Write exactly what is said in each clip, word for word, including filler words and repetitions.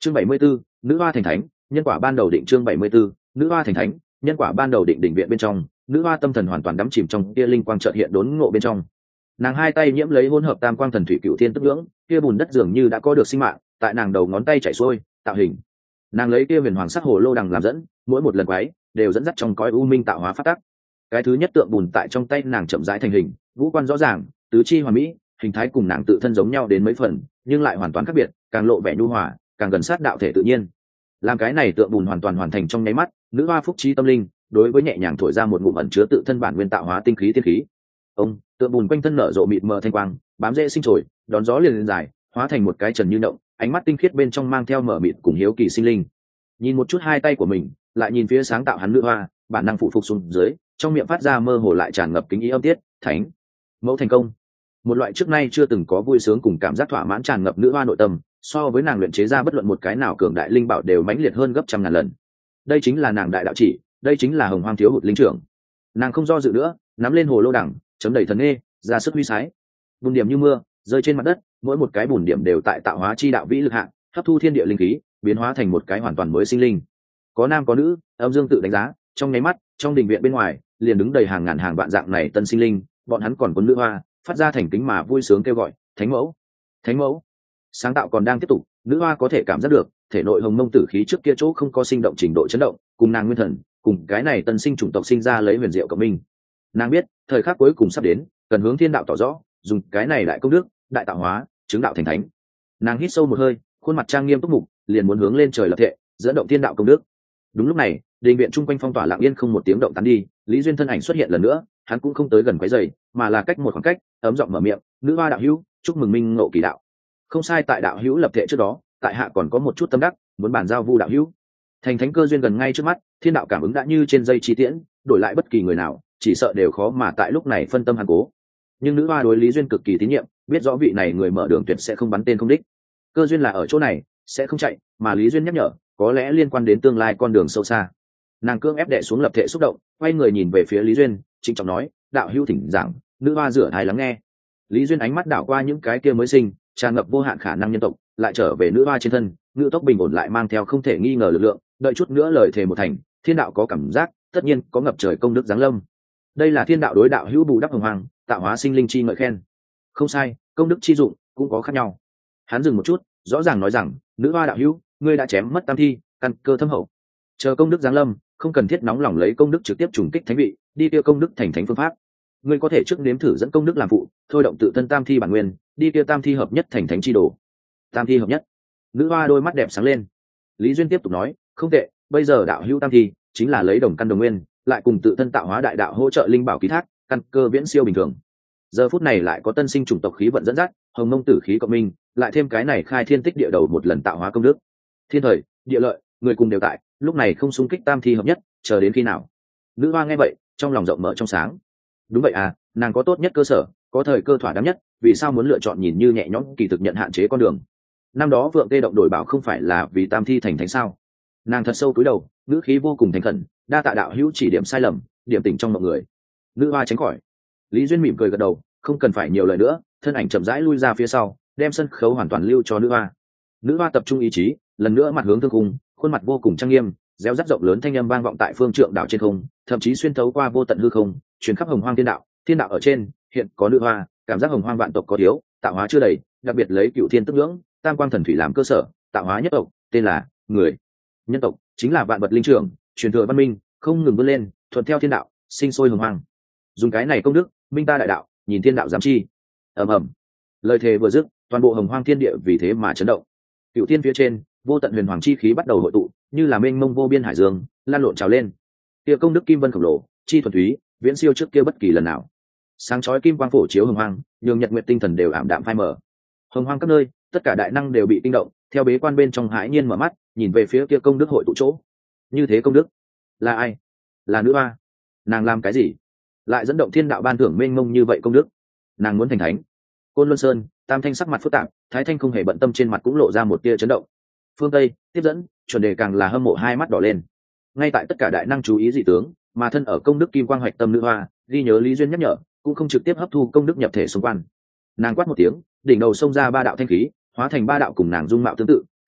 chương bảy mươi 74, nữ hoa thành thánh, nhân quả ban đầu định. chương bảy mươi 74, nữ hoa thành thánh, nhân quả ban đầu định. Đỉnh viện bên trong, nữ hoa tâm thần hoàn toàn đắm chìm trong kia linh quang chợt hiện đốn ngộ bên trong. Nàng hai tay nhiễm lấy hỗn hợp tam quang thần thủy cựu thiên tức ngưỡng, kia bùn đất dường như đã có được sinh mạng, tại nàng đầu ngón tay chảy xuôi, tạo hình. Nàng lấy kia huyền hoàng sắc hồ lô đằng làm dẫn, mỗi một lần quái đều dẫn dắt trong cõi u minh tạo hóa phát tắc. Cái thứ nhất tượng bùn tại trong tay nàng chậm rãi thành hình, ngũ quan rõ ràng, tứ chi hoàn mỹ, hình thái cùng nàng tự thân giống nhau đến mấy phần, nhưng lại hoàn toàn khác biệt, càng lộ vẻ nhu hòa, càng gần sát đạo thể tự nhiên. Làm cái này tượng bùn hoàn toàn hoàn thành trong nháy mắt, nữ hoa phúc trí tâm linh, đối với nhẹ nhàng thổi ra một ngụm ẩn chứa tự thân bản nguyên tạo hóa tinh khí tiên khí. Ông, tượng bùn quanh thân nở rộ mịt mờ thanh quang, bám rễ sinh trồi, đón gió liền lên dài, hóa thành một cái trần như động, ánh mắt tinh khiết bên trong mang theo mở mịt cùng hiếu kỳ sinh linh. Nhìn một chút hai tay của mình, lại nhìn phía sáng tạo hắn nữ hoa, bản năng phụ phục xuống dưới, trong miệng phát ra mơ hồ lại tràn ngập kính ý âm tiết, thánh, mẫu thành công. Một loại trước nay chưa từng có vui sướng cùng cảm giác thỏa mãn tràn ngập nữ hoa nội tâm, so với nàng luyện chế ra bất luận một cái nào cường đại linh bảo đều mãnh liệt hơn gấp trăm ngàn lần. Đây chính là nàng đại đạo chỉ, đây chính là hồng hoang thiếu hụt linh trưởng. Nàng không do dự nữa, nắm lên hồ lô đẳng, chấm đầy thần nghê, ra sức huy sái. Bùn điểm như mưa rơi trên mặt đất, mỗi một cái bùn điểm đều tại tạo hóa chi đạo vĩ lực hạng, hấp thu thiên địa linh khí, biến hóa thành một cái hoàn toàn mới sinh linh. Có nam có nữ, âm dương tự đánh giá, trong nháy mắt, trong đình viện bên ngoài liền đứng đầy hàng ngàn hàng vạn dạng này tân sinh linh, bọn hắn còn có nữ hoa, phát ra thành kính mà vui sướng kêu gọi, thánh mẫu, thánh mẫu. Sáng tạo còn đang tiếp tục, nữ hoa có thể cảm giác được thể nội hồng mông tử khí trước kia chỗ không có sinh động trình độ chấn động, cùng nàng nguyên thần, cùng cái này tân sinh chủng tộc sinh ra lấy huyền diệu cộng minh. Nàng biết thời khắc cuối cùng sắp đến, cần hướng thiên đạo tỏ rõ, dùng cái này đại công đức, đại tạo hóa, chứng đạo thành thánh. Nàng hít sâu một hơi, khuôn mặt trang nghiêm túc mục, liền muốn hướng lên trời lập thệ, dẫn động thiên đạo công đức. Đúng lúc này, đình viện chung quanh phong tỏa lặng yên không một tiếng động tán đi, Lý Duyên thân ảnh xuất hiện lần nữa, hắn cũng không tới gần quấy rầy, mà là cách một khoảng cách, ấm giọng mở miệng, nữ hoa đạo hữu, chúc mừng minh ngộ kỳ đạo. Không sai, tại đạo hữu lập thệ trước đó, tại hạ còn có một chút tâm đắc, muốn bàn giao Vu đạo hữu. Thành thánh cơ duyên gần ngay trước mắt, thiên đạo cảm ứng đã như trên dây chi tiễn, đổi lại bất kỳ người nào, chỉ sợ đều khó mà tại lúc này phân tâm hắn cố. Nhưng nữ hoa đối Lý Duyên cực kỳ tín nhiệm, biết rõ vị này người mở đường tuyệt sẽ không bắn tên không đích. Cơ duyên là ở chỗ này, sẽ không chạy, mà Lý Duyên nhắc nhở, có lẽ liên quan đến tương lai con đường sâu xa. Nàng cương ép đệ xuống lập thệ xúc động, quay người nhìn về phía Lý Duyên, trịnh trọng nói, đạo hữu thỉnh giảng. Nữ hoa rửa thai lắng nghe. Lý Duyên ánh mắt đảo qua những cái kia mới sinh, tràn ngập vô hạn khả năng nhân tộc, lại trở về nữ hoa trên thân, ngự tốc bình ổn lại mang theo không thể nghi ngờ lực lượng, đợi chút nữa lời thề một thành, thiên đạo có cảm giác, tất nhiên có ngập trời công đức giáng lâm. Đây là thiên đạo đối đạo hữu bù đắp hồng hoàng, tạo hóa sinh linh chi ngợi khen. Không sai, công đức chi dụng cũng có khác nhau. Hắn dừng một chút, rõ ràng nói rằng, nữ hoa đạo hữu, ngươi đã chém mất tam thi, căn cơ thâm hậu. Chờ công đức giáng lâm, không cần thiết nóng lòng lấy công đức trực tiếp trùng kích thánh vị, đi tiêu công đức thành thánh phương pháp. Ngươi có thể trước nếm thử dẫn công đức làm phụ, thôi động tự thân tam thi bản nguyên, đi tiêu tam thi hợp nhất thành thánh chi đồ. Tam thi hợp nhất. Nữ hoa đôi mắt đẹp sáng lên. Lý Duyên tiếp tục nói, không tệ, bây giờ đạo hữu tam thi chính là lấy đồng căn đồng nguyên, lại cùng tự thân tạo hóa đại đạo hỗ trợ linh bảo ký thác, căn cơ viễn siêu bình thường. Giờ phút này lại có tân sinh chủng tộc khí vận dẫn dắt, hồng mông tử khí cộng minh, lại thêm cái này khai thiên tích địa đầu một lần tạo hóa công đức. Thiên thời, địa lợi, người cùng đều tại, lúc này không xung kích tam thi hợp nhất, chờ đến khi nào? Nữ hoa nghe vậy, trong lòng rộng mở trong sáng. Đúng vậy à, nàng có tốt nhất cơ sở, có thời cơ thỏa đáng nhất, vì sao muốn lựa chọn nhìn như nhẹ nhõm kỳ thực nhận hạn chế con đường? Năm đó Vượng Tê động đổi bảo không phải là vì tam thi thành thánh sao? Nàng thật sâu cúi đầu, ngữ khí vô cùng thành khẩn, đa tạ đạo hữu chỉ điểm sai lầm, điểm tỉnh trong mọi người. Nữ hoa tránh khỏi. Lý Duyên mỉm cười gật đầu, không cần phải nhiều lời nữa, thân ảnh chậm rãi lui ra phía sau, đem sân khấu hoàn toàn lưu cho nữ hoa. Nữ hoa tập trung ý chí, lần nữa mặt hướng thương khung, khuôn mặt vô cùng trang nghiêm, réo rắt rộng lớn thanh âm vang vọng tại phương trượng đảo trên không, thậm chí xuyên thấu qua vô tận hư không, truyền khắp hồng hoang thiên đạo. Thiên đạo ở trên, hiện có nữ hoa, cảm giác hồng hoang vạn tộc có thiếu, tạo hóa chưa đầy, đặc biệt lấy cựu thiên tức ngưỡng, tam quang thần thủy làm cơ sở, tạo hóa nhất tộc, tên là người. Nhân tộc chính là vạn vật linh trưởng, truyền thừa văn minh, không ngừng vươn lên, thuận theo thiên đạo, sinh sôi hồng hoang. Dùng cái này công đức, minh ta đại đạo, nhìn thiên đạo giám chi. Ầm ầm. Lời thề vừa dứt, toàn bộ hồng hoang thiên địa vì thế mà chấn động. Cựu thiên phía trên, vô tận huyền hoàng chi khí bắt đầu hội tụ, như là mênh mông vô biên hải dương, lan lộn trào lên. Kia công đức kim vân khổng lồ, chi thuần túy, viễn siêu trước kia bất kỳ lần nào. Sáng chói kim quang phổ chiếu hồng hoang, nhường nhật nguyệt tinh thần đều ảm đạm phai mờ. Hồng hoang các nơi, tất cả đại năng đều bị kinh động, theo bế quan bên trong hãi nhiên mở mắt, nhìn về phía kia công đức hội tụ chỗ. Như thế công đức, là ai? Là nữ hoa. Nàng làm cái gì? Lại dẫn động thiên đạo ban thưởng mênh mông như vậy công đức? Nàng muốn thành thánh. Côn Luân Sơn, Tam Thanh sắc mặt phức tạp, Thái Thanh không hề bận tâm trên mặt cũng lộ ra một tia chấn động. Phương Tây, tiếp dẫn, chuẩn đề càng là hâm mộ hai mắt đỏ lên. Ngay tại tất cả đại năng chú ý dị tướng, mà thân ở công đức kim quang hoạch tâm nữ hoa, ghi nhớ Lý Duyên nhắc nhở, cũng không trực tiếp hấp thu công đức nhập thể xung quanh. Nàng quát một tiếng, đỉnh đầu xông ra ba đạo thanh khí, hóa thành ba đạo cùng nàng dung mạo tương tự,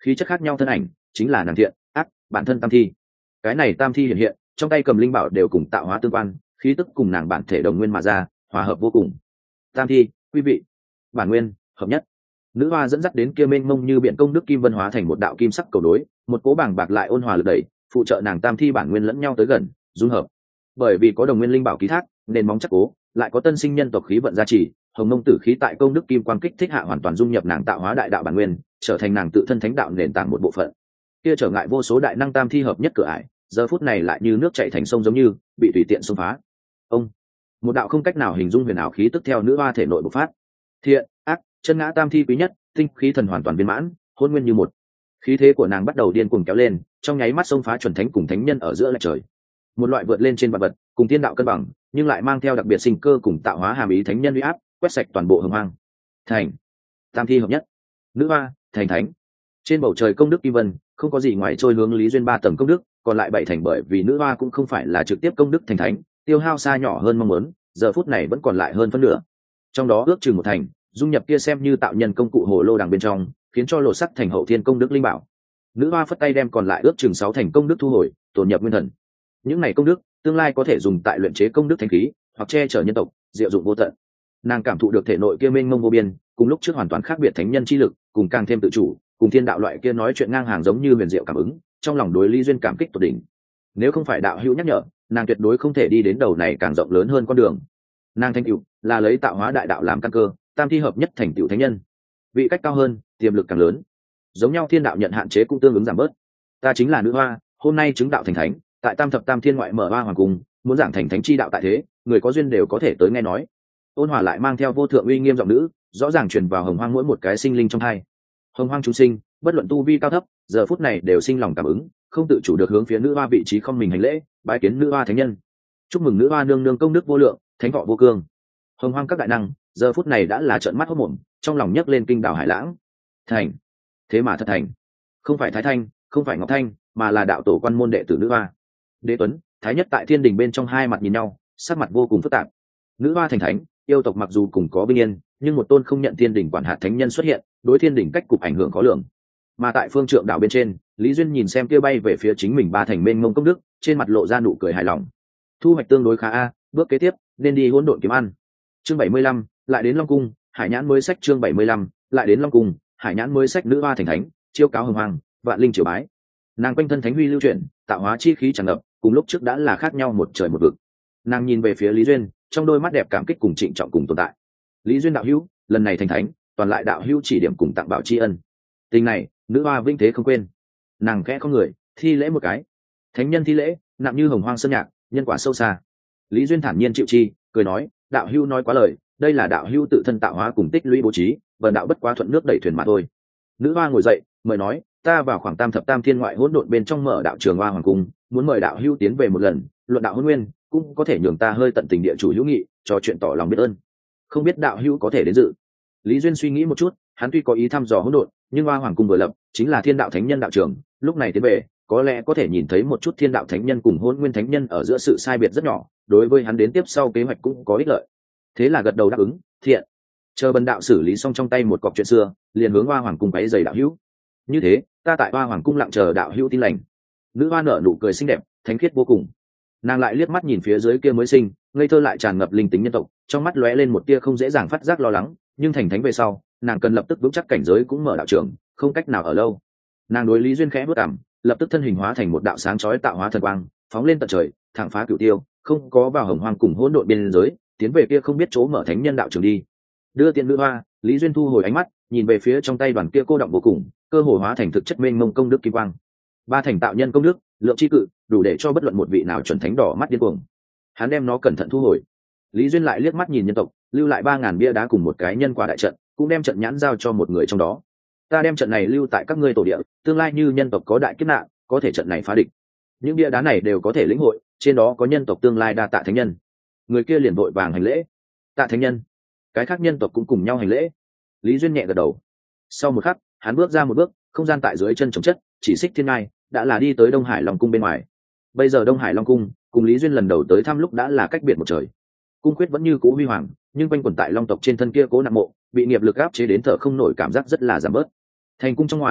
khí chất khác nhau thân ảnh chính là nàng thiện ác bản thân tam thi. Cái này tam thi hiện hiện trong tay cầm linh bảo đều cùng tạo hóa tương quan, khí tức cùng nàng bản thể đồng nguyên mà ra, hòa hợp vô cùng. Tam thi quý vị bản nguyên hợp nhất. Nữ hoa dẫn dắt đến kia mênh mông như biển công đức kim vân hóa thành một đạo kim sắc cầu đối, một cố bảng bạc lại ôn hòa lực đẩy, phụ trợ nàng tam thi bản nguyên lẫn nhau tới gần dung hợp. Bởi vì có đồng nguyên linh bảo ký thác nên móng chắc cố, lại có tân sinh nhân tộc khí vận gia trì, hồng mông tử khí tại công đức kim quang kích thích hạ hoàn toàn dung nhập nàng tạo hóa đại đạo bản nguyên, trở thành nàng tự thân thánh đạo nền tảng một bộ phận. Kia trở ngại vô số đại năng tam thi hợp nhất cửa ải, giờ phút này lại như nước chảy thành sông giống như bị tùy tiện xông phá. Ông một đạo không cách nào hình dung huyền ảo khí tức theo nữ hoa thể nội bộc phát. Thiện ác chân ngã tam thi quý nhất, tinh khí thần hoàn toàn viên mãn, hôn nguyên như một. Khí thế của nàng bắt đầu điên cuồng kéo lên, trong nháy mắt xông phá chuẩn thánh cùng thánh nhân ở giữa lệch trời. Một loại vượt lên trên vạn vật, cùng thiên đạo cân bằng, nhưng lại mang theo đặc biệt sinh cơ cùng tạo hóa hàm ý thánh nhân uy áp, quét sạch toàn bộ hồng hoang. Thành tam thi hợp nhất, nữ hoa thành thánh. Trên bầu trời công đức kim vân, không có gì ngoài trôi hướng Lý Duyên ba tầng công đức, còn lại bảy thành bởi vì nữ hoa cũng không phải là trực tiếp công đức thành thánh, tiêu hao xa nhỏ hơn mong muốn, giờ phút này vẫn còn lại hơn phân nửa. Trong đó ước chừng một thành, dung nhập kia xem như tạo nhân công cụ hồ lô đằng bên trong, khiến cho lộ sắc thành hậu thiên công đức linh bảo. Nữ hoa phất tay đem còn lại ước chừng sáu thành công đức thu hồi, tổ nhập nguyên thần. Những này công đức tương lai có thể dùng tại luyện chế công đức thánh khí, hoặc che chở nhân tộc, diệu dụng vô tận. Nàng cảm thụ được thể nội kia mênh mông vô biên, cùng lúc trước hoàn toàn khác biệt thánh nhân chi lực, cùng càng thêm tự chủ, cùng thiên đạo loại kia nói chuyện ngang hàng giống như huyền diệu cảm ứng, trong lòng đối Lý Duyên cảm kích tột đỉnh. Nếu không phải đạo hữu nhắc nhở, nàng tuyệt đối không thể đi đến đầu này càng rộng lớn hơn con đường. Nàng thành tựu là lấy tạo hóa đại đạo làm căn cơ, tam thi hợp nhất thành tựu thánh nhân, vị cách cao hơn, tiềm lực càng lớn. Giống nhau thiên đạo nhận hạn chế cũng tương ứng giảm bớt. Ta chính là nữ hoa, hôm nay chứng đạo thành thánh, tại tam thập tam thiên ngoại mở hoa hoàng cung, muốn giảng thành thánh chi đạo tại thế, người có duyên đều có thể tới nghe nói. Ôn hòa lại mang theo vô thượng uy nghiêm giọng nữ, rõ ràng truyền vào hồng hoang mỗi một cái sinh linh trong hai. Hồng hoang chúng sinh, bất luận tu vi cao thấp, giờ phút này đều sinh lòng cảm ứng, không tự chủ được hướng phía nữ hoa vị trí không mình hành lễ, bái kiến nữ hoa thánh nhân. Chúc mừng nữ hoa nương nương công đức vô lượng, thánh thọ vô cương. Hồng hoang các đại năng, giờ phút này đã là trợn mắt hốt mồm, trong lòng nhấc lên kinh đảo hải lãng. Thành, thế mà thật thành, không phải Thái Thanh, không phải Ngọc Thanh, mà là đạo tổ quan môn đệ tử nữ hoa. Đế Tuấn, Thái Nhất tại thiên đình bên trong hai mặt nhìn nhau, sắc mặt vô cùng phức tạp. Nữ hoa thành thánh, yêu tộc mặc dù cùng có bình yên, nhưng một tôn không nhận thiên đình quản hạt thánh nhân xuất hiện, đối thiên đình cách cục ảnh hưởng khó lường. Mà tại phương trượng đảo bên trên, Lý Duyên nhìn xem kia bay về phía chính mình ba thành mênh mông công đức, trên mặt lộ ra nụ cười hài lòng. Thu hoạch tương đối khá a, bước kế tiếp nên đi hỗn độn kiếm ăn. Chương bảy mươi lăm, lại đến Long cung, Hải Nhãn mới sách chương bảy mươi lăm, lại đến Long cung, Hải Nhãn mới sách nữ hoa thành thánh, chiêu cáo hồng hoàng, vạn linh triều bái. Nàng quanh thân thánh huy lưu chuyển, tạo hóa chi khí tràn ngập, cùng lúc trước đã là khác nhau một trời một vực. Nàng nhìn về phía Lý Duyên, trong đôi mắt đẹp cảm kích cùng trịnh trọng cùng tồn tại. Lý Duyên đạo hữu, lần này thành thánh, toàn lại đạo hữu chỉ điểm cùng tặng bảo tri ân. Tình này, nữ hoa vinh thế không quên. Nàng khẽ không người, thi lễ một cái. Thánh nhân thi lễ, nặng như hồng hoang sơn nhạc, nhân quả sâu xa. Lý Duyên thản nhiên chịu chi, cười nói, đạo hữu nói quá lời, đây là đạo hữu tự thân tạo hóa cùng tích lũy bố trí, vần đạo bất quá thuận nước đẩy thuyền mà thôi. Nữ hoa ngồi dậy, mời nói, ta vào khoảng tam thập tam thiên ngoại hỗn độn bên trong mở đạo trường hoa hoàng cung, muốn mời đạo hữu tiến về một lần, luận đạo hôn nguyên, cũng có thể nhường ta hơi tận tình địa chủ hữu nghị, trò chuyện tỏ lòng biết ơn. Không biết đạo hữu có thể đến dự. Lý Duyên suy nghĩ một chút, hắn tuy có ý thăm dò hỗn độn, nhưng hoa hoàng cung vừa lập, chính là thiên đạo thánh nhân đạo trường, lúc này tiến về, có lẽ có thể nhìn thấy một chút thiên đạo thánh nhân cùng hôn nguyên thánh nhân ở giữa sự sai biệt rất nhỏ, đối với hắn đến tiếp sau kế hoạch cũng có ích lợi. Thế là gật đầu đáp ứng, thiện. Chờ bần đạo xử lý xong trong tay một cọc chuyện xưa, liền hướng hoa hoàng cung váy giày đạo hữu. Như thế, ta tại hoa hoàng cung lặng chờ đạo hữu tin lành. Nữ hoa nở nụ cười xinh đẹp, thánh khiết vô cùng. Nàng lại liếc mắt nhìn phía dưới kia mới sinh, ngây thơ lại tràn ngập linh tính nhân tộc, trong mắt lóe lên một tia không dễ dàng phát giác lo lắng, nhưng thành thánh về sau, nàng cần lập tức vững chắc cảnh giới cũng mở đạo trường, không cách nào ở lâu. Nàng đối Lý Duyên khẽ bước cảm, lập tức thân hình hóa thành một đạo sáng chói tạo hóa thần quang, phóng lên tận trời, thẳng phá cửu tiêu, không có vào hồng hoang cùng hỗn độn biên giới, tiến về kia không biết chỗ mở thánh nhân đạo trường đi. Đưa tiền nữ hoa, Lý Duyên thu hồi ánh mắt, nhìn về phía trong tay đoàn kia cô động vô cùng, cơ hồ hóa thành thực chất mênh mông công đức kim quang. Ba thành tạo nhân công đức, lượng chi cự, đủ để cho bất luận một vị nào chuẩn thánh đỏ mắt điên cuồng. Hắn đem nó cẩn thận thu hồi. Lý Duyên lại liếc mắt nhìn nhân tộc, lưu lại ba ngàn bia đá cùng một cái nhân quả đại trận, cũng đem trận nhãn giao cho một người trong đó. Ta đem trận này lưu tại các ngươi tổ địa, tương lai như nhân tộc có đại kiếp nạn, có thể trận này phá địch. Những bia đá này đều có thể lĩnh hội, trên đó có nhân tộc tương lai đa tạ thánh nhân. Người kia liền vội vàng hành lễ. Tạ thánh nhân. Cái khác nhân tộc cũng cùng nhau hành lễ. Lý Duyên nhẹ gật đầu. Sau một khắc, hắn bước ra một bước, không gian tại dưới chân trồng chất, chỉ xích thiên ngai, đã là đi tới Đông Hải Long cung bên ngoài. Bây giờ Đông Hải Long cung cùng Lý Duyên lần đầu tới thăm lúc đã là cách biệt một trời. Cung quyết vẫn như cũ huy hoàng, nhưng quanh quẩn tại long tộc trên thân kia cố nặng mộ, bị nghiệp lực áp chế đến thở không nổi, cảm giác rất là giảm bớt. Thành cung trong ngoài,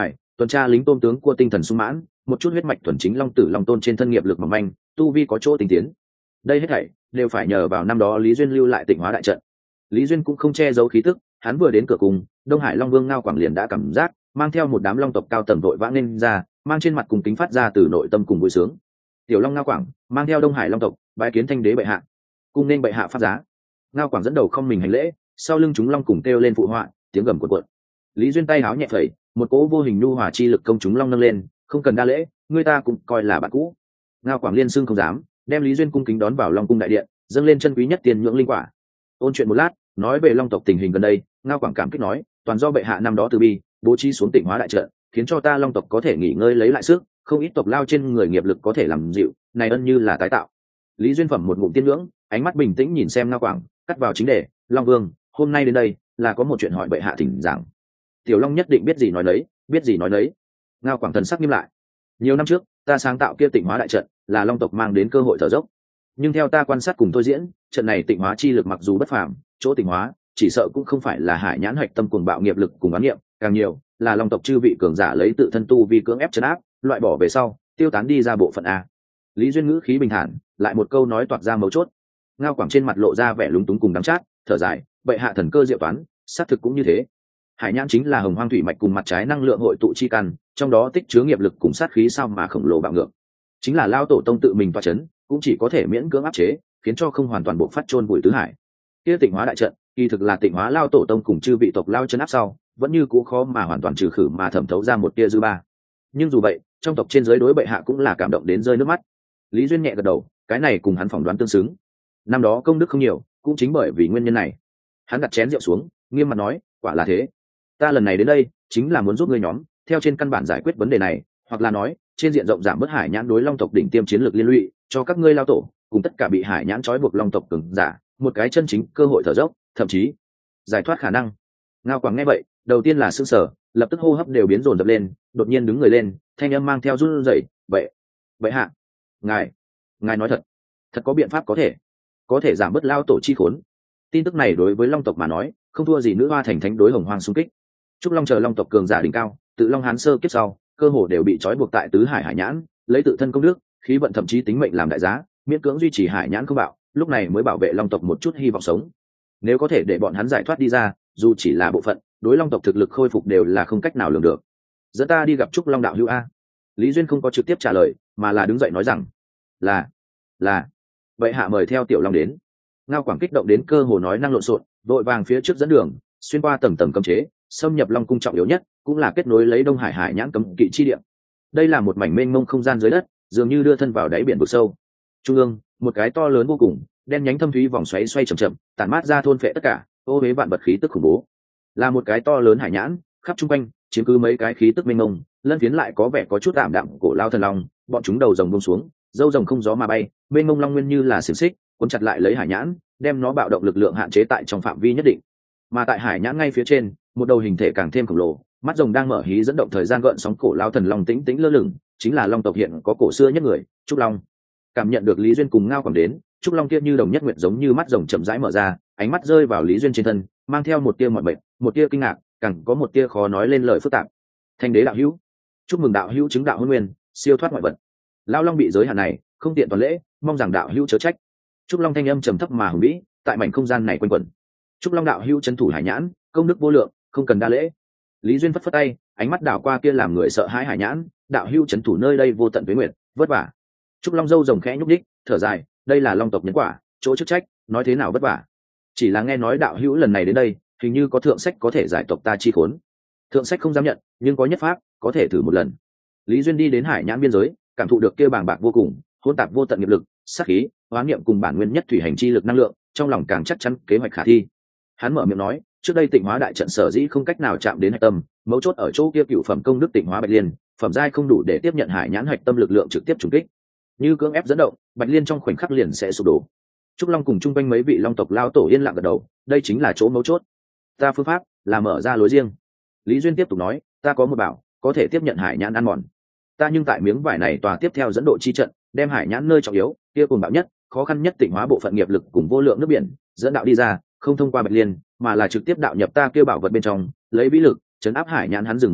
tuần tra lính tôm tướng cua tinh thần sung mãn, một chút huyết mạch thuần chính long tử long tôn trên thân nghiệp lực mỏng manh, tu vi có chỗ tinh tiến. Đây hết thảy đều phải nhờ vào năm đó Lý Duyên lưu lại Tịnh Hóa đại trận. Lý Duyên cũng không che giấu khí tức, hắn vừa đến cửa cùng, Đông Hải Long Vương Ngao Quảng liền đã cảm giác mang theo một đám long tộc cao tầng vội vã nên ra, mang trên mặt cùng kính phát ra từ nội tâm cùng vui sướng. Tiểu Long Ngao Quảng mang theo Đông Hải Long tộc bái kiến Thanh đế bệ hạ, cùng nên bệ hạ phát giá. Ngao Quảng dẫn đầu không mình hành lễ, sau lưng chúng long cùng kêu lên phụ họa, tiếng gầm cuộn cuộn. Lý Duyên tay háo nhẹ phẩy, một cỗ vô hình nhu hòa chi lực công chúng long nâng lên, không cần đa lễ, người ta cũng coi là bạn cũ. Ngao Quảng liên xưng không dám, đem Lý Duyên cung kính đón vào Long cung đại điện, dâng lên chân quý nhất tiền nhưỡng linh quả. Ôn chuyện một lát, nói về long tộc tình hình gần đây, Ngao Quảng cảm kích nói, toàn do bệ hạ năm đó từ bi bố trí xuống Tịnh Hóa đại trận, khiến cho ta long tộc có thể nghỉ ngơi lấy lại sức, không ít tộc lao trên người nghiệp lực có thể làm dịu, này ân như là tái tạo. Lý Duyên phẩm một ngụm tiên ngưỡng, ánh mắt bình tĩnh nhìn xem Ngao Quảng, cắt vào chính đề, Long Vương, hôm nay đến đây là có một chuyện hỏi bệ hạ thỉnh giảng. Tiểu Long nhất định biết gì nói đấy, biết gì nói đấy. Ngao Quảng thần sắc nghiêm lại. Nhiều năm trước, ta sáng tạo kia Tịnh Hóa đại trận, là long tộc mang đến cơ hội thở dốc. Nhưng theo ta quan sát cùng tôi diễn, trận này Tịnh Hóa chi lực mặc dù bất phàm, chỗ Tịnh Hóa chỉ sợ cũng không phải là hải nhãn hạch tâm cuồng bạo nghiệp lực cùng oán niệm, càng nhiều là long tộc chư vị cường giả lấy tự thân tu vi cưỡng ép trấn áp, loại bỏ về sau, tiêu tán đi ra bộ phận a. Lý Duyên ngữ khí bình thản, lại một câu nói toạc ra mấu chốt. Ngao Quảng trên mặt lộ ra vẻ lúng túng cùng đắng chát, thở dài, bệ hạ thần cơ diệu toán, xác thực cũng như thế. Hải nhãn chính là hồng hoang thủy mạch cùng mặt trái năng lượng hội tụ chi căn, trong đó tích chứa nghiệp lực cùng sát khí sao mà khổng lồ bạo ngược. Chính là lao tổ tông tự mình toa chấn, cũng chỉ có thể miễn cưỡng áp chế, khiến cho không hoàn toàn bộ phát chôn bụi tứ hải. Kia Tịnh Hóa đại trận, kỳ thực là Tịnh Hóa lao tổ tông cùng chư vị tộc lao chấn áp sau, vẫn như cũ khó mà hoàn toàn trừ khử mà thẩm thấu ra một tia dư ba. Nhưng dù vậy, trong tộc trên dưới đối bệ hạ cũng là cảm động đến rơi nước mắt. Lý Duyên nhẹ gật đầu, cái này cùng hắn phỏng đoán tương xứng. Năm đó công đức không nhiều, cũng chính bởi vì nguyên nhân này. Hắn đặt chén rượu xuống, nghiêm mặt nói, quả là thế. Ta lần này đến đây, chính là muốn giúp ngươi nhóm, theo trên căn bản giải quyết vấn đề này, hoặc là nói, trên diện rộng giảm bớt hải nhãn đối long tộc đỉnh tiêm chiến lược liên lụy, cho các ngươi lao tổ, cùng tất cả bị hải nhãn trói buộc long tộc cường giả, một cái chân chính cơ hội thở dốc, thậm chí giải thoát khả năng. Ngao Quảng nghe vậy, đầu tiên là sững sờ, lập tức hô hấp đều biến dồn dập lên, đột nhiên đứng người lên, thanh âm mang theo run rẩy, "Vậy, vậy hạ, ngài, ngài nói thật, thật có biện pháp có thể, có thể giảm bớt lao tổ chi khốn." Tin tức này đối với long tộc mà nói, không thua gì nữ hoa thành thánh đối hồng hoang xung kích. Trúc Long chờ long tộc cường giả đỉnh cao, tự Long Hán sơ kiếp sau, cơ hồ đều bị trói buộc tại tứ hải hải nhãn, lấy tự thân công đức, khí vận thậm chí tính mệnh làm đại giá, miễn cưỡng duy trì hải nhãn không bạo, lúc này mới bảo vệ long tộc một chút hy vọng sống. Nếu có thể để bọn hắn giải thoát đi ra, dù chỉ là bộ phận, đối long tộc thực lực khôi phục đều là không cách nào lường được. Dẫn ta đi gặp Trúc Long đạo hữu a. Lý Duyên không có trực tiếp trả lời, mà là đứng dậy nói rằng, là, là, vậy hạ mời theo Tiểu Long đến. Ngao Quảng kích động đến cơ hồ nói năng lộn xộn, vội vàng phía trước dẫn đường, xuyên qua tầng tầng cấm chế, xâm nhập long cung trọng yếu nhất, cũng là kết nối lấy Đông Hải hải nhãn cấm kỵ chi địa. Đây là một mảnh mênh mông không gian dưới đất, dường như đưa thân vào đáy biển vực sâu. Trung ương, một cái to lớn vô cùng, đen nhánh thâm thúy vòng xoáy xoay chậm chậm, tản mát ra thôn phệ tất cả, ô huế vạn vật khí tức khủng bố. Là một cái to lớn hải nhãn, khắp trung quanh chiếm cứ mấy cái khí tức mênh mông, lân phiến lại có vẻ có chút tạm đạm cổ lao thần long, bọn chúng đầu rồng buông xuống, râu rồng không gió mà bay, mênh mông long nguyên như là xiềng xích, cuốn chặt lại lấy hải nhãn, đem nó bạo động lực lượng hạn chế tại trong phạm vi nhất định. Mà tại hải nhãn ngay phía trên, một đầu hình thể càng thêm khổng lồ, mắt rồng đang mở hí dẫn động thời gian gợn sóng cổ lao thần long tĩnh tĩnh lơ lửng, chính là long tộc hiện có cổ xưa nhất người, Trúc Long. Cảm nhận được Lý Duyên cùng Ngao Quảng đến, Trúc Long kia như đồng nhất nguyệt giống như mắt rồng chậm rãi mở ra, ánh mắt rơi vào Lý Duyên trên thân, mang theo một tia mỏi mệt, một tia kinh ngạc, càng có một tia khó nói lên lời phức tạp. Thanh đế đạo hữu, chúc mừng đạo hữu chứng đạo hôn nguyên, siêu thoát ngoại vật. Lao Long bị giới hạn này, không tiện toàn lễ, mong rằng đạo hữu chớ trách. Trúc Long thanh âm trầm thấp mà hùng vĩ, tại mảnh không gian này quanh quẩn. Trúc Long đạo hữu trấn thủ hải nhãn, công đức vô lượng, không cần đa lễ. Lý Duyên phất phất tay, ánh mắt đảo qua kia làm người sợ hãi hải nhãn, đạo hữu trấn thủ nơi đây vô tận với nguyện, vất vả. Trúc Long râu rồng khẽ nhúc đích, thở dài, đây là long tộc nhân quả, chỗ chức trách, nói thế nào vất vả. Chỉ là nghe nói đạo hữu lần này đến đây, hình như có thượng sách có thể giải tộc ta chi khốn. Thượng sách không dám nhận, nhưng có nhất pháp, có thể thử một lần. Lý Duyên đi đến hải nhãn biên giới, cảm thụ được kia bàng bạc vô cùng, hỗn tạp vô tận nghiệp lực, sát khí, hóa niệm cùng bản nguyên nhất thủy hành chi lực năng lượng, trong lòng càng chắc chắn kế hoạch khả thi. Hắn mở miệng nói, trước đây Tịnh Hóa đại trận sở dĩ không cách nào chạm đến hạch tâm, mấu chốt ở chỗ kia cựu phẩm công đức Tịnh Hóa Bạch Liên, phẩm giai không đủ để tiếp nhận hải nhãn hạch tâm lực lượng trực tiếp trùng kích. Như cưỡng ép dẫn động, Bạch Liên trong khoảnh khắc liền sẽ sụp đổ. Trúc Long cùng chung quanh mấy vị long tộc lao tổ yên lặng gật đầu, đây chính là chỗ mấu chốt. Ta phương pháp là mở ra lối riêng. Lý Duyên tiếp tục nói, ta có một bảo, có thể tiếp nhận hải nhãn ăn mòn. Ta nhưng tại miếng vải này tòa tiếp theo dẫn độ chi trận, đem hải nhãn nơi trọng yếu, kia cùng bạo nhất, khó khăn nhất Tịnh Hóa bộ phận nghiệp lực cùng vô lượng nước biển, dẫn đạo đi ra, không thông qua Bạch Liên, mà là trực tiếp đạo nhập ta kia bảo vật bên trong, lấy vĩ lực chấn áp hải nhãn hắn dừng một chút,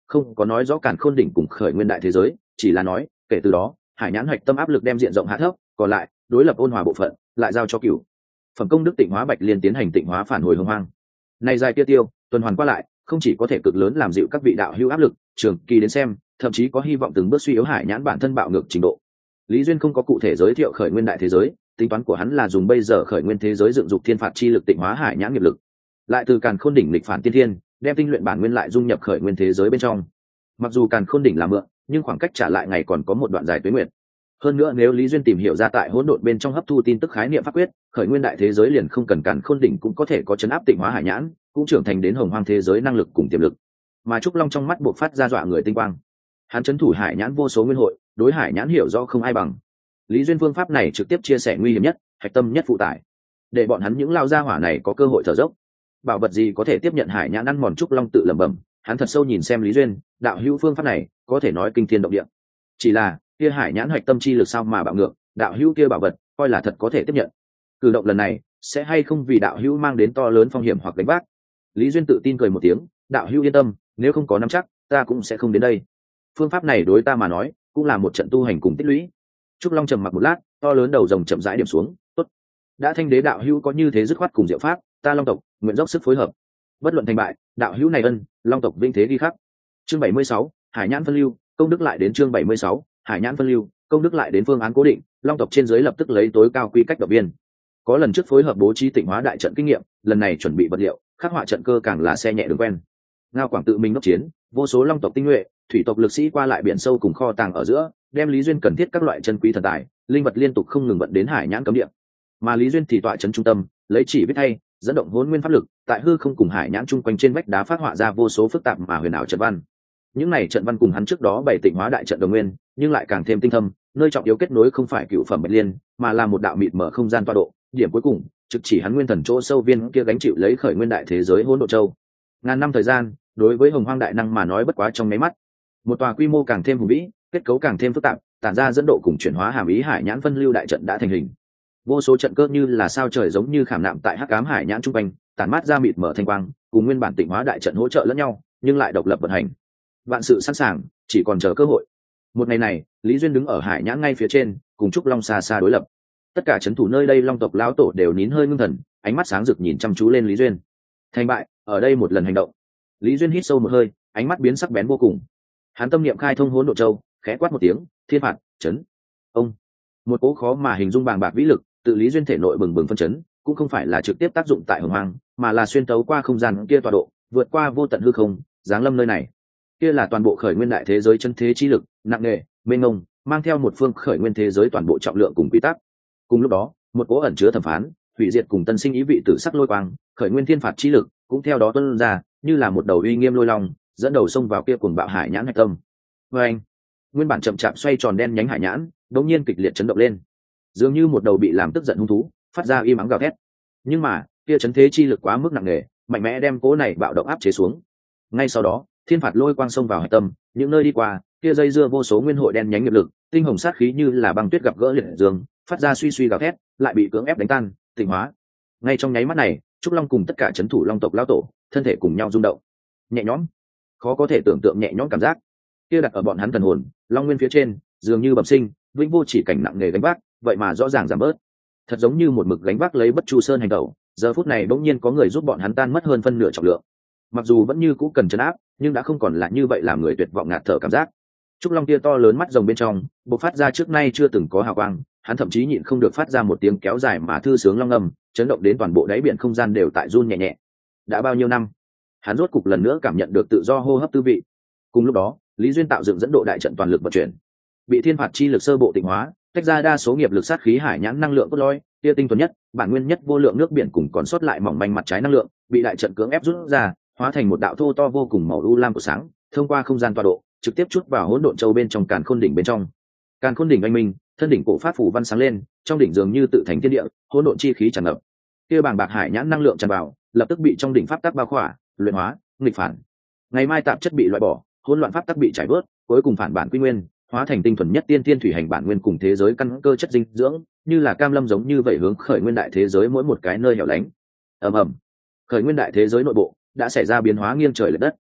không có nói rõ càn khôn đỉnh cùng khởi nguyên đại thế giới, chỉ là nói kể từ đó hải nhãn hoạch tâm áp lực đem diện rộng hạ thấp, còn lại đối lập ôn hòa bộ phận lại giao cho cửu phẩm công đức tịnh hóa bạch liên tiến hành tịnh hóa phản hồi hồng hoang. Này dài kia tiêu tuần hoàn qua lại, không chỉ có thể cực lớn làm dịu các vị đạo hữu áp lực, trường kỳ đến xem thậm chí có hy vọng từng bước suy yếu hải nhãn bản thân bạo ngược trình độ. Lý Duyên không có cụ thể giới thiệu khởi nguyên đại thế giới, tính toán của hắn là dùng bây giờ khởi nguyên thế giới dựng dục thiên phạt chi lực tịnh hóa hải nhãn nghiệp lực, lại từ càn khôn đỉnh lịch phản tiên thiên đem tinh luyện bản nguyên lại dung nhập khởi nguyên thế giới bên trong. Mặc dù càn khôn đỉnh là mượn, nhưng khoảng cách trả lại ngày còn có một đoạn dài tuế nguyệt. Hơn nữa nếu Lý Duyên tìm hiểu ra tại hỗn độn bên trong hấp thu tin tức khái niệm pháp quyết, khởi nguyên đại thế giới liền không cần càn khôn đỉnh cũng có thể có chấn áp tịnh hóa hải nhãn, cũng trưởng thành đến hồng hoang thế giới năng lực cùng tiềm lực. Mà trúc long trong mắt buộc phát ra dọa người tinh quang, hắn chấn thủ hải nhãn vô số nguyên hội, đối hải nhãn hiểu rõ không ai bằng. Lý Duyên phương pháp này trực tiếp chia sẻ nguy hiểm nhất, hạch tâm nhất phụ tải, để bọn hắn những lao gia hỏa này có cơ hội thở dốc. Bảo vật gì có thể tiếp nhận hải nhãn ăn mòn? Trúc long tự lẩm bẩm, hắn thật sâu nhìn xem Lý Duyên, đạo hữu phương pháp này có thể nói kinh thiên động địa, chỉ là kia hải nhãn hoạch tâm chi lực sao mà bạo ngược, đạo hữu kia bảo vật coi là thật có thể tiếp nhận. Cử động lần này sẽ hay không vì đạo hữu mang đến to lớn phong hiểm hoặc đánh vác? Lý Duyên tự tin cười một tiếng, đạo hữu yên tâm, nếu không có nắm chắc ta cũng sẽ không đến đây. Phương pháp này đối ta mà nói cũng là một trận tu hành cùng tích lũy. Trúc long trầm mặc một lát, to lớn đầu rồng chậm rãi điểm xuống, tốt, đã thanh đế đạo hữu có như thế dứt khoát cùng diệu pháp, ta long tộc nguyện dốc sức phối hợp, bất luận thành bại, đạo hữu này ân long tộc vinh thế ghi khắc. Chương bảy mươi sáu, hải nhãn phân lưu, công đức lại đến. Chương bảy mươi sáu, hải nhãn phân lưu, công đức lại đến. Phương án cố định, long tộc trên dưới lập tức lấy tối cao quy cách động viên. Có lần trước phối hợp bố trí tịnh hóa đại trận kinh nghiệm, lần này chuẩn bị vật liệu khắc họa trận cơ càng là xe nhẹ đường quen. Ngao Quảng tự mình đốc chiến, vô số long tộc tinh nhuệ, thủy tộc lực sĩ qua lại biển sâu cùng kho tàng ở giữa, đem Lý Duyên cần thiết các loại chân quý thần tài, linh vật liên tục không ngừng vận đến hải nhãn cấm địa. Mà Lý Duyên thì tọa trấn trung tâm, lấy chỉ viết thay, dẫn động hỗn nguyên pháp lực, tại hư không cùng hải nhãn chung quanh trên vách đá phát họa ra vô số phức tạp mà huyền ảo trận văn. Những này trận văn cùng hắn trước đó bày tịnh hóa đại trận đồng nguyên, nhưng lại càng thêm tinh thâm, nơi trọng yếu kết nối không phải cựu phẩm bạch liên, mà là một đạo mịt mở không gian tọa độ, điểm cuối cùng trực chỉ hắn nguyên thần chỗ sâu viên kia gánh chịu lấy khởi nguyên đại thế giới hỗn độn châu. Ngàn năm thời gian, đối với hồng hoang đại năng mà nói bất quá trong mấy mắt. Một tòa quy mô càng thêm hùng vĩ, kết cấu càng thêm phức tạp, tản ra dẫn độ cùng chuyển hóa hàm ý hải nhãn phân lưu đại trận đã thành hình. Vô số trận cơ như là sao trời giống như khảm nạm tại hắc ám hải nhãn trung quanh, tản mát ra mịt mở thanh quang, cùng nguyên bản tịnh hóa đại trận hỗ trợ lẫn nhau, nhưng lại độc lập vận hành. Vạn sự sẵn sàng, chỉ còn chờ cơ hội. Một ngày này, Lý Duyên đứng ở hải nhãn ngay phía trên, cùng trúc long xa xa đối lập. Tất cả trấn thủ nơi đây long tộc lão tổ đều nín hơi ngưng thần, ánh mắt sáng rực nhìn chăm chú lên Lý Duyên. Thành bại ở đây một lần hành động. Lý Duyên hít sâu một hơi, ánh mắt biến sắc bén vô cùng. Hắn tâm niệm khai thông hỗn độn châu, khẽ quát một tiếng, thiên phạt chấn. Ông, một cỗ khó mà hình dung bàng bạc vĩ lực tự Lý Duyên thể nội bừng bừng phân chấn, cũng không phải là trực tiếp tác dụng tại hồng hoang, mà là xuyên tấu qua không gian kia tọa độ, vượt qua vô tận hư không, giáng lâm nơi này. Kia là toàn bộ khởi nguyên đại thế giới chân thế chi lực, nặng nề, mênh mông, mang theo một phương khởi nguyên thế giới toàn bộ trọng lượng cùng quy tắc. Cùng lúc đó, một cỗ ẩn chứa thẩm phán, hủy diệt cùng tân sinh ý vị tử sắc lôi quang, khởi nguyên thiên phạt chi lực cũng theo đó tuôn ra, như là một đầu uy nghiêm lôi long, dẫn đầu xông vào kia cuồng bạo hải nhãn hạch tâm. Và anh, nguyên bản chậm chạp xoay tròn đen nhánh hải nhãn, đột nhiên kịch liệt chấn động lên, dường như một đầu bị làm tức giận hung thú, phát ra im ắng gào thét. Nhưng mà, kia chấn thế chi lực quá mức nặng nề, mạnh mẽ đem cỗ này bạo động áp chế xuống. Ngay sau đó, thiên phạt lôi quang xông vào hạch tâm, những nơi đi qua, kia dây dưa vô số nguyên hội đen nhánh nghiệp lực, tinh hồng sát khí như là băng tuyết gặp gỡ liệt dương, phát ra suy suy gào thét, lại bị cưỡng ép đánh tan, tịnh hóa. Ngay trong nháy mắt này, trúc long cùng tất cả chấn thủ long tộc lão tổ, thân thể cùng nhau rung động, nhẹ nhõm, khó có thể tưởng tượng nhẹ nhõm cảm giác. Kia đặt ở bọn hắn thần hồn, long nguyên phía trên, dường như bẩm sinh, vĩnh vô chỉ cảnh nặng nề gánh vác, vậy mà rõ ràng giảm bớt. Thật giống như một mực gánh vác lấy bất chu sơn hành động, giờ phút này bỗng nhiên có người giúp bọn hắn tan mất hơn phân nửa trọng lượng. Mặc dù vẫn như cũ cần trấn áp, nhưng đã không còn là như vậy làm người tuyệt vọng ngạt thở cảm giác. Trúc long kia to lớn mắt rồng bên trong, bộc phát ra trước nay chưa từng có hào quang, hắn thậm chí nhịn không được phát ra một tiếng kéo dài mà thư sướng long ngầm, chấn động đến toàn bộ đáy biển không gian đều tại run nhẹ nhẹ. Đã bao nhiêu năm, hắn rốt cục lần nữa cảm nhận được tự do hô hấp tư vị. Cùng lúc đó, Lý Duyên tạo dựng dẫn độ đại trận toàn lực vận chuyển, bị thiên phạt chi lực sơ bộ tịnh hóa, tách ra đa số nghiệp lực sát khí hải nhãn năng lượng cốt lõi, tia tinh thuần nhất, bản nguyên nhất vô lượng nước biển cùng còn sót lại mỏng manh mặt trái năng lượng, bị đại trận cưỡng ép rút ra, hóa thành một đạo thô to vô cùng màu u lam của sáng, thông qua không gian tọa độ, trực tiếp chút vào hỗn độn châu bên trong càn khôn đỉnh bên trong. Càn khôn đỉnh anh minh, thân đỉnh cổ pháp phủ văn sáng lên, trong đỉnh dường như tự thành thiên địa, hỗn độn chi khí tràn ngập. Kia bàng bạc hải nhãn năng lượng tràn vào, lập tức bị trong đỉnh pháp tắc bao khỏa, luyện hóa, nghịch phản. Ngày mai tạp chất bị loại bỏ, hỗn loạn pháp tắc bị trải bớt, cuối cùng phản bản quy nguyên, hóa thành tinh thuần nhất tiên tiên thủy hành bản nguyên cùng thế giới căn cơ chất dinh dưỡng, như là cam lâm giống như vậy hướng khởi nguyên đại thế giới mỗi một cái nơi hẻo lánh. Ầm ầm, khởi nguyên đại thế giới nội bộ đã xảy ra biến hóa nghiêng trời lệch đất.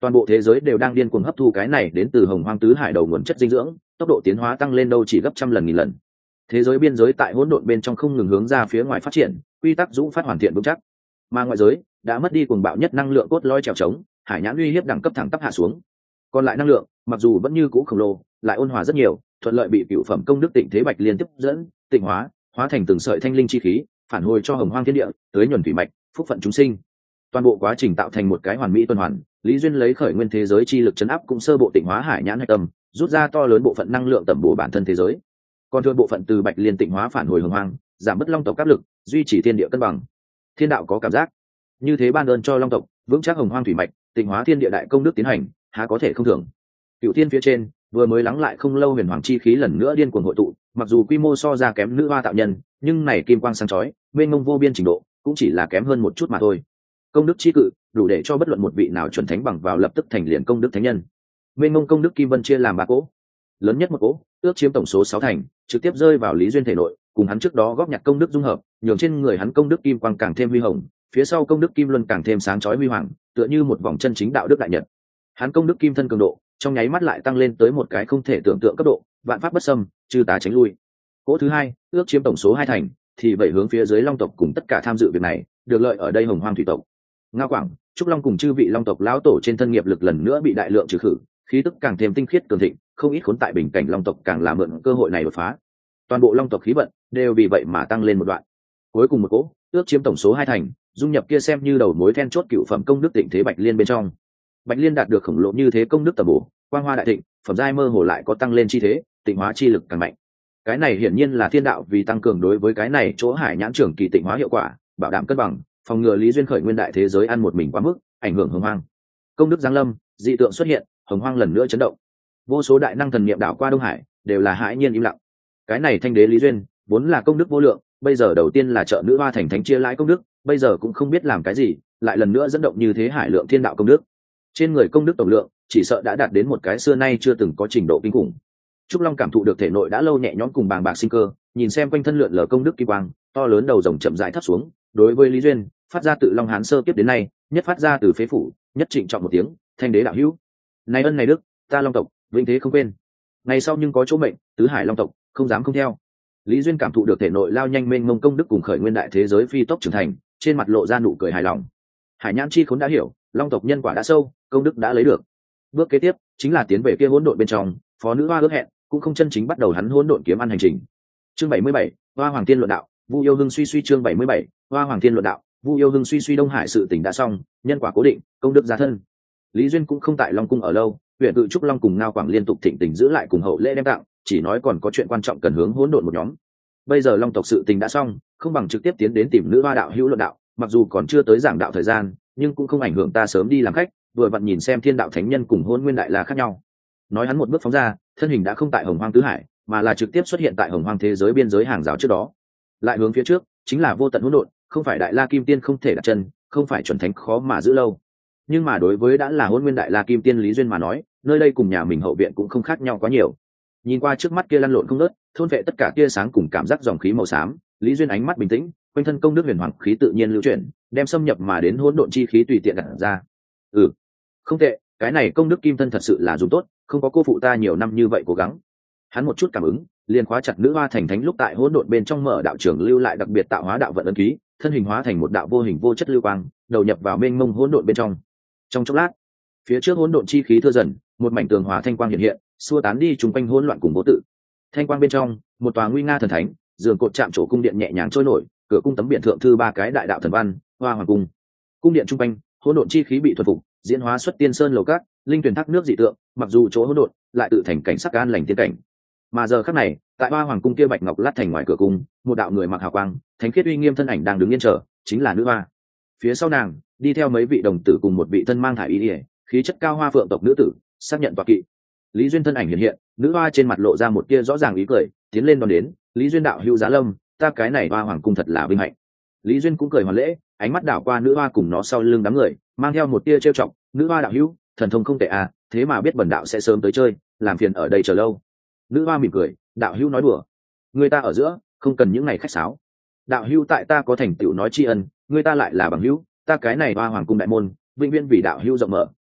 Toàn bộ thế giới đều đang điên cuồng hấp thu cái này đến từ hồng hoang tứ hải đầu nguồn chất dinh dưỡng, tốc độ tiến hóa tăng lên đâu chỉ gấp trăm lần nghìn lần. Thế giới biên giới tại hỗn độn bên trong không ngừng hướng ra phía ngoài phát triển, quy tắc dũng phát hoàn thiện vững chắc. Mà ngoại giới đã mất đi cuồng bạo nhất năng lượng cốt lõi trèo trống, hải nhãn uy hiếp đẳng cấp thẳng tắp hạ xuống. Còn lại năng lượng, mặc dù vẫn như cũ khổng lồ, lại ôn hòa rất nhiều, thuận lợi bị cựu phẩm công đức tịnh thế bạch liên tiếp dẫn, tịnh hóa, hóa thành từng sợi thanh linh chi khí, phản hồi cho hồng hoang thiên địa, tưới nhuần thủy mạch, phúc phận chúng sinh. Toàn bộ quá trình tạo thành một cái hoàn mỹ tuần hoàn. Lý Duyên lấy khởi nguyên thế giới chi lực chấn áp cũng sơ bộ tịnh hóa hải nhãn hạch tâm, rút ra to lớn bộ phận năng lượng tẩm bổ bản thân thế giới. Còn thừa bộ phận từ bạch liên tịnh hóa phản hồi hồng hoang, giảm bớt long tộc áp lực, duy trì thiên địa cân bằng. Thiên đạo có cảm giác như thế ban ơn cho long tộc, vững chắc hồng hoang thủy mạch, tịnh hóa thiên địa đại công đức tiến hành, há có thể không thưởng. Cựu thiên phía trên vừa mới lắng lại không lâu huyền hoàng chi khí lần nữa điên cuồng hội tụ, mặc dù quy mô so ra kém nữ hoa tạo nhân, nhưng này kim quang sáng chói, mênh mông vô biên trình độ, cũng chỉ là kém hơn một chút mà thôi. Công đức chi cự đủ để cho bất luận một vị nào chuẩn thánh bằng vào lập tức thành liền công đức thánh nhân. Mênh mông công đức kim vân chia làm ba cỗ, lớn nhất một cỗ ước chiếm tổng số sáu thành, trực tiếp rơi vào Lý Duyên thể nội, cùng hắn trước đó góp nhặt công đức dung hợp, nhường trên người hắn công đức kim quang càng thêm huy hồng, phía sau công đức kim luân càng thêm sáng chói huy hoàng, tựa như một vòng chân chính đạo đức đại nhật. Hắn công đức kim thân cường độ trong nháy mắt lại tăng lên tới một cái không thể tưởng tượng cấp độ, vạn pháp bất xâm, chư tá tránh lui. Cỗ thứ hai ước chiếm tổng số hai thành, thì vậy hướng phía dưới long tộc cùng tất cả tham dự việc này được lợi ở đây hồng hoang thủy tộc. Ngao Quảng, Trúc Long cùng chư vị long tộc lão tổ trên thân nghiệp lực lần nữa bị đại lượng trừ khử, khí tức càng thêm tinh khiết cường thịnh, không ít khốn tại bình cảnh long tộc càng làm mượn cơ hội này đột phá. Toàn bộ long tộc khí vận đều vì vậy mà tăng lên một đoạn. Cuối cùng một cỗ ước chiếm tổng số hai thành, dung nhập kia xem như đầu mối then chốt cựu phẩm công đức tịnh thế bạch liên bên trong. Bạch liên đạt được khổng lồ như thế công đức tầm bổ, quang hoa đại thịnh, phẩm giai mơ hồ lại có tăng lên chi thế, tịnh hóa chi lực càng mạnh. Cái này hiển nhiên là thiên đạo vì tăng cường đối với cái này chỗ hải nhãn trưởng kỳ tịnh hóa hiệu quả, bảo đảm cân bằng, phòng ngừa Lý Duyên khởi nguyên đại thế giới ăn một mình quá mức, ảnh hưởng hồng hoang. Công đức giáng lâm, dị tượng xuất hiện, hồng hoang lần nữa chấn động. Vô số đại năng thần niệm đảo qua Đông Hải, đều là hãi nhiên im lặng. Cái này thanh đế Lý Duyên, vốn là công đức vô lượng, bây giờ đầu tiên là trợ nữ hoa thành thánh chia lãi công đức, bây giờ cũng không biết làm cái gì, lại lần nữa dẫn động như thế hải lượng thiên đạo công đức. Trên người công đức tổng lượng, chỉ sợ đã đạt đến một cái xưa nay chưa từng có trình độ kinh khủng. Trúc Long cảm thụ được thể nội đã lâu nhẹ nhõm cùng bàng bạc sinh cơ, nhìn xem quanh thân lượn lờ công đức kim quang, to lớn đầu rồng chậm rãi thấp xuống, đối với Lý Duyên, phát ra tự Long Hán sơ kiếp đến nay, nhất phát ra từ phế phủ, nhất trịnh trọng một tiếng, thanh đế đạo hữu. Này ân này đức, ta Long tộc, vĩnh thế không quên. Ngày sau nhưng có chỗ mệnh, tứ hải Long tộc, không dám không theo. Lý Duyên cảm thụ được thể nội lao nhanh mênh mông công đức cùng khởi nguyên đại thế giới phi tốc trưởng thành, trên mặt lộ ra nụ cười hài lòng. Hải nhãn chi khốn đã hiểu, Long tộc nhân quả đã sâu, công đức đã lấy được. Bước kế tiếp chính là tiến về kia hỗn độn bên trong, phó nữ hoa ước hẹn, cũng không chân chính bắt đầu hắn hỗn độn kiếm ăn hành trình. Chương bảy mươi bảy, Hoa Hoàng Thiên luận đạo, Vu Yêu Hưng suy suy chương bảy mươi bảy, Hoa Hoàng Thiên luận đạo, Vu Yêu Hưng suy suy Đông Hải sự tình đã xong, nhân quả cố định, công đức gia thân. Lý Duyên cũng không tại Long cung ở lâu, huyện tự Trúc Long cùng Ngao Quảng liên tục thịnh tình giữ lại cùng hậu lễ đem tặng, chỉ nói còn có chuyện quan trọng cần hướng hỗn độn một nhóm. Bây giờ Long tộc sự tình đã xong, không bằng trực tiếp tiến đến tìm nữ hoa đạo hữu luận đạo, mặc dù còn chưa tới giảng đạo thời gian, nhưng cũng không ảnh hưởng ta sớm đi làm khách, vừa vặn nhìn xem thiên đạo thánh nhân cùng hôn nguyên đại là khác nhau. Nói hắn một bước phóng ra, thân hình đã không tại hồng hoang tứ hải, mà là trực tiếp xuất hiện tại hồng hoang thế giới biên giới hàng rào trước đó. Lại hướng phía trước chính là vô tận hỗn độn, không phải đại la kim tiên không thể đặt chân, không phải chuẩn thánh khó mà giữ lâu. Nhưng mà đối với đã là hôn nguyên đại la kim tiên Lý Duyên mà nói, nơi đây cùng nhà mình hậu viện cũng không khác nhau quá nhiều. Nhìn qua trước mắt kia lăn lộn không ngớt, thôn vệ tất cả tia sáng cùng cảm giác dòng khí màu xám, Lý Duyên ánh mắt bình tĩnh, quanh thân công đức huyền hoàng khí tự nhiên lưu chuyển, đem xâm nhập mà đến hỗn độn chi khí tùy tiện đặt ra. Ừ, không tệ, cái này công đức kim thân thật sự là dùng tốt, không có cô phụ ta nhiều năm như vậy cố gắng. Hắn một chút cảm ứng, liền khóa chặt nữ hoa thành thánh lúc tại hỗn độn bên trong mở đạo trường lưu lại đặc biệt tạo hóa đạo vận ấn ký, thân hình hóa thành một đạo vô hình vô chất lưu quang, đầu nhập vào mênh mông hỗn độn bên trong. Trong chốc lát, phía trước hỗn độn chi khí thưa dần, một mảnh tường hòa thanh quang hiện hiện, xua tán đi chúng quanh hỗn loạn cùng vô tự. Thanh quang bên trong, một tòa nguy nga thần thánh, giường cột chạm trổ cung điện nhẹ nhàng trôi nổi, cửa cung tấm biển thượng thư ba cái đại đạo thần văn, Hoa Hoàng cung. Cung điện trung quanh, hỗn độn chi khí bị thuần phục, diễn hóa xuất tiên sơn lầu cát, linh tuyển thác nước dị tượng, mặc dù chỗ hỗn độn, lại tự thành cảnh sắc an lành tiên cảnh. Mà giờ khắc này, tại Hoa Hoàng cung kia bạch ngọc lát thành ngoài cửa cung, một đạo người mặc hào quang, thánh khiết uy nghiêm thân ảnh đang đứng yên chờ, chính là nữ hoa. Phía sau nàng, đi theo mấy vị đồng tử cùng một vị thân mang thải y, khí chất cao hoa phượng tộc nữ tử, xác nhận tọa kỵ. Lý Duyên thân ảnh hiện hiện, nữ hoa trên mặt lộ ra một tia rõ ràng ý cười, tiến lên đón đến, Lý Duyên đạo hữu giá lâm, ta cái này Hoa Hoàng cung thật là vinh hạnh. Lý Duyên cũng cười hoàn lễ, ánh mắt đảo qua nữ hoa cùng nó sau lưng đám người, mang theo một tia trêu chọc, nữ hoa đạo hữu, thần thông không tệ à, thế mà biết bần đạo sẽ sớm tới chơi, làm phiền ở đây chờ lâu. Nữ hoa mỉm cười, đạo hữu nói đùa, người ta ở giữa, không cần những ngày khách sáo. Đạo hữu tại ta có thành tựu nói tri ân, người ta lại là bằng hữu, ta cái này Hoa Hoàng cung đại môn, vĩnh viễn vì đạo hữu rộng mở.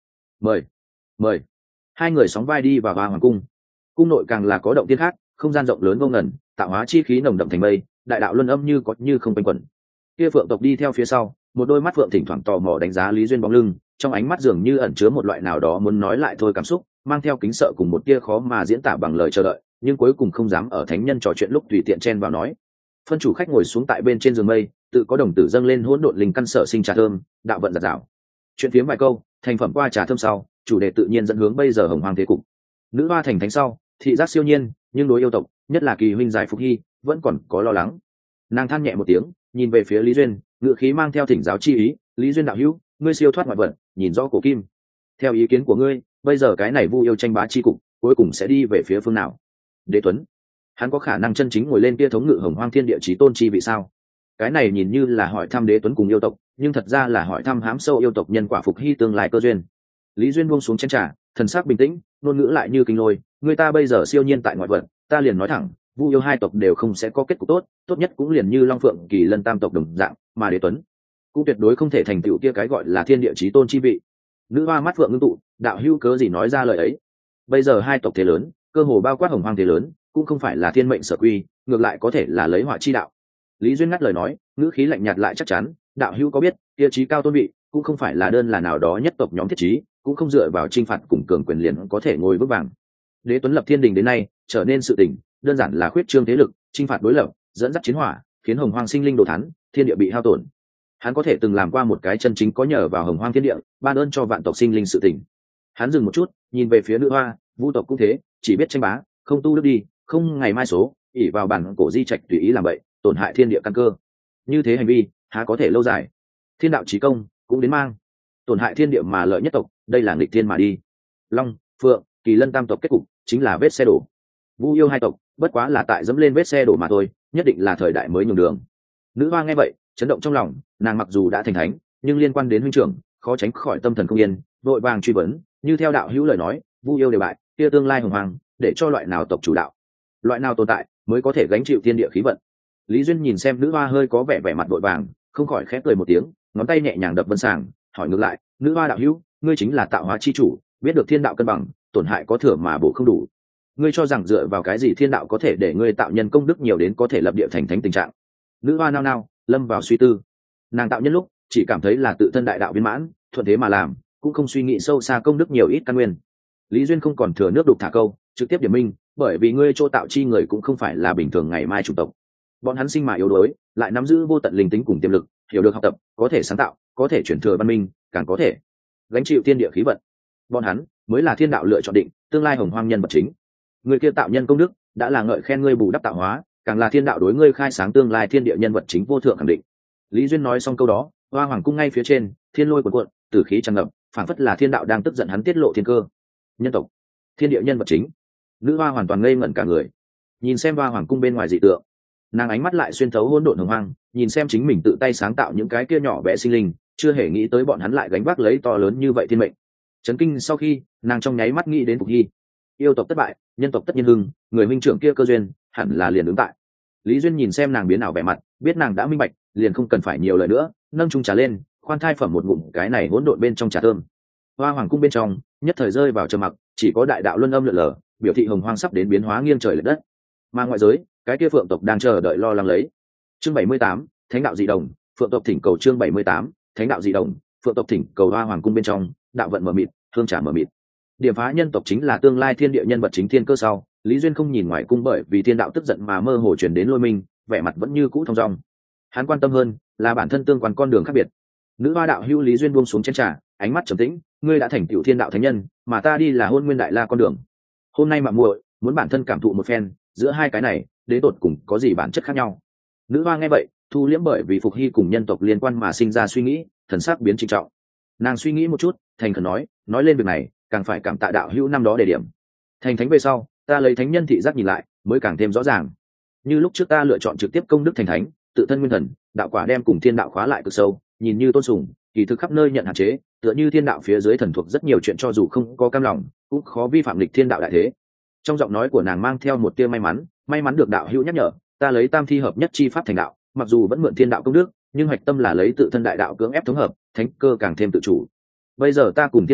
mời mời. Hai người sóng vai đi vào Hoa Hoàng cung. Cung nội càng là có động tiên khác, không gian rộng lớn vô ngần, tạo hóa chi khí nồng đậm thành mây, đại đạo luân âm như có như không quanh quẩn. Kia phượng tộc đi theo phía sau, một đôi mắt phượng thỉnh thoảng tò mò đánh giá Lý Duyên bóng lưng, trong ánh mắt dường như ẩn chứa một loại nào đó muốn nói lại thôi cảm xúc, mang theo kính sợ cùng một tia khó mà diễn tả bằng lời chờ đợi, nhưng cuối cùng không dám ở thánh nhân trò chuyện lúc tùy tiện chen vào nói. Phân chủ khách ngồi xuống tại bên trên giường mây, tự có đồng tử dâng lên hỗn độn linh căn sở sinh trà thơm, đạo vận giật rào. Chuyện phiếm vài câu, thành phẩm qua trà thơm sau, chủ đề tự nhiên dẫn hướng bây giờ hồng hoang thế cục. Nữ hoa thành thánh sau, thị giác siêu nhiên, nhưng đối yêu tộc, nhất là kỳ huynh giải phục hy, vẫn còn có lo lắng. Nàng than nhẹ một tiếng, nhìn về phía Lý Duyên, ngữ khí mang theo thỉnh giáo chi ý. Lý Duyên đạo hữu, ngươi siêu thoát ngoại vận, nhìn rõ cổ kim. Theo ý kiến của ngươi, bây giờ cái này vu yêu tranh bá chi cục, cuối cùng sẽ đi về phía phương nào? Đế Tuấn, hắn có khả năng chân chính ngồi lên kia thống ngự hồng hoang thiên địa chí tôn chi vị sao? Cái này nhìn như là hỏi thăm Đế Tuấn cùng yêu tộc, nhưng thật ra là hỏi thăm hám sâu yêu tộc nhân quả phục hy tương lai cơ duyên. Lý Duyên buông xuống chén trà, thần sắc bình tĩnh, ngôn ngữ lại như kinh lôi. Người ta bây giờ siêu nhiên tại ngoại vận, ta liền nói thẳng, vu yêu hai tộc đều không sẽ có kết cục tốt, tốt nhất cũng liền như Long Phượng Kỳ Lân tam tộc đồng dạng, mà Đế Tuấn cũng tuyệt đối không thể thành tựu kia cái gọi là thiên địa chí tôn chi vị. Nữ hoa mắt phượng ngưng tụ, đạo hữu cớ gì nói ra lời ấy? Bây giờ hai tộc thế lớn, cơ hồ bao quát hồng hoang thế lớn, cũng không phải là thiên mệnh sở quy, ngược lại có thể là lấy họa chi đạo. Lý Duyên ngắt lời nói, ngữ khí lạnh nhạt lại chắc chắn, đạo hữu có biết, kia chí cao tôn vị, cũng không phải là đơn là nào đó nhất tộc nhóm thiết chí, cũng không dựa vào chinh phạt cùng cường quyền liền có thể ngồi vững vàng. Đế Tuấn lập thiên đình đến nay, trở nên sự tình, đơn giản là khuyết trương thế lực, chinh phạt đối lập, dẫn dắt chiến hỏa, khiến hồng hoang sinh linh đồ thán, thiên địa bị hao tổn. Hắn có thể từng làm qua một cái chân chính có nhờ vào hồng hoang thiên địa, ban ơn cho vạn tộc sinh linh sự tình. Hắn dừng một chút, nhìn về phía nữ hoa, vu tộc cũng thế, chỉ biết tranh bá, không tu đức đi, không ngày mai số, ỷ vào bản cổ di trạch tùy ý làm vậy, tổn hại thiên địa căn cơ. Như thế hành vi, há có thể lâu dài? Thiên đạo chí công cũng đến mang, tổn hại thiên địa mà lợi nhất tộc, đây là nghịch thiên mà đi. Long, Phượng, Kỳ Lân tam tộc kết cục chính là vết xe đổ. Vu yêu hai tộc bất quá là tại dẫm lên vết xe đổ mà thôi, nhất định là thời đại mới nhường đường. Nữ hoa nghe vậy, chấn động trong lòng, nàng mặc dù đã thành thánh, nhưng liên quan đến huynh trưởng, khó tránh khỏi tâm thần không yên, vội vàng truy vấn, như theo đạo hữu lời nói, vu yêu đều bại, kia tương lai hồng hoàng, để cho loại nào tộc chủ đạo, loại nào tồn tại mới có thể gánh chịu thiên địa khí vận? Lý Duyên nhìn xem nữ hoa hơi có vẻ vẻ mặt vội vàng, không khỏi khép cười một tiếng, ngón tay nhẹ nhàng đập vân sàng, hỏi ngược lại, nữ hoa đạo hữu, ngươi chính là tạo hóa chi chủ, biết được thiên đạo cân bằng, tổn hại có thừa mà bổ không đủ, ngươi cho rằng dựa vào cái gì thiên đạo có thể để ngươi tạo nhân công đức nhiều đến có thể lập địa thành thánh tình trạng? Nữ hoa nao nao, lâm vào suy tư. Nàng tạo nhân lúc chỉ cảm thấy là tự thân đại đạo viên mãn, thuận thế mà làm, cũng không suy nghĩ sâu xa công đức nhiều ít căn nguyên. Lý Duyên không còn thừa nước đục thả câu, trực tiếp điểm minh, bởi vì ngươi chỗ tạo chi người cũng không phải là bình thường ngày mai chủng tộc, bọn hắn sinh mà yếu đuối, lại nắm giữ vô tận linh tính cùng tiềm lực, hiểu được học tập, có thể sáng tạo, có thể chuyển thừa văn minh, càng có thể gánh chịu thiên địa khí vận. Bọn hắn mới là thiên đạo lựa chọn định, tương lai hồng hoang nhân vật chính. Người kia tạo nhân công đức, đã là ngợi khen ngươi bù đắp tạo hóa, càng là thiên đạo đối ngươi khai sáng tương lai thiên địa nhân vật chính vô thượng khẳng định. Lý Duyên nói xong câu đó, hoa hoàng cung ngay phía trên, thiên lôi cuồn cuộn, tử khí tràn ngập, phảng phất là thiên đạo đang tức giận hắn tiết lộ thiên cơ. Nhân tộc, thiên địa nhân vật chính. Nữ hoa hoàn toàn ngây ngẩn cả người, nhìn xem hoa hoàng cung bên ngoài dị tượng, nàng ánh mắt lại xuyên thấu hỗn độn hồng hoang, nhìn xem chính mình tự tay sáng tạo những cái kia nhỏ bé sinh linh, chưa hề nghĩ tới bọn hắn lại gánh vác lấy to lớn như vậy thiên mệnh. Chấn kinh sau khi, nàng trong nháy mắt nghĩ đến Phục Hy. Yêu tộc thất bại, nhân tộc tất nhiên hưng, người huynh trưởng kia cơ duyên hẳn là liền ứng tại. Lý Duyên nhìn xem nàng biến ảo vẻ mặt, biết nàng đã minh bạch, liền không cần phải nhiều lời nữa, nâng chung trà lên, khoan thai phẩm một ngụm cái này hỗn độn bên trong trà thơm. Hoa hoàng cung bên trong nhất thời rơi vào trầm mặc, chỉ có đại đạo luân âm lượn lờ, biểu thị hồng hoang sắp đến biến hóa nghiêng trời lệch đất. Mà ngoại giới, cái kia phượng tộc đang chờ đợi lo lắng lấy. Chương bảy mươi tám, thánh đạo dị đồng, phượng tộc thỉnh cầu. Chương bảy mươi tám, thánh đạo dị đồng, phượng tộc thỉnh cầu. Hoa hoàng cung bên trong, đạo vận mờ mịt, hương trà mờ mịt. Điểm phá nhân tộc chính là tương lai thiên địa nhân vật chính thiên cơ sau. Lý Duyên không nhìn ngoài cung, bởi vì thiên đạo tức giận mà mơ hồ truyền đến lôi minh, vẻ mặt vẫn như cũ thong dong. Hắn quan tâm hơn là bản thân tương quan con đường khác biệt. Nữ hoa đạo hữu Lý Duyên buông xuống chén trà, ánh mắt trầm tĩnh, ngươi đã thành tựu thiên đạo thánh nhân, mà ta đi là hôn nguyên đại la con đường. Hôm nay mà muội muốn bản thân cảm thụ một phen, giữa hai cái này đến tột cùng có gì bản chất khác nhau? Nữ hoa nghe vậy, thu liễm bởi vì Phục Hy cùng nhân tộc liên quan mà sinh ra suy nghĩ, thần sắc biến trịnh trọng. Nàng suy nghĩ một chút, thành khẩn nói, nói lên việc này, càng phải cảm tạ đạo hữu năm đó đề điểm. Thành thánh về sau, ta lấy thánh nhân thị giác nhìn lại, mới càng thêm rõ ràng. Như lúc trước ta lựa chọn trực tiếp công đức thành thánh, tự thân nguyên thần, đạo quả đem cùng thiên đạo khóa lại cực sâu, nhìn như tôn sùng, kỳ thực khắp nơi nhận hạn chế, tựa như thiên đạo phía dưới thần thuộc rất nhiều chuyện cho dù không có cam lòng, cũng khó vi phạm lịch thiên đạo đại thế. Trong giọng nói của nàng mang theo một tia may mắn, may mắn được đạo hữu nhắc nhở, ta lấy tam thi hợp nhất chi pháp thành đạo, mặc dù vẫn mượn thiên đạo công đức, nhưng hoạch tâm là lấy tự thân đại đạo cưỡng ép thống hợp, thánh cơ càng thêm tự chủ. Bây giờ ta cùng thiên đạo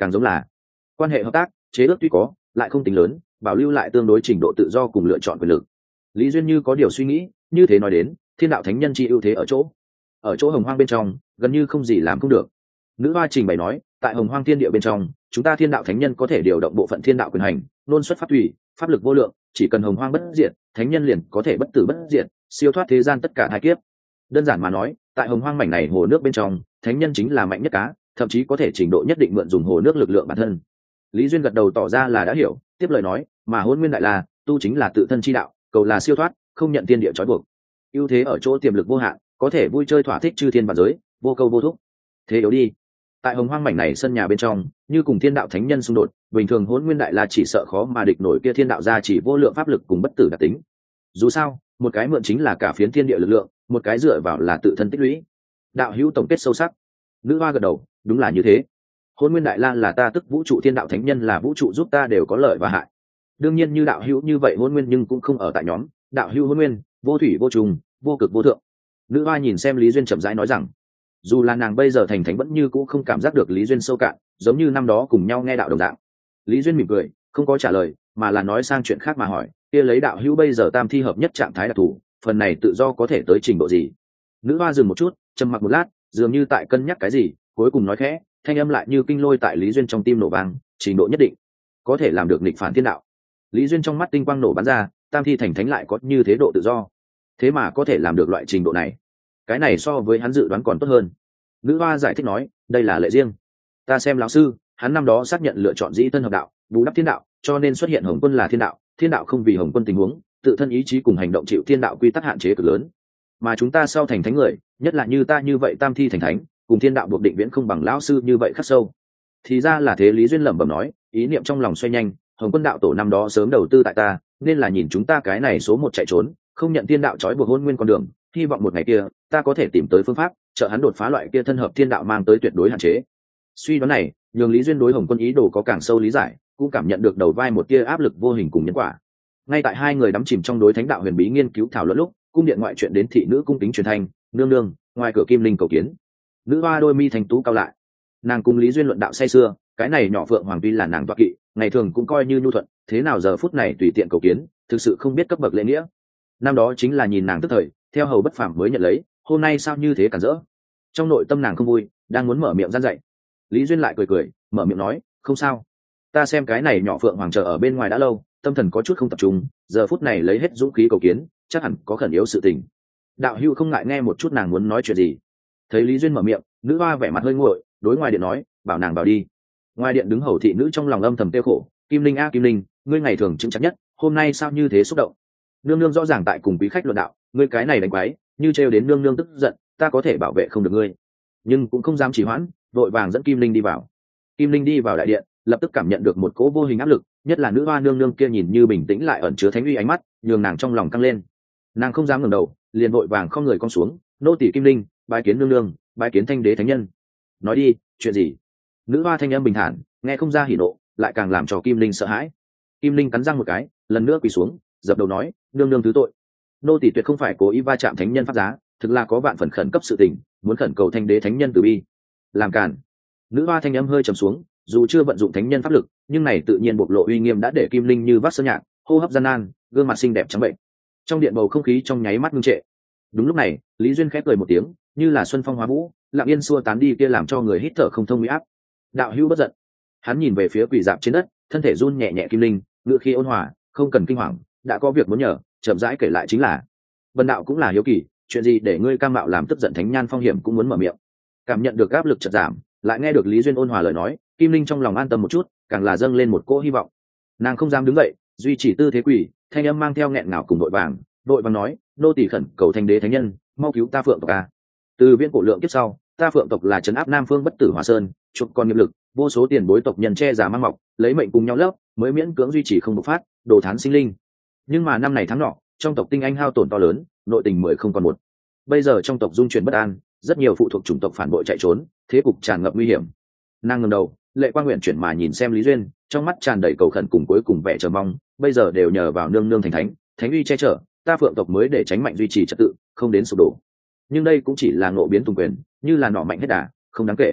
càng giống là quan hệ hợp tác. Chế ước tuy có, lại không tính lớn, bảo lưu lại tương đối trình độ tự do cùng lựa chọn quyền lực. Lý Duyên như có điều suy nghĩ, như thế nói đến, thiên đạo thánh nhân chi ưu thế ở chỗ ở chỗ hồng hoang bên trong gần như không gì làm không được. Nữ hoa trình bày nói, tại hồng hoang thiên địa bên trong, chúng ta thiên đạo thánh nhân có thể điều động bộ phận thiên đạo quyền hành, nôn xuất pháp thủy, pháp lực vô lượng, chỉ cần hồng hoang bất diệt, thánh nhân liền có thể bất tử bất diệt, siêu thoát thế gian tất cả hai kiếp. Đơn giản mà nói, tại hồng hoang mảnh này hồ nước bên trong, thánh nhân chính là mạnh nhất cá, thậm chí có thể trình độ nhất định mượn dùng hồ nước lực lượng bản thân. Lý Duyên gật đầu tỏ ra là đã hiểu, tiếp lời nói, mà hôn nguyên đại la tu chính là tự thân chi đạo, cầu là siêu thoát, không nhận thiên địa trói buộc. Ưu thế ở chỗ tiềm lực vô hạn, có thể vui chơi thỏa thích chư thiên vạn giới, vô câu vô thúc. Thế yếu đi. Tại hồng hoang mảnh này sân nhà bên trong, như cùng thiên đạo thánh nhân xung đột, bình thường hôn nguyên đại la chỉ sợ khó mà địch nổi kia thiên đạo gia chỉ vô lượng pháp lực cùng bất tử đặc tính. Dù sao, một cái mượn chính là cả phiến thiên địa lực lượng, một cái dựa vào là tự thân tích lũy. Đạo hữu tổng kết sâu sắc. Nữ hoa gật đầu, đúng là như thế. Hôn nguyên đại la là ta tức vũ trụ thiên đạo thánh nhân là vũ trụ giúp ta đều có lợi và hại. Đương nhiên như đạo hữu như vậy hôn nguyên nhưng cũng không ở tại nhóm, đạo hữu hôn nguyên, vô thủy vô trùng, vô cực vô thượng. Nữ hoa nhìn xem Lý Duyên chậm rãi nói rằng, dù là nàng bây giờ thành thánh vẫn như cũ không cảm giác được Lý Duyên sâu cạn, giống như năm đó cùng nhau nghe đạo đồng dạng. Lý Duyên mỉm cười, không có trả lời, mà là nói sang chuyện khác mà hỏi, kia lấy đạo hữu bây giờ tam thi hợp nhất trạng thái đặc thù, phần này tự do có thể tới trình độ gì? Nữ hoa dừng một chút, trầm mặc một lát, dường như tại cân nhắc cái gì, cuối cùng nói khẽ, thanh âm lại như kinh lôi tại Lý Duyên trong tim nổ vang, trình độ nhất định có thể làm được nghịch phản thiên đạo. Lý Duyên trong mắt tinh quang nổ bắn ra, tam thi thành thánh lại có như thế độ tự do, thế mà có thể làm được loại trình độ này, cái này so với hắn dự đoán còn tốt hơn. Nữ hoa giải thích nói, đây là lệ riêng, ta xem lão sư hắn năm đó xác nhận lựa chọn dĩ thân hợp đạo, bù đắp thiên đạo, cho nên xuất hiện hồng quân là thiên đạo, thiên đạo không vì hồng quân tình huống, tự thân ý chí cùng hành động chịu thiên đạo quy tắc hạn chế cực lớn. Mà chúng ta sau thành thánh người, nhất là như ta như vậy tam thi thành thánh, cùng thiên đạo buộc định viễn không bằng lão sư như vậy khắc sâu. Thì ra là thế. Lý Duyên lẩm bẩm nói, ý niệm trong lòng xoay nhanh, hồng quân đạo tổ năm đó sớm đầu tư tại ta, nên là nhìn chúng ta cái này số một chạy trốn, không nhận thiên đạo trói buộc hôn nguyên con đường, hy vọng một ngày kia ta có thể tìm tới phương pháp trợ hắn đột phá loại kia thân hợp thiên đạo mang tới tuyệt đối hạn chế. Suy đoán này nhường Lý Duyên đối hồng quân ý đồ có càng sâu lý giải, cũng cảm nhận được đầu vai một tia áp lực vô hình cùng nhân quả. Ngay tại hai người đắm chìm trong đối thánh đạo huyền bí nghiên cứu thảo luận lúc, cung điện ngoại chuyện đến thị nữ cung kính truyền thanh, nương nương, ngoài cửa kim linh cầu kiến. Nữ hoa đôi mi thành tú cao lại, nàng cùng Lý Duyên luận đạo say sưa, cái này nhỏ phượng hoàng tuy là nàng toạc kỵ, ngày thường cũng coi như nhu thuận, thế nào giờ phút này tùy tiện cầu kiến, thực sự không biết cấp bậc lễ nghĩa. Năm đó chính là nhìn nàng tức thời, theo hầu bất phàm mới nhận lấy, hôm nay sao như thế cản rỡ. Trong nội tâm nàng không vui, đang muốn mở miệng gian dạy, Lý Duyên lại cười cười, mở miệng nói, không sao, ta xem cái này nhỏ phượng hoàng chờ ở bên ngoài đã lâu, tâm thần có chút không tập trung, giờ phút này lấy hết dũng khí cầu kiến, chắc hẳn có khẩn yếu sự tình. Đạo hữu không ngại nghe một chút nàng muốn nói chuyện gì. Thấy Lý Duyên mở miệng, nữ hoa vẻ mặt hơi nguội, đối ngoài điện nói, bảo nàng vào đi. Ngoài điện đứng hầu thị nữ trong lòng âm thầm tiêu khổ, Kim Linh a Kim Linh, ngươi ngày thường chững chạc nhất, hôm nay sao như thế xúc động? Nương nương rõ ràng tại cùng quý khách luận đạo, ngươi cái này đánh quái, như trêu đến nương nương tức giận, ta có thể bảo vệ không được ngươi, nhưng cũng không dám trì hoãn, vội vàng dẫn Kim Linh đi vào. Kim Linh đi vào đại điện, lập tức cảm nhận được một cỗ vô hình áp lực, nhất là nữ hoa nương nương kia nhìn như bình tĩnh lại ẩn chứa thánh uy ánh mắt, nhường nàng trong lòng căng lên. Nàng không dám ngẩng đầu, liền vội vàng không người cong xuống, nô tỳ Kim Linh, bái kiến nương nương, bái kiến thanh đế thánh nhân. Nói đi, chuyện gì? Nữ hoa thanh âm bình thản, nghe không ra hỉ nộ, lại càng làm cho Kim Linh sợ hãi. Kim Linh cắn răng một cái, lần nữa quỳ xuống, dập đầu nói, nương nương thứ tội, nô tỳ tuyệt không phải cố ý va chạm thánh nhân pháp giá, thực là có vạn phần khẩn cấp sự tình, muốn khẩn cầu thanh đế thánh nhân từ bi. Làm cản. Nữ hoa thanh âm hơi trầm xuống, dù chưa vận dụng thánh nhân pháp lực, nhưng này tự nhiên bộc lộ uy nghiêm đã để Kim Linh như vắt sơn nhạc, hô hấp gian nan, gương mặt xinh đẹp trắng bệnh. Trong điện bầu không khí trong nháy mắt ngưng trệ. Đúng lúc này, Lý Duyên khép cười một tiếng, như là xuân phong hóa vũ, lặng yên xua tán đi kia làm cho người hít thở không thông uy áp. Đạo hữu bất giận. Hắn nhìn về phía quỳ dạp trên đất, thân thể run nhẹ nhẹ Kim Linh, ngựa khi ôn hòa, không cần kinh hoàng, đã có việc muốn nhờ, chậm rãi kể lại chính là. Vân đạo cũng là hiếu kỳ, chuyện gì để ngươi cam mạo làm tức giận thánh nhan phong hiểm cũng muốn mở miệng. Cảm nhận được áp lực chợt giảm, lại nghe được Lý Duyên ôn hòa lời nói, Kim Linh trong lòng an tâm một chút, càng là dâng lên một cỗ hy vọng. Nàng không dám đứng dậy, duy trì tư thế quỳ, thanh âm mang theo nghẹn ngào cùng vội vàng, vội vàng nói, nô tỳ khẩn cầu thanh đế thánh nhân, mau cứu ta Phượng tộc a. Từ viễn cổ lượng kiếp sau, ta Phượng tộc là trấn áp Nam Phương bất tử Hỏa Sơn, chuộc con nghiệp lực, vô số tiền bối tộc nhân che giả mang mọc, lấy mệnh cùng nhau lấp, mới miễn cưỡng duy trì không bộc phát, đồ thán sinh linh. Nhưng mà năm này tháng nọ, trong tộc tinh anh hao tổn to lớn, nội tình mười không còn một. Bây giờ trong tộc dung chuyển bất an, rất nhiều phụ thuộc chủng tộc phản bội chạy trốn, thế cục tràn ngập nguy hiểm. Nàng ngẩng đầu, lệ quan nguyện chuyển mà nhìn xem Lý Duyên, trong mắt tràn đầy cầu khẩn cùng cuối cùng vẻ chờ mong, bây giờ đều nhờ vào nương nương thành thánh, thánh uy che chở, ta Phượng tộc mới để tránh mạnh duy trì trật tự, không đến sụp đổ. Nhưng đây cũng chỉ là ngộ biến tùng quyền, như là nọ mạnh hết đà, không đáng kể.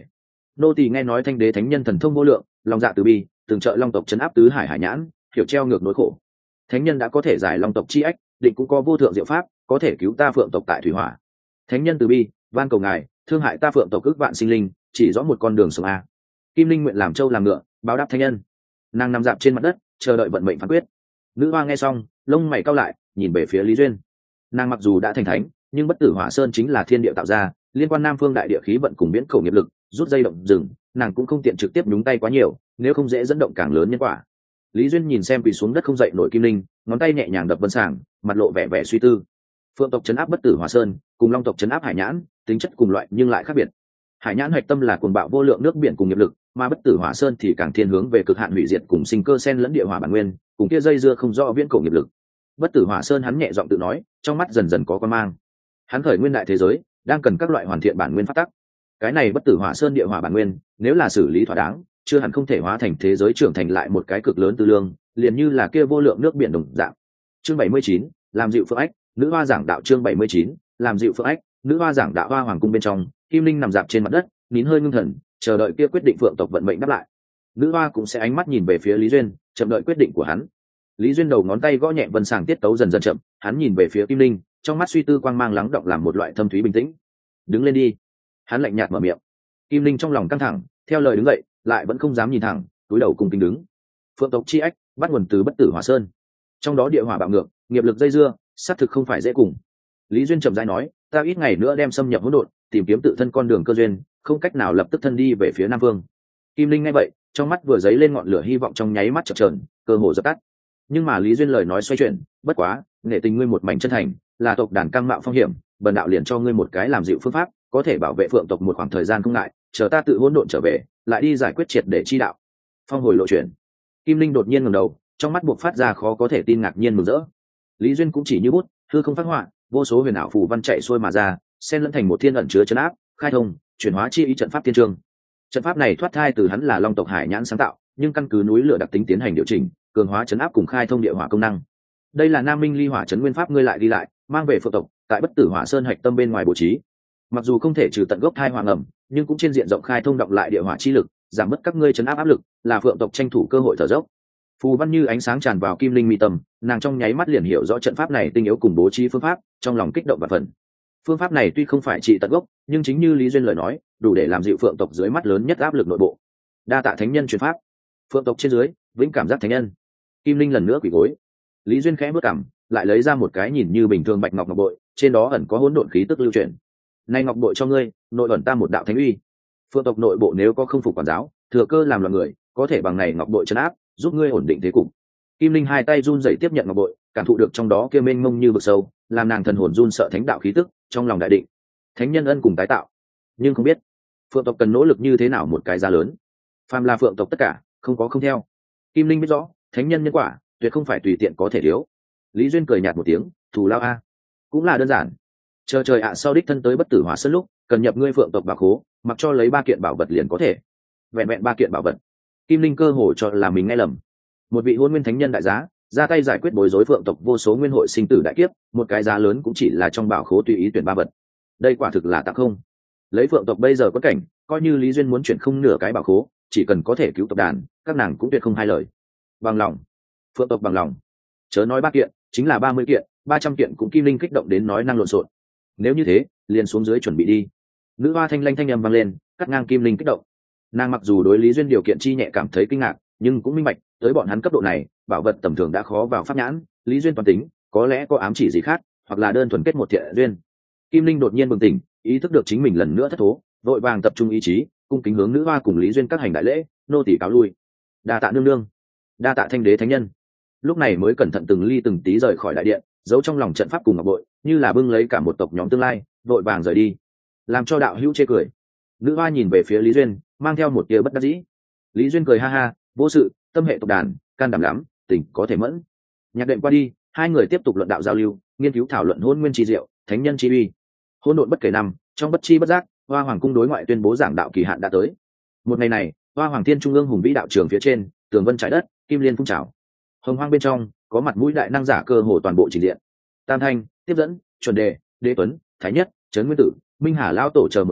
Nô tỳ nghe nói thanh đế thánh nhân thần thông vô lượng, lòng dạ từ bi, từng trợ long tộc chấn áp tứ hải hải nhãn, hiểu treo ngược nỗi khổ. Thánh nhân đã có thể giải long tộc chi ách, định cũng có vô thượng diệu pháp, có thể cứu ta phượng tộc tại thủy hỏa. Thánh nhân từ bi, van cầu ngài thương hại ta phượng tộc ước vạn sinh linh, chỉ rõ một con đường sống a. Kim linh nguyện làm trâu làm ngựa, báo đáp thánh nhân. Nàng nằm dạp trên mặt đất, chờ đợi vận mệnh phán quyết. Nữ hoa nghe xong, lông mày cau lại, nhìn về phía Lý Duyên. Nàng mặc dù đã thành thánh, nhưng bất tử hỏa sơn chính là thiên địa tạo ra, liên quan nam phương đại địa khí vận cùng biến khẩu nghiệp lực, rút dây động rừng, nàng cũng không tiện trực tiếp nhúng tay quá nhiều, nếu không dễ dẫn động càng lớn nhân quả. Lý Duyên nhìn xem quỳ xuống đất không dậy nổi Kim Linh, ngón tay nhẹ nhàng đập vân sàng, mặt lộ vẻ vẻ suy tư. Phượng tộc chấn áp bất tử hỏa sơn, cùng long tộc chấn áp hải nhãn, tính chất cùng loại nhưng lại khác biệt. Hải nhãn hạch tâm là cuồng bạo vô lượng nước biển cùng nghiệp lực, mà bất tử hỏa sơn thì càng thiên hướng về cực hạn hủy diệt cùng sinh cơ sen lẫn địa hỏa bản nguyên, cùng kia dây dưa không rõ viễn cổ nghiệp lực. Bất tử hỏa sơn hắn nhẹ giọng tự nói, trong mắt dần dần có quan mang. Hắn khởi nguyên đại thế giới đang cần các loại hoàn thiện bản nguyên phát tắc. Cái này bất tử hỏa sơn địa hỏa bản nguyên, nếu là xử lý thỏa đáng, chưa hẳn không thể hóa thành thế giới trưởng thành lại một cái cực lớn tư lương, liền như là kia vô lượng nước biển đồng dạng. Chương bảy mươi chín, làm dịu phượng ách, nữ hoa giảng đạo. Chương bảy mươi chín, làm dịu phượng ách, nữ hoa giảng đạo. Hoa hoàng cung bên trong, Kim Linh nằm dạp trên mặt đất, nín hơi ngưng thần, chờ đợi kia quyết định phượng tộc vận mệnh đáp lại. Nữ hoa cũng sẽ ánh mắt nhìn về phía Lý Duyên, chậm đợi quyết định của hắn. Lý Duyên đầu ngón tay gõ nhẹ vân sàng tiết tấu dần dần chậm, hắn nhìn về phía Kim Linh, trong mắt suy tư quang mang lắng động làm một loại thâm thúy bình tĩnh. Đứng lên đi. Hắn lạnh nhạt mở miệng. Kim Linh trong lòng căng thẳng, theo lời đứng dậy, lại vẫn không dám nhìn thẳng, cúi đầu cùng kính đứng. Phượng tộc chi ách bắt nguồn từ bất tử hỏa sơn, trong đó địa hỏa bạo ngược, nghiệp lực dây dưa, xác thực không phải dễ cùng. Lý Duyên chậm rãi nói, ta ít ngày nữa đem xâm nhập hỗn độn, tìm kiếm tự thân con đường cơ duyên, không cách nào lập tức thân đi về phía nam vương. Kim Linh nghe vậy, trong mắt vừa dấy lên ngọn lửa hy vọng trong nháy mắt chập chờn, cơ hồ dập tắt. Nhưng mà Lý Duyên lời nói xoay chuyển, bất quá, nghệ tình ngươi một mảnh chân thành, là tộc đàn căng mạo phong hiểm, bần đạo liền cho ngươi một cái làm dịu phương pháp, có thể bảo vệ phượng tộc một khoảng thời gian không ngại, chờ ta tự hỗn độn trở về, lại đi giải quyết triệt để chi đạo. Phong hồi lộ chuyển. Kim Linh đột nhiên ngẩng đầu, trong mắt buộc phát ra khó có thể tin ngạc nhiên mừng rỡ. Lý Duyên cũng chỉ như bút, hư không phát họa, vô số huyền ảo phù văn chạy xuôi mà ra, xen lẫn thành một thiên ẩn chứa trấn áp, khai thông, chuyển hóa chi ý trận pháp tiên trương. Trận pháp này thoát thai từ hắn là long tộc hải nhãn sáng tạo, nhưng căn cứ núi lửa đặc tính tiến hành điều chỉnh, cường hóa chấn áp cùng khai thông địa hỏa công năng. Đây là Nam Minh Ly Hỏa Chấn Nguyên Pháp, ngươi lại đi lại, mang về phượng tộc, tại bất tử hỏa sơn hạch tâm bên ngoài bố trí. Mặc dù không thể trừ tận gốc thai hỏa ngầm, nhưng cũng trên diện rộng khai thông động lại địa hỏa chi lực, giảm bớt các ngươi chấn áp áp lực, là phượng tộc tranh thủ cơ hội thở dốc. Phù văn như ánh sáng tràn vào Kim Linh mi tâm, nàng trong nháy mắt liền hiểu rõ trận pháp này tinh yếu cùng bố trí phương pháp, trong lòng kích động và phần. Phương pháp này tuy không phải trị tận gốc, nhưng chính như Lý Duyên lời nói, đủ để làm dịu phượng tộc dưới mắt lớn nhất áp lực nội bộ. Đa tạ thánh nhân truyền pháp. Phượng tộc trên dưới vĩnh cảm giác thánh nhân. Kim Linh lần nữa quỳ gối. Lý Duyên khẽ bước cằm, lại lấy ra một cái nhìn như bình thường bạch ngọc ngọc bội, trên đó ẩn có hỗn độn khí tức lưu chuyển. Này ngọc bội cho ngươi, nội ẩn ta một đạo thánh uy. Phượng tộc nội bộ nếu có không phục quản giáo, thừa cơ làm loạn người, có thể bằng này ngọc bội trấn áp, giúp ngươi ổn định thế cục. Kim Linh hai tay run rẩy tiếp nhận ngọc bội, cảm thụ được trong đó kia mênh mông như vực sâu, làm nàng thần hồn run sợ thánh đạo khí tức, trong lòng đại định. Thánh nhân ân cùng tái tạo, nhưng không biết phượng tộc cần nỗ lực như thế nào một cái giá lớn. Phàm là phượng tộc tất cả, không có không theo. Kim Linh biết rõ, thánh nhân nhân quả tuyệt không phải tùy tiện có thể thiếu. Lý Duyên cười nhạt một tiếng, thù lao a, cũng là đơn giản. Chờ trời ạ sau đích thân tới bất tử hỏa sơn lúc, cần nhập ngươi phượng tộc bảo khố, mặc cho lấy ba kiện bảo vật liền có thể. Vẹn vẹn ba kiện bảo vật. Kim Linh cơ hồ cho là mình nghe lầm. Một vị hôn nguyên thánh nhân đại giá, ra tay giải quyết bối rối phượng tộc vô số nguyên hội sinh tử đại kiếp, một cái giá lớn cũng chỉ là trong bảo khố tùy ý tuyển ba vật. Đây quả thực là tặng không. Lấy phượng tộc bây giờ có cảnh, coi như Lý Duyên muốn chuyển không nửa cái bảo khố, chỉ cần có thể cứu tộc đàn, các nàng cũng tuyệt không hai lời. Bằng lòng. Phượng tộc bằng lòng. Chớ nói ba kiện, chính là ba mươi kiện, ba trăm kiện cũng Kim Linh kích động đến nói năng lộn xộn. Nếu như thế, liền xuống dưới chuẩn bị đi. Nữ hoa thanh lanh thanh âm vang lên, cắt ngang Kim Linh kích động. Nàng mặc dù đối Lý Duyên điều kiện chi nhẹ cảm thấy kinh ngạc, nhưng cũng minh bạch, tới bọn hắn cấp độ này, bảo vật tầm thường đã khó vào pháp nhãn, Lý Duyên toàn tính, có lẽ có ám chỉ gì khác, hoặc là đơn thuần kết một thiện duyên. Kim Linh đột nhiên bừng tỉnh, ý thức được chính mình lần nữa thất thố, vội vàng tập trung ý chí, cung kính hướng nữ hoa cùng Lý Duyên các hành đại lễ, nô tỳ cáo lui. Đa tạ nương nương, đa tạ thanh đế thánh nhân. Lúc này mới cẩn thận từng ly từng tí rời khỏi đại điện, giấu trong lòng trận pháp cùng ngọc bội, như là bưng lấy cả một tộc nhóm tương lai, vội vàng rời đi, làm cho đạo hữu chê cười. Nữ hoa nhìn về phía Lý Duyên, mang theo một tia bất đắc dĩ. Lý Duyên cười ha ha, vô sự, tâm hệ tộc đàn, can đảm lắm, tình có thể mẫn. Nhạc đệm qua đi, hai người tiếp tục luận đạo giao lưu, nghiên cứu thảo luận hôn nguyên chi diệu, thánh nhân chi uy. Hỗn độn bất kể năm, trong bất chi bất giác, Hoa Hoàng cung đối ngoại tuyên bố giảng đạo kỳ hạn đã tới. Một ngày này, Hoa Hoàng Thiên trung ương hùng vĩ đạo trường phía trên, tường vân trái đất, kim liên phun trào. Hồng hoang bên trong, có mặt mũi đại năng giả cơ hồ toàn bộ trình diện. Tam thanh, tiếp dẫn, chuẩn đề, đế tuấn, thái nhất, trấn nguyên tử, minh hà lao tổ chờ một chút,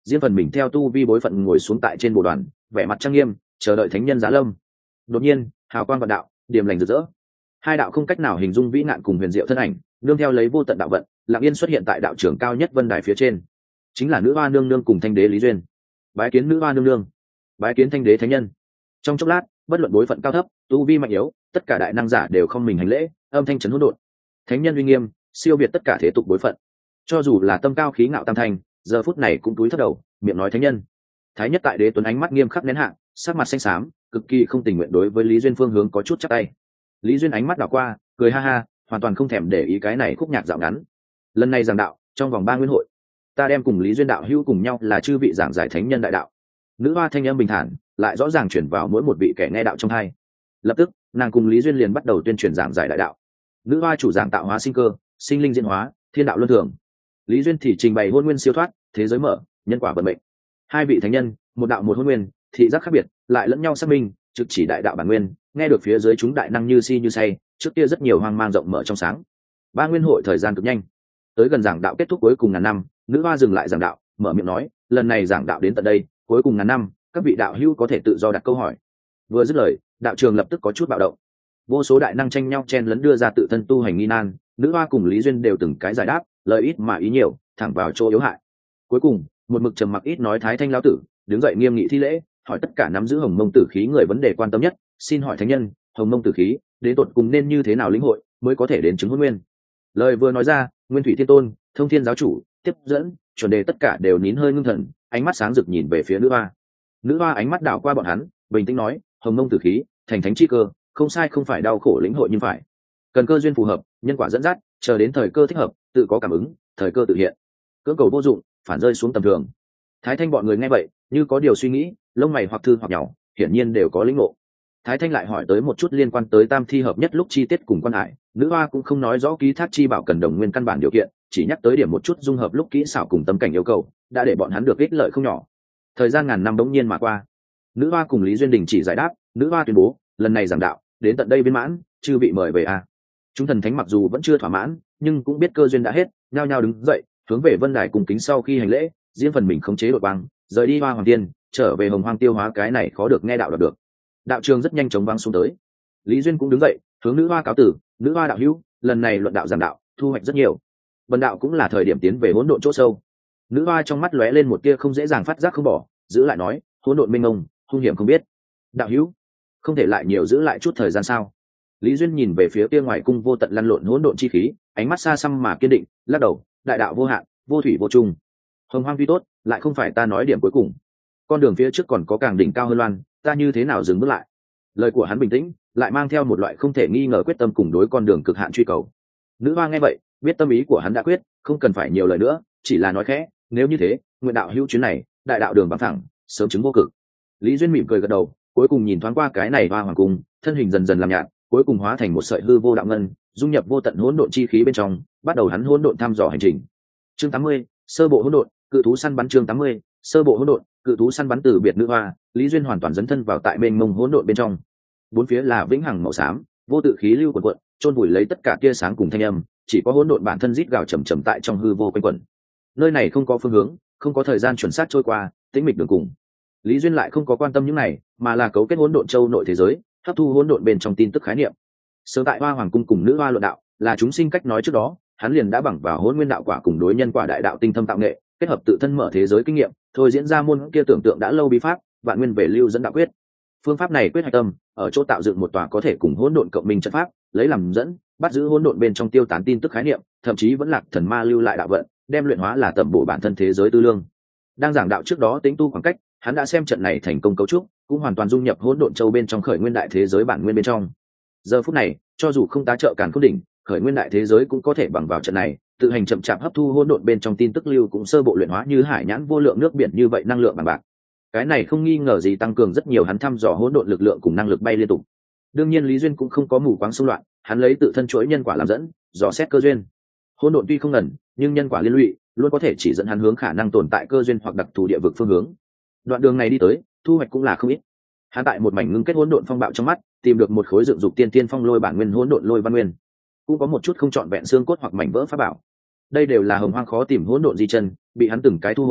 riêng phần mình theo tu vi bối phận ngồi xuống tại trên bồ đoàn, vẻ mặt trang nghiêm chờ đợi thánh nhân giá lâm. Đột nhiên hào quang vận đạo, điềm lành rực rỡ, hai đạo không cách nào hình dung vĩ nạn cùng huyền diệu thân ảnh nương theo lấy vô tận đạo vận lặng yên xuất hiện tại đạo trường cao nhất vân đài phía trên. Chính là nữ hoa nương nương cùng thanh đế Lý Duyên. Bái kiến nữ hoa nương nương, bái kiến thanh đế thánh nhân. Trong chốc lát, bất luận bối phận cao thấp, tu vi mạnh yếu, tất cả đại năng giả đều không mình hành lễ, âm thanh trấn hỗn độn. Thánh nhân uy nghiêm siêu việt tất cả thế tục bối phận, cho dù là tâm cao khí ngạo tam thanh giờ phút này cũng cúi thấp đầu, miệng nói thánh nhân. Thái nhất tại đế tuấn ánh mắt nghiêm khắc nén hạ, sắc mặt xanh xám, cực kỳ không tình nguyện đối với Lý Duyên phương hướng có chút chắp tay. Lý Duyên ánh mắt đảo qua, cười ha ha, hoàn toàn không thèm để ý cái này khúc nhạc dạo ngắn. Lần này giảng đạo trong vòng ba nguyên hội, ta đem cùng Lý Duyên đạo hữu cùng nhau là chư vị giảng giải thánh nhân đại đạo. Nữ hoa thanh âm bình thản lại rõ ràng chuyển vào mỗi một vị kẻ nghe đạo trong hai. Lập tức nàng cùng Lý Duyên liền bắt đầu tuyên truyền giảng giải đại đạo. Nữ hoa chủ giảng tạo hóa sinh cơ, sinh linh diễn hóa, thiên đạo luân thường. Lý Duyên thì trình bày hôn nguyên siêu thoát, thế giới mở, nhân quả vận mệnh. Hai vị thánh nhân, một đạo một hôn nguyên, thị giác khác biệt, lại lẫn nhau xác minh, trực chỉ đại đạo bản nguyên. Nghe được phía dưới chúng đại năng như si như say, trước kia rất nhiều hoang mang rộng mở trong sáng. Ba nguyên hội thời gian cực nhanh, tới gần giảng đạo kết thúc cuối cùng ngàn năm, nữ hoa dừng lại giảng đạo, mở miệng nói, lần này giảng đạo đến tận đây, cuối cùng ngàn năm, các vị đạo hữu có thể tự do đặt câu hỏi. Vừa dứt lời, đạo trường lập tức có chút bạo động, vô số đại năng tranh nhau chen lấn đưa ra tự thân tu hành nghi nan. Nữ hoa cùng Lý Duyên đều từng cái giải đáp, lời ít mà ý nhiều, thẳng vào chỗ yếu hại. Cuối cùng một mực trầm mặc ít nói thái thanh lão tử đứng dậy nghiêm nghị thi lễ, hỏi tất cả nắm giữ hồng mông tử khí người vấn đề quan tâm nhất, xin hỏi thánh nhân, hồng mông tử khí đến tột cùng nên như thế nào lĩnh hội mới có thể đến chứng hôn nguyên? Lời vừa nói ra, Nguyên Thủy Thiên Tôn, Thông Thiên giáo chủ, tiếp dẫn, chuẩn đề tất cả đều nín hơi ngưng thần, ánh mắt sáng rực nhìn về phía nữ hoa. Nữ hoa ánh mắt đảo qua bọn hắn, bình tĩnh nói, hồng mông tử khí thành thánh chi cơ, không sai không phải đau khổ lĩnh hội, nhưng phải cần cơ duyên phù hợp, nhân quả dẫn dắt, chờ đến thời cơ thích hợp tự có cảm ứng, thời cơ tự hiện. Cưỡng cầu vô dụng, phản rơi xuống tầm thường. Thái thanh bọn người nghe vậy như có điều suy nghĩ, lông mày hoặc thư hoặc nhỏ, hiển nhiên đều có lĩnh ngộ. Thái thanh lại hỏi tới một chút liên quan tới tam thi hợp nhất lúc chi tiết cùng quan hải. Nữ hoa cũng không nói rõ ký thác chi bảo cần đồng nguyên căn bản điều kiện, chỉ nhắc tới điểm một chút dung hợp lúc kỹ xảo cùng tâm cảnh yêu cầu, đã để bọn hắn được ích lợi không nhỏ. Thời gian ngàn năm đống nhiên mà qua, nữ hoa cùng Lý Duyên Đình chỉ giải đáp. Nữ hoa tuyên bố, lần này giảng đạo đến tận đây viên mãn, chư vị mời về a. Chúng thần thánh mặc dù vẫn chưa thỏa mãn, nhưng cũng biết cơ duyên đã hết, nhao nhao đứng dậy hướng về vân đài cùng kính sau khi hành lễ, riêng phần mình khống chế đội băng rời đi hoa hoàng tiên, trở về hồng hoang tiêu hóa cái này khó được nghe đạo đọc được. Đạo trường rất nhanh chóng vang xuống tới. Lý Duyên cũng đứng dậy hướng nữ hoa cáo tử. Nữ hoa đạo hữu, lần này luận đạo giảng đạo thu hoạch rất nhiều, bần đạo cũng là thời điểm tiến về hỗn độn chỗ sâu. Nữ hoa trong mắt lóe lên một tia không dễ dàng phát giác không bỏ, giữ lại nói, hỗn độn mênh mông hung hiểm không biết, đạo hữu không thể lại nhiều giữ lại chút thời gian sao? Lý Duyên nhìn về phía kia ngoài cung vô tận lăn lộn hỗn độn chi khí, ánh mắt xa xăm mà kiên định, lắc đầu, đại đạo vô hạn, vô thủy vô chung, hồng hoang vi tốt, lại không phải ta nói điểm cuối cùng. Con đường phía trước còn có càng đỉnh cao hơn loan, ta như thế nào dừng bước lại? Lời của hắn bình tĩnh, lại mang theo một loại không thể nghi ngờ quyết tâm cùng đối con đường cực hạn truy cầu. Nữ hoa nghe vậy, biết tâm ý của hắn đã quyết, không cần phải nhiều lời nữa, chỉ là nói khẽ, nếu như thế, nguyện đạo hữu chuyến này, đại đạo đường bằng thẳng, sớm chứng vô cực. Lý Duyên mỉm cười gật đầu, cuối cùng nhìn thoáng qua cái này hoa hoàng cung, thân hình dần dần làm nhạt, cuối cùng hóa thành một sợi hư vô đạo ngân, dung nhập vô tận hỗn độn chi khí bên trong, bắt đầu hắn hỗn độn thăm dò hành trình. Chương tám mươi, sơ bộ hỗn độn, cự thú săn bắn. Chương tám mươi, sơ bộ hỗn độn, cự thú săn bắn. Từ biệt nữ hoa, Lý Duyên hoàn toàn dấn thân vào tại mênh mông hỗn độn bên trong. Bốn phía là vĩnh hằng màu xám, vô tự khí lưu quần quận, chôn vùi lấy tất cả tia sáng cùng thanh âm, chỉ có hỗn độn bản thân rít gào trầm trầm tại trong hư vô quanh quẩn. Nơi này không có phương hướng, không có thời gian chuẩn xác trôi qua, tĩnh mịch đường cùng. Lý Duyên lại không có quan tâm những này, mà là cấu kết hỗn độn châu nội thế giới, hấp thu hỗn độn bên trong tin tức khái niệm. Sớm tại Hoa Hoàng cung cùng nữ hoa luận đạo, là chúng sinh cách nói trước đó, hắn liền đã bằng vào hỗn nguyên đạo quả cùng đối nhân quả đại đạo tinh thâm tạo nghệ, kết hợp tự thân mở thế giới kinh nghiệm, thôi diễn ra môn kia tưởng tượng đã lâu bí pháp, vạn nguyên về lưu dẫn đạo quyết. Phương pháp này quyết hạch tâm ở chỗ tạo dựng một tòa có thể cùng hỗn độn cộng minh trận pháp, lấy làm dẫn, bắt giữ hỗn độn bên trong tiêu tán tin tức khái niệm, thậm chí vẫn lạc thần ma lưu lại đạo vận, đem luyện hóa là tẩm bổ bản thân thế giới tư lương. Đang giảng đạo trước đó tính tu khoảng cách, hắn đã xem trận này thành công cấu trúc, cũng hoàn toàn dung nhập hỗn độn châu bên trong khởi nguyên đại thế giới bản nguyên bên trong. Giờ phút này, cho dù không tá trợ càn khôn đỉnh, khởi nguyên đại thế giới cũng có thể bằng vào trận này, tự hành chậm chạp hấp thu hỗn độn bên trong tin tức lưu, cũng sơ bộ luyện hóa như hải nhãn vô lượng nước biển như vậy năng lượng bằng bạc. Cái này không nghi ngờ gì tăng cường rất nhiều hắn thăm dò hỗn độn lực lượng cùng năng lực bay liên tục. Đương nhiên Lý Duyên cũng không có mù quáng xung loạn, hắn lấy tự thân chuỗi nhân quả làm dẫn, dò xét cơ duyên. Hỗn độn tuy không ngần, nhưng nhân quả liên lụy luôn có thể chỉ dẫn hắn hướng khả năng tồn tại cơ duyên hoặc đặc thù địa vực phương hướng. Đoạn đường này đi tới, thu hoạch cũng là không ít. Hắn tại một mảnh ngưng kết hỗn độn phong bạo trong mắt, tìm được một khối dựng dục tiên tiên phong lôi bản nguyên hỗn độn lôi văn nguyên, cũng có một chút không trọn vẹn xương cốt hoặc mảnh vỡ pháp bảo. Đây đều là hồng hoang khó tìm hỗn độn di chân, bị hắn từng cái thu hồi,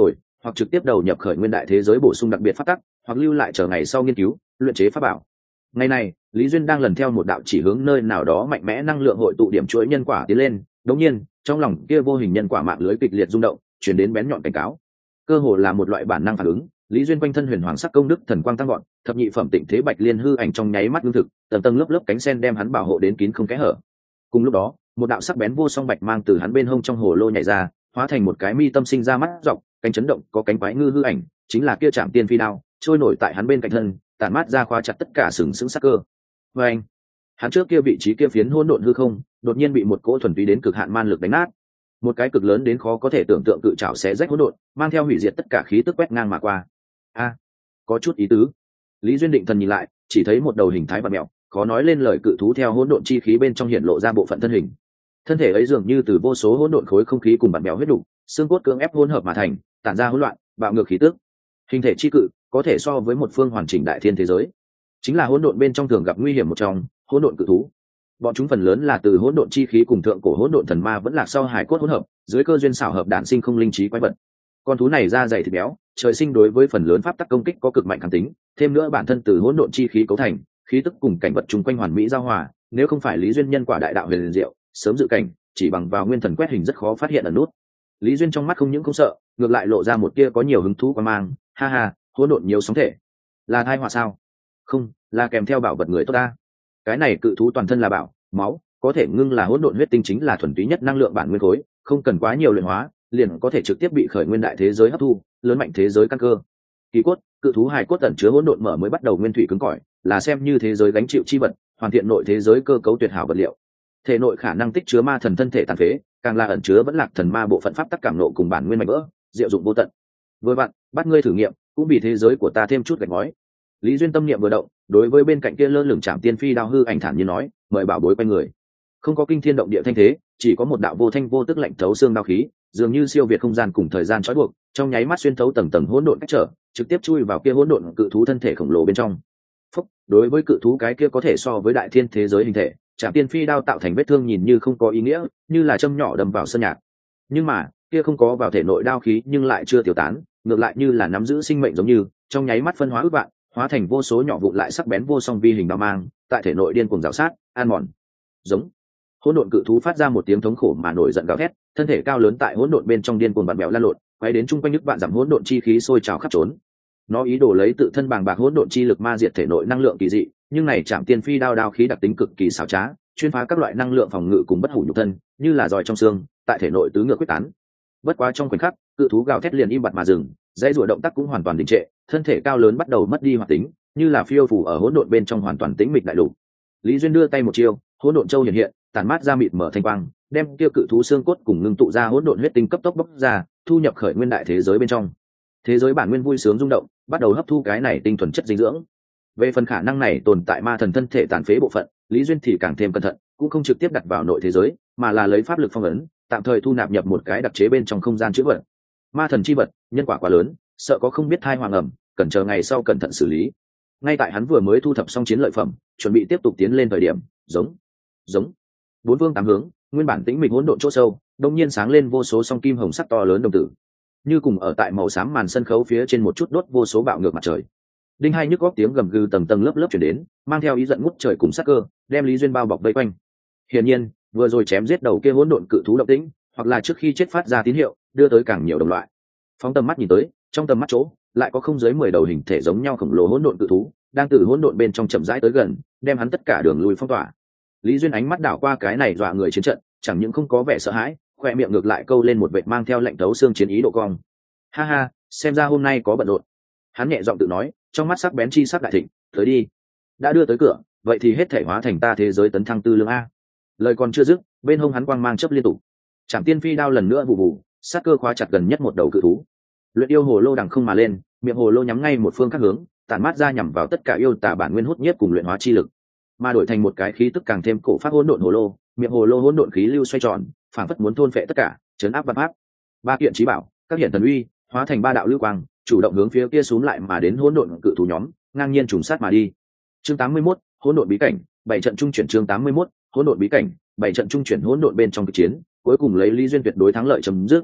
hoặc trực tiếp đầu nhập khởi nguyên đại thế giới bổ sung đặc biệt pháp tắc, hoặc lưu lại chờ ngày sau nghiên cứu luyện chế pháp bảo. Ngày này, Lý Duyên đang lần theo một đạo chỉ hướng nơi nào đó mạnh mẽ năng lượng hội tụ điểm chuỗi nhân quả tiến lên, đột nhiên, trong lòng kia vô hình nhân quả mạng lưới kịch liệt rung động, truyền đến bén nhọn cảnh cáo. Cơ hồ là một loại bản năng phản ứng, Lý Duyên quanh thân huyền hoàng sắc công đức thần quang tăng gọn, thập nhị phẩm tịnh thế bạch liên hư ảnh trong nháy mắt ngưng thực, tầng tầng lớp lớp cánh sen đem hắn bảo hộ đến kín không kẽ hở. Cùng lúc đó, một đạo sắc bén vô song bạch mang từ hắn bên hông trong hồ lô nhảy ra, hóa thành một cái mi tâm sinh ra mắt dọc, cánh chấn động có cánh quái ngư hư ảnh, chính là kia Trảm Tiên Phi đao, trôi nổi tại hắn bên cạnh thân, tản mát ra khóa chặt tất cả sừng sững sắc cơ. Và anh, hắn trước kia vị trí kia phiến hỗn độn hư không, đột nhiên bị một cỗ thuần túy đến cực hạn man lực đánh nát. Một cái cực lớn đến khó có thể tưởng tượng cự trảo xé rách hỗn độn, mang theo hủy diệt tất cả khí tức quét ngang mà qua. A, có chút ý tứ. Lý Duyên định thần nhìn lại, chỉ thấy một đầu hình thái vặn mèo, khó nói lên lời cự thú theo hỗn độn chi khí bên trong hiện lộ ra bộ phận thân hình. Thân thể ấy dường như từ vô số hỗn độn khối không khí cùng vặn mèo huyết đủ, xương cốt cưỡng ép hỗn hợp mà thành, tản ra hỗn loạn, bạo ngược khí tức. Hình thể chi cự, có thể so với một phương hoàn chỉnh đại thiên thế giới. Chính là hỗn độn bên trong thường gặp nguy hiểm một trong, hỗn độn cự thú. Bọn chúng phần lớn là từ hỗn độn chi khí cùng thượng cổ hỗn độn thần ma vẫn lạc sau hải cốt hỗn hợp, dưới cơ duyên xảo hợp đản sinh không linh trí quái vật. Con thú này da dày thịt béo, trời sinh đối với phần lớn pháp tắc công kích có cực mạnh kháng tính, thêm nữa bản thân từ hỗn độn chi khí cấu thành, khí tức cùng cảnh vật chung quanh hoàn mỹ giao hòa, nếu không phải Lý Duyên nhân quả đại đạo huyền diệu, sớm dự cảnh, chỉ bằng vào nguyên thần quét hình rất khó phát hiện ẩn nút. Lý Duyên trong mắt không những không sợ, ngược lại lộ ra một tia có nhiều hứng thú quan mang, ha ha, hỗn độn nhiều sóng thể, là thai họa sao? Không, là kèm theo bảo vật người tốt ta. Cái này cự thú toàn thân là bảo, máu, có thể ngưng là hỗn độn huyết tinh chính là thuần túy nhất năng lượng bản nguyên khối, không cần quá nhiều luyện hóa, liền có thể trực tiếp bị khởi nguyên đại thế giới hấp thu, lớn mạnh thế giới căn cơ. Kỳ cốt, cự thú hài cốt tẩn chứa hỗn độn mở mới bắt đầu nguyên thủy cứng cỏi, là xem như thế giới gánh chịu chi vật, hoàn thiện nội thế giới cơ cấu tuyệt hảo vật liệu. Thể nội khả năng tích chứa ma thần thân thể tàn phế, càng là ẩn chứa vẫn lạc thần ma bộ phận pháp tắc cảm nộ cùng bản nguyên mạnh vỡ, diệu dụng vô tận. Với bạn, bắt ngươi thử nghiệm, cũng vì thế giới của ta thêm chút gạch ngói. Lý Duyên tâm niệm vừa động, đối với bên cạnh kia lơ lửng Trảm Tiên Phi đao hư ảnh thản nhiên nói, mời bảo bối quay người. Không có kinh thiên động địa thanh thế, chỉ có một đạo vô thanh vô tức lạnh thấu xương đao khí, dường như siêu việt không gian cùng thời gian trói buộc, trong nháy mắt xuyên thấu tầng tầng hỗn độn cách trở, trực tiếp chui vào kia hỗn độn cự thú thân thể khổng lồ bên trong. Phúc, đối với cự thú cái kia có thể so với đại thiên thế giới hình thể, Trảm Tiên Phi đao tạo thành vết thương nhìn như không có ý nghĩa, như là châm nhỏ đâm vào sơn nhạc. Nhưng mà, kia không có vào thể nội đao khí nhưng lại chưa tiêu tán, ngược lại như là nắm giữ sinh mệnh giống như, trong nháy mắt phân hóa ước vạn, hóa thành vô số nhỏ vụn lại sắc bén vô song vi hình đao mang, tại thể nội điên cuồng rào sát, an mòn. Giống. Hỗn độn cự thú phát ra một tiếng thống khổ mà nổi giận gào thét, thân thể cao lớn tại hỗn độn bên trong điên cuồng bặm bèo lan lộn, quay đến chung quanh nước vạn dặm hỗn độn chi khí sôi trào khắp trốn. Nó ý đồ lấy tự thân bàng bạc hỗn độn chi lực ma diệt thể nội năng lượng kỳ dị, nhưng này Trảm Tiên Phi đao đao khí đặc tính cực kỳ xảo trá, chuyên phá các loại năng lượng phòng ngự cùng bất hủ nhục thân, như là giòi trong xương, tại thể nội tứ ngược quyết tán. Bất quá trong khoảnh khắc, cự thú gào thét liền im bặt mà dừng, dãy rùa động tác cũng hoàn toàn đình trệ, thân thể cao lớn bắt đầu mất đi hoạt tính, như là phiêu phù ở hỗn độn bên trong hoàn toàn tĩnh mịch đại lục. Lý Duyên đưa tay một chiêu, hỗn độn châu hiện hiện, tản mát ra mịt mở thanh quang, đem kia cự thú xương cốt cùng ngưng tụ ra hỗn độn huyết tinh cấp tốc bốc ra, thu nhập khởi nguyên đại thế giới bên trong. Thế giới bản nguyên vui sướng rung động, bắt đầu hấp thu cái này tinh thuần chất dinh dưỡng. Về phần khả năng này tồn tại ma thần thân thể tàn phế bộ phận, Lý Duyên thì càng thêm cẩn thận, cũng không trực tiếp đặt vào nội thế giới, mà là lấy pháp lực phong ấn, tạm thời thu nạp nhập một cái đặc chế bên trong không gian chữ vật. Ma thần chi vật, nhân quả quá lớn, sợ có không biết thai hoàng ẩm, cần chờ ngày sau cẩn thận xử lý. Ngay tại hắn vừa mới thu thập xong chiến lợi phẩm, chuẩn bị tiếp tục tiến lên thời điểm, giống, giống, bốn phương tám hướng, nguyên bản tĩnh mịch hỗn độn chỗ sâu, đông nhiên sáng lên vô số song kim hồng sắc to lớn đồng tử, như cùng ở tại màu xám màn sân khấu phía trên một chút đốt vô số bạo ngược mặt trời. Đinh hai nhức góc tiếng gầm gừ tầng tầng lớp lớp chuyển đến, mang theo ý giận ngút trời cùng sắc cơ, đem Lý Duyên bao bọc vây quanh. Hiển nhiên, vừa rồi chém giết đầu kia hỗn độn cự thú động tĩnh, hoặc là trước khi chết phát ra tín hiệu, đưa tới càng nhiều đồng loại. Phóng tầm mắt nhìn tới, trong tầm mắt chỗ, lại có không dưới mười đầu hình thể giống nhau khổng lồ hỗn độn cự thú, đang từ hỗn độn bên trong chậm rãi tới gần, đem hắn tất cả đường lui phong tỏa. Lý Duyên ánh mắt đảo qua cái này dọa người chiến trận, chẳng những không có vẻ sợ hãi, khoe miệng ngược lại câu lên một vệt mang theo lạnh thấu xương chiến ý độ cong. Ha ha, xem ra hôm nay có bận rộn. Hắn nhẹ giọng tự nói, trong mắt sắc bén chi sắc đại thịnh, tới đi. Đã đưa tới cửa, vậy thì hết thể hóa thành ta thế giới tấn thăng tư lương a. Lời còn chưa dứt, bên hông hắn quang mang chớp liên tục. Trảm Tiên Phi đao lần nữa vụ vụ, sát cơ khóa chặt gần nhất một đầu cự thú. Luyện yêu hồ lô đằng không mà lên, miệng hồ lô nhắm ngay một phương khác hướng, tản mát ra nhằm vào tất cả yêu tà bản nguyên hút nhiếp cùng luyện hóa chi lực, mà đổi thành một cái khí tức càng thêm cổ phát hỗn độn hồ lô, miệng hồ lô hỗn độn khí lưu xoay tròn, phảng phất muốn thôn phệ tất cả, chấn áp vạn áp. Ba kiện chí bảo, các hiện thần uy, hóa thành ba đạo lưu quang, chủ động hướng phía kia xuống lại mà đến hỗn độn cự thú nhóm, ngang nhiên trùng sát mà đi. Chương tám mươi mốt, hỗn độn bí cảnh, bảy trận trung chuyển chương tám mươi mốt, hỗn độn bí cảnh, bảy trận trung chuyển hỗn độn bên trong cuộc chiến, cuối cùng lấy Lý Duyên tuyệt đối thắng lợi chấm dứt.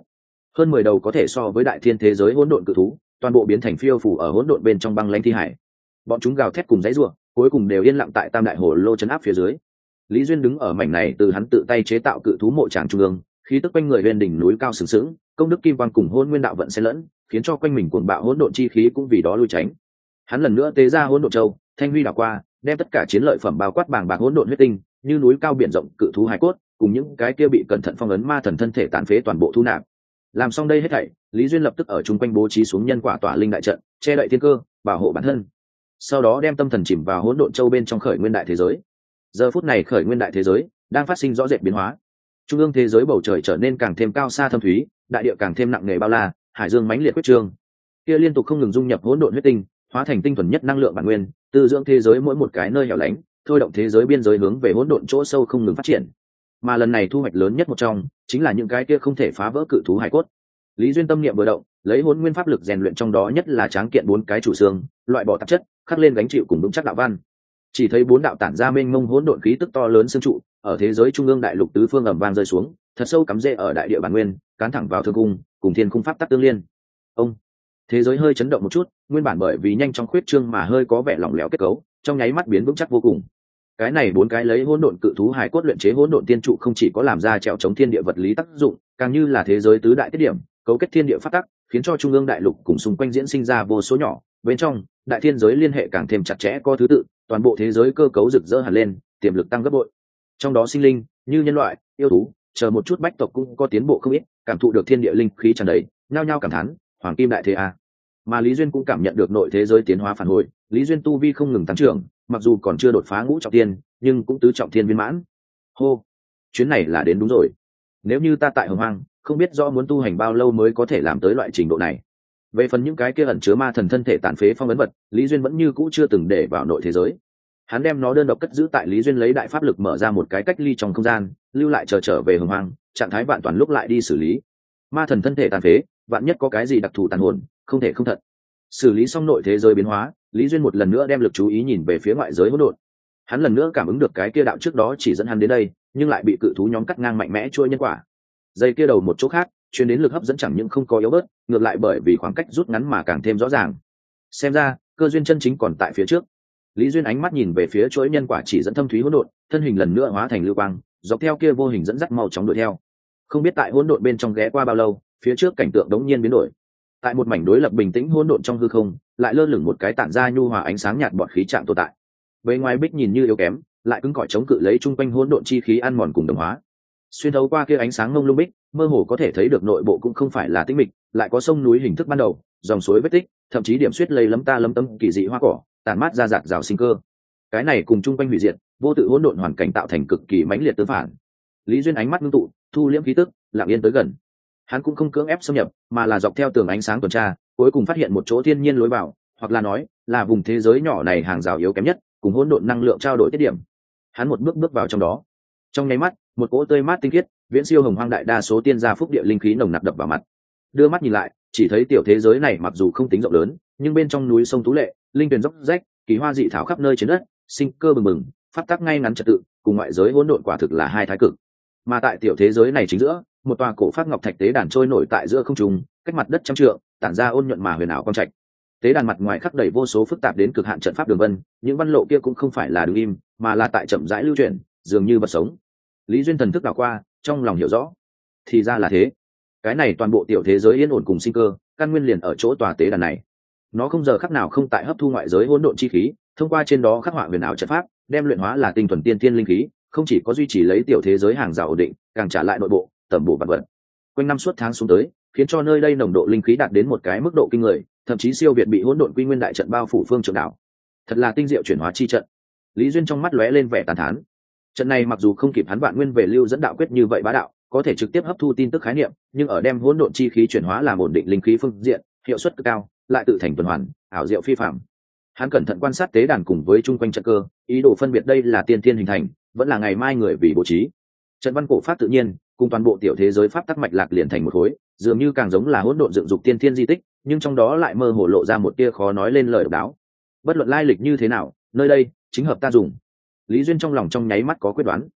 hơn mười đầu có thể so với đại thiên thế giới hỗn độn cự thú toàn bộ biến thành phiêu phủ ở hỗn độn bên trong băng lãnh thi hải. Bọn chúng gào thét cùng dãy rủa, cuối cùng đều yên lặng tại tam đại hồ lô chấn áp phía dưới. Lý Duyên đứng ở mảnh này từ hắn tự tay chế tạo cự thú mộ tràng trung ương, khí tức quanh người bên đỉnh núi cao sừng sững, công đức kim quang cùng hôn nguyên đạo vận xen lẫn, khiến cho quanh mình cuồng bạo hỗn độn chi khí cũng vì đó lui tránh. Hắn lần nữa tế ra hỗn độn châu, thanh huy đảo qua, đem tất cả chiến lợi phẩm bao quát bàng bạc hỗn độn huyết tinh, như núi cao biển rộng cự thú hải cốt, cùng những cái kia bị cẩn thận phong ấn ma thần thân thể tàn phế toàn bộ thu nạp. Làm xong đây hết thảy, Lý Duyên lập tức ở trung quanh bố trí xuống nhân quả tỏa linh đại trận, che đậy thiên cơ, bảo hộ bản thân. Sau đó đem tâm thần chìm vào hỗn độn châu bên trong khởi nguyên đại thế giới. Giờ phút này khởi nguyên đại thế giới đang phát sinh rõ rệt biến hóa. Trung ương thế giới bầu trời trở nên càng thêm cao xa thâm thúy, đại địa càng thêm nặng nề bao la, hải dương mãnh liệt quyết trương. Kia liên tục không ngừng dung nhập hỗn độn huyết tinh, hóa thành tinh thuần nhất năng lượng bản nguyên, từ dưỡng thế giới mỗi một cái nơi hẻo lánh, thôi động thế giới biên giới hướng về hỗn độn chỗ sâu không ngừng phát triển. Mà lần này thu hoạch lớn nhất một trong, chính là những cái kia không thể phá vỡ cự thú hải cốt. Lý Duyên tâm niệm vừa động, lấy hỗn nguyên pháp lực rèn luyện trong đó nhất là tráng kiện bốn cái chủ xương, loại bỏ tạp chất, khắc lên gánh chịu cùng vững chắc đạo văn. Chỉ thấy bốn đạo tản ra mênh mông hỗn độn khí tức to lớn xương trụ, ở thế giới trung ương đại lục tứ phương ầm vang rơi xuống, thật sâu cắm rễ ở đại địa bản nguyên, cán thẳng vào thương cung, cùng thiên khung pháp tắc tương liên. Ông, thế giới hơi chấn động một chút, nguyên bản bởi vì nhanh chóng khuyết trương mà hơi có vẻ lỏng lẻo kết cấu, trong nháy mắt biến vững chắc vô cùng. Cái này bốn cái lấy hỗn độn cự thú hài cốt luyện chế hỗn độn tiên trụ không chỉ có làm ra trèo chống thiên địa vật lý tác dụng, càng như là thế giới tứ đại tiết điểm, cấu kết thiên địa pháp tắc, khiến cho trung ương đại lục cùng xung quanh diễn sinh ra vô số nhỏ, bên trong, đại thiên giới liên hệ càng thêm chặt chẽ có thứ tự, toàn bộ thế giới cơ cấu rực rỡ hẳn lên, tiềm lực tăng gấp bội. Trong đó sinh linh, như nhân loại, yêu thú, chờ một chút bách tộc cũng có tiến bộ không ít, cảm thụ được thiên địa linh khí tràn đầy, nhao nhao cảm thán, hoàng kim đại thế a. Mà Lý Duyên cũng cảm nhận được nội thế giới tiến hóa phản hồi, Lý Duyên tu vi không ngừng tăng trưởng, mặc dù còn chưa đột phá ngũ trọng thiên, nhưng cũng tứ trọng thiên viên mãn. Hô, chuyến này là đến đúng rồi. Nếu như ta tại Hồng Hoang, không biết rõ muốn tu hành bao lâu mới có thể làm tới loại trình độ này. Về phần những cái kia ẩn chứa ma thần thân thể tàn phế phong ấn vật, Lý Duyên vẫn như cũ chưa từng để vào nội thế giới. Hắn đem nó đơn độc cất giữ tại Lý Duyên lấy đại pháp lực mở ra một cái cách ly trong không gian, lưu lại chờ trở về Hồng Hoang, trạng thái vạn toàn lúc lại đi xử lý. Ma thần thân thể tàn phế, vạn nhất có cái gì đặc thù tàn hồn, không thể không thận. Xử lý xong nội thế giới biến hóa, Lý Duyên một lần nữa đem lực chú ý nhìn về phía ngoại giới hỗn độn. Hắn lần nữa cảm ứng được cái kia đạo trước đó chỉ dẫn hắn đến đây, nhưng lại bị cự thú nhóm cắt ngang mạnh mẽ trôi nhân quả. Dây kia đầu một chỗ khác, truyền đến lực hấp dẫn chẳng những không có yếu bớt, ngược lại bởi vì khoảng cách rút ngắn mà càng thêm rõ ràng. Xem ra, cơ duyên chân chính còn tại phía trước. Lý Duyên ánh mắt nhìn về phía chuỗi nhân quả chỉ dẫn thâm thúy hỗn độn, thân hình lần nữa hóa thành lưu quang, dọc theo kia vô hình dẫn dắt mau chóng đuổi theo. Không biết tại hỗn độn bên trong ghé qua bao lâu, phía trước cảnh tượng đống nhiên biến đổi. Tại một mảnh đối lập bình tĩnh hỗn độn trong hư không, lại lơ lửng một cái tản ra nhu hòa ánh sáng nhạt bọt khí trạng tồn tại. Bề ngoài bích nhìn như yếu kém, lại cứng cỏi chống cự lấy chung quanh hỗn độn chi khí ăn mòn cùng đồng hóa. Xuyên thấu qua kia ánh sáng ngông lung bích, mơ hồ có thể thấy được nội bộ cũng không phải là tĩnh mịch, lại có sông núi hình thức ban đầu, dòng suối vết tích, thậm chí điểm xuyết lây lấm ta lấm tấm kỳ dị hoa cỏ, tàn mát ra rạc rào sinh cơ. Cái này cùng chung quanh hủy diệt, vô tự hỗn độn hoàn cảnh tạo thành cực kỳ mãnh liệt tương phản. Lý Duyên ánh mắt ngưng tụ, thu liễm khí tức, lặng yên tới gần. Hắn cũng không cưỡng ép xâm nhập, mà là dọc theo tường ánh sáng tuần tra, cuối cùng phát hiện một chỗ thiên nhiên lối vào, hoặc là nói, là vùng thế giới nhỏ này hàng rào yếu kém nhất, cùng hỗn độn năng lượng trao đổi tiết điểm. Hắn một bước bước vào trong đó. Trong nháy mắt, một cỗ tươi mát tinh khiết, viễn siêu hồng hoang đại đa số tiên gia phúc địa linh khí nồng nặc đập vào mặt. Đưa mắt nhìn lại, chỉ thấy tiểu thế giới này mặc dù không tính rộng lớn, nhưng bên trong núi sông tú lệ, linh tuyền dốc rách, kỳ hoa dị thảo khắp nơi trên đất, sinh cơ bừng bừng, phát tác ngay ngắn trật tự, cùng ngoại giới hỗn độn quả thực là hai thái cực. Mà tại tiểu thế giới này chính giữa, một tòa cổ phát ngọc thạch tế đàn trôi nổi tại giữa không trung, cách mặt đất trăm trượng, tản ra ôn nhuận mà huyền ảo quang trạch. Tế đàn mặt ngoài khắc đầy vô số phức tạp đến cực hạn trận pháp đường vân, những văn lộ kia cũng không phải là đứng im, mà là tại chậm rãi lưu chuyển, dường như vật sống. Lý Duyên thần thức đảo qua, trong lòng hiểu rõ, thì ra là thế. Cái này toàn bộ tiểu thế giới yên ổn cùng sinh cơ, căn nguyên liền ở chỗ tòa tế đàn này. Nó không giờ khắc nào không tại hấp thu ngoại giới hỗn độn chi khí, thông qua trên đó khắc họa huyền ảo trận pháp, đem luyện hóa là tinh thuần tiên thiên linh khí, không chỉ có duy trì lấy tiểu thế giới hàng rào ổn định, càng trả lại nội bộ, tầm bổ vật vật. Quanh năm suốt tháng xuống tới, khiến cho nơi đây nồng độ linh khí đạt đến một cái mức độ kinh người, thậm chí siêu việt bị hỗn độn quy nguyên đại trận bao phủ phương trường đảo. Thật là tinh diệu chuyển hóa chi trận. Lý Duyên trong mắt lóe lên vẻ tàn thán. Trận này mặc dù không kịp hắn vạn nguyên về lưu dẫn đạo quyết như vậy bá đạo, có thể trực tiếp hấp thu tin tức khái niệm, nhưng ở đem hỗn độn chi khí chuyển hóa làm ổn định linh khí phương diện, hiệu suất cực cao, lại tự thành tuần hoàn, ảo diệu phi phàm. Hắn cẩn thận quan sát tế đàn cùng với chung quanh trận cơ, ý đồ phân biệt đây là tiên tiên hình thành, vẫn là ngày mai người vì bố trí. Trận văn cổ pháp tự nhiên, cùng toàn bộ tiểu thế giới pháp tắc mạch lạc liền thành một khối, dường như càng giống là hỗn độn dựng dục tiên thiên di tích, nhưng trong đó lại mơ hồ lộ ra một tia khó nói lên lời độc đáo. Bất luận lai lịch như thế nào, nơi đây chính hợp ta dùng. Lý Duyên trong lòng trong nháy mắt có quyết đoán.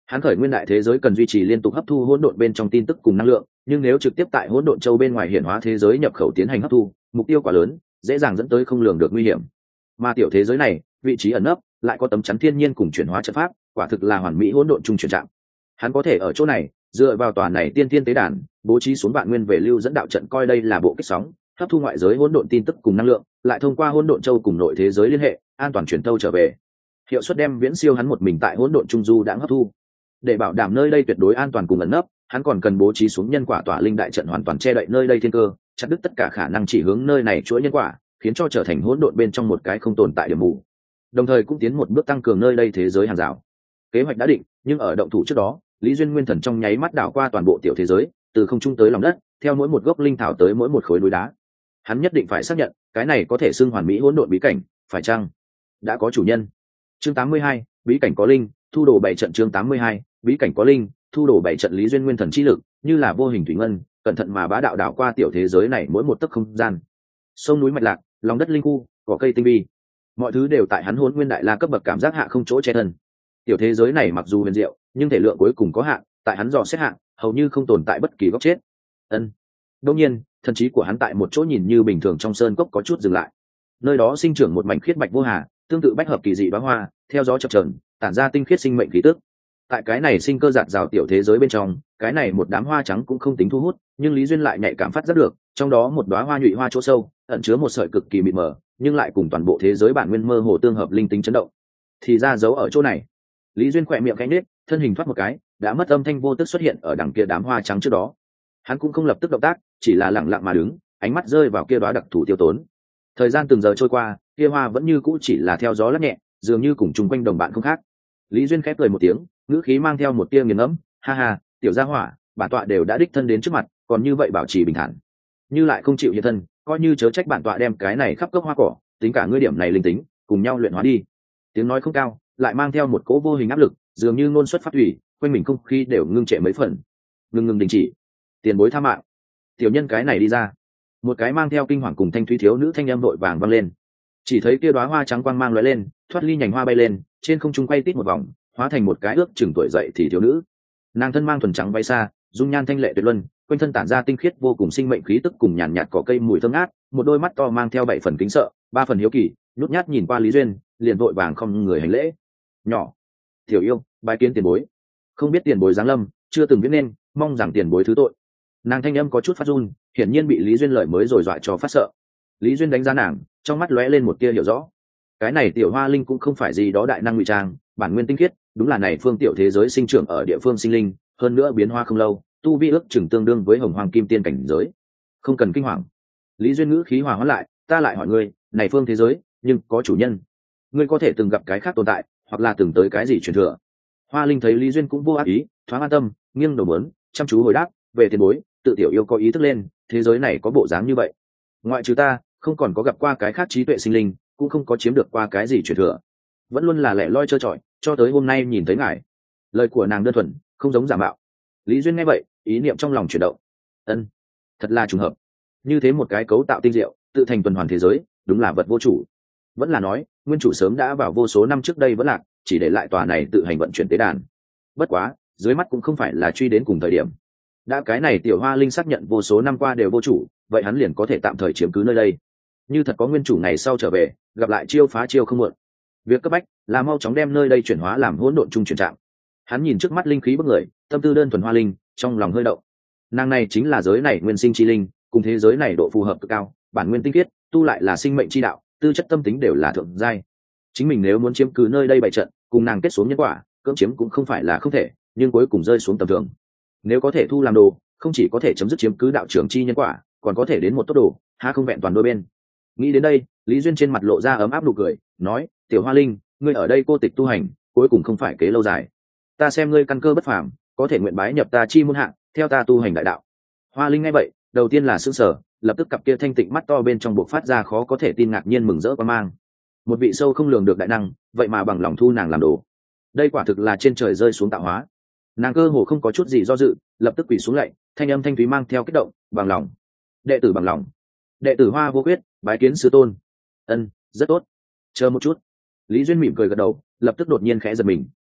Hắn khởi nguyên đại thế giới cần duy trì liên tục hấp thu hỗn độn bên trong tin tức cùng năng lượng, nhưng nếu trực tiếp tại hỗn độn châu bên ngoài hiển hóa thế giới nhập khẩu tiến hành hấp thu, mục tiêu quá lớn, dễ dàng dẫn tới không lường được nguy hiểm. Mà tiểu thế giới này, vị trí ẩn nấp, lại có tấm chắn thiên nhiên cùng chuyển hóa trận pháp, quả thực là hoàn mỹ hỗn độn trung chuyển trạng. Hắn có thể ở chỗ này, dựa vào tòa này tiên tiên tế đàn, bố trí xuống vạn nguyên về lưu dẫn đạo trận, coi đây là bộ kích sóng, hấp thu ngoại giới hỗn độn tin tức cùng năng lượng, lại thông qua hỗn độn châu cùng nội thế giới liên hệ, an toàn chuyển tâu trở về. Hiệu suất đem viễn siêu hắn một mình tại hỗn độn trung du đã hấp thu. Để bảo đảm nơi đây tuyệt đối an toàn cùng ẩn nấp, hắn còn cần bố trí xuống nhân quả tỏa linh đại trận hoàn toàn che đậy nơi đây thiên cơ, chặt đứt tất cả khả năng chỉ hướng nơi này chuỗi nhân quả, khiến cho trở thành hỗn độn bên trong một cái không tồn tại điểm mù. Đồng thời cũng tiến một bước tăng cường nơi đây thế giới hàng rào. Kế hoạch đã định, nhưng ở động thủ trước đó, Lý Duyên Nguyên Thần trong nháy mắt đảo qua toàn bộ tiểu thế giới, từ không trung tới lòng đất, theo mỗi một gốc linh thảo tới mỗi một khối núi đá. Hắn nhất định phải xác nhận, cái này có thể xưng hoàn mỹ hỗn độn bí cảnh, phải chăng đã có chủ nhân. Chương tám mươi hai, bí cảnh có linh, thu đồ bảy trận. Chương tám mươi hai, bí cảnh có linh, thu đồ bảy trận. Lý Duyên Nguyên Thần chi lực, như là vô hình thủy ngân, cẩn thận mà bá đạo đảo qua tiểu thế giới này mỗi một tấc không gian. Sông núi mạch lạc, lòng đất linh khu, cỏ cây tinh vi, mọi thứ đều tại hắn Hỗn Nguyên Đại La cấp bậc cảm giác hạ không chỗ che thân. Tiểu thế giới này mặc dù huyền diệu, nhưng thể lượng cuối cùng có hạn, tại hắn dò xét hạng, hầu như không tồn tại bất kỳ góc chết. Ân. Đương nhiên, thần trí của hắn tại một chỗ nhìn như bình thường trong sơn cốc có chút dừng lại. Nơi đó sinh trưởng một mảnh khiết bạch vô hà, tương tự bách hợp kỳ dị bá hoa, theo gió chập chờn, tản ra tinh khiết sinh mệnh khí tức. Tại cái này sinh cơ giạt rào tiểu thế giới bên trong, cái này một đám hoa trắng cũng không tính thu hút, nhưng Lý Duyên lại nhạy cảm phát giác được, trong đó một đóa hoa nhụy hoa chỗ sâu, ẩn chứa một sợi cực kỳ mịt mờ, nhưng lại cùng toàn bộ thế giới bản nguyên mơ hồ tương hợp linh tính chấn động. Thì ra giấu ở chỗ này. Lý Duyên khỏe miệng cánh nết, thân hình thoát một cái, đã mất âm thanh vô tức xuất hiện ở đằng kia đám hoa trắng trước đó. Hắn cũng không lập tức động tác, chỉ là lặng lặng mà đứng, ánh mắt rơi vào kia đóa đặc thù tiêu tốn. Thời gian từng giờ trôi qua, kia hoa vẫn như cũ chỉ là theo gió lắc nhẹ, dường như cùng chung quanh đồng bạn không khác. Lý Duyên khép cười một tiếng, ngữ khí mang theo một tia nghiền ngẫm, ha ha, tiểu gia hỏa, bản tọa đều đã đích thân đến trước mặt, còn như vậy bảo trì bình thản, như lại không chịu hiện thân, coi như chớ trách bản tọa đem cái này khắp cốc hoa cỏ, tính cả ngươi điểm này linh tính, cùng nhau luyện hóa đi. Tiếng nói không cao, lại mang theo một cỗ vô hình áp lực, dường như ngôn xuất phát thủy, quanh mình không khí đều ngưng trệ mấy phần. Ngưng ngừng đình chỉ. Tiền bối tha mạng. Tiểu nhân cái này đi ra. Một cái mang theo kinh hoàng cùng thanh thúy thiếu nữ thanh âm vội vàng vang lên. Chỉ thấy kia đóa hoa trắng quang mang lóe lên, thoát ly nhành hoa bay lên, trên không trung quay tít một vòng, hóa thành một cái ước chừng tuổi dậy thì thiếu nữ. Nàng thân mang thuần trắng váy xa, dung nhan thanh lệ tuyệt luân, quanh thân tản ra tinh khiết vô cùng sinh mệnh khí tức cùng nhàn nhạt cỏ cây mùi thơm ngát, một đôi mắt to mang theo bảy phần kính sợ, ba phần hiếu kỳ, nhút nhát nhìn qua Lý Duyên, liền vội vàng không người hành lễ. Nhỏ, tiểu yêu, bái kiến tiền bối. Không biết tiền bối giáng lâm, chưa từng biết nên, mong rằng tiền bối thứ tội. Nàng thanh âm có chút phát run, hiển nhiên bị Lý Duyên lời mới rồi dọa cho phát sợ. Lý Duyên đánh giá nàng, trong mắt lóe lên một tia hiểu rõ. Cái này tiểu hoa linh cũng không phải gì đó đại năng ngụy trang, bản nguyên tinh khiết, đúng là này phương tiểu thế giới sinh trưởng ở địa phương sinh linh, hơn nữa biến hoa không lâu, tu vi ước chừng tương đương với hồng hoàng kim tiên cảnh giới. Không cần kinh hoàng. Lý Duyên ngữ khí hòa hoãn lại, ta lại hỏi ngươi, này phương thế giới, nhưng có chủ nhân. Ngươi có thể từng gặp cái khác tồn tại, hoặc là từng tới cái gì truyền thừa. Hoa linh thấy Lý Duyên cũng vô ác ý, thoáng an tâm, nghiêng đầu muốn, chăm chú hồi đáp, về tiền bối, tự tiểu yêu có ý thức lên, thế giới này có bộ dáng như vậy. Ngoại trừ ta, không còn có gặp qua cái khác trí tuệ sinh linh, cũng không có chiếm được qua cái gì truyền thừa, vẫn luôn là lẻ loi trơ trọi, cho tới hôm nay nhìn thấy ngài. Lời của nàng đơn thuần, không giống giả mạo. Lý Duyên nghe vậy, ý niệm trong lòng chuyển động. Ân, thật là trùng hợp. Như thế một cái cấu tạo tinh diệu, tự thành tuần hoàn thế giới, đúng là vật vô chủ. Vẫn là nói, nguyên chủ sớm đã vào vô số năm trước đây vẫn lạc, chỉ để lại tòa này tự hành vận chuyển tế đàn. Bất quá, dưới mắt cũng không phải là truy đến cùng thời điểm. Đã cái này tiểu hoa linh xác nhận vô số năm qua đều vô chủ, vậy hắn liền có thể tạm thời chiếm cứ nơi đây. Như thật có nguyên chủ ngày sau trở về, gặp lại chiêu phá chiêu không muộn. Việc cấp bách là mau chóng đem nơi đây chuyển hóa làm hỗn độn trung chuyển trạng. Hắn nhìn trước mắt linh khí bức người, tâm tư đơn thuần hoa linh, trong lòng hơi động. Nàng này chính là giới này nguyên sinh chi linh, cùng thế giới này độ phù hợp cực cao, bản nguyên tinh khiết, tu lại là sinh mệnh chi đạo, tư chất tâm tính đều là thượng giai. Chính mình nếu muốn chiếm cứ nơi đây bày trận, cùng nàng kết xuống nhân quả, cưỡng chiếm cũng không phải là không thể, nhưng cuối cùng rơi xuống tầm thường. Nếu có thể thu làm đồ, không chỉ có thể chấm dứt chiếm cứ đạo trưởng chi nhân quả, còn có thể đến một tốt đồ, há không vẹn toàn đôi bên. Nghĩ đến đây, Lý Duyên trên mặt lộ ra ấm áp nụ cười, nói, tiểu hoa linh, ngươi ở đây cô tịch tu hành, cuối cùng không phải kế lâu dài. Ta xem ngươi căn cơ bất phàm, có thể nguyện bái nhập ta chi môn hạng, theo ta tu hành đại đạo. Hoa linh nghe vậy, đầu tiên là sững sờ, lập tức cặp kia thanh tịnh mắt to bên trong buộc phát ra khó có thể tin ngạc nhiên mừng rỡ quan mang. Một vị sâu không lường được đại năng, vậy mà bằng lòng thu nàng làm đồ. Đây quả thực là trên trời rơi xuống tạo hóa. Nàng cơ hồ không có chút gì do dự, lập tức quỳ xuống lạy, thanh âm thanh thúy mang theo kích động, bằng lòng. Đệ tử bằng lòng. Đệ tử Hoa Vô Quyết, bái kiến sư tôn. Ân, rất tốt. Chờ một chút. Lý Duyên mỉm cười gật đầu, lập tức đột nhiên khẽ giật mình,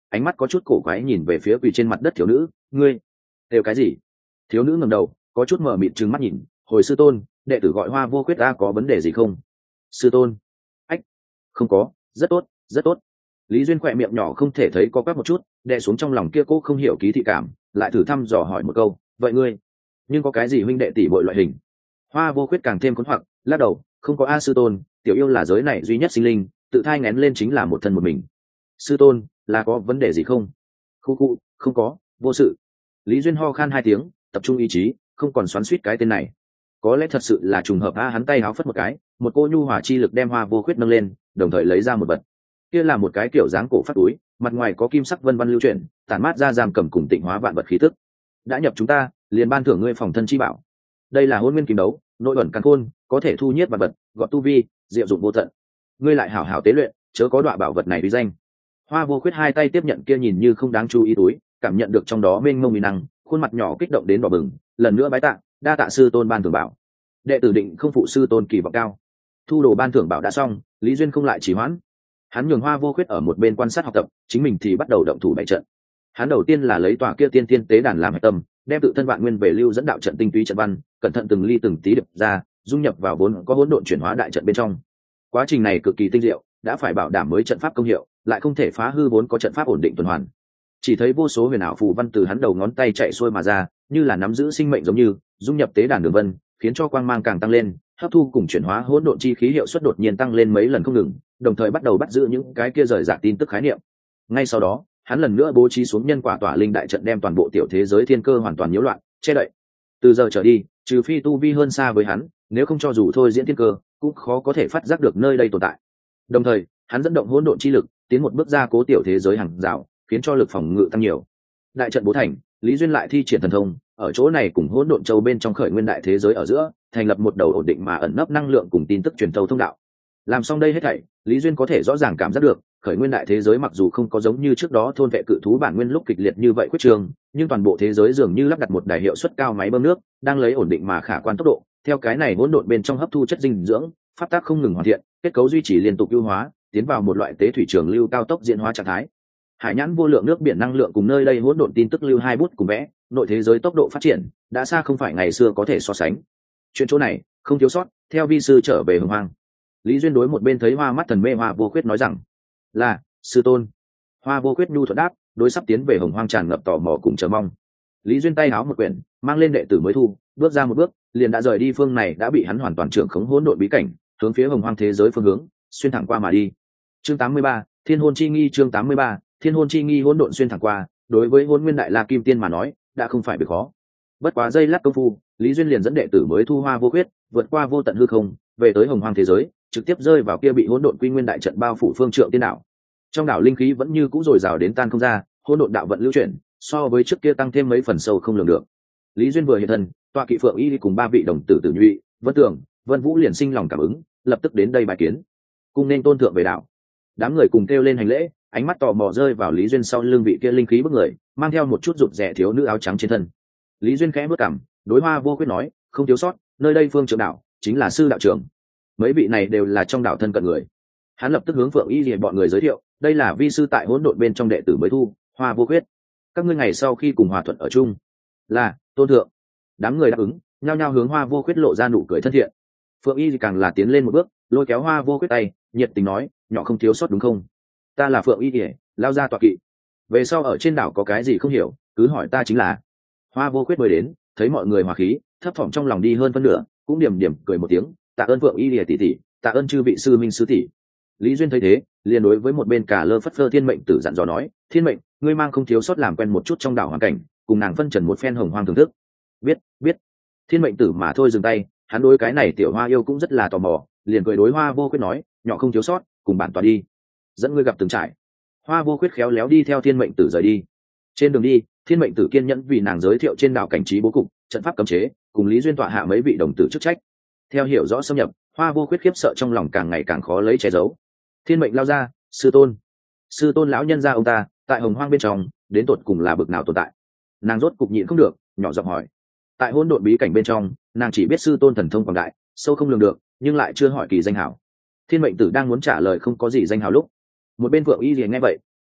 ánh mắt có chút cổ quái nhìn về phía quỳ trên mặt đất thiếu nữ. Ngươi đều cái gì? Thiếu nữ ngẩng đầu, có chút mờ mịt trừng mắt nhìn. Hồi sư tôn, đệ tử gọi Hoa Vô Khuyết, ta có vấn đề gì không? Sư tôn. Ách, không có, rất tốt, rất tốt. Lý Duyên khỏe miệng nhỏ không thể thấy có quắc một chút, đè xuống trong lòng kia cô không hiểu ký thị cảm, lại thử thăm dò hỏi một câu, vậy ngươi nhưng có cái gì huynh đệ tỷ muội loại hình? Hoa Vô Khuyết càng thêm cuốn hoặc, lắc đầu, không có a sư tôn, tiểu yêu là giới này duy nhất sinh linh, tự thai nghén lên chính là một thân một mình. Sư tôn, là có vấn đề gì không? Khu khu, không có, vô sự. Lý Duyên ho khan hai tiếng, tập trung ý chí, không còn xoắn xuýt cái tên này. Có lẽ thật sự là trùng hợp a, hắn tay háo phất một cái, một cô nhu hòa chi lực đem Hoa Vô Khuyết nâng lên, đồng thời lấy ra một vật. Kia là một cái kiểu dáng cổ phát túi, mặt ngoài có kim sắc vân vân lưu chuyển, tản mát ra giam cầm cùng tịnh hóa vạn vật khí tức. Đã nhập chúng ta, liền ban thưởng ngươi phòng thân chi bảo. Đây là hôn nguyên kim đấu, nội ẩn căn khôn, có thể thu nhiếp vạn vật, gọt tu vi, diệu dụng vô tận. Ngươi lại hảo hảo tế luyện, chớ có đọa bảo vật này uy danh. Hoa Vô Khuyết hai tay tiếp nhận kia nhìn như không đáng chú ý túi, cảm nhận được trong đó mênh mông uy năng, khuôn mặt nhỏ kích động đến đỏ bừng, lần nữa bái tạ, đa tạ sư tôn ban thưởng bảo. Đệ tử định không phụ sư tôn kỳ vọng cao. Thu đồ ban thưởng bảo đã xong, Lý Duyên không lại trì hoãn. Hắn nhường Hoa Vô Khuyết ở một bên quan sát học tập, chính mình thì bắt đầu động thủ bày trận. Hắn đầu tiên là lấy tòa kia tiên tiên tế đàn làm hệ tâm, đem tự thân vạn nguyên về lưu dẫn đạo trận tinh túy trận văn, cẩn thận từng ly từng tí đập ra, dung nhập vào vốn có hỗn độn chuyển hóa đại trận bên trong. Quá trình này cực kỳ tinh diệu, đã phải bảo đảm mới trận pháp công hiệu, lại không thể phá hư vốn có trận pháp ổn định tuần hoàn. Chỉ thấy vô số huyền ảo phù văn từ hắn đầu ngón tay chạy xuôi mà ra, như là nắm giữ sinh mệnh giống như dung nhập tế đàn đường vân, khiến cho quang mang càng tăng lên, hấp thu cùng chuyển hóa hỗn độn chi khí hiệu suất đột nhiên tăng lên mấy lần không ngừng, đồng thời bắt đầu bắt giữ những cái kia rời rạc tin tức khái niệm. Ngay sau đó, hắn lần nữa bố trí xuống nhân quả tỏa linh đại trận, đem toàn bộ tiểu thế giới thiên cơ hoàn toàn nhiễu loạn, che đậy. Từ giờ trở đi, trừ phi tu vi hơn xa với hắn, nếu không cho dù thôi diễn thiên cơ, cũng khó có thể phát giác được nơi đây tồn tại. Đồng thời, hắn dẫn động hỗn độn chi lực, tiến một bước ra cố tiểu thế giới hàng rào, khiến cho lực phòng ngự tăng nhiều. Đại trận bố thành, Lý Duyên lại thi triển thần thông, ở chỗ này cùng hỗn độn châu bên trong khởi nguyên đại thế giới ở giữa, thành lập một đầu ổn định mà ẩn nấp năng lượng cùng tin tức truyền thâu thông đạo. Làm xong đây hết thảy, Lý Duyên có thể rõ ràng cảm giác được, khởi nguyên đại thế giới mặc dù không có giống như trước đó thôn vệ cự thú bản nguyên lúc kịch liệt như vậy quyết trường, nhưng toàn bộ thế giới dường như lắp đặt một đài hiệu suất cao máy bơm nước, đang lấy ổn định mà khả quan tốc độ, theo cái này hỗn độn bên trong hấp thu chất dinh dưỡng, pháp tác không ngừng hoàn thiện, kết cấu duy trì liên tục ưu hóa, tiến vào một loại tế thủy trường lưu cao tốc diễn hóa trạng thái. Hải nhãn vô lượng nước biển năng lượng cùng nơi đây hỗn độn tin tức lưu hai bút cùng vẽ, nội thế giới tốc độ phát triển đã xa không phải ngày xưa có thể so sánh. Chuyện chỗ này không thiếu sót, theo vi sư trở về Hồng Hoang. Lý Duyên đối một bên thấy Hoa mắt thần mê Hoa Vô Khuyết nói rằng, là sư tôn. Hoa Vô Khuyết nhu thuận đáp, đối sắp tiến về Hồng Hoang tràn ngập tò mò cùng chờ mong. Lý Duyên tay háo một quyển, mang lên đệ tử mới thu, bước ra một bước, liền đã rời đi phương này đã bị hắn hoàn toàn trưởng khống hỗn độn bí cảnh, hướng phía Hồng Hoang thế giới phương hướng, xuyên thẳng qua mà đi. Chương tám mươi ba, Thiên Hôn Chi Nghi. Chương tám mươi ba, Thiên Hôn Chi Nghi. Hỗn độn xuyên thẳng qua, đối với Hỗn Nguyên Đại La Kim Tiên mà nói, đã không phải việc khó. Bất quá giây lát công phu, Lý Duyên liền dẫn đệ tử mới thu Hoa Vô Khuyết, vượt qua vô tận hư không, về tới Hồng Hoang thế giới, trực tiếp rơi vào kia bị hỗn độn quy nguyên đại trận bao phủ phương trượng tiên đảo. Trong đảo linh khí vẫn như cũ dồi dào đến tan không ra, hỗn độn đạo vận lưu chuyển, so với trước kia tăng thêm mấy phần sâu không lường được. Lý Duyên vừa hiện thân, tọa kỵ Phượng Y cùng ba vị đồng tử Tử Nhụy, Vân Tường, Vân Vũ liền sinh lòng cảm ứng, lập tức đến đây bài kiến. Cùng nên tôn thượng về đảo. Đám người cùng kêu lên hành lễ, ánh mắt tò mò rơi vào Lý Duyên sau lưng vị kia linh khí bức người, mang theo một chút rụt rè thiếu nữ áo trắng trên thân. Lý Duyên khẽ bước cằm, đối Hoa Vô Khuyết nói, không thiếu sót, nơi đây phương trưởng đảo chính là sư đạo trưởng. Mấy vị này đều là trong đảo thân cận người. Hắn lập tức hướng Phượng Y Lìa bọn người giới thiệu, đây là vi sư tại hỗn độn bên trong đệ tử mới thu, Hoa Vô Khuyết. Các ngươi ngày sau khi cùng hòa thuận ở chung. Là, tôn thượng. Đám người đáp ứng, nhao nhao hướng Hoa Vô Khuyết lộ ra nụ cười thân thiện. Phượng Y thì càng là tiến lên một bước, lôi kéo Hoa Vô Khuyết tay, nhiệt tình nói, nhỏ không thiếu sót đúng không? Ta là Phượng Y Lìa, lao ra tọa kỵ. Về sau ở trên đảo có cái gì không hiểu, cứ hỏi ta chính là. Hoa Vô Khuyết mới đến, thấy mọi người hòa khí, thấp thỏm trong lòng đi hơn phân nửa, cũng điểm điểm cười một tiếng, tạ ơn Phượng Y Lìa tỷ tỷ, tạ ơn chư vị sư minh sư tỷ. Lý Duyên thấy thế, liền đối với một bên cả lơ phất phơ Thiên Mệnh Tử dặn dò nói, Thiên Mệnh, ngươi mang không thiếu sót làm quen một chút trong đảo hoàn cảnh, cùng nàng phân trần một phen hồng hoang thưởng thức. Biết, biết. Thiên Mệnh Tử mà thôi dừng tay, hắn đối cái này tiểu hoa yêu cũng rất là tò mò, liền cười đối Hoa Vô Khuyết nói, nhỏ không thiếu sót, cùng bản tọa đi, dẫn ngươi gặp từng trải. Hoa Vô Khuyết khéo léo đi theo Thiên Mệnh Tử rời đi. Trên đường đi, Thiên Mệnh Tử kiên nhẫn vì nàng giới thiệu trên đảo cảnh trí bố cục, trận pháp cấm chế, cùng Lý Duyên tọa hạ mấy vị đồng tử chức trách. Theo hiểu rõ xâm nhập, Hoa Vô Khuyết khiếp sợ trong lòng càng ngày càng khó lấy che giấu. Thiên Mệnh lao ra, sư tôn, sư tôn lão nhân gia ông ta, tại hồng hoang bên trong, đến tột cùng là bực nào tồn tại? Nàng rốt cục nhịn không được, nhỏ giọng hỏi. Tại hỗn độn bí cảnh bên trong, nàng chỉ biết sư tôn thần thông quảng đại, sâu không lường được, nhưng lại chưa hỏi kỳ danh hảo. Thiên Mệnh Tử đang muốn trả lời không có gì danh hảo lúc, một bên Phượng Y liền nghe vậy,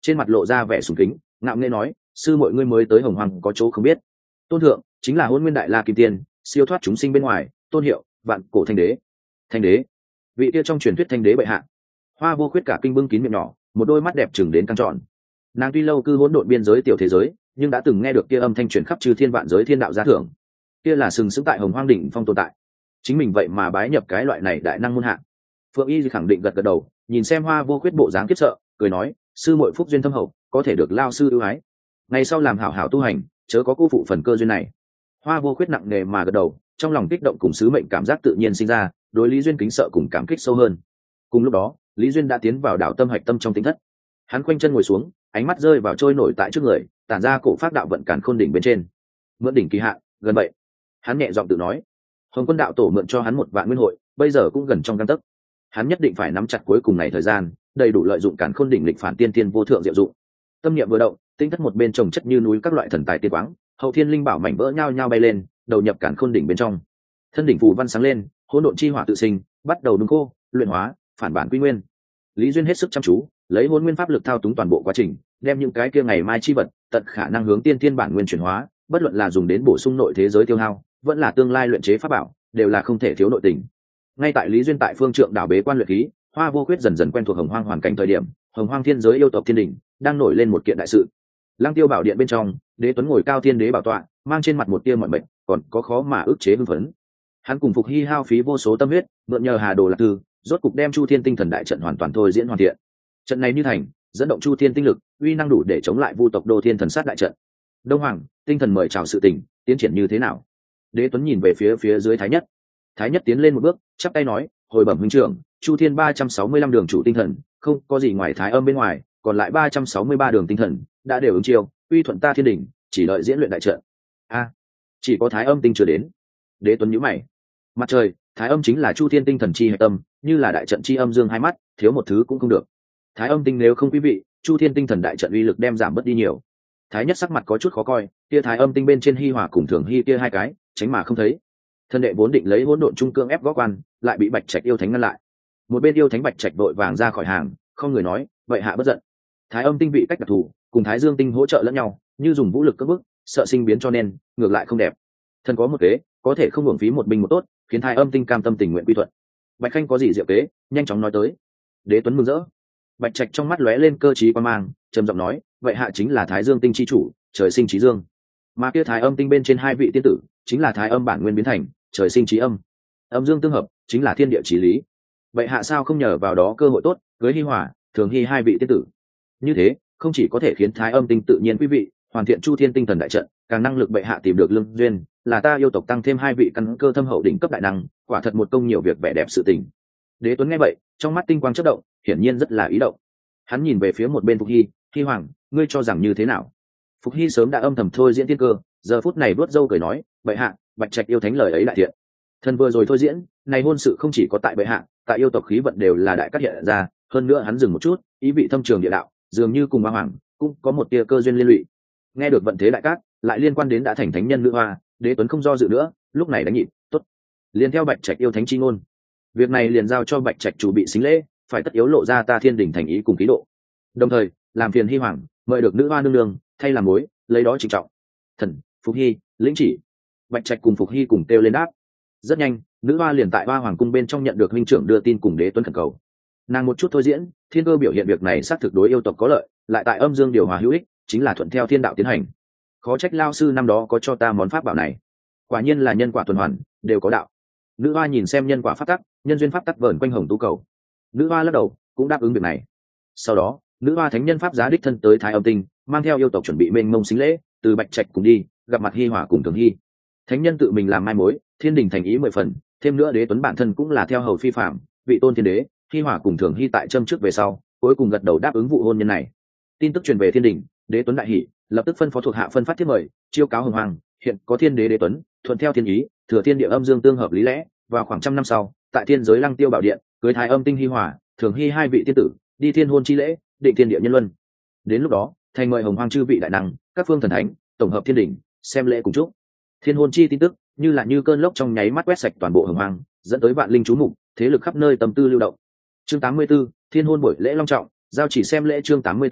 trên mặt lộ ra vẻ sùng kính, ngạo nghễ nói, sư mọi ngươi mới tới hồng hoàng có chỗ không biết. Tôn thượng chính là hôn nguyên đại la kim tiên, siêu thoát chúng sinh bên ngoài, tôn hiệu vạn cổ thanh đế. Thanh đế? Vị kia trong truyền thuyết thanh đế bệ hạ? Hoa Vô Khuyết cả kinh bưng kín miệng nhỏ, một đôi mắt đẹp chừng đến căng tròn. Nàng tuy lâu cư hỗn độn biên giới tiểu thế giới, nhưng đã từng nghe được kia âm thanh truyền khắp chư thiên vạn giới thiên đạo gia thưởng. Kia là sừng sững tại hồng hoang đỉnh phong tồn tại. Chính mình vậy mà bái nhập cái loại này đại năng môn hạ. Phượng Y khẳng định gật gật đầu, nhìn xem Hoa Vô Khuyết bộ dáng kiếp sợ, cười nói, sư muội phúc duyên thâm hậu, có thể được lao sư ưu ái. Ngày sau làm hảo hảo tu hành, chớ có cô phụ phần cơ duyên này. Hoa Vô Khuyết nặng nề mà gật đầu, trong lòng kích động cùng sứ mệnh cảm giác tự nhiên sinh ra, đối Lý Duyên kính sợ cùng cảm kích sâu hơn. Cùng lúc đó, Lý Duyên đã tiến vào đảo tâm hạch tâm trong tính thất. Hắn khoanh chân ngồi xuống, ánh mắt rơi vào trôi nổi tại trước người, tản ra cổ pháp đạo vận càn khôn đỉnh bên trên. Mượn đỉnh kỳ hạn, gần vậy. Hắn nhẹ giọng tự nói, Hồng Quân đạo tổ mượn cho hắn một vạn nguyên hội, bây giờ cũng gần trong gang tấc. Hắn nhất định phải nắm chặt cuối cùng này thời gian, đầy đủ lợi dụng càn khôn đỉnh lịch phản tiên tiên vô thượng diệu dụng. Tâm niệm vừa động, tinh thất một bên trồng chất như núi các loại thần tài tiên quáng, hậu thiên linh bảo mảnh vỡ nhao nhao bay lên, đầu nhập càn khôn đỉnh bên trong. Thân đỉnh phù văn sáng lên, hỗn độn chi hỏa tự sinh, bắt đầu nung khô, luyện hóa, phản bản quy nguyên. Lý Duyên hết sức chăm chú, lấy hỗn nguyên pháp lực thao túng toàn bộ quá trình, đem những cái kia ngày mai chi vật, tận khả năng hướng tiên tiên bản nguyên chuyển hóa, bất luận là dùng đến bổ sung nội thế giới tiêu hao, vẫn là tương lai luyện chế pháp bảo, đều là không thể thiếu nội tình. Ngay tại Lý Duyên tại phương trượng đảo bế quan luyện khí, Hoa Vô Khuyết dần dần quen thuộc hồng hoang hoàn cảnh thời điểm, hồng hoang thiên giới yêu tộc thiên đỉnh đang nổi lên một kiện đại sự. Lăng Tiêu bảo điện bên trong, Đế Tuấn ngồi cao thiên đế bảo tọa, mang trên mặt một tia mọi mệnh, còn có khó mà ức chế hưng phấn. Hắn cùng Phục Hy hao phí vô số tâm huyết, mượn nhờ Hà Đồ Lạc Tư, rốt cục đem Chu Thiên Tinh Thần đại trận hoàn toàn thôi diễn hoàn thiện. Trận này như thành, dẫn động Chu Thiên tinh lực, uy năng đủ để chống lại Vu tộc Đô Thiên Thần Sát đại trận. Đông Hoàng, tinh thần mời chào sự tình, tiến triển như thế nào? Đế Tuấn nhìn về phía phía dưới Thái Nhất. Thái Nhất tiến lên một bước, chắp tay nói, hồi bẩm huynh trưởng, Chu Thiên ba trăm sáu mươi lăm đường chủ tinh thần, không có gì ngoài Thái Âm bên ngoài, còn lại ba trăm sáu mươi ba đường tinh thần đã đều ứng chiêu, uy thuận ta thiên đỉnh, chỉ đợi diễn luyện đại trận. A, chỉ có Thái Âm tinh chưa đến. Đế Tuấn nhíu mày. Mặt trời, Thái Âm chính là Chu Thiên tinh thần chi hệ tâm, như là đại trận chi âm dương hai mắt, thiếu một thứ cũng không được. Thái Âm tinh nếu không quý vị, Chu Thiên tinh thần đại trận uy lực đem giảm bớt đi nhiều. Thái Nhất sắc mặt có chút khó coi, kia Thái Âm tinh bên trên Hi Hòa cùng Thường Hi kia hai cái, tránh mà không thấy. Thân đệ vốn định lấy hỗn độn trung cương ép góp quan, lại bị Bạch Trạch yêu thánh ngăn lại. Một bên yêu thánh Bạch Trạch vội vàng ra khỏi hàng, không người nói, vậy hạ bất giận. Thái Âm tinh vị cách đặc thù, cùng Thái Dương tinh hỗ trợ lẫn nhau, như dùng vũ lực cưỡng bức, sợ sinh biến cho nên, ngược lại không đẹp. Thần có một kế, có thể không hưởng phí một binh một tốt, khiến Thái Âm tinh cam tâm tình nguyện quy thuận. Bạch Khanh có gì diệu kế, nhanh chóng nói tới. Đế Tuấn mừng rỡ. Bạch Trạch trong mắt lóe lên cơ trí quan mang, trầm giọng nói, vậy hạ chính là Thái Dương tinh chi chủ, trời sinh trí dương. Mà kia Thái Âm tinh bên trên hai vị tiên tử, chính là Thái Âm bản nguyên biến thành, trời sinh trí âm. Âm dương tương hợp, chính là thiên địa chí lý. Vậy hạ sao không nhờ vào đó cơ hội tốt, cưới Hi Hòa, Thường Hi hai vị tiên tử. Như thế, không chỉ có thể khiến Thái Âm tinh tự nhiên quý vị, hoàn thiện Chu Thiên tinh thần đại trận, càng năng lực bệ hạ tìm được lương duyên, là ta yêu tộc tăng thêm hai vị căn cơ thâm hậu đỉnh cấp đại năng, quả thật một công nhiều việc vẻ đẹp sự tình. Đế Tuấn nghe vậy, trong mắt tinh quang chớp động, hiển nhiên rất là ý động. Hắn nhìn về phía một bên Phục Hy, Hy Hoàng, ngươi cho rằng như thế nào? Phục Hy sớm đã âm thầm thôi diễn tiên cơ, giờ phút này vuốt râu cười nói, bệ hạ, Bạch Trạch yêu thánh lời ấy đại thiện. Thần vừa rồi thôi diễn, này hôn sự không chỉ có tại bệ hạ, tại yêu tộc khí vận đều là đại cát hiện ra, hơn nữa hắn dừng một chút, ý vị thâm trường địa đạo, dường như cùng Ba Hoàng cũng có một tia cơ duyên liên lụy. Nghe được vận thế đại cát, lại liên quan đến đã thành thánh nhân nữ hoa, Đế Tuấn không do dự nữa, lúc này đánh nhịp, tốt. Liền theo Bạch Trạch yêu thánh chi ngôn, việc này liền giao cho Bạch Trạch chủ bị xính lễ, phải tất yếu lộ ra ta thiên đỉnh thành ý cùng khí độ. Đồng thời, làm phiền Hy Hoàng mời được nữ hoa nương nương thay làm mối, lấy đó trịnh trọng. Thần, Phục Hy, lĩnh chỉ. Bạch Trạch cùng Phục Hy cùng kêu lên đáp. Rất nhanh, nữ hoa liền tại Hoa Hoàng cung bên trong nhận được huynh trưởng đưa tin cùng Đế Tuấn khẩn cầu. Nàng một chút thôi diễn, thiên cơ biểu hiện việc này xác thực đối yêu tộc có lợi, lại tại âm dương điều hòa hữu ích, chính là thuận theo thiên đạo tiến hành. Khó trách lao sư năm đó có cho ta món pháp bảo này. Quả nhiên là nhân quả tuần hoàn, đều có đạo. Nữ hoa nhìn xem nhân quả pháp tắc, nhân duyên pháp tắc vờn quanh hồng tú cầu. Nữ hoa lắc đầu, cũng đáp ứng việc này. Sau đó, nữ hoa thánh nhân pháp giá đích thân tới Thái Âm tinh, mang theo yêu tộc chuẩn bị mênh mông xính lễ, từ Bạch Trạch cùng đi, gặp mặt Hi Hòa cùng Thường Hi. Thánh nhân tự mình làm mai mối, thiên đình thành ý mười phần, thêm nữa Đế Tuấn bản thân cũng là theo hầu phi phạm, vị tôn thiên đế, Hi Hòa cùng Thường Hi tại châm trước về sau, cuối cùng gật đầu đáp ứng vụ hôn nhân này. Tin tức truyền về thiên đình, Đế Tuấn đại hỉ, lập tức phân phó thuộc hạ phân phát thiết mời, chiêu cáo hồng hoàng, hiện có thiên đế Đế Tuấn, thuận theo thiên ý, thừa thiên địa âm dương tương hợp lý lẽ, vào khoảng trăm năm sau, tại thiên giới Lăng Tiêu bảo điện, cưới Thái Âm tinh Hi Hòa, Thường Hi hai vị tiên tử, đi thiên hôn chi lễ, định thiên địa nhân luân. Đến lúc đó, thành mời hồng hoàng chư vị đại năng, các phương thần thánh, tổng hợp thiên đỉnh, xem lễ cùng chúc. Thiên hôn chi tin tức, như là như cơn lốc trong nháy mắt quét sạch toàn bộ hồng hoàng, dẫn tới vạn linh chú mục, thế lực khắp nơi tâm tư lưu động. Chương tám mươi tư, thiên hôn buổi lễ long trọng, giao chỉ xem lễ chương tám mươi tư,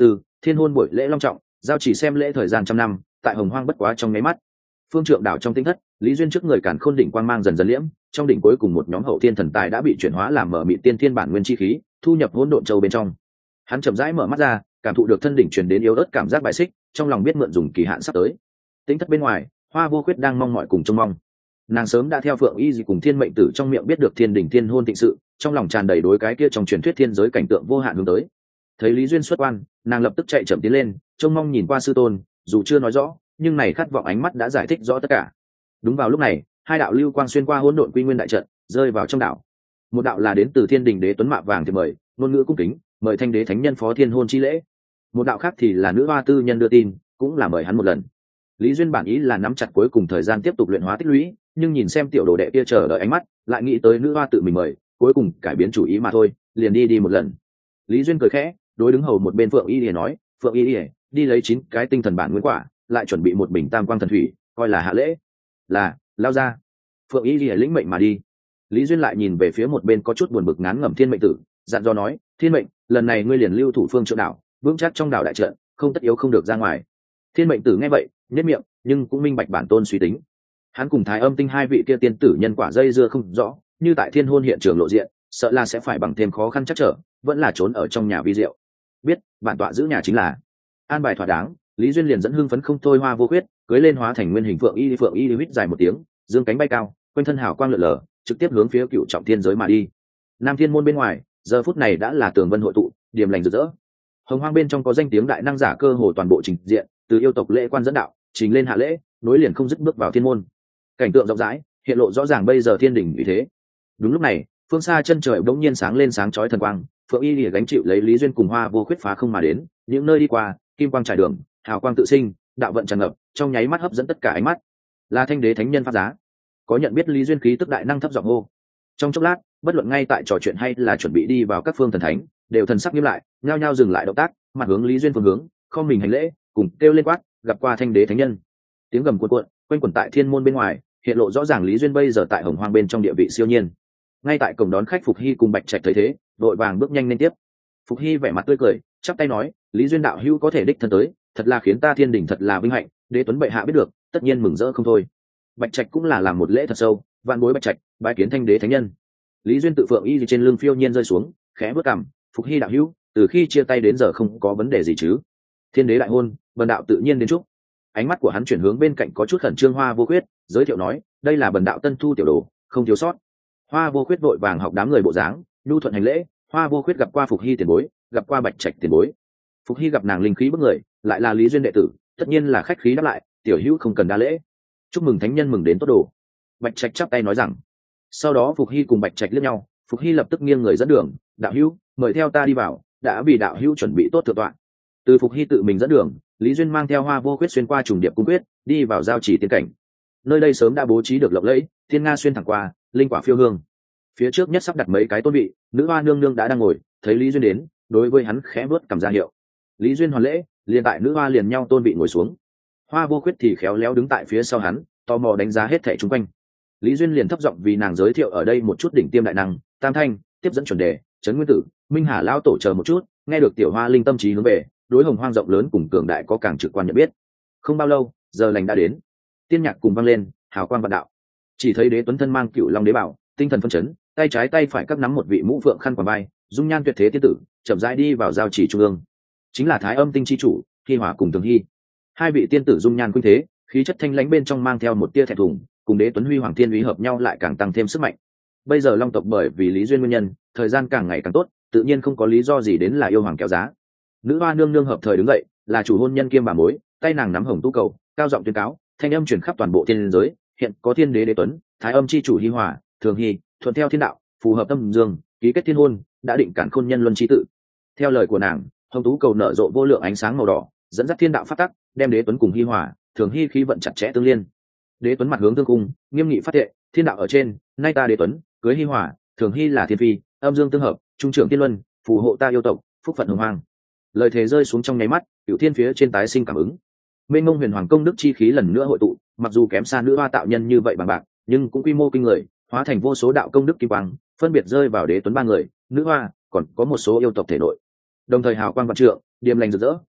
thiên hôn buổi lễ long trọng, giao chỉ xem lễ thời gian trăm năm, tại hồng hoang bất quá trong nháy mắt. Phương trượng đảo trong tinh thất, Lý Duyên trước người càn khôn đỉnh quang mang dần dần liễm, trong đỉnh cuối cùng một nhóm hậu thiên thần tài đã bị chuyển hóa làm mở mịt tiên thiên bản nguyên chi khí, thu nhập hỗn độn châu bên trong. Hắn chậm rãi mở mắt ra, cảm thụ được thân đỉnh truyền đến yếu ớt cảm giác bài xích, trong lòng biết mượn dùng kỳ hạn sắp tới. Tinh thất bên ngoài, Hoa Vô Khuyết đang mong mỏi cùng trông mong. Nàng sớm đã theo Phượng Y Dị cùng Thiên Mệnh Tử trong miệng biết được thiên đỉnh thiên hôn tịnh sự, trong lòng tràn đầy đối cái kia trong truyền thuyết thiên giới cảnh tượng vô hạn hướng tới. Thấy Lý Duyên xuất quan, nàng lập tức chạy chậm tiến lên, trông mong nhìn qua sư tôn, dù chưa nói rõ, nhưng này khát vọng ánh mắt đã giải thích rõ tất cả. Đúng vào lúc này, hai đạo lưu quang xuyên qua hỗn độn quy nguyên đại trận, rơi vào trong đảo. Một đạo là đến từ Thiên Đình Đế Tuấn Mạ Vàng thì mời, ngôn ngữ cung kính, mời Thanh Đế Thánh Nhân phó thiên hôn chi lễ. Một đạo khác thì là nữ hoa tư nhân đưa tin, cũng là mời hắn một lần. Lý Duyên bản ý là nắm chặt cuối cùng thời gian tiếp tục luyện hóa tích lũy, nhưng nhìn xem tiểu đồ đệ kia chờ đợi ánh mắt, lại nghĩ tới nữ hoa tự mình mời, cuối cùng cải biến chủ ý mà thôi, liền đi đi một lần. Lý Duyên cười khẽ, đối đứng hầu một bên Phượng Y Lìa nói, Phượng Y Lìa, đi lấy chín cái tinh thần bản nguyên quả, lại chuẩn bị một bình tam quang thần thủy, coi là hạ lễ. Là, lao ra. Phượng Y Lìa lĩnh mệnh mà đi. Lý Duyên lại nhìn về phía một bên có chút buồn bực ngán ngẩm Thiên Mệnh Tử, dặn dò nói, Thiên Mệnh, lần này ngươi liền lưu thủ phương trượng đảo, vững chắc trong đảo đại trận, không tất yếu không được ra ngoài. Thiên Mệnh Tử nghe vậy, nhếch miệng, nhưng cũng minh bạch bản tôn suy tính. Hắn cùng Thái Âm Tinh hai vị kia tiên tử nhân quả dây dưa không rõ, như tại thiên hôn hiện trường lộ diện, sợ là sẽ phải bằng thêm khó khăn chắc trở, vẫn là trốn ở trong nhà vi diệu. Biết, bản tọa giữ nhà chính là an bài thỏa đáng. Lý Duyên liền dẫn hưng phấn không thôi Hoa Vô Khuyết, cưới lên hóa thành nguyên hình Phượng Y Phượng Y huýt dài một tiếng, dương cánh bay cao, quanh thân hào quang lượn lờ, trực tiếp hướng phía Cựu Trọng Thiên giới mà đi. Nam Thiên môn bên ngoài, giờ phút này đã là tường vân hội tụ, điểm lành rực rỡ. Hồng Hoang bên trong có danh tiếng đại năng giả cơ hồ toàn bộ trình diện, từ yêu tộc lễ quan dẫn đạo, trình lên hạ lễ, nối liền không dứt bước vào thiên môn. Cảnh tượng rộng rãi, hiện lộ rõ ràng bây giờ thiên đỉnh uy thế. Đúng lúc này, phương xa chân trời bỗng nhiên sáng lên sáng chói thần quang, Phượng Y lìa gánh chịu lấy Lý Duyên cùng Hoa Vô Khuyết phá không mà đến, những nơi đi qua, kim quang trải đường, hào quang tự sinh, đạo vận tràn ngập, trong nháy mắt hấp dẫn tất cả ánh mắt. Là Thanh Đế Thánh Nhân phát giá. Có nhận biết Lý Duyên khí tức đại năng thấp giọng hô. Trong chốc lát, bất luận ngay tại trò chuyện hay là chuẩn bị đi vào các phương thần thánh, đều thần sắc nghiêm lại, nhao nhao dừng lại động tác, mặt hướng Lý Duyên phương hướng, không mình hành lễ, cùng kêu lên quát, gặp qua Thanh Đế Thánh Nhân. Tiếng gầm cuộn cuộn, quanh quẩn tại thiên môn bên ngoài, hiện lộ rõ ràng Lý Duyên bây giờ tại Hồng Hoang bên trong địa vị siêu nhiên. Ngay tại cổng đón khách Phục Hy cùng Bạch Trạch thấy thế, đội vàng bước nhanh lên tiếp. Phục Hy vẻ mặt tươi cười, chắp tay nói, Lý Duyên đạo hữu có thể đích thân tới, thật là khiến ta thiên đình thật là vinh hạnh, Đế Tuấn bệ hạ biết được, tất nhiên mừng rỡ không thôi. Bạch Trạch cũng là làm một lễ thật sâu, vạn bối Bạch Trạch, bái kiến Thanh Đế Thánh Nhân. Lý Duyên tự Phượng Y gì trên lưng phiêu nhiên rơi xuống, khẽ bước cằm, Phục Hy đạo hữu, từ khi chia tay đến giờ không có vấn đề gì chứ? Thiên đế đại hôn, bần đạo tự nhiên đến chúc. Ánh mắt của hắn chuyển hướng bên cạnh có chút khẩn trương Hoa Vô Khuyết, giới thiệu nói, đây là bần đạo tân thu tiểu đồ, không thiếu sót. Hoa Vô Khuyết vội vàng học đám người bộ dáng, nhu thuận hành lễ. Hoa Vô Khuyết gặp qua Phục Hy tiền bối, gặp qua Bạch Trạch tiền bối. Phục Hy gặp nàng linh khí bức người, lại là Lý Duyên đệ tử, tất nhiên là khách khí đáp lại, tiểu hữu không cần đa lễ. Chúc mừng thánh nhân mừng đến tốt đồ. Bạch Trạch chắp tay nói rằng. Sau đó Phục Hy cùng Bạch Trạch liếc nhau, Phục Hy lập tức nghiêng người dẫn đường, đạo hữu, mời theo ta đi vào, đã vì đạo hữu chuẩn bị tốt thượng tọa. Từ Phục Hy tự mình dẫn đường, Lý Duyên mang theo Hoa Vô Khuyết xuyên qua trùng điệp cung quyết, đi vào giao chỉ tiên cảnh. Nơi đây sớm đã bố trí được lộng lẫy, thiên nga xuyên thẳng qua, linh quả phiêu hương. Phía trước nhất sắp đặt mấy cái tôn vị, nữ hoa nương nương đã đang ngồi, thấy Lý Duyên đến, đối với hắn khẽ bước cầm ra hiệu. Lý Duyên hoàn lễ, liền tại nữ hoa liền nhau tôn vị ngồi xuống. Hoa Vô Khuyết thì khéo léo đứng tại phía sau hắn, tò mò đánh giá hết thảy xung quanh. Lý Duyên liền thấp giọng vì nàng giới thiệu ở đây một chút đỉnh tiêm đại năng, Tam Thanh, tiếp dẫn chuẩn đề, Trấn Nguyên Tử, Minh Hà lão tổ chờ một chút, nghe được tiểu hoa linh tâm trí hướng về, đối Hồng Hoang rộng lớn cùng cường đại có càng trực quan nhận biết. Không bao lâu, giờ lành đã đến, tiên nhạc cùng vang lên, hào quang vạn đạo. Chỉ thấy Đế Tuấn thân mang Cựu Long đế bảo, tinh thần phân chấn, tay trái tay phải các nắm một vị mũ phượng khăn quàng vai, dung nhan tuyệt thế tiên tử, chậm rãi đi vào giao chỉ trung ương. Chính là Thái Âm Tinh chi chủ, Hi Hòa cùng Thường Hy. Hai vị tiên tử dung nhan khuynh thế, khí chất thanh lãnh bên trong mang theo một tia thẹn thùng, cùng Đế Tuấn huy hoàng thiên uy hợp nhau lại càng tăng thêm sức mạnh. Bây giờ Long tộc bởi vì Lý Duyên nguyên nhân, thời gian càng ngày càng tốt, tự nhiên không có lý do gì đến là yêu hoàng kéo giá. Nữ hoa nương nương hợp thời đứng dậy, là chủ hôn nhân kiêm bà mối, tay nàng nắm hồng tu cầu, cao giọng tuyên cáo, thanh âm truyền khắp toàn bộ thiên giới, hiện có thiên đế Đế Tuấn, Thái Âm chi chủ Hi Hòa, Thường Hy, thuận theo thiên đạo, phù hợp tâm dương, ký kết thiên hôn, đã định cản khôn nhân luân chi tự. Theo lời của nàng, hồng tú cầu nở rộ vô lượng ánh sáng màu đỏ, dẫn dắt thiên đạo phát tắc, đem Đế Tuấn cùng Hi Hòa, Thường Hy khí vận chặt chẽ tương liên. Đế Tuấn mặt hướng thương cung, nghiêm nghị phát thệ, thiên đạo ở trên, nay ta Đế Tuấn cưới Hi Hòa, Thường Hy là thiên phi, âm dương tương hợp, trung trưởng thiên luân, phù hộ ta yêu tộc, phúc phận hồng hoang. Lời thề rơi xuống trong nháy mắt, cửu thiên phía trên tái sinh cảm ứng. Mênh mông huyền hoàng công đức chi khí lần nữa hội tụ, mặc dù kém xa nữ hoa tạo nhân như vậy bằng bạc, nhưng cũng quy mô kinh người, hóa thành vô số đạo công đức kim quang, phân biệt rơi vào Đế Tuấn ba người, nữ hoa, còn có một số yêu tộc thể nội. Đồng thời hào quang vạn trượng, điềm lành rực rỡ,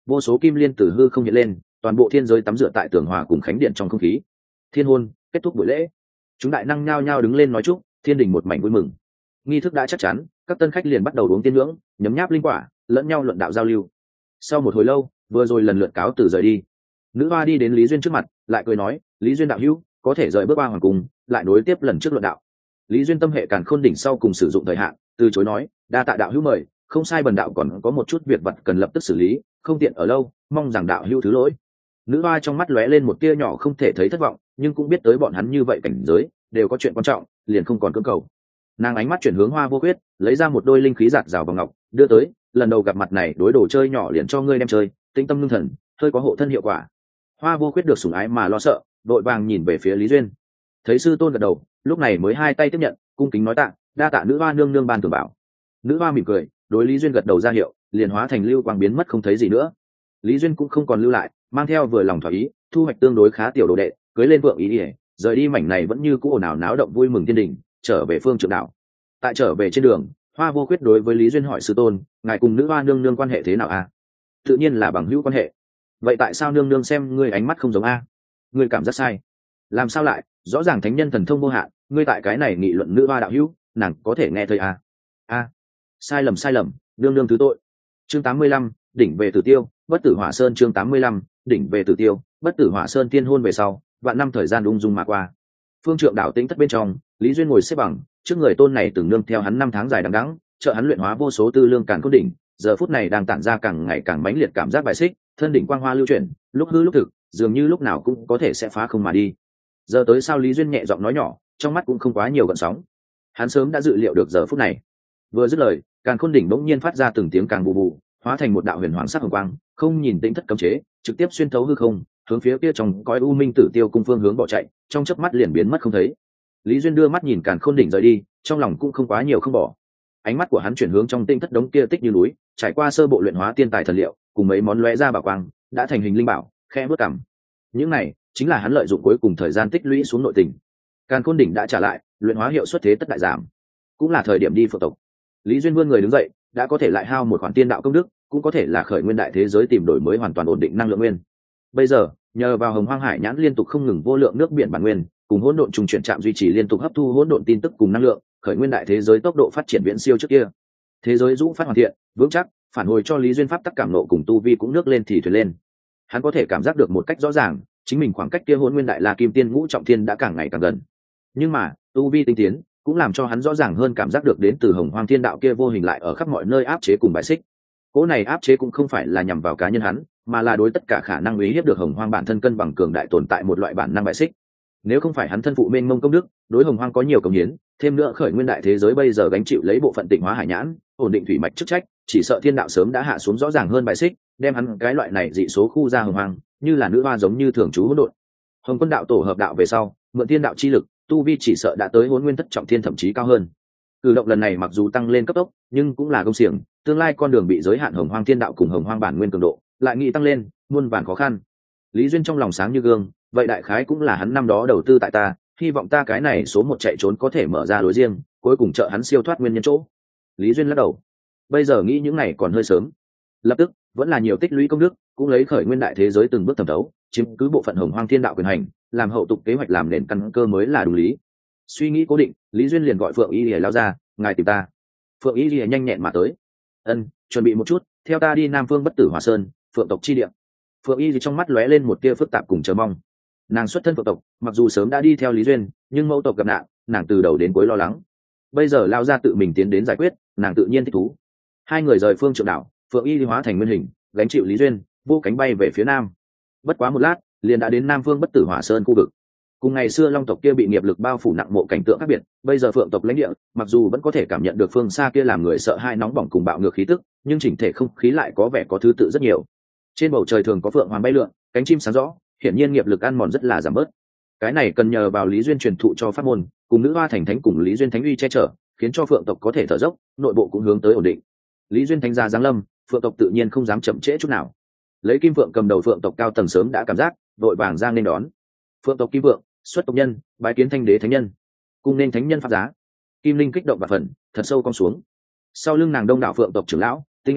vô số kim liên từ hư không hiện lên, toàn bộ thiên giới tắm rửa tại tường hòa cùng khánh điện trong không khí. Thiên hôn kết thúc buổi lễ, chúng đại năng nhao nhao đứng lên nói chúc, thiên đình một mảnh vui mừng. Nghi thức đã chắc chắn, các tân khách liền bắt đầu uống tiên ngưỡng, nhấm nháp linh quả, lẫn nhau luận đạo giao lưu. Sau một hồi lâu, vừa rồi lần lượt cáo từ rời đi. Nữ hoa đi đến Lý Duyên trước mặt, lại cười nói, Lý Duyên đạo hữu, có thể rời bước qua hoàng cung, lại nối tiếp lần trước luận đạo. Lý Duyên tâm hệ càn khôn đỉnh sau cùng sử dụng thời hạn, từ chối nói, đa tạ đạo hữu mời, không sai, bần đạo còn có một chút việc vật cần lập tức xử lý, không tiện ở lâu, mong rằng đạo hữu thứ lỗi. Nữ hoa trong mắt lóe lên một tia nhỏ không thể thấy thất vọng, nhưng cũng biết tới bọn hắn như vậy cảnh giới đều có chuyện quan trọng, liền không còn cưỡng cầu. Nàng ánh mắt chuyển hướng Hoa Vô Khuyết, lấy ra một đôi linh khí giạt rào vào ngọc, đưa tới, lần đầu gặp mặt này đối đồ chơi nhỏ liền cho ngươi đem chơi, tinh tâm ngưng thần, hơi có hộ thân hiệu quả. Hoa Vô Khuyết được sủng ái mà lo sợ, đội vàng nhìn về phía Lý Duyên, thấy sư tôn gật đầu, lúc này mới hai tay tiếp nhận, cung kính nói tạ, đa tạ nữ hoa nương nương ban tưởng bảo. Nữ hoa mỉm cười, đối Lý Duyên gật đầu ra hiệu, liền hóa thành lưu quang biến mất không thấy gì nữa. Lý Duyên cũng không còn lưu lại, mang theo vừa lòng thỏa ý, thu hoạch tương đối khá tiểu đồ đệ, cưới lên vượng ý ỉa, rời đi mảnh này vẫn như cũ ồn ào náo động vui mừng thiên đình, trở về phương trượng đảo. Tại trở về trên đường, Hoa Vô Khuyết đối với Lý Duyên hỏi sư tôn, ngài cùng nữ hoa nương nương quan hệ thế nào a? Tự nhiên là bằng hữu quan hệ. Vậy tại sao nương nương xem ngươi ánh mắt không giống a? Ngươi cảm giác sai. Làm sao lại, rõ ràng thánh nhân thần thông vô hạn, ngươi tại cái này nghị luận nữ hoa đạo hữu, nàng có thể nghe thấy a? A, sai lầm sai lầm, nương nương thứ tội. Chương tám mươi lăm, đỉnh về Tử Tiêu, Bất Tử Hỏa Sơn. Chương tám mươi lăm, đỉnh về Tử Tiêu, Bất Tử Hỏa Sơn. Tiên hôn về sau, vạn năm thời gian ung dung mà qua. Phương trượng đảo tĩnh thất bên trong, Lý Duyên ngồi xếp bằng, trước người tôn này từng nương theo hắn năm tháng dài đằng đẵng, trợ hắn luyện hóa vô số tư lương càn cốt đỉnh, giờ phút này đang tản ra càng ngày càng mãnh liệt cảm giác bài xích, thân đỉnh quang hoa lưu chuyển, lúc hư lúc thực, dường như lúc nào cũng có thể sẽ phá không mà đi. Giờ tới sao? Lý Duyên nhẹ giọng nói nhỏ, trong mắt cũng không quá nhiều gợn sóng. Hắn sớm đã dự liệu được giờ phút này. Vừa dứt lời, càn khôn đỉnh bỗng nhiên phát ra từng tiếng càng bù bù, hóa thành một đạo huyền hoàng sắc hồng quang, không nhìn tĩnh thất cấm chế, trực tiếp xuyên thấu hư không, hướng phía kia trong cõi u minh Tử Tiêu cung phương hướng bỏ chạy, trong chớp mắt liền biến mất không thấy. Lý Duyên đưa mắt nhìn càn khôn đỉnh rời đi, trong lòng cũng không quá nhiều không bỏ. Ánh mắt của hắn chuyển hướng trong tinh thất đống kia tích như núi, trải qua sơ bộ luyện hóa tiên tài thần liệu, cùng mấy món lóe ra bảo quang, đã thành hình linh bảo, khẽ bước cằm. Những này chính là hắn lợi dụng cuối cùng thời gian tích lũy xuống nội tình. Càn khôn đỉnh đã trả lại, luyện hóa hiệu suất thế tất đại giảm, cũng là thời điểm đi phượng tộc. Lý Duyên vươn người đứng dậy, đã có thể lại hao một khoản tiên đạo công đức, cũng có thể là khởi nguyên đại thế giới tìm đổi mới hoàn toàn ổn định năng lượng nguyên. Bây giờ, nhờ vào Hồng Hoang Hải nhãn liên tục không ngừng vô lượng nước biển bản nguyên, cùng hỗn độn trùng chuyển chạm duy trì liên tục hấp thu hỗn độn tin tức cùng năng lượng, khởi nguyên đại thế giới tốc độ phát triển viễn siêu trước kia. Thế giới dũng phát hoàn thiện, vững chắc, phản hồi cho Lý Duyên pháp tắc cảm nộ cùng tu vi cũng nước lên thì thuyền lên. Hắn có thể cảm giác được một cách rõ ràng, chính mình khoảng cách kia hỗn nguyên đại la kim tiên ngũ trọng thiên đã càng ngày càng gần. Nhưng mà, tu vi tinh tiến cũng làm cho hắn rõ ràng hơn cảm giác được đến từ Hồng Hoang Thiên đạo kia vô hình lại ở khắp mọi nơi áp chế cùng bài xích. Cỗ này áp chế cũng không phải là nhằm vào cá nhân hắn, mà là đối tất cả khả năng uy hiếp được Hồng Hoang bản thân cân bằng cường đại tồn tại một loại bản năng bài xích. Nếu không phải hắn thân phụ mênh mông công đức, đối Hồng Hoang có nhiều công hiến, thêm nữa khởi nguyên đại thế giới bây giờ gánh chịu lấy bộ phận tịnh hóa hải nhãn, ổn định thủy mạch chức trách, chỉ sợ thiên đạo sớm đã hạ xuống rõ ràng hơn bài xích, đem hắn cái loại này dị số khu ra Hồng Hoang, như là nữ hoa giống như thường trú hỗn độn. Hồng Quân đạo tổ hợp đạo về sau, mượn thiên đạo chi lực, tu vi chỉ sợ đã tới Hỗn Nguyên thất trọng thiên thậm chí cao hơn. Cử động lần này mặc dù tăng lên cấp tốc, nhưng cũng là công xiềng, tương lai con đường bị giới hạn Hồng Hoang Thiên đạo cùng Hồng Hoang bản nguyên cường độ, lại nghĩ tăng lên, muôn vàn khó khăn. Lý Duyên trong lòng sáng như gương, vậy đại khái cũng là hắn năm đó đầu tư tại ta, hy vọng ta cái này số một chạy trốn có thể mở ra lối riêng, cuối cùng trợ hắn siêu thoát nguyên nhân chỗ. Lý Duyên lắc đầu, bây giờ nghĩ những này còn hơi sớm. Lập tức, vẫn là nhiều tích lũy công đức, cũng lấy khởi nguyên đại thế giới từng bước thẩm thấu, chiếm cứ bộ phận Hồng Hoang Thiên đạo quyền hành, làm hậu tục kế hoạch làm nền căn cơ mới là đúng lý. Suy nghĩ cố định, Lý Duyên liền gọi Phượng Y Lìa lao ra, ngài tìm ta. Phượng Y Lìa nhanh nhẹn mà tới. Ân, chuẩn bị một chút, theo ta đi Nam Phương Bất Tử Hỏa Sơn, Phượng tộc chi địa. Phượng Y thì trong mắt lóe lên một tia phức tạp cùng chờ mong. Nàng xuất thân Phượng tộc, mặc dù sớm đã đi theo Lý Duyên, nhưng mẫu tộc gặp nạn, nàng từ đầu đến cuối lo lắng. Bây giờ lao ra tự mình tiến đến giải quyết, nàng tự nhiên thích thú. Hai người rời phương trượng đảo, Phượng Y thì hóa thành nguyên hình, gánh chịu Lý Duyên, vô cánh bay về phía nam. Bất quá một lát, liền đã đến Nam Phương Bất Tử Hỏa Sơn khu vực. Cùng ngày xưa long tộc kia bị nghiệp lực bao phủ nặng mộ cảnh tượng khác biệt, bây giờ Phượng tộc lãnh địa, mặc dù vẫn có thể cảm nhận được phương xa kia làm người sợ hai nóng bỏng cùng bạo ngược khí tức, nhưng chỉnh thể không khí lại có vẻ có thứ tự rất nhiều. Trên bầu trời thường có phượng hoàng bay lượn, cánh chim sáng rõ, hiển nhiên nghiệp lực ăn mòn rất là giảm bớt. Cái này cần nhờ vào Lý Duyên truyền thụ cho pháp môn, cùng nữ hoa thành thánh cùng Lý Duyên thánh uy che chở, khiến cho Phượng tộc có thể thở dốc, nội bộ cũng hướng tới ổn định. Lý Duyên thánh gia giáng lâm, Phượng tộc tự nhiên không dám chậm trễ chút nào. Lấy Kim Phượng cầm đầu Phượng tộc cao tầng sớm đã cảm giác, đội vàng giang nên đón. Phượng tộc Kim Phượng, xuất tộc nhân, bái kiến thanh đế thánh nhân, cùng nên thánh nhân pháp giá. Kim Linh kích động và phần, thật sâu cong xuống. Sau lưng nàng đông đảo Phượng tộc trưởng lão, tinh anh,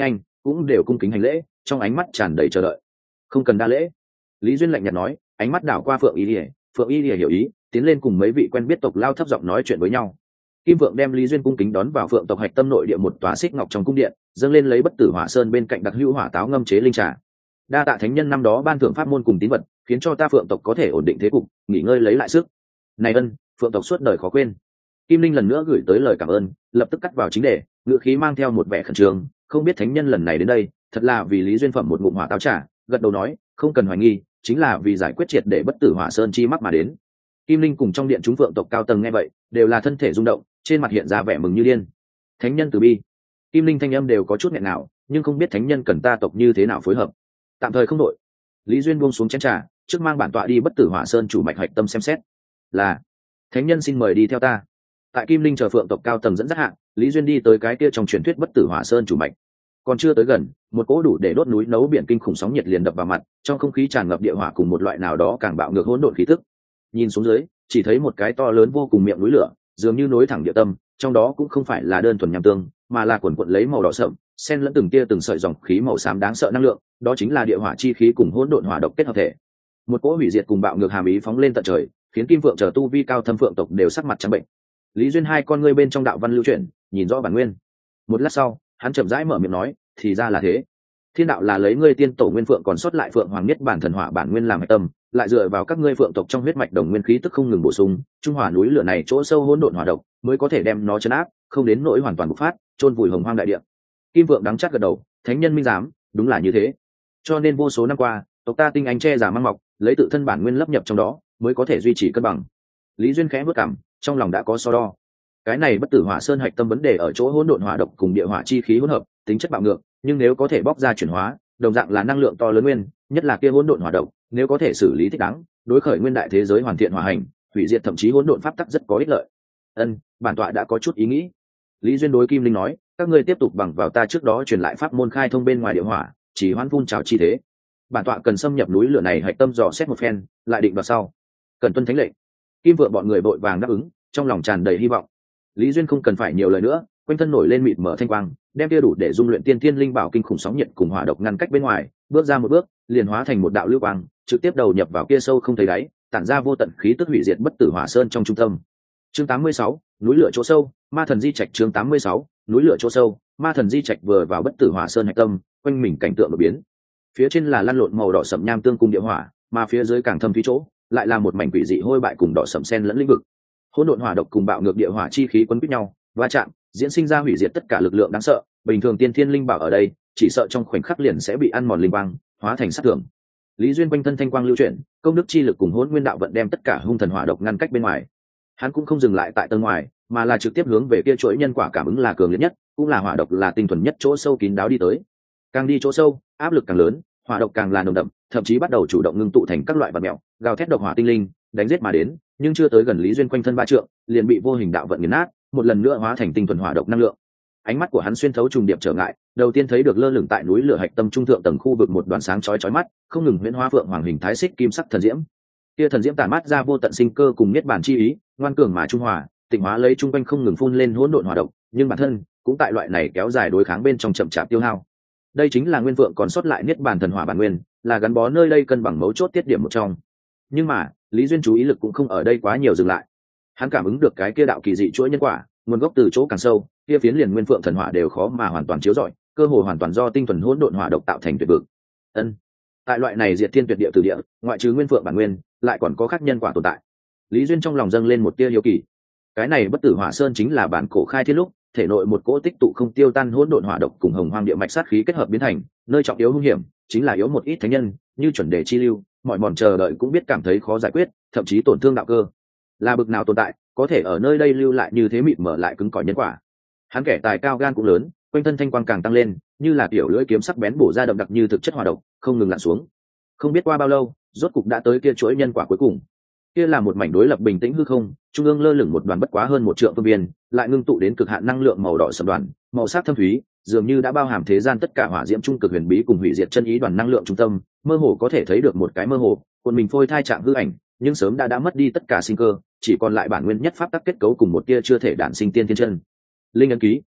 cũng đều cung kính hành lễ, trong ánh mắt tràn đầy chờ đợi. Không cần đa lễ. Lý Duyên lạnh nhạt nói, ánh mắt đảo qua Phượng Y Lìa. Phượng Y Lìa hiểu ý, tiến lên cùng mấy vị quen biết tộc lao thấp giọng nói chuyện với nhau. Kim Vượng đem Lý Duyên cung kính đón vào Phượng tộc hạch tâm nội địa một tòa xích ngọc trong cung điện, dâng lên lấy bất tử hỏa sơn bên cạnh đặc hữu hỏa táo ngâm chế linh trà. Đa tạ thánh nhân năm đó ban thưởng pháp môn cùng tín vật, khiến cho ta Phượng tộc có thể ổn định thế cục, nghỉ ngơi lấy lại sức. Này ân, Phượng tộc suốt đời khó quên. Kim Linh lần nữa gửi tới lời cảm ơn, lập tức cắt vào chính đề, ngữ khí mang theo một vẻ khẩn trương, không biết thánh nhân lần này đến đây, thật là vì Lý Duyên phẩm một ngụm hỏa táo trà, gật đầu nói, không cần hoài nghi, chính là vì giải quyết triệt để bất tử hỏa sơn chi mắc mà đến. Kim Linh cùng trong điện chúng Phượng tộc cao tầng nghe vậy, đều là thân thể rung động, trên mặt hiện ra vẻ mừng như điên. Thánh nhân từ bi. Kim Linh thanh âm đều có chút nghẹn nào, nhưng không biết thánh nhân cần ta tộc như thế nào phối hợp. Tạm thời không đội. Lý Duyên buông xuống chén trà, trước mang bản tọa đi bất tử hỏa sơn chủ mạch hạch tâm xem xét. Là, thánh nhân xin mời đi theo ta. Tại Kim Linh chờ Phượng tộc cao tầng dẫn dắt hạng, Lý Duyên đi tới cái kia trong truyền thuyết bất tử hỏa sơn chủ mạch. Còn chưa tới gần, một cỗ đủ để đốt núi nấu biển kinh khủng sóng nhiệt liền đập vào mặt, trong không khí tràn ngập địa hỏa cùng một loại nào đó càng bạo ngược hỗn độn khí tức. Nhìn xuống dưới, chỉ thấy một cái to lớn vô cùng miệng núi lửa, dường như nối thẳng địa tâm, trong đó cũng không phải là đơn thuần nham tương, mà là quần quật lấy màu đỏ sậm, xen lẫn từng tia từng sợi dòng khí màu xám đáng sợ năng lượng, đó chính là địa hỏa chi khí cùng hỗn độn hỏa độc kết hợp thể. Một cỗ hủy diệt cùng bạo ngược hàm ý phóng lên tận trời, khiến Kim Phượng chờ tu vi cao thâm Phượng tộc đều sắc mặt trắng bệnh. Lý Duyên hai con ngươi bên trong đạo văn lưu chuyển, nhìn rõ bản nguyên. Một lát sau, hắn chậm rãi mở miệng nói, thì ra là thế. Thiên đạo là lấy ngươi tiên tổ nguyên phượng còn sót lại phượng hoàng nhất bản thần hỏa bản nguyên làm hệ tâm, lại dựa vào các ngươi phượng tộc trong huyết mạch đồng nguyên khí tức không ngừng bổ sung, trung hòa núi lửa này chỗ sâu hỗn độn hỏa độc, mới có thể đem nó chấn áp, không đến nỗi hoàn toàn bộc phát, chôn vùi hồng hoang đại địa. Kim Vượng đắng chắc gật đầu, thánh nhân minh giám, đúng là như thế. Cho nên vô số năm qua, tộc ta tinh anh che giả mang mọc, lấy tự thân bản nguyên lấp nhập trong đó, mới có thể duy trì cân bằng. Lý Duyên khẽ bước cằm, trong lòng đã có so đo. Cái này bất tử hỏa sơn hạch tâm vấn đề ở chỗ hỗn độn hỏa độc cùng địa hỏa chi khí hỗn hợp, tính chất bạo ngược, nhưng nếu có thể bóc ra chuyển hóa, đồng dạng là năng lượng to lớn nguyên, nhất là kia hỗn độn hỏa độc, nếu có thể xử lý thích đáng, đối khởi nguyên đại thế giới hoàn thiện hòa hành, hủy diệt thậm chí hỗn độn pháp tắc rất có ích lợi. Ân, bản tọa đã có chút ý nghĩ. Lý Duyên đối Kim Linh nói, các ngươi tiếp tục bằng vào ta trước đó truyền lại pháp môn khai thông bên ngoài địa hỏa, chỉ hoãn phun trào chi thế. Bản tọa cần xâm nhập núi lửa này hạch tâm dò xét một phen, lại định vào sau. Cần tuân thánh lệnh. Kim Vượng bọn người vội vàng đáp ứng, trong lòng tràn đầy hy vọng. Lý Duyên không cần phải nhiều lời nữa, quanh thân nổi lên mịt mở thanh quang, đem kia đủ để dung luyện tiên tiên linh bảo kinh khủng sóng nhiệt cùng hỏa độc ngăn cách bên ngoài, bước ra một bước, liền hóa thành một đạo lưu quang, trực tiếp đầu nhập vào kia sâu không thấy đáy, tản ra vô tận khí tức hủy diệt bất tử hỏa sơn trong trung tâm. Chương tám mươi sáu, núi lửa chỗ sâu, ma thần di trạch. Chương tám mươi sáu, núi lửa chỗ sâu, ma thần di trạch. Vừa vào bất tử hỏa sơn hạch tâm, quanh mình cảnh tượng đột biến. Phía trên là lăn lộn màu đỏ sẫm nham tương cùng địa hỏa, mà phía dưới càng thâm thúy chỗ, lại là một mảnh quỷ dị hôi bại cùng đỏ sẫm xen lẫn lĩnh vực. Hỗn độn hỏa độc cùng bạo ngược địa hỏa chi khí quấn quýt nhau, va chạm, diễn sinh ra hủy diệt tất cả lực lượng đáng sợ. Bình thường tiên thiên linh bảo ở đây, chỉ sợ trong khoảnh khắc liền sẽ bị ăn mòn linh quang, hóa thành sát thương. Lý Duyên quanh thân thanh quang lưu chuyển, công đức chi lực cùng hỗn nguyên đạo vận đem tất cả hung thần hỏa độc ngăn cách bên ngoài. Hắn cũng không dừng lại tại tầng ngoài, mà là trực tiếp hướng về kia chuỗi nhân quả cảm ứng là cường liệt nhất, cũng là hỏa độc là tinh thuần nhất chỗ sâu kín đáo đi tới. Càng đi chỗ sâu, áp lực càng lớn, hỏa độc càng là nồng đậm, thậm chí bắt đầu chủ động ngưng tụ thành các loại vật mèo, gào thét độc hỏa tinh linh, đánh giết mà đến, nhưng chưa tới gần Lý Duyên quanh thân ba trượng, liền bị vô hình đạo vận nghiền nát, một lần nữa hóa thành tinh thuần hỏa độc năng lượng. Ánh mắt của hắn xuyên thấu trùng điệp trở ngại, đầu tiên thấy được lơ lửng tại núi lửa hạch tâm trung thượng tầng khu vực một đoàn sáng chói chói mắt, không ngừng huyễn hóa phượng hoàng hình thái xích kim sắc thần diễm. Kia thần diễm tản mát ra vô tận sinh cơ cùng niết bàn chi ý, ngoan cường mà trung hòa, tịnh hóa lấy trung quanh không ngừng phun lên hỗn độn hỏa độc, nhưng bản thân cũng tại loại này kéo dài đối kháng bên trong chậm chạp tiêu hao. Đây chính là nguyên vượng còn sót lại niết bàn thần hỏa bản nguyên, là gắn bó nơi đây cân bằng mấu chốt tiết điểm một trong. Nhưng mà, Lý Duyên chú ý lực cũng không ở đây quá nhiều dừng lại. Hắn cảm ứng được cái kia đạo kỳ dị chuỗi nhân quả, nguồn gốc từ chỗ càng sâu, kia phiến liền nguyên phượng thần hỏa đều khó mà hoàn toàn chiếu rọi, cơ hội hoàn toàn do tinh thuần hỗn độn hỏa độc tạo thành tuyệt vực. Ân, tại loại này diệt thiên tuyệt địa từ địa, ngoại trừ nguyên phượng bản nguyên, lại còn có khác nhân quả tồn tại. Lý Duyên trong lòng dâng lên một tia hiếu kỳ. Cái này bất tử hỏa sơn chính là bản cổ khai thiên lúc, thể nội một cỗ tích tụ không tiêu tan hỗn độn hỏa độc cùng hồng hoang địa mạch sát khí kết hợp biến thành, nơi trọng yếu hung hiểm, chính là yếu một ít thánh nhân, như chuẩn đề chi lưu, mọi mòn chờ đợi cũng biết cảm thấy khó giải quyết, thậm chí tổn thương đạo cơ. Là bực nào tồn tại, có thể ở nơi đây lưu lại như thế mịt mở lại cứng cỏi nhân quả. Hắn kẻ tài cao gan cũng lớn, quanh thân thanh quang càng tăng lên, như là tiểu lưỡi kiếm sắc bén bổ ra đậm đặc như thực chất hỏa độc, không ngừng lặn xuống. Không biết qua bao lâu, rốt cục đã tới kia chuỗi nhân quả cuối cùng. Kia là một mảnh đối lập bình tĩnh hư không, trung ương lơ lửng một đoàn bất quá hơn một trượng phương viên, lại ngưng tụ đến cực hạn năng lượng màu đỏ sẫm đoàn, màu sắc thâm thúy, dường như đã bao hàm thế gian tất cả hỏa diễm trung cực huyền bí cùng hủy diệt chân ý đoàn năng lượng trung tâm, mơ hồ có thể thấy được một cái mơ hồ, cuộn mình phôi thai trạng hư ảnh, nhưng sớm đã đã mất đi tất cả sinh cơ, chỉ còn lại bản nguyên nhất pháp tắc kết cấu cùng một tia chưa thể đản sinh tiên thiên chân linh ấn ký.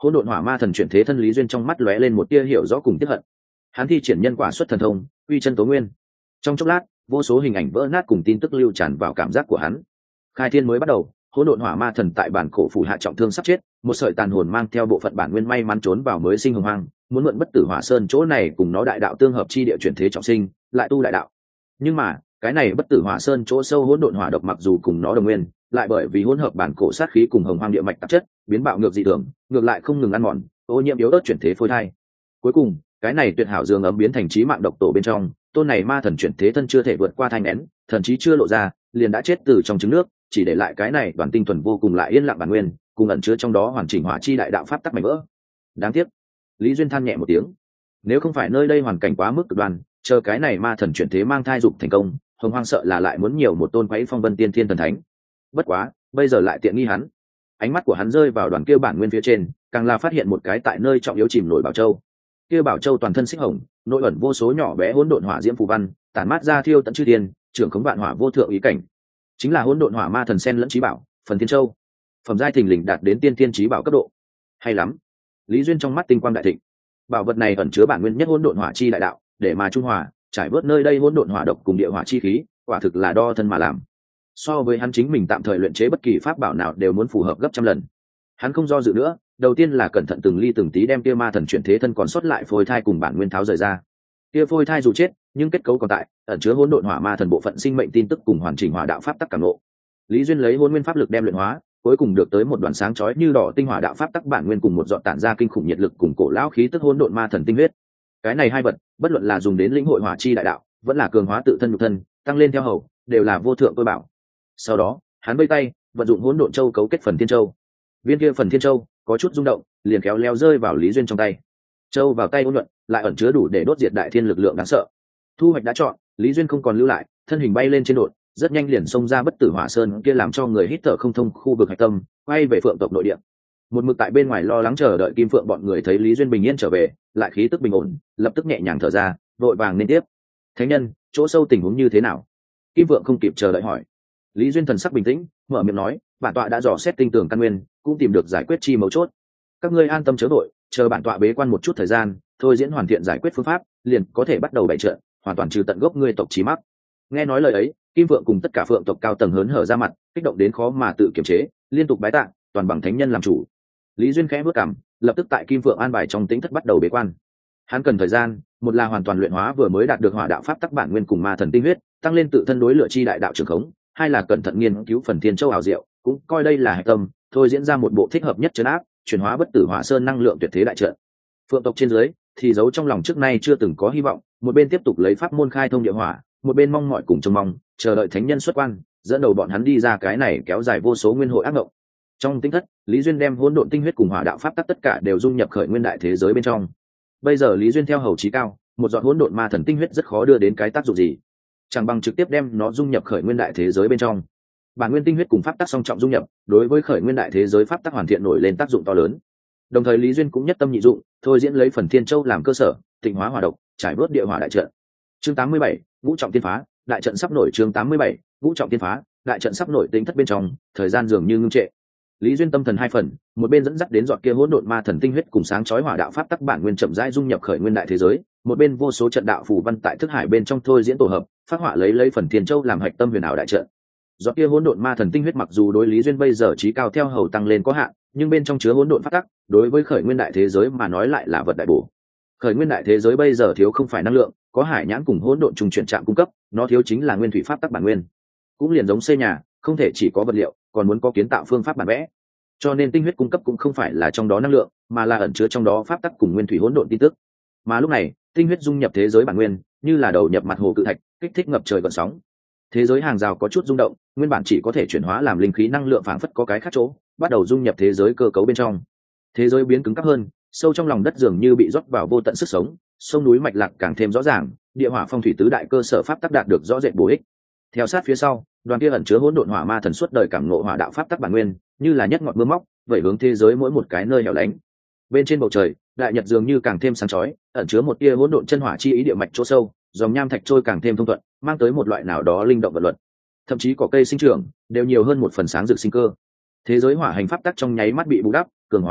hỗn độn hỏa ma thần chuyển thế thân Lý Duyên trong mắt lóe lên một tia hiểu rõ cùng tiếc hận. Hắn thi triển nhân quả xuất thần thông, uy chân tố nguyên. Trong chốc lát, vô số hình ảnh vỡ nát cùng tin tức lưu tràn vào cảm giác của hắn. Khai thiên mới bắt đầu, hỗn độn hỏa ma thần tại bản cổ phủ hạ trọng thương sắp chết, một sợi tàn hồn mang theo bộ phận bản nguyên may mắn trốn vào mới sinh hồng hoang, muốn mượn bất tử hỏa sơn chỗ này cùng nó đại đạo tương hợp chi địa chuyển thế trọng sinh, lại tu đại đạo. Nhưng mà, cái này bất tử hỏa sơn chỗ sâu hỗn độn hỏa độc mặc dù cùng nó đồng nguyên, lại bởi vì hỗn hợp bản cổ sát khí cùng hồng hoang địa mạch tạp chất, biến bạo ngược dị thường, ngược lại không ngừng ăn mòn, ô nhiễm yếu ớt chuyển thế phôi thai. Cuối cùng, cái này tuyệt hảo dương ấm biến thành chí mạng độc tổ bên trong, tôn này ma thần chuyển thế thân chưa thể vượt qua thanh nén, thần chí chưa lộ ra, liền đã chết từ trong trứng nước, chỉ để lại cái này đoàn tinh thuần vô cùng lại yên lặng bản nguyên, cùng ẩn chứa trong đó hoàn chỉnh hỏa chi đại đạo pháp tắc mảnh vỡ. Đáng tiếc, Lý Duyên than nhẹ một tiếng. Nếu không phải nơi đây hoàn cảnh quá mức cực đoan, chờ cái này ma thần chuyển thế mang thai dục thành công, hồng hoang sợ là lại muốn nhiều một tôn quấy phong vân tiên thiên thần thánh. Bất quá, bây giờ lại tiện nghi hắn. Ánh mắt của hắn rơi vào đoàn kia bản nguyên phía trên, càng là phát hiện một cái tại nơi trọng yếu chìm nổi bảo châu. Kia bảo châu toàn thân xích hồng, nội ẩn vô số nhỏ bé hỗn độn hỏa diễm phù văn, tản mát ra thiêu tận chư thiên, trưởng khống vạn hỏa vô thượng ý cảnh. Chính là hỗn độn hỏa ma thần sen lẫn trí bảo, phần thiên châu. Phẩm giai thình lình đạt đến tiên thiên trí bảo cấp độ. Hay lắm. Lý Duyên trong mắt tinh quang đại thịnh. Bảo vật này ẩn chứa bản nguyên nhất hỗn độn hỏa chi đại đạo, để mà trung hòa, trải bớt nơi đây hỗn độn hỏa độc cùng địa hỏa chi khí, quả thực là đo thân mà làm. So với hắn chính mình tạm thời luyện chế bất kỳ pháp bảo nào đều muốn phù hợp gấp trăm lần. Hắn không do dự nữa, đầu tiên là cẩn thận từng ly từng tí đem kia ma thần chuyển thế thân còn sót lại phôi thai cùng bản nguyên tháo rời ra. Kia phôi thai dù chết, nhưng kết cấu còn tại, ẩn chứa hỗn độn hỏa ma thần bộ phận sinh mệnh tin tức cùng hoàn chỉnh hỏa đạo pháp tắc cảm ngộ. Lý Duyên lấy hỗn nguyên pháp lực đem luyện hóa, cuối cùng được tới một đoàn sáng chói như đỏ tinh hỏa đạo pháp tắc bản nguyên cùng một giọt tản ra kinh khủng nhiệt lực cùng cổ lão khí tức hỗn độn ma thần tinh huyết. Cái này hai vật, bất luận là dùng đến lĩnh hội hỏa chi đại đạo, vẫn là cường hóa tự thân nhục thân, tăng lên theo hầu, đều là vô thượng tôi bảo. Sau đó, hắn vây tay, vận dụng hỗn độn châu cấu kết phần thiên châu. Viên kia phần thiên châu có chút rung động, liền kéo leo rơi vào Lý Duyên trong tay. Châu vào tay ôn nhuận, lại ẩn chứa đủ để đốt diệt đại thiên lực lượng đáng sợ. Thu hoạch đã chọn, Lý Duyên không còn lưu lại, thân hình bay lên trên đột, rất nhanh liền xông ra bất tử hỏa sơn kia làm cho người hít thở không thông khu vực hạch tâm, quay về Phượng tộc nội địa. Một mực tại bên ngoài lo lắng chờ đợi Kim Phượng bọn người thấy Lý Duyên bình yên trở về, lại khí tức bình ổn, lập tức nhẹ nhàng thở ra, vội vàng nên tiếp. Thánh nhân, chỗ sâu tình huống như thế nào? Kim Phượng không kịp chờ đợi hỏi. Lý Duyên thần sắc bình tĩnh, mở miệng nói, bản tọa đã dò xét tinh tường căn nguyên, cũng tìm được giải quyết chi mấu chốt. Các ngươi an tâm chớ vội, chờ bản tọa bế quan một chút thời gian, thôi diễn hoàn thiện giải quyết phương pháp, liền có thể bắt đầu bày trận, hoàn toàn trừ tận gốc ngươi tộc chí mắc. Nghe nói lời ấy, Kim Phượng cùng tất cả Phượng tộc cao tầng hớn hở ra mặt, kích động đến khó mà tự kiềm chế, liên tục bái tạ, toàn bằng thánh nhân làm chủ. Lý Duyên khẽ bước cằm, lập tức tại Kim Phượng an bài trong tính thất bắt đầu bế quan. Hắn cần thời gian, một là hoàn toàn luyện hóa vừa mới đạt được hỏa đạo pháp tắc bản nguyên cùng ma thần tinh huyết, tăng lên tự thân đối lửa chi đại đạo trường khống, hai là cẩn thận nghiên cứu phần thiên châu ảo diệu, cũng coi đây là hệ tâm, thôi diễn ra một bộ thích hợp nhất trấn áp, chuyển hóa bất tử hỏa sơn năng lượng tuyệt thế đại trận. Phượng tộc trên dưới thì giấu trong lòng trước nay chưa từng có hy vọng, một bên tiếp tục lấy pháp môn khai thông địa hỏa, một bên mong mọi cùng trông mong, chờ đợi thánh nhân xuất quan, dẫn đầu bọn hắn đi ra cái này kéo dài vô số nguyên hội ác mộng. Trong tinh thất, Lý Duyên đem hỗn độn tinh huyết cùng hỏa đạo pháp tắc tất cả đều dung nhập khởi nguyên đại thế giới bên trong. Bây giờ Lý Duyên theo hầu chí cao, một giọt hỗn độn ma thần tinh huyết rất khó đưa đến cái tác dụng gì, chẳng bằng trực tiếp đem nó dung nhập khởi nguyên đại thế giới bên trong. Bản nguyên tinh huyết cùng pháp tắc song trọng dung nhập, đối với khởi nguyên đại thế giới pháp tắc hoàn thiện nổi lên tác dụng to lớn. Đồng thời Lý Duyên cũng nhất tâm nhị dụng, thôi diễn lấy phần thiên châu làm cơ sở, tịnh hóa hỏa độc, trải bớt địa hỏa đại trận. Chương tám mươi bảy, ngũ trọng tiên phá, đại trận sắp nổi. Chương tám mươi bảy, ngũ trọng tiên phá, đại trận sắp nổi. Tính thất bên trong, thời gian dường như ngưng trệ. Lý Duyên tâm thần hai phần, một bên dẫn dắt đến giọt kia hỗn độn ma thần tinh huyết cùng sáng chói hỏa đạo pháp tắc bản nguyên chậm rãi dung nhập khởi nguyên đại thế giới, một bên vô số trận đạo phù văn tại thức hải bên trong thôi diễn tổ hợp, phát họa lấy lấy phần thiên châu làm hạch tâm huyền ảo đại trận. Giọt kia hỗn độn ma thần tinh huyết mặc dù đối Lý Duyên bây giờ trí cao theo hầu tăng lên có hạn, nhưng bên trong chứa hỗn độn pháp tắc, đối với khởi nguyên đại thế giới mà nói lại là vật đại bổ. Khởi nguyên đại thế giới bây giờ thiếu không phải năng lượng, có hải nhãn cùng hỗn độn trùng chuyển trạng cung cấp, nó thiếu chính là nguyên thủy pháp tắc bản nguyên. Cũng liền giống xây nhà, không thể chỉ có vật liệu, còn muốn có kiến tạo phương pháp bản vẽ. Cho nên tinh huyết cung cấp cũng không phải là trong đó năng lượng, mà là ẩn chứa trong đó pháp tắc cùng nguyên thủy hỗn độn tin tức. Mà lúc này, tinh huyết dung nhập thế giới bản nguyên, như là đầu nhập mặt hồ cự thạch, kích thích ngập trời gợn sóng. Thế giới hàng rào có chút rung động, nguyên bản chỉ có thể chuyển hóa làm linh khí năng lượng phảng phất có cái khác chỗ, bắt đầu dung nhập thế giới cơ cấu bên trong. Thế giới biến cứng cáp hơn, sâu trong lòng đất dường như bị rót vào vô tận sức sống, sông núi mạch lạc càng thêm rõ ràng, địa hỏa phong thủy tứ đại cơ sở pháp tắc đạt được rõ rệt bổ ích. Theo sát phía sau, đoàn kia ẩn chứa hỗn độn hỏa ma thần suốt đời cảm ngộ hỏa đạo pháp tắc bản nguyên, như là nhất ngọn mưa móc, vẩy hướng thế giới mỗi một cái nơi hẻo lánh. Bên trên bầu trời, đại nhật dường như càng thêm sáng chói, ẩn chứa một tia hỗn độn chân hỏa chi ý địa mạch chỗ sâu, dòng nham thạch trôi càng thêm thông thuận, mang tới một loại nào đó linh động vật luật. Thậm chí cỏ cây sinh trưởng đều nhiều hơn một phần sáng rực sinh cơ. Thế giới hỏa hành pháp tắc trong nháy mắt bị bù đắp, cường hóa,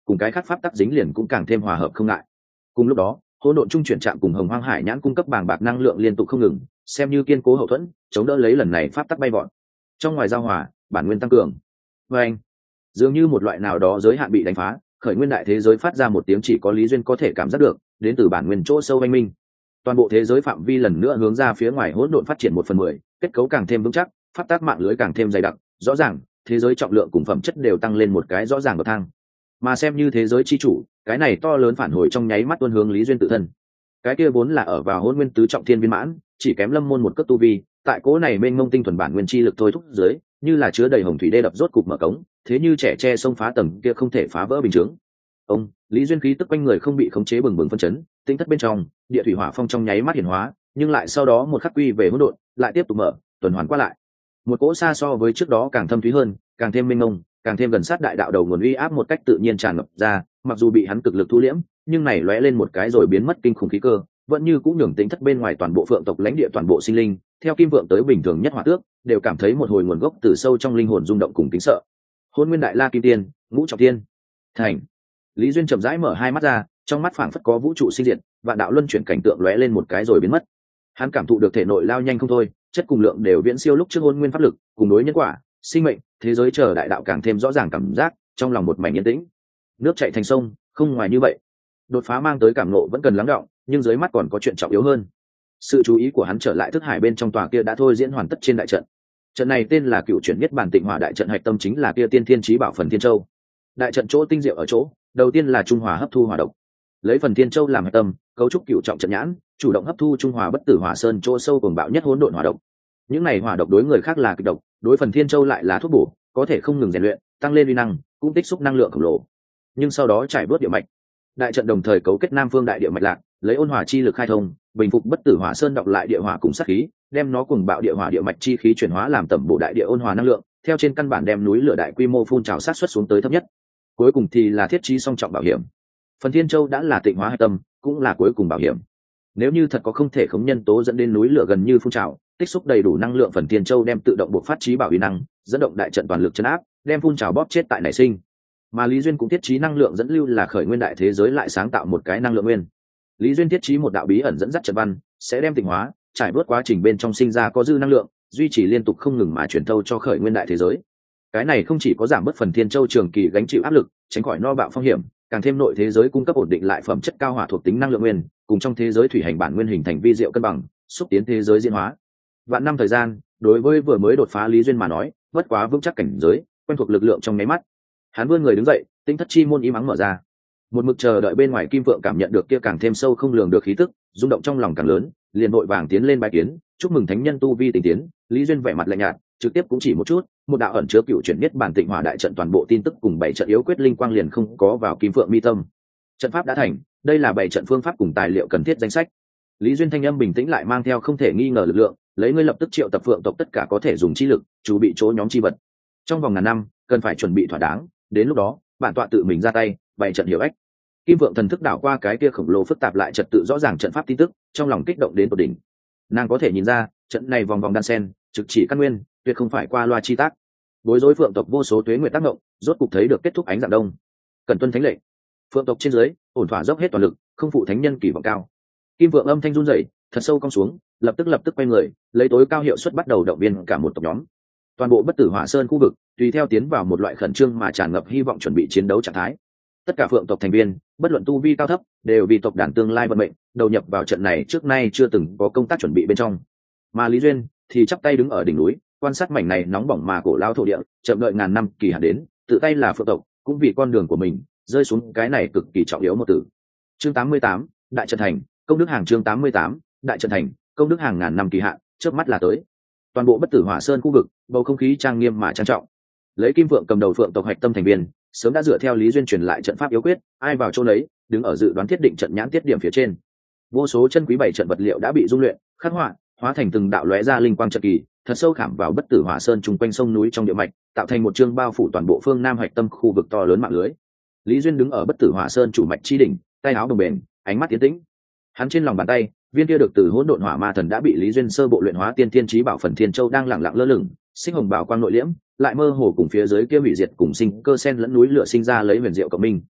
cùng cái khác pháp tắc dính liền cũng càng thêm hòa hợp không ngại. Cùng lúc đó hỗn độn trung chuyển trạm cùng hồng hoang hải nhãn cung cấp bàng bạc năng lượng liên tục không ngừng, xem như kiên cố hậu thuẫn chống đỡ lấy lần này pháp tắc bay vọt. Trong ngoài giao hòa bản nguyên tăng cường, và anh dường như một loại nào đó giới hạn bị đánh phá, khởi nguyên đại thế giới phát ra một tiếng chỉ có Lý Duyên có thể cảm giác được, đến từ bản nguyên chỗ sâu anh minh. Toàn bộ thế giới phạm vi lần nữa hướng ra phía ngoài hỗn độn phát triển một phần mười, kết cấu càng thêm vững chắc, pháp tắc mạng lưới càng thêm dày đặc, rõ ràng thế giới trọng lượng cùng phẩm chất đều tăng lên một cái rõ ràng bậc thang. Mà xem như thế giới chi chủ, cái này to lớn phản hồi trong nháy mắt tuôn hướng Lý Duyên tự thân. Cái kia vốn là ở vào hỗn nguyên tứ trọng thiên viên mãn, chỉ kém lâm môn một cấp tu vi, tại cố này mênh mông tinh thuần bản nguyên chi lực thôi thúc dưới, như là chứa đầy hồng thủy đê đập rốt cục mở cống, thế như trẻ tre xông phá tầng kia không thể phá vỡ bình chướng. Ông Lý Duyên khí tức quanh người không bị khống chế bừng bừng phân chấn, tinh thất bên trong địa thủy hỏa phong trong nháy mắt hiển hóa, nhưng lại sau đó một khắc quy về hỗn độn, lại tiếp tục mở tuần hoàn qua lại. Một cỗ xa so với trước đó càng thâm thúy hơn, càng thêm mênh mông, càng thêm gần sát đại đạo đầu nguồn uy áp một cách tự nhiên tràn ngập ra, mặc dù bị hắn cực lực thu liễm, nhưng này lóe lên một cái rồi biến mất kinh khủng khí cơ, vẫn như cũng nhường tính thất bên ngoài toàn bộ phượng tộc lãnh địa toàn bộ sinh linh, theo kim vượng tới bình thường nhất hỏa tước, đều cảm thấy một hồi nguồn gốc từ sâu trong linh hồn rung động cùng kính sợ. Hôn nguyên đại la kim tiên, ngũ trọng tiên, thành. Lý Duyên chậm rãi mở hai mắt ra, trong mắt phảng phất có vũ trụ sinh diệt, vạn đạo luân chuyển cảnh tượng lóe lên một cái rồi biến mất. Hắn cảm thụ được thể nội lao nhanh không thôi, chất cùng lượng đều viễn siêu lúc trước hôn nguyên pháp lực, cùng đối nhân quả, sinh mệnh, thế giới chờ đại đạo càng thêm rõ ràng cảm giác, trong lòng một mảnh yên tĩnh. Nước chảy thành sông, không ngoài như vậy. Đột phá mang tới cảm ngộ vẫn cần lắng đọng, nhưng dưới mắt còn có chuyện trọng yếu hơn. Sự chú ý của hắn trở lại thức hải bên trong tòa kia đã thôi diễn hoàn tất trên đại trận. Trận này tên là Cựu Chuyển Niết Bàn Tịnh Hỏa đại trận, hạch tâm chính là kia tiên thiên chí bảo phần thiên châu. Đại trận chỗ tinh diệu ở chỗ, đầu tiên là trung hòa hấp thu hỏa độc. Lấy phần thiên châu làm hạch tâm, cấu trúc cựu trọng trận nhãn, chủ động hấp thu trung hòa bất tử hỏa sơn chỗ sâu cuồng bạo nhất hỗn độn hỏa độc. Những này hỏa độc đối người khác là kịch độc, đối phần thiên châu lại là thuốc bổ, có thể không ngừng rèn luyện, tăng lên uy năng, cũng tích xúc năng lượng khổng lồ. Nhưng sau đó trải bớt địa mạch. Đại trận đồng thời cấu kết Nam Phương đại địa mạch lạc, lấy ôn hòa chi lực khai thông, bình phục bất tử hỏa sơn đọc lại địa hỏa cùng sát khí, đem nó cùng bạo địa hỏa địa mạch chi khí chuyển hóa làm tẩm bổ đại địa ôn hòa năng lượng, theo trên căn bản đem núi lửa đại quy mô phun trào sát xuất xuống tới thấp nhất. Cuối cùng thì là thiết trí song trọng bảo hiểm. Phần thiên châu đã là tịnh hóa hạch tâm, cũng là cuối cùng bảo hiểm. Nếu như thật có không thể khống nhân tố dẫn đến núi lửa gần như phun trào, tích xúc đầy đủ năng lượng, phần thiên châu đem tự động buộc phát trí bảo uy năng, dẫn động đại trận toàn lực chấn áp, đem phun trào bóp chết tại nảy sinh. Mà Lý Duyên cũng thiết trí năng lượng dẫn lưu là khởi nguyên đại thế giới lại sáng tạo một cái năng lượng nguyên. Lý Duyên thiết trí một đạo bí ẩn dẫn dắt trận văn, sẽ đem tịnh hóa, trải bớt quá trình bên trong sinh ra có dư năng lượng, duy trì liên tục không ngừng mà truyền thâu cho khởi nguyên đại thế giới. Cái này không chỉ có giảm bớt phần thiên châu trường kỳ gánh chịu áp lực, tránh khỏi no bạo phong hiểm, càng thêm nội thế giới cung cấp ổn định lại phẩm chất cao hỏa thuộc tính năng lượng nguyên, cùng trong thế giới thủy hành bản nguyên hình thành vi diệu cân bằng, xúc tiến thế giới diễn hóa. Vạn năm thời gian, đối với vừa mới đột phá Lý Duyên mà nói, bất quá vững chắc cảnh giới, quen thuộc lực lượng trong nháy mắt. Hắn vươn người đứng dậy, tinh thất chi môn im ắng mở ra. Một mực chờ đợi bên ngoài kim vượng cảm nhận được kia càng thêm sâu không lường được khí tức, rung động trong lòng càng lớn, liền vội vàng tiến lên bái kiến, chúc mừng thánh nhân tu vi tinh tiến. Lý Duyên vẻ mặt lạnh nhạt, trực tiếp cũng chỉ một chút, một đạo ẩn chứa cựu chuyển niết bản tịnh hỏa đại trận toàn bộ tin tức cùng bảy trận yếu quyết linh quang liền không có vào kim vượng mi tâm. Trận pháp đã thành, đây là bảy trận phương pháp cùng tài liệu cần thiết danh sách. Lý Duyên thanh âm bình tĩnh lại mang theo không thể nghi ngờ lực lượng, lấy ngươi lập tức triệu tập phượng tộc tất cả có thể dùng chi lực, chuẩn bị chỗ nhóm chi vật. Trong vòng ngàn năm, cần phải chuẩn bị thỏa đáng, đến lúc đó, bản tọa tự mình ra tay, bảy trận hiệu ách. Kim vượng thần thức đảo qua cái kia khổng lồ phức tạp lại trật tự rõ ràng trận pháp tin tức, trong lòng kích động đến tột đỉnh. Nàng có thể nhìn ra, trận này vòng vòng đan sen, trực chỉ căn nguyên, tuyệt không phải qua loa chi tác. Bối rối phượng tộc vô số tuế nguyệt tác động, rốt cục thấy được kết thúc ánh dạng đông. Cần tuân thánh lệnh. Phượng tộc trên dưới, ổn thỏa dốc hết toàn lực, không phụ thánh nhân kỳ vọng cao. Kim vượng âm thanh run rẩy, thật sâu cong xuống, lập tức lập tức quay người, lấy tối cao hiệu suất bắt đầu động viên cả một tộc nhóm. Toàn bộ bất tử hỏa sơn khu vực, tùy theo tiến vào một loại khẩn trương mà tràn ngập hy vọng chuẩn bị chiến đấu trạng thái. Tất cả phượng tộc thành viên, bất luận tu vi cao thấp, đều vì tộc đàn tương lai vận mệnh, đầu nhập vào trận này trước nay chưa từng có công tác chuẩn bị bên trong. Mà Lý Duyên thì chắp tay đứng ở đỉnh núi, quan sát mảnh này nóng bỏng mà cổ lao thổ địa, chậm đợi ngàn năm kỳ hạn đến, tự tay là phượng tộc, cũng vì con đường của mình, rơi xuống cái này cực kỳ trọng yếu một tử. Chương tám mươi tám, Đại trận thành, công đức hàng chương tám mươi tám, Đại trận thành, công đức hàng ngàn năm kỳ hạn, chớp mắt là tới. Toàn bộ bất tử hỏa sơn khu vực, bầu không khí trang nghiêm mà trang trọng. Lấy Kim Vượng cầm đầu phượng tộc hạch tâm thành viên, sớm đã dựa theo Lý Duyên truyền lại trận pháp yếu quyết, ai vào chỗ lấy, đứng ở dự đoán thiết định trận nhãn tiết điểm phía trên. Vô số chân quý bảy trận vật liệu đã bị dung luyện, khắc họa, hóa thành từng đạo lóe ra linh quang trận kỳ, thật sâu khảm vào bất tử hỏa sơn trùng quanh sông núi trong địa mạch, tạo thành một chương bao phủ toàn bộ phương nam hạch tâm khu vực to lớn mạng lưới. Lý Duyên đứng ở bất tử hỏa sơn chủ mạch chi đỉnh, tay áo đồng bền, ánh mắt tiến tĩnh. Hắn trên lòng bàn tay, viên kia được từ hỗn độn hỏa ma thần đã bị Lý Duyên sơ bộ luyện hóa tiên thiên chí bảo phần thiên châu đang lặng lặng lơ lửng, sinh hồng bảo quang nội liễm, lại mơ hồ cùng phía dưới kia hủy diệt cùng sinh cơ sen lẫn núi lửa sinh ra lấy huyền diệu cộng minh.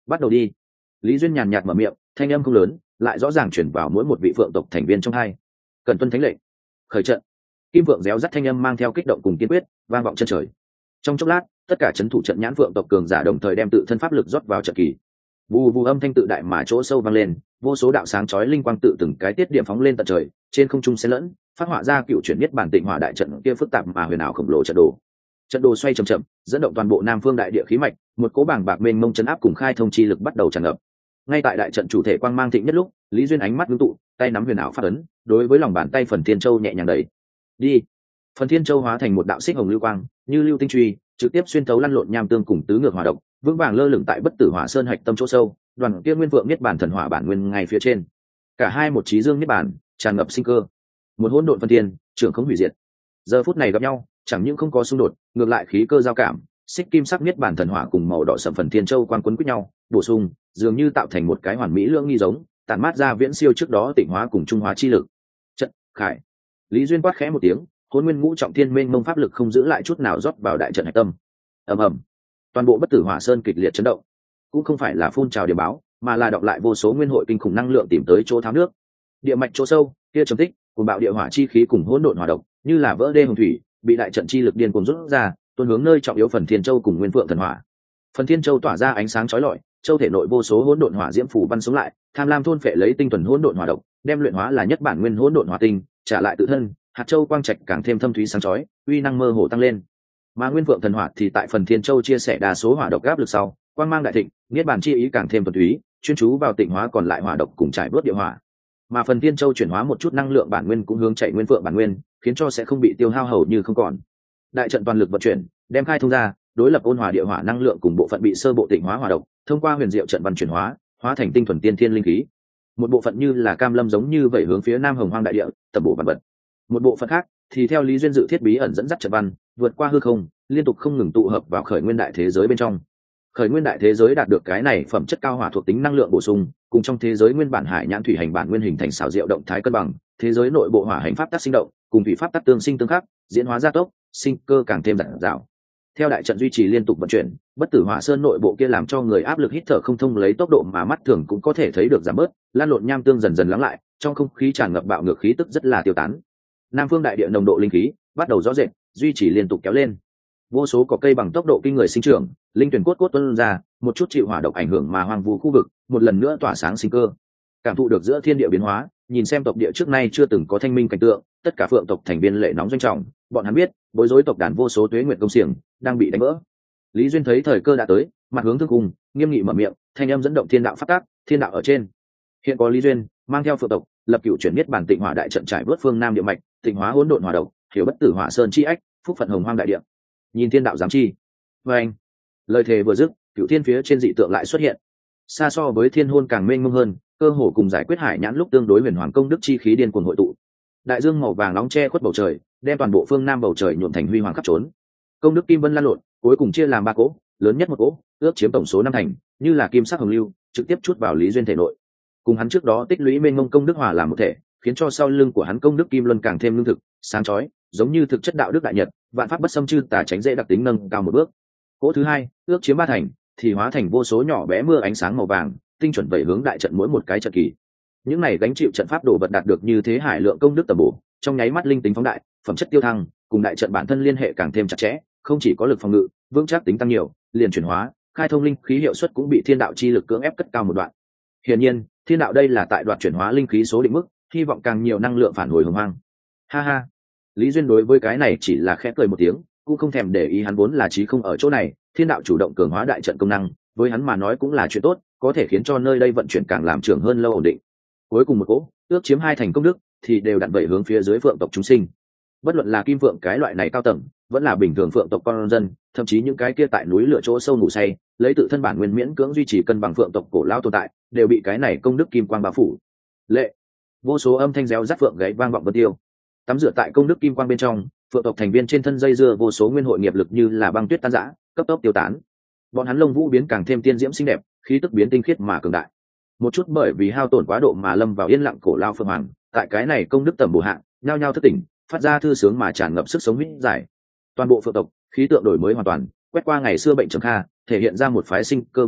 bắt đầu đi. Lý Duyên nhàn nhạt mở miệng, thanh âm không lớn, lại rõ ràng chuyển vào mỗi một vị phượng tộc thành viên trong hai. Cần tuân thánh lệnh, khởi trận. Kim Vượng réo rắt thanh âm mang theo kích động cùng kiên quyết, vang vọng chân trời. Trong chốc lát, tất cả trấn thủ trận nhãn phượng tộc cường giả đồng thời đem tự thân pháp lực rót vào trận kỳ. Vù vù âm thanh tự đại mà chỗ sâu vang lên, vô số đạo sáng chói linh quang tự từng cái tiết điểm phóng lên tận trời, trên không trung xen lẫn, phát họa ra cựu chuyển nhất bản tịnh hỏa đại trận kia phức tạp mà huyền ảo khổng lồ trận đồ. Trận đồ xoay chậm chậm, dẫn động toàn bộ Nam Phương đại địa khí mạch, một cỗ bảng bạc mênh mông chấn áp cùng khai thông chi lực bắt đầu tràn ngập. Ngay tại đại trận chủ thể quang mang thịnh nhất lúc, Lý Duyên ánh mắt ngưng tụ, tay nắm huyền ảo phát ấn, đối với lòng bàn tay phần thiên châu nhẹ nhàng đẩy. Đi. Phần thiên châu hóa thành một đạo xích hồng lưu quang, như lưu tinh truy, trực tiếp xuyên thấu lăn lộn nham tương cùng tứ ngược hỏa độc, vững vàng lơ lửng tại bất tử hỏa sơn hạch tâm chỗ sâu, đoàn kia nguyên vượng niết bản thần hỏa bản nguyên ngay phía trên. Cả hai một trí dương niết bản, tràn ngập sinh cơ. Một hỗn độn phân thiên, trưởng không hủy diệt. Giờ phút này gặp nhau, chẳng những không có xung đột, ngược lại khí cơ giao cảm, xích kim sắc niết bản thần hỏa cùng màu đỏ sẫm phần thiên châu quang quấn quýt nhau, bổ sung, dường như tạo thành một cái hoàn mỹ lưỡng nghi giống, tản mát ra viễn siêu trước đó tịnh hóa cùng trung hóa chi lực. Trận, khải. Lý Duyên quát khẽ một tiếng, hỗn nguyên ngũ trọng thiên mênh mông pháp lực không giữ lại chút nào rót vào đại trận hạch tâm. Ầm ầm. Toàn bộ bất tử hỏa sơn kịch liệt chấn động, cũng không phải là phun trào điểm báo, mà là đọc lại vô số nguyên hội kinh khủng năng lượng tìm tới chỗ tháo nước. Địa mạch chỗ sâu, kia trầm tích, cùng bạo địa hỏa chi khí cùng hỗn độn hỏa độc, như là vỡ đê hồng thủy, bị đại trận chi lực điên cuồng rút ra, tuôn hướng nơi trọng yếu phần thiên châu cùng nguyên vượng thần hỏa. Phần thiên châu tỏa ra ánh sáng chói lọi, châu thể nội vô số hỗn độn hỏa diễm phủ văn sống lại, tham lam thôn phệ lấy tinh thuần hỗn độn hỏa độc, đem luyện hóa là nhất bản nguyên hỗn độn hỏa tinh, trả lại tự thân, hạt châu quang trạch càng thêm thâm thúy sáng chói, uy năng mơ hồ tăng lên. Mà nguyên vượng thần hỏa thì tại phần thiên châu chia sẻ đa số hỏa độc áp lực sau, quang mang đại thịnh, niết bàn chi ý càng thêm thuần túy, chuyên chú vào tịnh hóa còn lại hỏa độc cùng trải bớt địa hỏa. Mà phần thiên châu chuyển hóa một chút năng lượng bản nguyên cũng hướng chạy nguyên vượng bản nguyên, khiến cho sẽ không bị tiêu hao hầu như không còn. Đại trận toàn lực vận chuyển, đem khai thông ra, đối lập ôn hòa địa hỏa năng lượng cùng bộ phận bị sơ bộ tịnh hóa hỏa độc, thông qua huyền diệu trận văn chuyển hóa, hóa thành tinh thuần tiên thiên linh khí. Một bộ phận như là cam lâm giống như vậy hướng phía Nam Hồng Hoang đại địa, tập bổ vạn vật. Một bộ phận khác thì theo Lý Duyên dự thiết bí ẩn dẫn dắt trận văn, vượt qua hư không, liên tục không ngừng tụ hợp vào khởi nguyên đại thế giới bên trong. Khởi nguyên đại thế giới đạt được cái này phẩm chất cao hỏa thuộc tính năng lượng bổ sung, cùng trong thế giới nguyên bản hải nhãn thủy hành bản nguyên hình thành xảo diệu động thái cân bằng, thế giới nội bộ hỏa hành pháp tắc sinh động, cùng thủy pháp tắc tương sinh tương khắc, diễn hóa gia tốc, sinh cơ càng thêm dạt dào. Theo đại trận duy trì liên tục vận chuyển, bất tử hỏa sơn nội bộ kia làm cho người áp lực hít thở không thông lấy tốc độ mà mắt thường cũng có thể thấy được giảm bớt, lan lộn nham tương dần dần lắng lại, trong không khí tràn ngập bạo ngược khí tức rất là tiêu tán. Nam phương đại địa nồng độ linh khí bắt đầu rõ rệt, duy trì liên tục kéo lên. Vô số cỏ cây bằng tốc độ kinh người sinh trưởng, linh tuyển cốt cốt tuôn ra, một chút chịu hỏa độc ảnh hưởng mà hoang vu khu vực, một lần nữa tỏa sáng sinh cơ. Cảm thụ được giữa thiên địa biến hóa, nhìn xem tộc địa trước nay chưa từng có thanh minh cảnh tượng, tất cả phượng tộc thành viên lệ nóng doanh trọng, bọn hắn biết, bối rối tộc đàn vô số tuế nguyện công xiềng đang bị đánh vỡ. Lý Duyên thấy thời cơ đã tới, mặt hướng thương cùng, nghiêm nghị mở miệng, thanh âm dẫn động thiên đạo phát tác, thiên đạo ở trên. Hiện có Lý Duyên mang theo phượng tộc, lập cửu chuyển miết bản tịnh hỏa đại trận trải vớt phương nam địa mạch, tịnh hóa hỗn độn hỏa độc, hiểu bất tử hỏa sơn chi ách, phúc phận hồng hoang đại địa. Nhìn thiên đạo giám chi. Và anh, lời thề vừa dứt, cửu thiên phía trên dị tượng lại xuất hiện. Xa so với thiên hôn càng mênh mông hơn, cơ hồ cùng giải quyết hải nhãn lúc tương đối huyền hoàng công đức chi khí điên cuồng hội tụ. Đại dương màu vàng nóng che khuất bầu trời, đem toàn bộ phương nam bầu trời nhuộm thành huy hoàng khắp trốn. Công đức kim vân lan lộn, cuối cùng chia làm ba cỗ, lớn nhất một cỗ, ước chiếm tổng số năm thành, như là kim sắc hồng lưu, trực tiếp chút vào Lý Duyên thể nội. Cùng hắn trước đó tích lũy mênh mông công đức hòa làm một thể, khiến cho sau lưng của hắn công đức kim luân càng thêm lương thực, sáng chói, giống như thực chất đạo đức đại nhật, vạn pháp bất xâm chư tà tránh dễ đặc tính nâng cao một bước. Cỗ thứ hai, ước chiếm ba thành, thì hóa thành vô số nhỏ bé mưa ánh sáng màu vàng, tinh chuẩn vẩy hướng đại trận mỗi một cái trận kỳ. Những này gánh chịu trận pháp đồ vật đạt được như thế hải lượng công đức tầm bổ, trong nháy mắt linh tính phóng đại, phẩm chất tiêu thăng, cùng đại trận bản thân liên hệ càng thêm chặt chẽ, không chỉ có lực phòng ngự, vững chắc tính tăng nhiều, liền chuyển hóa, khai thông linh khí hiệu suất cũng bị thiên đạo chi lực cưỡng ép cất cao một đoạn. Hiển nhiên, thiên đạo đây là tại đoạn chuyển hóa linh khí số định mức, hy vọng càng nhiều năng lượng phản hồi hồng hoang. Ha ha. Lý Duyên đối với cái này chỉ là khẽ cười một tiếng, cũng không thèm để ý hắn vốn là chí không ở chỗ này, thiên đạo chủ động cường hóa đại trận công năng, với hắn mà nói cũng là chuyện tốt, có thể khiến cho nơi đây vận chuyển càng làm trường hơn lâu ổn định. Cuối cùng một cỗ, ước chiếm hai thành công đức, thì đều đặt vậy hướng phía dưới phượng tộc chúng sinh. Bất luận là kim phượng cái loại này cao tầng, vẫn là bình thường phượng tộc con dân, thậm chí những cái kia tại núi lửa chỗ sâu ngủ say, lấy tự thân bản nguyên miễn cưỡng duy trì cân bằng phượng tộc cổ lao tồn tại, đều bị cái này công đức kim quang bao phủ. Lệ, vô số âm thanh réo rắt phượng gáy vang vọng vân tiêu. Tắm rửa tại công đức kim quang bên trong, phượng tộc thành viên trên thân dây dưa vô số nguyên hội nghiệp lực như là băng tuyết tan rã, cấp tốc tiêu tán. Bọn hắn lông vũ biến càng thêm tiên diễm xinh đẹp, khí tức biến tinh khiết mà cường đại. Một chút bởi vì hao tổn quá độ mà lâm vào yên lặng cổ lao phượng hoàng, tại cái này công đức tầm bổ hạng, nhao nhao thức tỉnh, phát ra thư sướng mà tràn ngập sức sống huyết giải. Toàn bộ phượng tộc khí tượng đổi mới hoàn toàn, quét qua ngày xưa bệnh trầm kha, thể hiện ra một phái sinh cơ bừng bừng,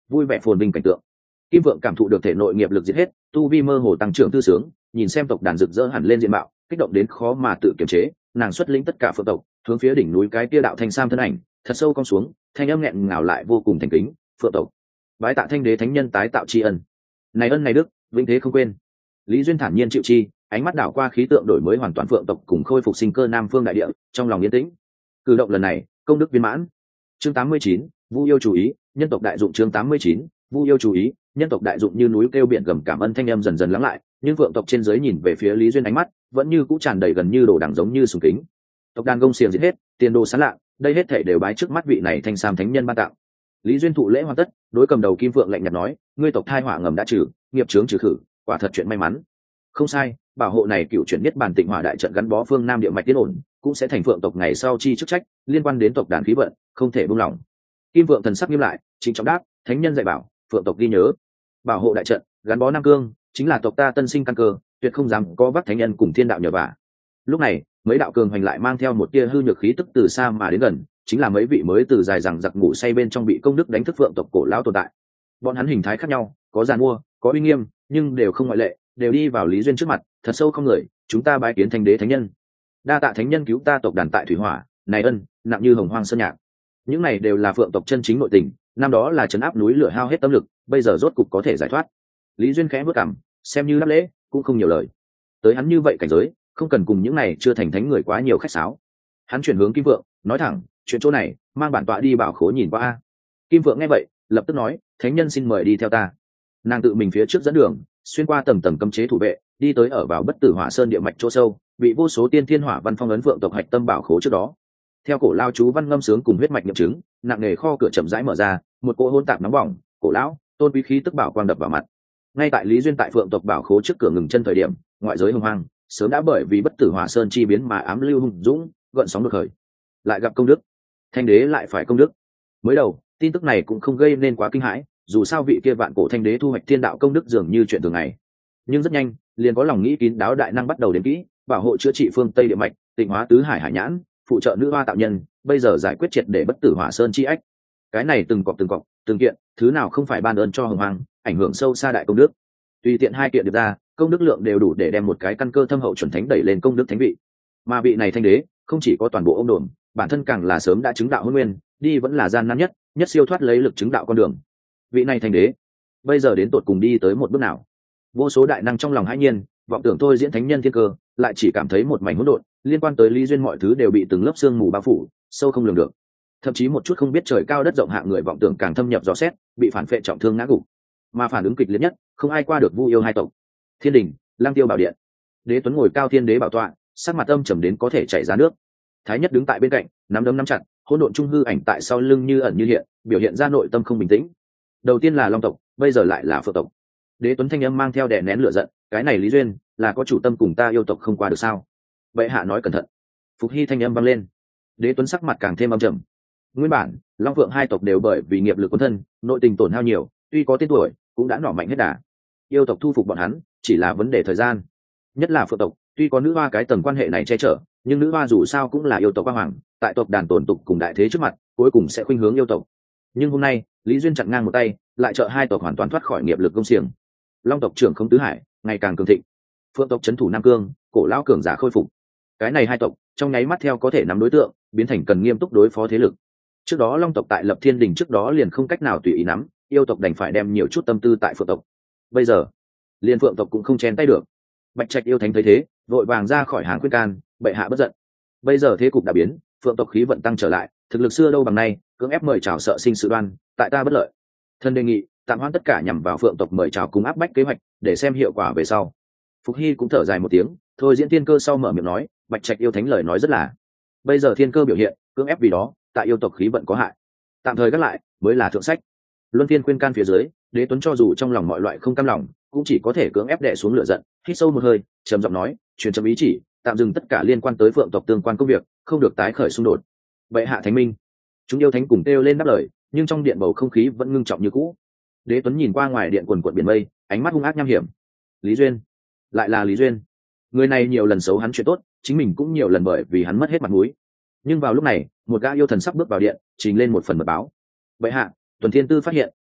vui vẻ phồn vinh cảnh tượng. Kim vượng cảm thụ được thể nội nghiệp lực giết hết, tu vi mơ hồ tăng trưởng tư sướng, nhìn xem tộc đàn rực rỡ hẳn lên diện mạo, kích động đến khó mà tự kiềm chế. Nàng xuất lĩnh tất cả phượng tộc hướng phía đỉnh núi cái kia đạo thanh sam thân ảnh thật sâu cong xuống, thanh âm nghẹn ngào lại vô cùng thành kính. Phượng tộc bái tạ thanh đế thánh nhân tái tạo tri ân, này ân này đức vĩnh thế không quên. Lý Duyên thản nhiên chịu chi, ánh mắt đảo qua khí tượng đổi mới hoàn toàn phượng tộc cùng khôi phục sinh cơ nam phương đại địa, trong lòng yên tĩnh. Cử động lần này công đức viên mãn. Chương tám mươi chín, Vu yêu chú ý, nhân tộc đại dụng. Chương tám mươi chín, Vu yêu chú ý, nhân tộc đại dụng. Như núi kêu biển gầm cảm ơn thanh âm dần dần lắng lại, nhưng phượng tộc trên dưới nhìn về phía Lý Duyên ánh mắt vẫn như cũ tràn đầy gần như đồ đằng giống như sùng kính. Tộc đàn gông xiềng giết hết, tiền đồ sáng lạng, đây hết thảy đều bái trước mắt vị này thanh sam thánh nhân ban tặng. Lý Duyên thụ lễ hoàn tất, đối cầm đầu kim phượng lạnh nhạt nói, ngươi tộc thai hỏa ngầm đã trừ, nghiệp chướng trừ khử, quả thật chuyện may mắn. Không sai, bảo hộ này cựu chuyển nhất bản tịnh hỏa đại trận gắn bó phương nam địa mạch tiến ổn, cũng sẽ thành phượng tộc ngày sau chi chức trách liên quan đến tộc đàn khí vận, không thể buông lỏng. Kim vượng thần sắc nghiêm lại, chính trọng đáp, thánh nhân dạy bảo, phượng tộc ghi nhớ. Bảo hộ đại trận gắn bó nam cương, chính là tộc ta tân sinh căn cơ, tuyệt không dám có vác thánh nhân cùng thiên đạo nhờ vả. Lúc này mấy đạo cường hành lại mang theo một tia hư nhược khí tức từ xa mà đến gần, chính là mấy vị mới từ dài rằng giặc ngủ say bên trong bị công đức đánh thức phượng tộc cổ lão tồn tại. Bọn hắn hình thái khác nhau, có giàn mua, có uy nghiêm, nhưng đều không ngoại lệ, đều đi vào Lý Duyên trước mặt, thật sâu không người, chúng ta bái kiến thanh đế thánh nhân. Đa tạ thánh nhân cứu ta tộc đàn tại thủy hỏa, này ân nặng như hồng hoang sơn nhạc. Những này đều là phượng tộc chân chính nội tình, năm đó là trấn áp núi lửa hao hết tâm lực, bây giờ rốt cục có thể giải thoát. Lý Duyên khẽ bước cằm, xem như đáp lễ, cũng không nhiều lời. Tới hắn như vậy cảnh giới, không cần cùng những này chưa thành thánh người quá nhiều khách sáo. Hắn chuyển hướng Kim Vượng, nói thẳng, chuyện chỗ này, mang bản tọa đi bảo khố nhìn qua a. Kim Vượng nghe vậy, lập tức nói, thánh nhân xin mời đi theo ta. Nàng tự mình phía trước dẫn đường, xuyên qua tầng tầng cấm chế thủ vệ, đi tới ở vào bất tử hỏa sơn địa mạch chỗ sâu, bị vô số tiên thiên hỏa văn phong ấn phượng tộc hạch tâm bảo khố trước đó. Theo cổ lao chú văn ngâm sướng cùng huyết mạch nghiệm chứng, nặng nghề kho cửa chậm rãi mở ra, một cỗ hỗn tạp nóng bỏng, cổ lão, tôn quý khí tức bảo quang đập vào mặt. Ngay tại Lý Duyên tại phượng tộc bảo khố trước cửa ngừng chân thời điểm, ngoại giới hưng hoang, sớm đã bởi vì bất tử hỏa sơn chi biến mà ám lưu hùng dũng, gợn sóng đột khởi. Lại gặp công đức, thanh đế lại phải công đức. Mới đầu, tin tức này cũng không gây nên quá kinh hãi, dù sao vị kia vạn cổ thanh đế thu hoạch thiên đạo công đức dường như chuyện thường ngày. Nhưng rất nhanh, liền có lòng nghĩ kín đáo đại năng bắt đầu đến kỹ, bảo hộ chữa trị phương Tây địa mạch, tịnh hóa tứ hải hải nhãn, phụ trợ nữ hoa tạo nhân, bây giờ giải quyết triệt để bất tử hỏa sơn chi ách. Cái này từng cọc từng cọc, từng kiện, thứ nào không phải ban ơn cho hồng hoang, ảnh hưởng sâu xa đại công đức. Tùy tiện hai kiện được ra, công đức lượng đều đủ để đem một cái căn cơ thâm hậu chuẩn thánh đẩy lên công đức thánh vị. Mà vị này thanh đế, không chỉ có toàn bộ ông đồn, bản thân càng là sớm đã chứng đạo hôn nguyên, đi vẫn là gian nan nhất, nhất siêu thoát lấy lực chứng đạo con đường. Vị này thanh đế, bây giờ đến tột cùng đi tới một bước nào? Vô số đại năng trong lòng hãi nhiên, vọng tưởng thôi diễn thánh nhân thiên cơ, lại chỉ cảm thấy một mảnh hỗn độn, liên quan tới Lý Duyên mọi thứ đều bị từng lớp sương mù bao phủ, sâu không lường được. Thậm chí một chút không biết trời cao đất rộng hạng người vọng tưởng càng thâm nhập dò xét, bị phản phệ trọng thương ngã gục. Mà phản ứng kịch liệt nhất, không ai qua được Vu yêu hai tộc. Thiên đình, Lang Tiêu bảo điện. Đế Tuấn ngồi cao thiên đế bảo tọa, sắc mặt âm trầm đến có thể chảy ra nước. Thái Nhất đứng tại bên cạnh, nắm đấm nắm chặt, hỗn độn trung hư ảnh tại sau lưng như ẩn như hiện, biểu hiện ra nội tâm không bình tĩnh. Đầu tiên là Long tộc, bây giờ lại là Phượng tộc. Đế Tuấn thanh âm mang theo đè nén lửa giận, cái này Lý Duyên là có chủ tâm cùng ta yêu tộc không qua được sao? Bệ hạ nói cẩn thận. Phục Hy thanh âm vang lên. Đế Tuấn sắc mặt càng thêm âm trầm. Nguyên bản, Long Phượng hai tộc đều bởi vì nghiệp lực quân thân, nội tình tổn hao nhiều, tuy có tên tuổi, cũng đã nỏ mạnh hết đà. Yêu tộc thu phục bọn hắn, chỉ là vấn đề thời gian. Nhất là Phượng tộc, tuy có nữ hoa cái tầng quan hệ này che chở, nhưng nữ hoa dù sao cũng là yêu tộc quang hoàng, tại tộc đàn tổn tục cùng đại thế trước mặt, cuối cùng sẽ khuynh hướng yêu tộc. Nhưng hôm nay, Lý Duyên chặn ngang một tay, lại trợ hai tộc hoàn toàn thoát khỏi nghiệp lực công xiềng. Long tộc trưởng không tứ hải, ngày càng cường thịnh. Phượng tộc trấn thủ Nam Cương, cổ lão cường giả khôi phục. Cái này hai tộc, trong nháy mắt theo có thể nắm đối tượng, biến thành cần nghiêm túc đối phó thế lực. Trước đó Long tộc tại Lập Thiên Đình trước đó liền không cách nào tùy ý nắm, yêu tộc đành phải đem nhiều chút tâm tư tại Phượng tộc. Bây giờ, liên Phượng tộc cũng không chen tay được. Bạch Trạch yêu thánh thấy thế, vội vàng ra khỏi hàng khuyên can, bệ hạ bất giận. Bây giờ thế cục đã biến, Phượng tộc khí vận tăng trở lại, thực lực xưa đâu bằng nay, cưỡng ép mời chào sợ sinh sự đoan, tại ta bất lợi. Thân đề nghị tạm hoãn tất cả nhằm vào Phượng tộc mời chào cùng áp bách kế hoạch, để xem hiệu quả về sau. Phục Hy cũng thở dài một tiếng, thôi diễn thiên cơ sau mở miệng nói, Bạch Trạch yêu thánh lời nói rất là. Bây giờ thiên cơ biểu hiện, cưỡng ép vì đó, tại yêu tộc khí vận có hại. Tạm thời gác lại, mới là thượng sách. Luân phiên khuyên can phía dưới, Đế Tuấn cho dù trong lòng mọi loại không cam lòng, cũng chỉ có thể cưỡng ép đè xuống lửa giận, hít sâu một hơi, trầm giọng nói, truyền chấm ý chỉ, tạm dừng tất cả liên quan tới Phượng tộc tương quan công việc, không được tái khởi xung đột. Bệ hạ thánh minh. Chúng yêu thánh cùng kêu lên đáp lời, nhưng trong điện bầu không khí vẫn ngưng trọng như cũ. Đế Tuấn nhìn qua ngoài điện quần quần biển mây, ánh mắt hung ác nham hiểm. Lý Duyên, lại là Lý Duyên. Người này nhiều lần xấu hắn chuyện tốt, chính mình cũng nhiều lần bởi vì hắn mất hết mặt mũi. Nhưng vào lúc này, một gã yêu thần sắp bước vào điện, trình lên một phần mật báo. Bệ hạ, Tuần Thiên Tư phát hiện,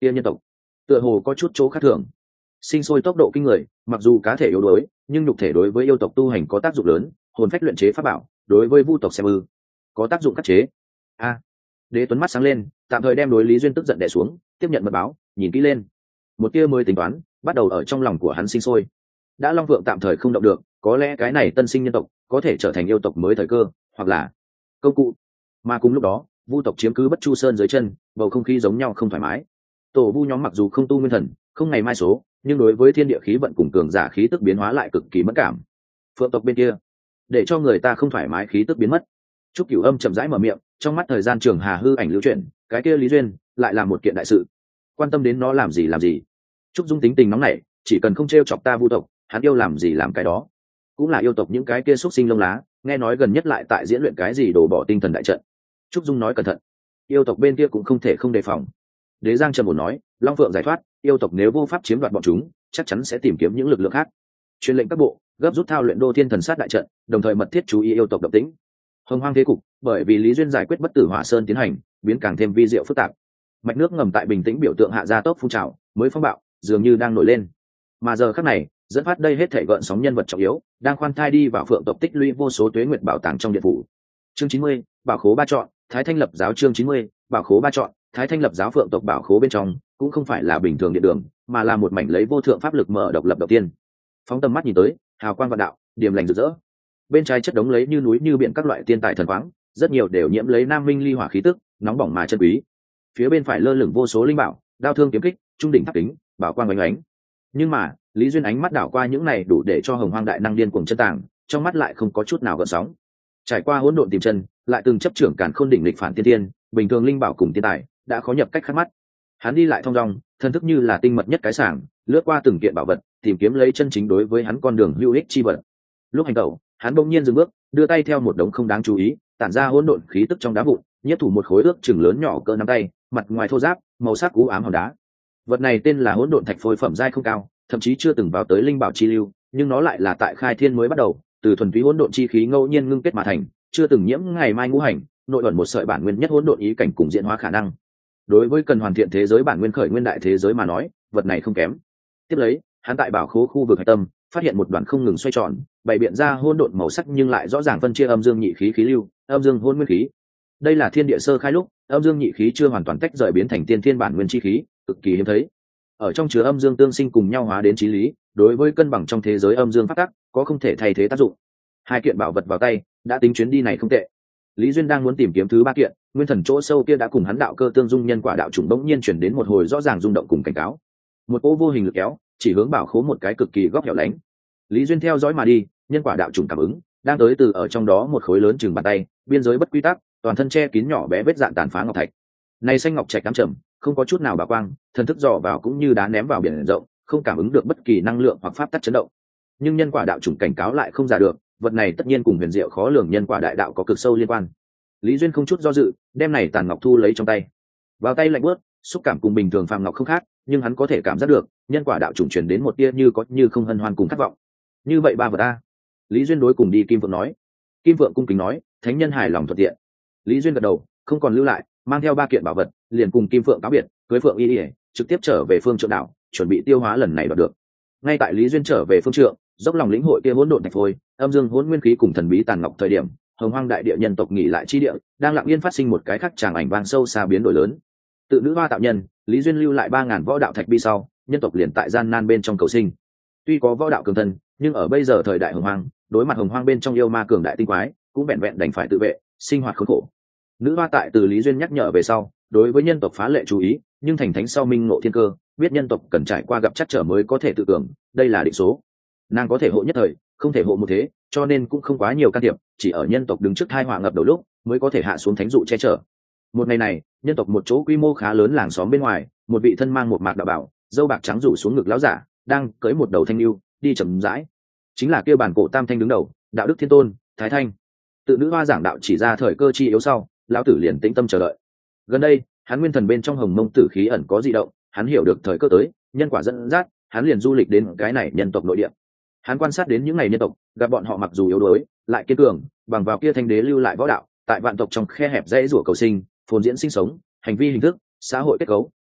kia nhân tộc tựa hồ có chút chỗ khác thường, sinh sôi tốc độ kinh người, mặc dù cá thể yếu đuối nhưng nhục thể đối với yêu tộc tu hành có tác dụng lớn, hồn phách luyện chế pháp bảo đối với vu tộc xem ư có tác dụng khắc chế. A, Đế Tuấn mắt sáng lên, tạm thời đem đối Lý Duyên tức giận đè xuống, tiếp nhận mật báo, nhìn kỹ lên. Một tia mới tính toán bắt đầu ở trong lòng của hắn sinh sôi. Đã Long Vượng tạm thời không động được, có lẽ cái này tân sinh nhân tộc có thể trở thành yêu tộc mới thời cơ, hoặc là công cụ. Mà cùng lúc đó, vu tộc chiếm cứ Bất Chu Sơn dưới chân, bầu không khí giống nhau không thoải mái. Tổ vu nhóm mặc dù không tu nguyên thần, không ngày mai số, nhưng đối với thiên địa khí vận cùng cường giả khí tức biến hóa lại cực kỳ mất cảm. Phượng tộc bên kia, để cho người ta không thoải mái khí tức biến mất. Trúc Cửu Âm chậm rãi mở miệng, trong mắt thời gian trường hà hư ảnh lưu chuyển, cái kia Lý Duyên lại là một kiện đại sự, quan tâm đến nó làm gì làm gì. Trúc Dung tính tình nóng nảy, chỉ cần không trêu chọc ta vu tộc, hắn yêu làm gì làm cái đó. Cũng là yêu tộc những cái kia xuất sinh lông lá, nghe nói gần nhất lại tại diễn luyện cái gì đổ bỏ tinh thần đại trận. Trúc Dung nói cẩn thận, yêu tộc bên kia cũng không thể không đề phòng. Đế Giang trầm ổn nói, Long Phượng giải thoát, yêu tộc nếu vô pháp chiếm đoạt bọn chúng, chắc chắn sẽ tìm kiếm những lực lượng khác. Truyền lệnh các bộ gấp rút thao luyện Đô Thiên Thần Sát đại trận, đồng thời mật thiết chú ý yêu tộc động tĩnh. Hồng Hoang thế cục, bởi vì Lý Duyên giải quyết bất tử hỏa sơn tiến hành, biến càng thêm vi diệu phức tạp. Mạch nước ngầm tại bình tĩnh biểu tượng hạ gia tốc phun trào, mới phong bạo dường như đang nổi lên. Mà giờ khắc này, dẫn phát đây hết thảy gợn sóng nhân vật trọng yếu, đang khoan thai đi vào Phượng tộc tích lũy vô số tuế nguyệt bảo tàng trong điện phủ. Chương chín mươi, bảo khố ba chọn, Thái Thanh lập giáo chương chín mươi, bảo khố ba chọn, Thái Thanh lập giáo Phượng tộc bảo khố bên trong, cũng không phải là bình thường điện đường, mà là một mảnh lấy vô thượng pháp lực mở độc lập đầu tiên. Phóng tầm mắt nhìn tới, hào quang vạn đạo, điểm lành rực rỡ. Bên trái chất đống lấy như núi như biển các loại tiên tài thần khoáng, rất nhiều đều nhiễm lấy nam minh ly hỏa khí tức, nóng bỏng mà chân quý. Phía bên phải lơ lửng vô số linh bảo, đao thương kiếm kích, trung đỉnh tháp kính, bảo quang ánh ánh. Nhưng mà, Lý Duyên ánh mắt đảo qua những này đủ để cho Hồng Hoang đại năng điên cuồng chân tàng, trong mắt lại không có chút nào gợn sóng. Trải qua hỗn độn tìm chân, lại từng chấp trưởng càn khôn đỉnh lịch phản tiên tiên, bình thường linh bảo cùng tiên tài đã khó nhập cách khắc mắt. Hắn đi lại thong dong, thân thức như là tinh mật nhất cái sảng, lướt qua từng kiện bảo vật, tìm kiếm lấy chân chính đối với hắn con đường hữu ích chi vật. Lúc hành tẩu, hắn bỗng nhiên dừng bước, đưa tay theo một đống không đáng chú ý, tản ra hỗn độn khí tức trong đá vụn, nhất thủ một khối ước chừng lớn nhỏ cỡ nắm tay, mặt ngoài thô ráp, màu sắc u ám hòn đá. Vật này tên là hỗn độn thạch phôi, phẩm giai không cao, thậm chí chưa từng vào tới linh bảo chi lưu, nhưng nó lại là tại khai thiên mới bắt đầu, từ thuần túy hỗn độn chi khí ngẫu nhiên ngưng kết mà thành, chưa từng nhiễm ngày mai ngũ hành, nội ẩn một sợi bản nguyên nhất hỗn độn ý cảnh cùng diễn hóa khả năng. Đối với cần hoàn thiện thế giới bản nguyên khởi nguyên đại thế giới mà nói, vật này không kém. Tiếp lấy, hắn tại bảo khố khu vực hải tâm, phát hiện một đoàn không ngừng xoay tròn, bày biện ra hỗn độn màu sắc nhưng lại rõ ràng phân chia âm dương nhị khí khí lưu, âm dương hỗn nguyên khí. Đây là thiên địa sơ khai lúc, âm dương nhị khí chưa hoàn toàn tách rời biến thành tiên thiên bản nguyên chi khí, cực kỳ hiếm thấy. Ở trong chứa âm dương tương sinh cùng nhau hóa đến chí lý, đối với cân bằng trong thế giới âm dương pháp tắc, có không thể thay thế tác dụng. Hai kiện bảo vật vào tay, đã tính chuyến đi này không tệ. Lý Duyên đang muốn tìm kiếm thứ ba kiện, nguyên thần chỗ sâu kia đã cùng hắn đạo cơ tương dung nhân quả đạo trùng bỗng nhiên chuyển đến một hồi rõ ràng rung động cùng cảnh cáo. Một cỗ vô hình lực kéo, chỉ hướng bảo khố một cái cực kỳ góc hẻo lánh. Lý Duyên theo dõi mà đi, nhân quả đạo trùng cảm ứng, đang tới từ ở trong đó một khối lớn chừng bàn tay, biên giới bất quy tắc, toàn thân che kín nhỏ bé vết dạn tàn phá ngọc thạch. Này xanh ngọc trạch đám trầm, không có chút nào bảo quang, thần thức dò vào cũng như đá ném vào biển rộng, không cảm ứng được bất kỳ năng lượng hoặc pháp tắc chấn động. Nhưng nhân quả đạo trùng cảnh cáo lại không giả được, vật này tất nhiên cùng huyền diệu khó lường nhân quả đại đạo có cực sâu liên quan. Lý Duyên không chút do dự, đem này tàn ngọc thu lấy trong tay. Vào tay lạnh buốt, xúc cảm cùng bình thường phàm ngọc không khác, nhưng hắn có thể cảm giác được, nhân quả đạo trùng truyền đến một tia như có như không hân hoan cùng khát vọng. Như vậy ba vật a. Lý Duyên đối cùng đi Kim Phượng nói. Kim Phượng cung kính nói, thánh nhân hài lòng thuận tiện. Lý Duyên gật đầu, không còn lưu lại, mang theo ba kiện bảo vật, liền cùng Kim Phượng cáo biệt, cưới Phượng y y, trực tiếp trở về Phương Trượng đảo, chuẩn bị tiêu hóa lần này đoạt được. Ngay tại Lý Duyên trở về Phương Trượng, dốc lòng lĩnh hội kia hỗn độn thạch phôi, âm dương hỗn nguyên khí cùng thần bí tàn ngọc thời điểm, Hồng Hoang đại địa nhân tộc nghỉ lại chi địa, đang lặng yên phát sinh một cái khắc tràng ảnh vang sâu xa biến đổi lớn. Tự nữ hoa tạo nhân, Lý Duyên lưu lại ba ngàn võ đạo thạch bi sau, nhân tộc liền tại gian nan bên trong cầu sinh. Tuy có võ đạo cường thân, nhưng ở bây giờ thời đại Hồng Hoang, đối mặt Hồng Hoang bên trong yêu ma cường đại tinh quái, cũng vẹn vẹn đành phải tự vệ, sinh hoạt khốn khổ. Nữ hoa tại từ Lý Duyên nhắc nhở về sau, đối với nhân tộc phá lệ chú ý, nhưng thành thánh sau minh ngộ thiên cơ, biết nhân tộc cần trải qua gặp chắc trở mới có thể tự cường, đây là định số. Nàng có thể hộ nhất thời, không thể hộ một thế, cho nên cũng không quá nhiều can thiệp, chỉ ở nhân tộc đứng trước tai họa ngập đầu lúc, mới có thể hạ xuống thánh dụ che chở. Một ngày này, nhân tộc một chỗ quy mô khá lớn làng xóm bên ngoài, một vị thân mang một mạc đạo bảo, dâu bạc trắng rủ xuống ngực lão giả, đang cưỡi một đầu thanh lưu, đi chậm rãi. Chính là kia bản cổ tam thanh đứng đầu, đạo đức thiên tôn, Thái Thanh. Tự nữ hoa giảng đạo chỉ ra thời cơ chi yếu sau, lão tử liền tĩnh tâm chờ đợi. Gần đây, hắn nguyên thần bên trong hồng mông tử khí ẩn có dị động, hắn hiểu được thời cơ tới, nhân quả dẫn dắt, hắn liền du lịch đến cái này nhân tộc nội địa. Hắn quan sát đến những ngày nhân tộc, gặp bọn họ mặc dù yếu đuối, lại kiên cường, bằng vào kia thanh đế lưu lại võ đạo, tại vạn tộc trong khe hẹp dãy rủa cầu sinh, phồn diễn sinh sống, hành vi hình thức, xã hội kết cấu,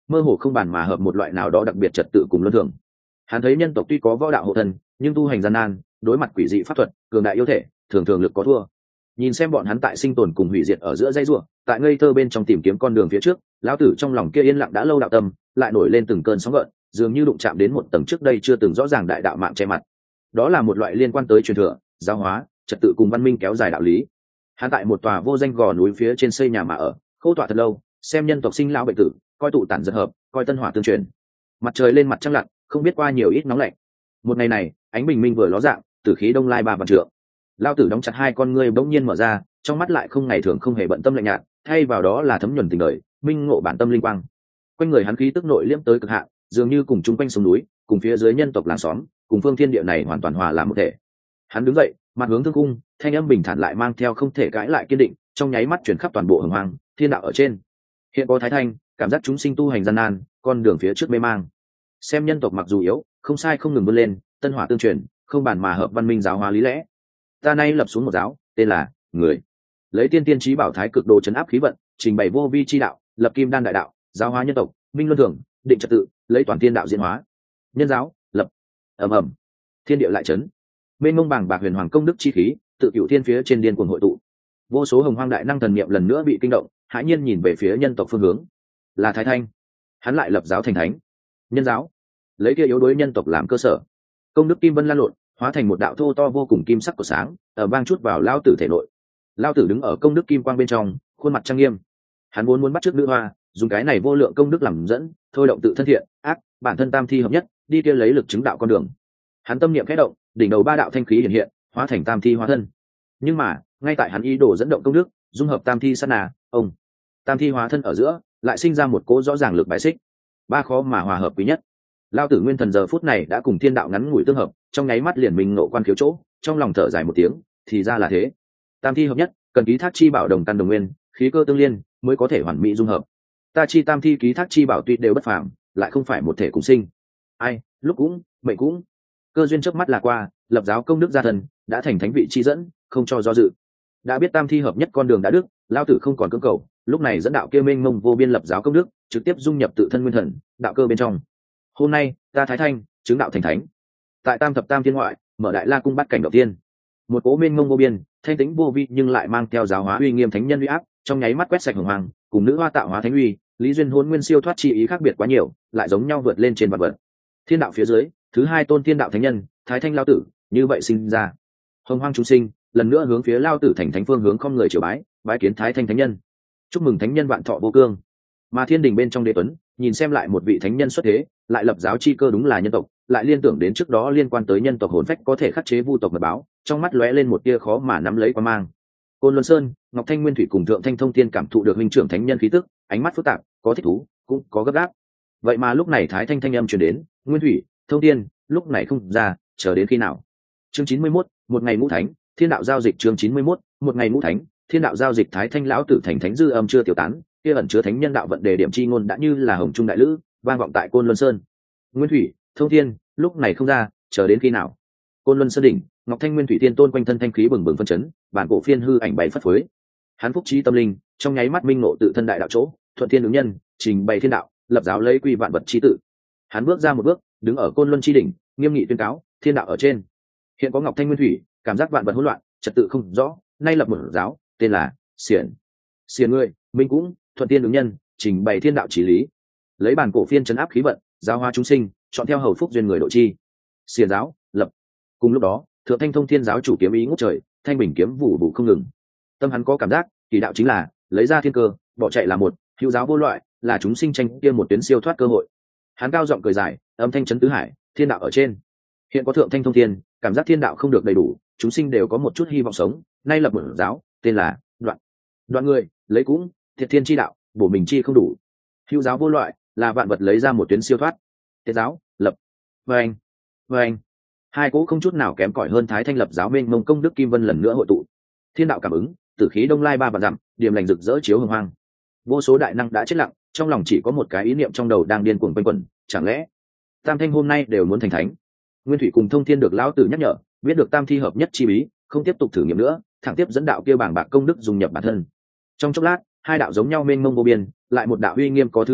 mơ hồ không bàn mà hợp một loại nào đó đặc biệt trật tự cùng luân thường. Hắn thấy nhân tộc tuy có võ đạo hộ thân, nhưng tu hành gian nan, đối mặt quỷ dị pháp thuật, cường đại yêu thể, thường thường lực có thua. Nhìn xem bọn hắn tại sinh tồn cùng hủy diệt ở giữa dây rùa, tại ngây thơ bên trong tìm kiếm con đường phía trước, lão tử trong lòng kia yên lặng đã lâu đạo tâm lại nổi lên từng cơn sóng gợn, dường như đụng chạm đến một tầng trước đây chưa từng rõ ràng đại đạo mạng che mặt. Đó là một loại liên quan tới truyền thừa, giáo hóa, trật tự cùng văn minh kéo dài đạo lý. Hắn tại một tòa vô danh gò núi phía trên xây nhà mà ở, khô tọa thật lâu, xem nhân tộc sinh lão bệnh tử, coi tụ tản giật hợp, coi tân hỏa tương truyền. Mặt trời lên mặt trăng lặn, không biết qua nhiều ít nóng lạnh. Một ngày này, ánh bình minh vừa ló dạng, tử khí đông lai ba vạn trượng. Lão tử đóng chặt hai con ngươi bỗng nhiên mở ra, trong mắt lại không ngày thường không hề bận tâm lạnh nhạt, thay vào đó là thấm nhuần tình đời, minh ngộ bản tâm linh quang. Quanh người hắn khí tức nội liễm tới cực hạn, dường như cùng chung quanh sông núi, cùng phía dưới nhân tộc làng xóm, cùng phương thiên địa này hoàn toàn hòa làm một thể. Hắn đứng dậy, mặt hướng thương cung, thanh âm bình thản lại mang theo không thể cãi lại kiên định, trong nháy mắt chuyển khắp toàn bộ hồng hoang, thiên đạo ở trên. Hiện có thái thanh, cảm giác chúng sinh tu hành gian nan, con đường phía trước mê mang. Xem nhân tộc mặc dù yếu, không sai không ngừng vươn lên, tân hỏa tương truyền, không bàn mà hợp văn minh giáo hóa lý lẽ. Ta nay lập xuống một giáo, tên là người. Lấy tiên tiên trí bảo thái cực đồ chấn áp khí vận, trình bày vô vi chi đạo, lập kim đan đại đạo, giáo hóa nhân tộc, minh luân thường, định trật tự, lấy toàn thiên đạo diễn hóa. Nhân giáo, lập. Ầm ầm. Thiên địa lại chấn. Mênh mông bảng bạc huyền hoàng công đức chi khí, tự cửu thiên phía trên điên cuồng hội tụ. Vô số hồng hoang đại năng thần niệm lần nữa bị kinh động, hãi nhiên nhìn về phía nhân tộc phương hướng. Là Thái Thanh. Hắn lại lập giáo thành thánh. Nhân giáo, lấy kia yếu đuối nhân tộc làm cơ sở. Công đức kim vân lan lộn, hóa thành một đạo thô to vô cùng kim sắc của sáng, ở vang chút vào lao tử thể nội. Lao tử đứng ở công đức kim quang bên trong, khuôn mặt trang nghiêm. Hắn vốn muốn bắt chước nữ hoa, dùng cái này vô lượng công đức làm dẫn, thôi động tự thân thiện, ác, bản thân tam thi hợp nhất, đi kia lấy lực chứng đạo con đường. Hắn tâm niệm khẽ động, đỉnh đầu ba đạo thanh khí hiện hiện, hóa thành tam thi hóa thân. Nhưng mà, ngay tại hắn ý đồ dẫn động công đức, dung hợp tam thi sát nà, ông tam thi hóa thân ở giữa, lại sinh ra một cỗ rõ ràng lực bài xích. Ba khó mà hòa hợp quý nhất. Lao tử nguyên thần giờ phút này đã cùng thiên đạo ngắn ngủi tương hợp, trong nháy mắt liền mình nộ quan khiếu chỗ, trong lòng thở dài một tiếng, thì ra là thế. Tam thi hợp nhất, cần ký thác chi bảo đồng căn đồng nguyên, khí cơ tương liên, mới có thể hoàn mỹ dung hợp. Ta chi tam thi ký thác chi bảo tuy đều bất phàm, lại không phải một thể cùng sinh. Ai, lúc cũng, mệnh cũng. Cơ duyên trước mắt là qua, lập giáo công đức gia thần, đã thành thánh vị chi dẫn, không cho do dự. Đã biết tam thi hợp nhất con đường đã đức, lao tử không còn cưỡng cầu, lúc này dẫn đạo kia mênh mông vô biên lập giáo công đức, trực tiếp dung nhập tự thân nguyên thần, đạo cơ bên trong. Hôm nay, ta Thái Thanh, chứng đạo thành thánh. Tại Tam thập tam thiên ngoại, mở đại la cung bắt cảnh đầu tiên. Một cố mênh mông vô biên, thanh tĩnh vô vi nhưng lại mang theo giáo hóa uy nghiêm thánh nhân uy áp, trong nháy mắt quét sạch hồng hoàng, cùng nữ hoa tạo hóa thánh uy, lý duyên hôn nguyên siêu thoát chi ý khác biệt quá nhiều, lại giống nhau vượt lên trên vật vật. Thiên đạo phía dưới, thứ hai tôn thiên đạo thánh nhân, Thái Thanh lao tử, như vậy sinh ra. Hồng hoang chúng sinh, lần nữa hướng phía lao tử thành thánh phương hướng không người triều bái, bái kiến Thái Thanh thánh nhân. Chúc mừng thánh nhân vạn thọ vô cương. Mà thiên đình bên trong đế tuấn, nhìn xem lại một vị thánh nhân xuất thế, lại lập giáo chi cơ đúng là nhân tộc, lại liên tưởng đến trước đó liên quan tới nhân tộc hồn phách có thể khắc chế vu tộc mật báo, trong mắt lóe lên một tia khó mà nắm lấy qua mang. Côn Luân Sơn, Ngọc Thanh Nguyên Thủy cùng Thượng Thanh Thông Thiên cảm thụ được huynh trưởng thánh nhân khí tức, ánh mắt phức tạp, có thích thú, cũng có gấp gáp. Vậy mà lúc này Thái Thanh thanh âm truyền đến, Nguyên Thủy, Thông Thiên, lúc này không ra, chờ đến khi nào? Chương chín mươi mốt, một ngày ngũ thánh, thiên đạo giao dịch chương chín mươi mốt, một ngày ngũ thánh, thiên đạo giao dịch Thái Thanh lão tử thành thánh dư âm chưa tiêu tán, kia ẩn chứa thánh nhân đạo vận đề điểm chi ngôn đã như là hồng trung đại lữ, vang vọng tại Côn Luân Sơn. Nguyên Thủy, Thông Thiên, lúc này không ra, chờ đến khi nào? Côn Luân Sơn đỉnh, Ngọc Thanh Nguyên Thủy Tiên tôn quanh thân thanh khí bừng bừng phân chấn, bản cổ phiên hư ảnh bày phất phới. Hắn phúc trí tâm linh, trong nháy mắt minh ngộ tự thân đại đạo chỗ, thuận thiên ứng nhân, trình bày thiên đạo, lập giáo lấy quy vạn vật chi tự. Hắn bước ra một bước, đứng ở Côn Luân chi đỉnh, nghiêm nghị tuyên cáo, thiên đạo ở trên. Hiện có Ngọc Thanh Nguyên Thủy, cảm giác vạn vật hỗn loạn, trật tự không rõ, nay lập một giáo, tên là Xiển. Xiển ngươi, minh cũng, thuận thiên ứng nhân, trình bày thiên đạo chỉ lý. Lấy bản cổ phiên trấn áp khí vận, giáo hóa chúng sinh, chọn theo hầu phúc duyên người độ chi. Xiển giáo, lập. Cùng lúc đó, Thượng Thanh Thông Thiên giáo chủ kiếm ý ngút trời, thanh bình kiếm vụ vụ không ngừng. Tâm hắn có cảm giác, kỳ đạo chính là lấy ra thiên cơ, bỏ chạy là một, hữu giáo vô loại, là chúng sinh tranh kia một tuyến siêu thoát cơ hội. Hắn cao giọng cười dài, âm thanh chấn tứ hải, thiên đạo ở trên. Hiện có Thượng Thanh Thông Thiên, cảm giác thiên đạo không được đầy đủ, chúng sinh đều có một chút hy vọng sống, nay lập một giáo, tên là Đoạn. Đoạn người, lấy cũng, thiệt thiên chi đạo, bổ mình chi không đủ. Hữu giáo vô loại, là vạn vật lấy ra một tuyến siêu thoát. Tiết giáo, lập. Vâng, vâng. Hai cỗ không chút nào kém cỏi hơn Thái Thanh lập giáo mênh mông công đức kim vân lần nữa hội tụ. Thiên đạo cảm ứng, tử khí đông lai ba vạn dặm, điểm lành rực rỡ chiếu hồng hoang. Vô số đại năng đã chết lặng, trong lòng chỉ có một cái ý niệm trong đầu đang điên cuồng quanh quẩn, chẳng lẽ Tam Thanh hôm nay đều muốn thành thánh? Nguyên Thủy cùng Thông Thiên được lão tử nhắc nhở, biết được tam thi hợp nhất chi bí, không tiếp tục thử nghiệm nữa, thẳng tiếp dẫn đạo kia bảng bạc công đức dùng nhập bản thân. Trong chốc lát, hai đạo giống nhau mênh mông vô biên, lại một đạo uy nghiêm có thứ tự,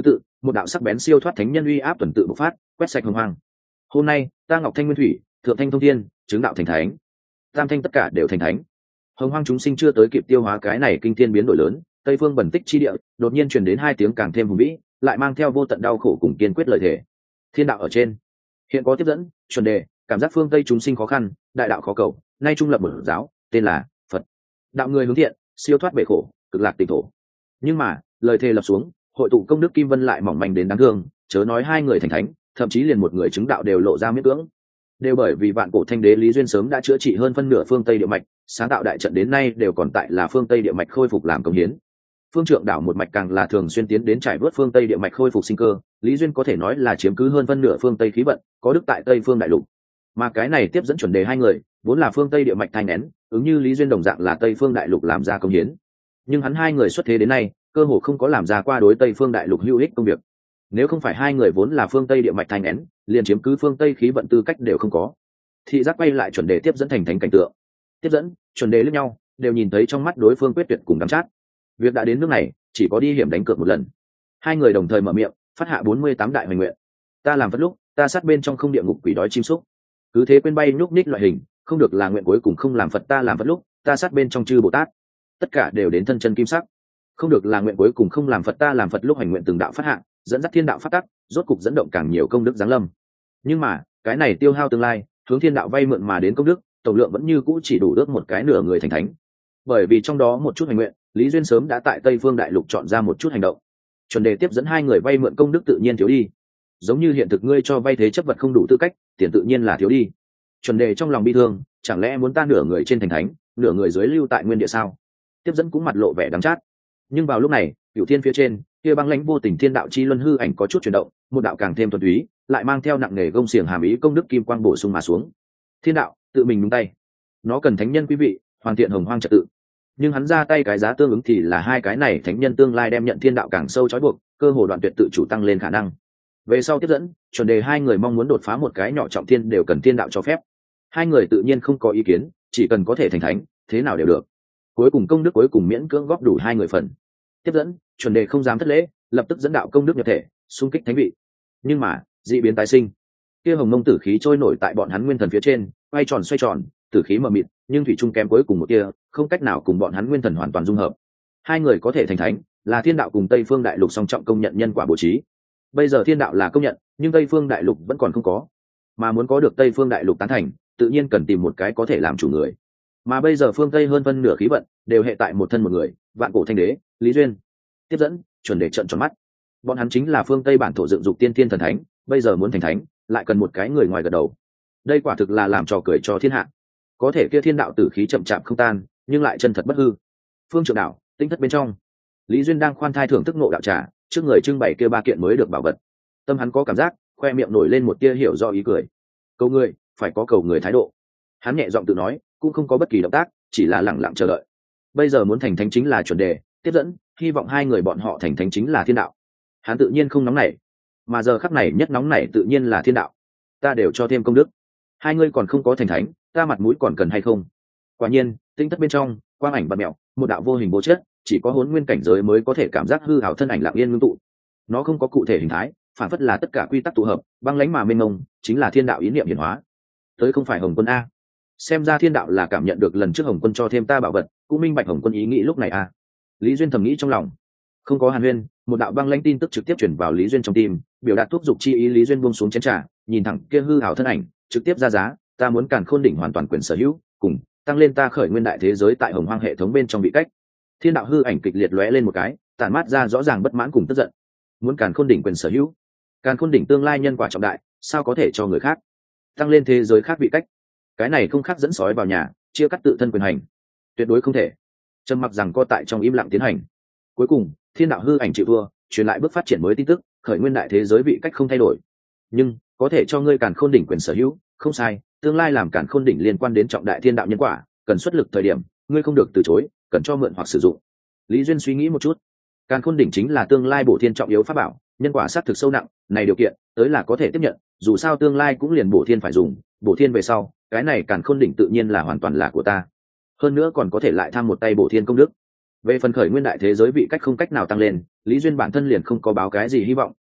một đạo sắc bén siêu thoát thánh nhân uy áp tuần tự bộc phát, quét sạch hồng hoang. Hôm nay ta ngọc thanh nguyên thủy, thượng thanh thông thiên, chứng đạo thành thánh, tam thanh tất cả đều thành thánh. Hồng hoang chúng sinh chưa tới kịp tiêu hóa cái này kinh thiên biến đổi lớn, tây phương bẩn tích chi địa đột nhiên truyền đến hai tiếng càng thêm hùng vĩ, lại mang theo vô tận đau khổ cùng kiên quyết lời thề. Thiên đạo ở trên, hiện có tiếp dẫn, chuẩn đề, cảm giác phương tây chúng sinh khó khăn, đại đạo khó cầu, nay trung lập một giáo, tên là Phật. Đạo người hướng thiện, siêu thoát bể khổ, cực lạc tịnh thổ. Nhưng mà lời thề lập xuống, hội tụ công đức kim vân lại mỏng manh đến đáng thương, chớ nói hai người thành thánh, thậm chí liền một người chứng đạo đều lộ ra miễn cưỡng. Đều bởi vì vạn cổ thanh đế Lý Duyên sớm đã chữa trị hơn phân nửa phương tây địa mạch, sáng tạo đại trận đến nay đều còn tại là phương tây địa mạch khôi phục làm công hiến. Phương Trượng đảo một mạch càng là thường xuyên tiến đến trải vớt phương tây địa mạch khôi phục sinh cơ, Lý Duyên có thể nói là chiếm cứ hơn phân nửa phương tây khí vận, có đức tại tây phương đại lục. Mà cái này tiếp dẫn chuẩn đề hai người vốn là phương tây địa mạch thanh nén, ứng như Lý Duyên đồng dạng là tây phương đại lục làm ra công hiến. Nhưng hắn hai người xuất thế đến nay cơ hồ không có làm ra qua đối tây phương đại lục hữu ích công việc. Nếu không phải hai người vốn là phương tây địa mạch thanh nén, liền chiếm cứ phương tây khí vận tư cách đều không có. Thị giác quay lại chuẩn đề tiếp dẫn thành thánh cảnh tượng, tiếp dẫn chuẩn đề lẫn nhau đều nhìn thấy trong mắt đối phương quyết tuyệt cùng đắm chát. Việc đã đến nước này chỉ có đi hiểm đánh cược một lần. Hai người đồng thời mở miệng phát hạ bốn mươi tám đại hoành nguyện. Ta làm Phật lúc, ta sát bên trong không địa ngục quỷ đói chim xúc, cứ thế quên bay nhúc nhích loại hình, không được là nguyện cuối cùng không làm Phật. Ta làm Phật lúc, ta sát bên trong chư Bồ Tát, tất cả đều đến thân chân kim sắc, không được là nguyện cuối cùng không làm Phật. Ta làm Phật lúc hành nguyện từng đạo phát hạ, dẫn dắt thiên đạo phát tắc, rốt cục dẫn động càng nhiều công đức giáng lâm. Nhưng mà cái này tiêu hao tương lai, hướng thiên đạo vay mượn mà đến công đức tổng lượng vẫn như cũ chỉ đủ ước một cái nửa người thành thánh. Bởi vì trong đó một chút hành nguyện, Lý Duyên sớm đã tại tây phương đại lục chọn ra một chút hành động. Chuẩn đề tiếp dẫn hai người vay mượn công đức tự nhiên thiếu đi, giống như hiện thực ngươi cho vay thế chấp vật không đủ tư cách, tiền tự nhiên là thiếu đi. Chuẩn đề trong lòng bi thương, chẳng lẽ muốn ta nửa người trên thành thánh, nửa người dưới lưu tại nguyên địa sao? Tiếp dẫn cũng mặt lộ vẻ đắng chát. Nhưng vào lúc này, cửu thiên phía trên kia băng lãnh vô tình thiên đạo chi luân hư ảnh có chút chuyển động, một đạo càng thêm thuần túy, lại mang theo nặng nề gông xiềng hàm ý công đức kim quang bổ sung mà xuống. Thiên đạo tự mình nhúng tay, nó cần thánh nhân quý vị hoàn thiện hồng hoang trật tự, nhưng hắn ra tay cái giá tương ứng thì là hai cái này thánh nhân tương lai đem nhận thiên đạo càng sâu trói buộc, cơ hồ đoạn tuyệt tự chủ tăng lên khả năng. Về sau tiếp dẫn chuẩn đề hai người mong muốn đột phá một cái nhỏ trọng thiên đều cần thiên đạo cho phép. Hai người tự nhiên không có ý kiến, chỉ cần có thể thành thánh thế nào đều được. Cuối cùng công đức cuối cùng miễn cưỡng góp đủ hai người phần. Tiếp dẫn chuẩn đề không dám thất lễ, lập tức dẫn đạo công đức nhập thể xung kích thánh vị. Nhưng mà dị biến tái sinh, kia hồng mông tử khí trôi nổi tại bọn hắn nguyên thần phía trên, quay tròn xoay tròn, tử khí mờ mịt, nhưng thủy trung kém cuối cùng một tia, không cách nào cùng bọn hắn nguyên thần hoàn toàn dung hợp. Hai người có thể thành thánh là thiên đạo cùng tây phương đại lục song trọng công nhận nhân quả bố trí. Bây giờ thiên đạo là công nhận, nhưng tây phương đại lục vẫn còn không có, mà muốn có được tây phương đại lục tán thành, tự nhiên cần tìm một cái có thể làm chủ người. Mà bây giờ phương tây hơn phân nửa khí vận đều hệ tại một thân một người, vạn cổ thanh đế Lý Duyên. Tiếp dẫn chuẩn đề trợn tròn mắt, bọn hắn chính là phương tây bản thổ dựng dục tiên thiên thần thánh, bây giờ muốn thành thánh lại cần một cái người ngoài gật đầu. Đây quả thực là làm trò cười cho thiên hạ. Có thể kia thiên đạo tử khí chậm chạp không tan, nhưng lại chân thật bất hư. Phương Trượng đảo tinh thất bên trong, Lý Duyên đang khoan thai thưởng thức ngộ đạo trà, trước người trưng bày kia ba kiện mới được bảo vật. Tâm hắn có cảm giác, khoe miệng nổi lên một tia hiểu do ý cười. Cầu người phải có cầu người thái độ. Hắn nhẹ giọng tự nói, cũng không có bất kỳ động tác, chỉ là lặng lặng chờ đợi. Bây giờ muốn thành thánh chính là chuẩn đề, tiếp dẫn, hy vọng hai người bọn họ thành thánh chính là thiên đạo. Hắn tự nhiên không nóng nảy, mà giờ khắc này nhất nóng nảy tự nhiên là thiên đạo. Ta đều cho thêm công đức, hai ngươi còn không có thành thánh, ta mặt mũi còn cần hay không? Quả nhiên tinh thất bên trong quang ảnh bạt mẹo, một đạo vô hình vô chất, chỉ có hồn nguyên cảnh giới mới có thể cảm giác hư ảo thân ảnh lặng yên ngưng tụ. Nó không có cụ thể hình thái, phản phất là tất cả quy tắc tụ hợp, băng lãnh mà mênh mông, chính là thiên đạo ý niệm hiển hóa. Tới không phải Hồng Quân a, xem ra thiên đạo là cảm nhận được lần trước Hồng Quân cho thêm ta bảo vật, cũng minh bạch Hồng Quân ý nghĩ lúc này a. Lý Duyên thầm nghĩ trong lòng. Không có hàn huyên, một đạo băng lãnh tin tức trực tiếp chuyển vào Lý Duyên trong tim, biểu đạt thúc giục chi ý. Lý Duyên buông xuống chén trà, nhìn thẳng kia hư ảo thân ảnh, trực tiếp ra giá, ta muốn càn khôn đỉnh hoàn toàn quyền sở hữu, cùng tăng lên ta khởi nguyên đại thế giới tại hồng hoang hệ thống bên trong vị cách. Thiên đạo hư ảnh kịch liệt lóe lên một cái, tản mát ra rõ ràng bất mãn cùng tức giận. Muốn càn khôn đỉnh quyền sở hữu, càn khôn đỉnh tương lai nhân quả trọng đại, sao có thể cho người khác tăng lên thế giới khác vị cách? Cái này không khác dẫn sói vào nhà, chia cắt tự thân quyền hành, tuyệt đối không thể. Trầm mặc rằng co tại trong im lặng tiến hành. Cuối cùng thiên đạo hư ảnh chịu thua, truyền lại bước phát triển mới tin tức, khởi nguyên đại thế giới vị cách không thay đổi, nhưng có thể cho ngươi càn khôn đỉnh quyền sở hữu. Không sai, tương lai làm càn khôn đỉnh liên quan đến trọng đại thiên đạo nhân quả, cần xuất lực thời điểm, ngươi không được từ chối, cần cho mượn hoặc sử dụng. Lý Duyên suy nghĩ một chút, càn khôn đỉnh chính là tương lai bổ thiên trọng yếu pháp bảo, nhân quả sát thực sâu nặng, này điều kiện tới là có thể tiếp nhận, dù sao tương lai cũng liền bổ thiên phải dùng, bổ thiên về sau, cái này càn khôn đỉnh tự nhiên là hoàn toàn là của ta. Hơn nữa còn có thể lại tham một tay bổ thiên công đức. Về phần khởi nguyên đại thế giới vị cách không cách nào tăng lên, Lý Duyên bản thân liền không có báo cái gì hy vọng,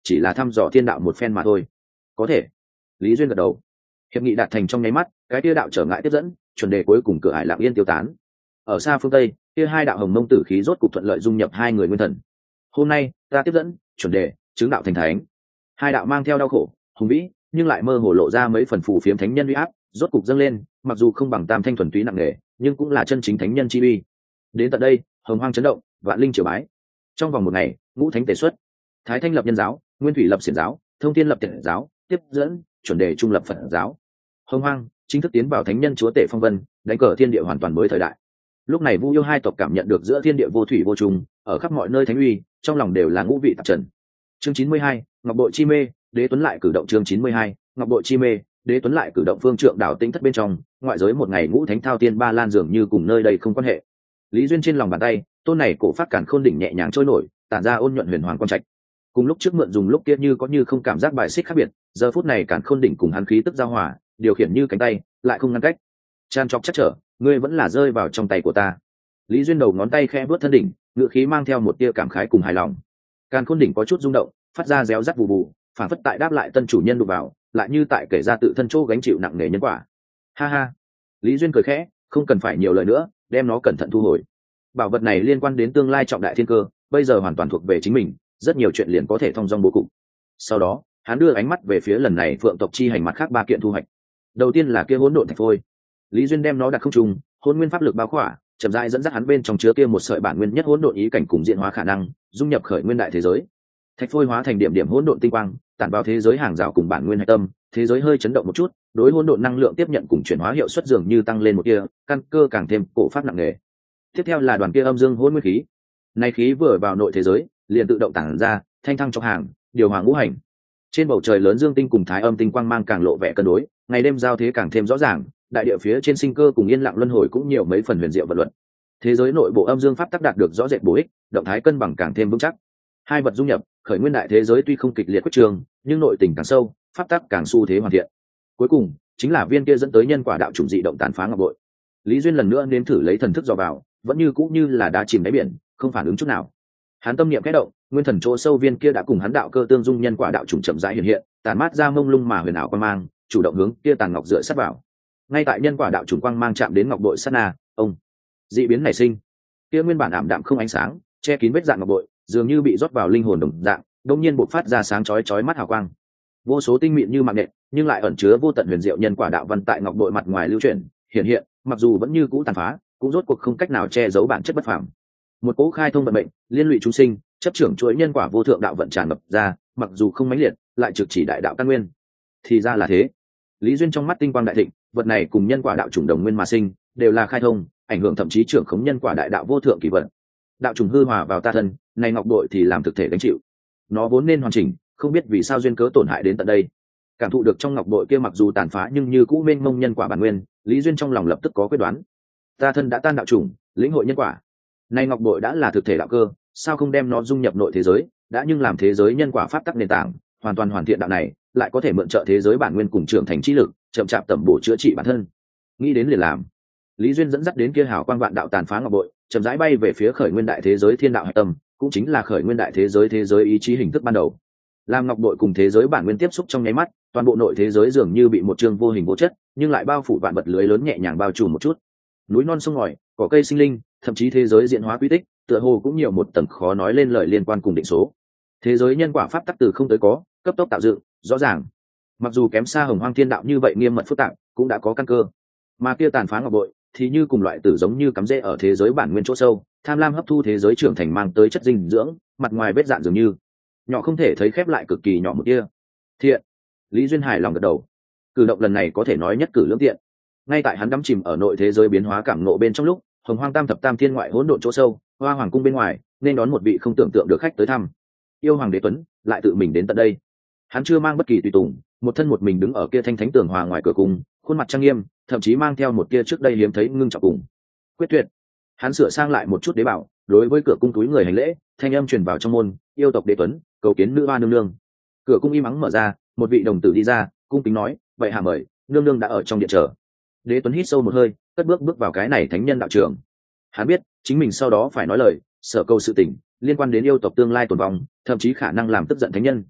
chỉ là thăm dò thiên đạo một phen mà thôi. Có thể. Lý Duyên gật đầu. Hiệp nghị đạt thành trong nháy mắt, cái kia đạo trở ngại tiếp dẫn, chuẩn đề cuối cùng cửa hải lặng yên tiêu tán. Ở xa phương tây, kia hai đạo hồng mông tử khí rốt cục thuận lợi dung nhập hai người nguyên thần. Hôm nay ta tiếp dẫn chuẩn đề chứng đạo thành thánh. Hai đạo mang theo đau khổ hùng vĩ nhưng lại mơ hồ lộ ra mấy phần phù phiếm thánh nhân uy áp rốt cục dâng lên, mặc dù không bằng tam thanh thuần túy nặng nề nhưng cũng là chân chính thánh nhân chi uy. Đến tận đây hồng hoang chấn động, vạn linh triều bái. Trong vòng một ngày ngũ thánh tề xuất, thái thanh lập nhân giáo, nguyên thủy lập xiển giáo, thông thiên lập tiện giáo, tiếp dẫn chuẩn đề trung lập phật giáo. Hồng hoang chính thức tiến vào thánh nhân chúa tể phong vân, đánh cờ thiên địa hoàn toàn mới thời đại. Lúc này Vu Yêu hai tộc cảm nhận được giữa thiên địa vô thủy vô trùng, ở khắp mọi nơi thánh uy, trong lòng đều là ngũ vị tạp trần. Chương chín mươi hai, Ngọc Bội chi mê, Đế Tuấn lại cử động. Chương chín mươi hai, Ngọc Bội chi mê, Đế Tuấn lại cử động. Phương Trượng đảo tĩnh thất bên trong, ngoại giới một ngày ngũ thánh thao tiên ba lan dường như cùng nơi đây không quan hệ. Lý Duyên trên lòng bàn tay, tôn này cổ phát cản khôn đỉnh nhẹ nhàng trôi nổi, tản ra ôn nhuận huyền hoàng quang trạch. Cùng lúc trước mượn dùng lúc kia như có như không cảm giác bài xích khác biệt, giờ phút này cản khôn đỉnh cùng hắn khí tức giao hòa, điều khiển như cánh tay, lại không ngăn cách. Chan chọc chắc trở, ngươi vẫn là rơi vào trong tay của ta. Lý Duyên đầu ngón tay khẽ vuốt thân đỉnh, ngựa khí mang theo một tia cảm khái cùng hài lòng. Càn khôn đỉnh có chút rung động, phát ra réo rắt vụ vụ, phản phất tại đáp lại tân chủ nhân đụng vào, lại như tại kể ra tự thân chỗ gánh chịu nặng nề nhân quả. Ha ha. Lý Duyên cười khẽ, không cần phải nhiều lời nữa, đem nó cẩn thận thu hồi. Bảo vật này liên quan đến tương lai trọng đại thiên cơ, bây giờ hoàn toàn thuộc về chính mình, rất nhiều chuyện liền có thể thông dong bố cục. Sau đó, hắn đưa ánh mắt về phía lần này Phượng tộc chi hành mặt khác ba kiện thu hoạch. Đầu tiên là kia hỗn độn thạch phôi. Lý Duyên đem nó đặt không trung, hỗn nguyên pháp lực bao khỏa, chậm rãi dẫn dắt hắn bên trong chứa kia một sợi bản nguyên nhất hỗn độn ý cảnh cùng diễn hóa khả năng, dung nhập khởi nguyên đại thế giới. Thạch phôi hóa thành điểm điểm hỗn độn tinh quang, tản vào thế giới hàng rào cùng bản nguyên hạch tâm, thế giới hơi chấn động một chút, đối hỗn độn năng lượng tiếp nhận cùng chuyển hóa hiệu suất dường như tăng lên một kia, căn cơ càng thêm cổ phát nặng nề. Tiếp theo là đoàn kia âm dương hỗn nguyên khí. Này khí vừa vào nội thế giới, liền tự động tản ra, thanh thăng trong hàng, điều hòa ngũ hành. Trên bầu trời lớn dương tinh cùng thái âm tinh quang mang càng lộ vẻ cân đối, ngày đêm giao thế càng thêm rõ ràng, đại địa phía trên sinh cơ cùng yên lặng luân hồi cũng nhiều mấy phần huyền diệu vật luận. Thế giới nội bộ âm dương pháp tác đạt được rõ rệt bổ ích, động thái cân bằng càng thêm vững chắc. Hai vật dung nhập, khởi nguyên đại thế giới tuy không kịch liệt quyết trường, nhưng nội tình càng sâu, pháp tắc càng xu thế hoàn thiện. Cuối cùng, chính là viên kia dẫn tới nhân quả đạo chủng dị động tàn phá ngọc bội. Lý Duyên lần nữa nếm thử lấy thần thức dò vào, vẫn như cũ như là đá chìm đáy biển, không phản ứng chút nào. Hắn tâm niệm khẽ động, nguyên thần chỗ sâu viên kia đã cùng hắn đạo cơ tương dung nhân quả đạo chủng chậm rãi hiện hiện, tàn mát ra mông lung mà huyền ảo quang mang, chủ động hướng kia tàn ngọc dựa sát vào. Ngay tại nhân quả đạo chủng quang mang chạm đến ngọc bội sát na, ông dị biến nảy sinh. Kia nguyên bản ảm đạm không ánh sáng, che kín vết dạng ngọc bội, dường như bị rót vào linh hồn đồng dạng, đột nhiên bộc phát ra sáng chói chói mắt hào quang. Vô số tinh mịn như mạng nện, nhưng lại ẩn chứa vô tận huyền diệu nhân quả đạo văn tại ngọc bội mặt ngoài lưu chuyển, hiện hiện, mặc dù vẫn như cũ tàn phá, cũng rốt cuộc không cách nào che giấu bản chất bất phàm. Một cỗ khai thông vận mệnh, liên lụy chúng sinh, chấp trưởng chuỗi nhân quả vô thượng đạo vận tràn ngập ra, mặc dù không mãnh liệt, lại trực chỉ đại đạo căn nguyên. Thì ra là thế. Lý Duyên trong mắt tinh quang đại thịnh, vật này cùng nhân quả đạo chủng đồng nguyên mà sinh, đều là khai thông, ảnh hưởng thậm chí trưởng khống nhân quả đại đạo vô thượng kỳ vận. Đạo chủng hư hòa vào ta thân, này ngọc bội thì làm thực thể gánh chịu. Nó vốn nên hoàn chỉnh, không biết vì sao duyên cớ tổn hại đến tận đây. Cảm thụ được trong ngọc bội kia mặc dù tàn phá nhưng như cũ mênh mông nhân quả bản nguyên, Lý Duyên trong lòng lập tức có quyết đoán. Ta thân đã tan đạo chủng, lĩnh hội nhân quả. Này ngọc bội đã là thực thể đạo cơ, sao không đem nó dung nhập nội thế giới, đã nhưng làm thế giới nhân quả pháp tắc nền tảng, hoàn toàn hoàn thiện đạo này, lại có thể mượn trợ thế giới bản nguyên cùng trưởng thành trí lực, chậm chạp tẩm bổ chữa trị bản thân. Nghĩ đến liền làm. Lý Duyên dẫn dắt đến kia hào quang vạn đạo tàn phá ngọc bội, chậm rãi bay về phía khởi nguyên đại thế giới thiên đạo hải tâm, cũng chính là khởi nguyên đại thế giới thế giới ý chí hình thức ban đầu. Làm ngọc bội cùng thế giới bản nguyên tiếp xúc trong nháy mắt, toàn bộ nội thế giới dường như bị một chương vô hình vô chất, nhưng lại bao phủ vạn vật lưới lớn nhẹ nhàng bao trùm một chút. Núi non sông ngòi, cỏ cây sinh linh, thậm chí thế giới diễn hóa quy tích, tựa hồ cũng nhiều một tầng khó nói lên lời liên quan cùng định số. Thế giới nhân quả pháp tắc từ không tới có, cấp tốc tạo dựng, rõ ràng. Mặc dù kém xa hồng hoang thiên đạo như vậy nghiêm mật phức tạp, cũng đã có căn cơ. Mà kia tàn phá ngọc bội thì như cùng loại tử giống như cắm rễ ở thế giới bản nguyên chỗ sâu, tham lam hấp thu thế giới trưởng thành mang tới chất dinh dưỡng, mặt ngoài vết dạn dường như nhỏ không thể thấy khép lại cực kỳ nhỏ một kia. Thiện. Lý Duyên hài lòng gật đầu. Cử động lần này có thể nói nhất cử lưỡng tiện. Ngay tại hắn đắm chìm ở nội thế giới biến hóa cảm ngộ bên trong lúc, hồng hoang tam thập tam thiên ngoại hỗn độn chỗ sâu, hoa hoàng cung bên ngoài nên đón một vị không tưởng tượng được khách tới thăm. Yêu hoàng đế tuấn lại tự mình đến tận đây. Hắn chưa mang bất kỳ tùy tùng, một thân một mình đứng ở kia thanh thánh tường hòa ngoài cửa cung, khuôn mặt trang nghiêm, thậm chí mang theo một kia trước đây hiếm thấy ngưng trọng cùng quyết tuyệt. Hắn sửa sang lại một chút đế bảo, đối với cửa cung túi người hành lễ, thanh âm truyền vào trong môn, yêu tộc đế tuấn cầu kiến nữ hoa nương nương. Cửa cung im ắng mở ra, một vị đồng tử đi ra, cung kính nói, vậy hạ mời, nương nương đã ở trong điện chờ. Đế tuấn hít sâu một hơi, cất bước bước vào cái này thánh nhân đạo trường. Hắn biết chính mình sau đó phải nói lời sở câu sự tình liên quan đến yêu tộc tương lai tồn vong, thậm chí khả năng làm tức giận thánh nhân.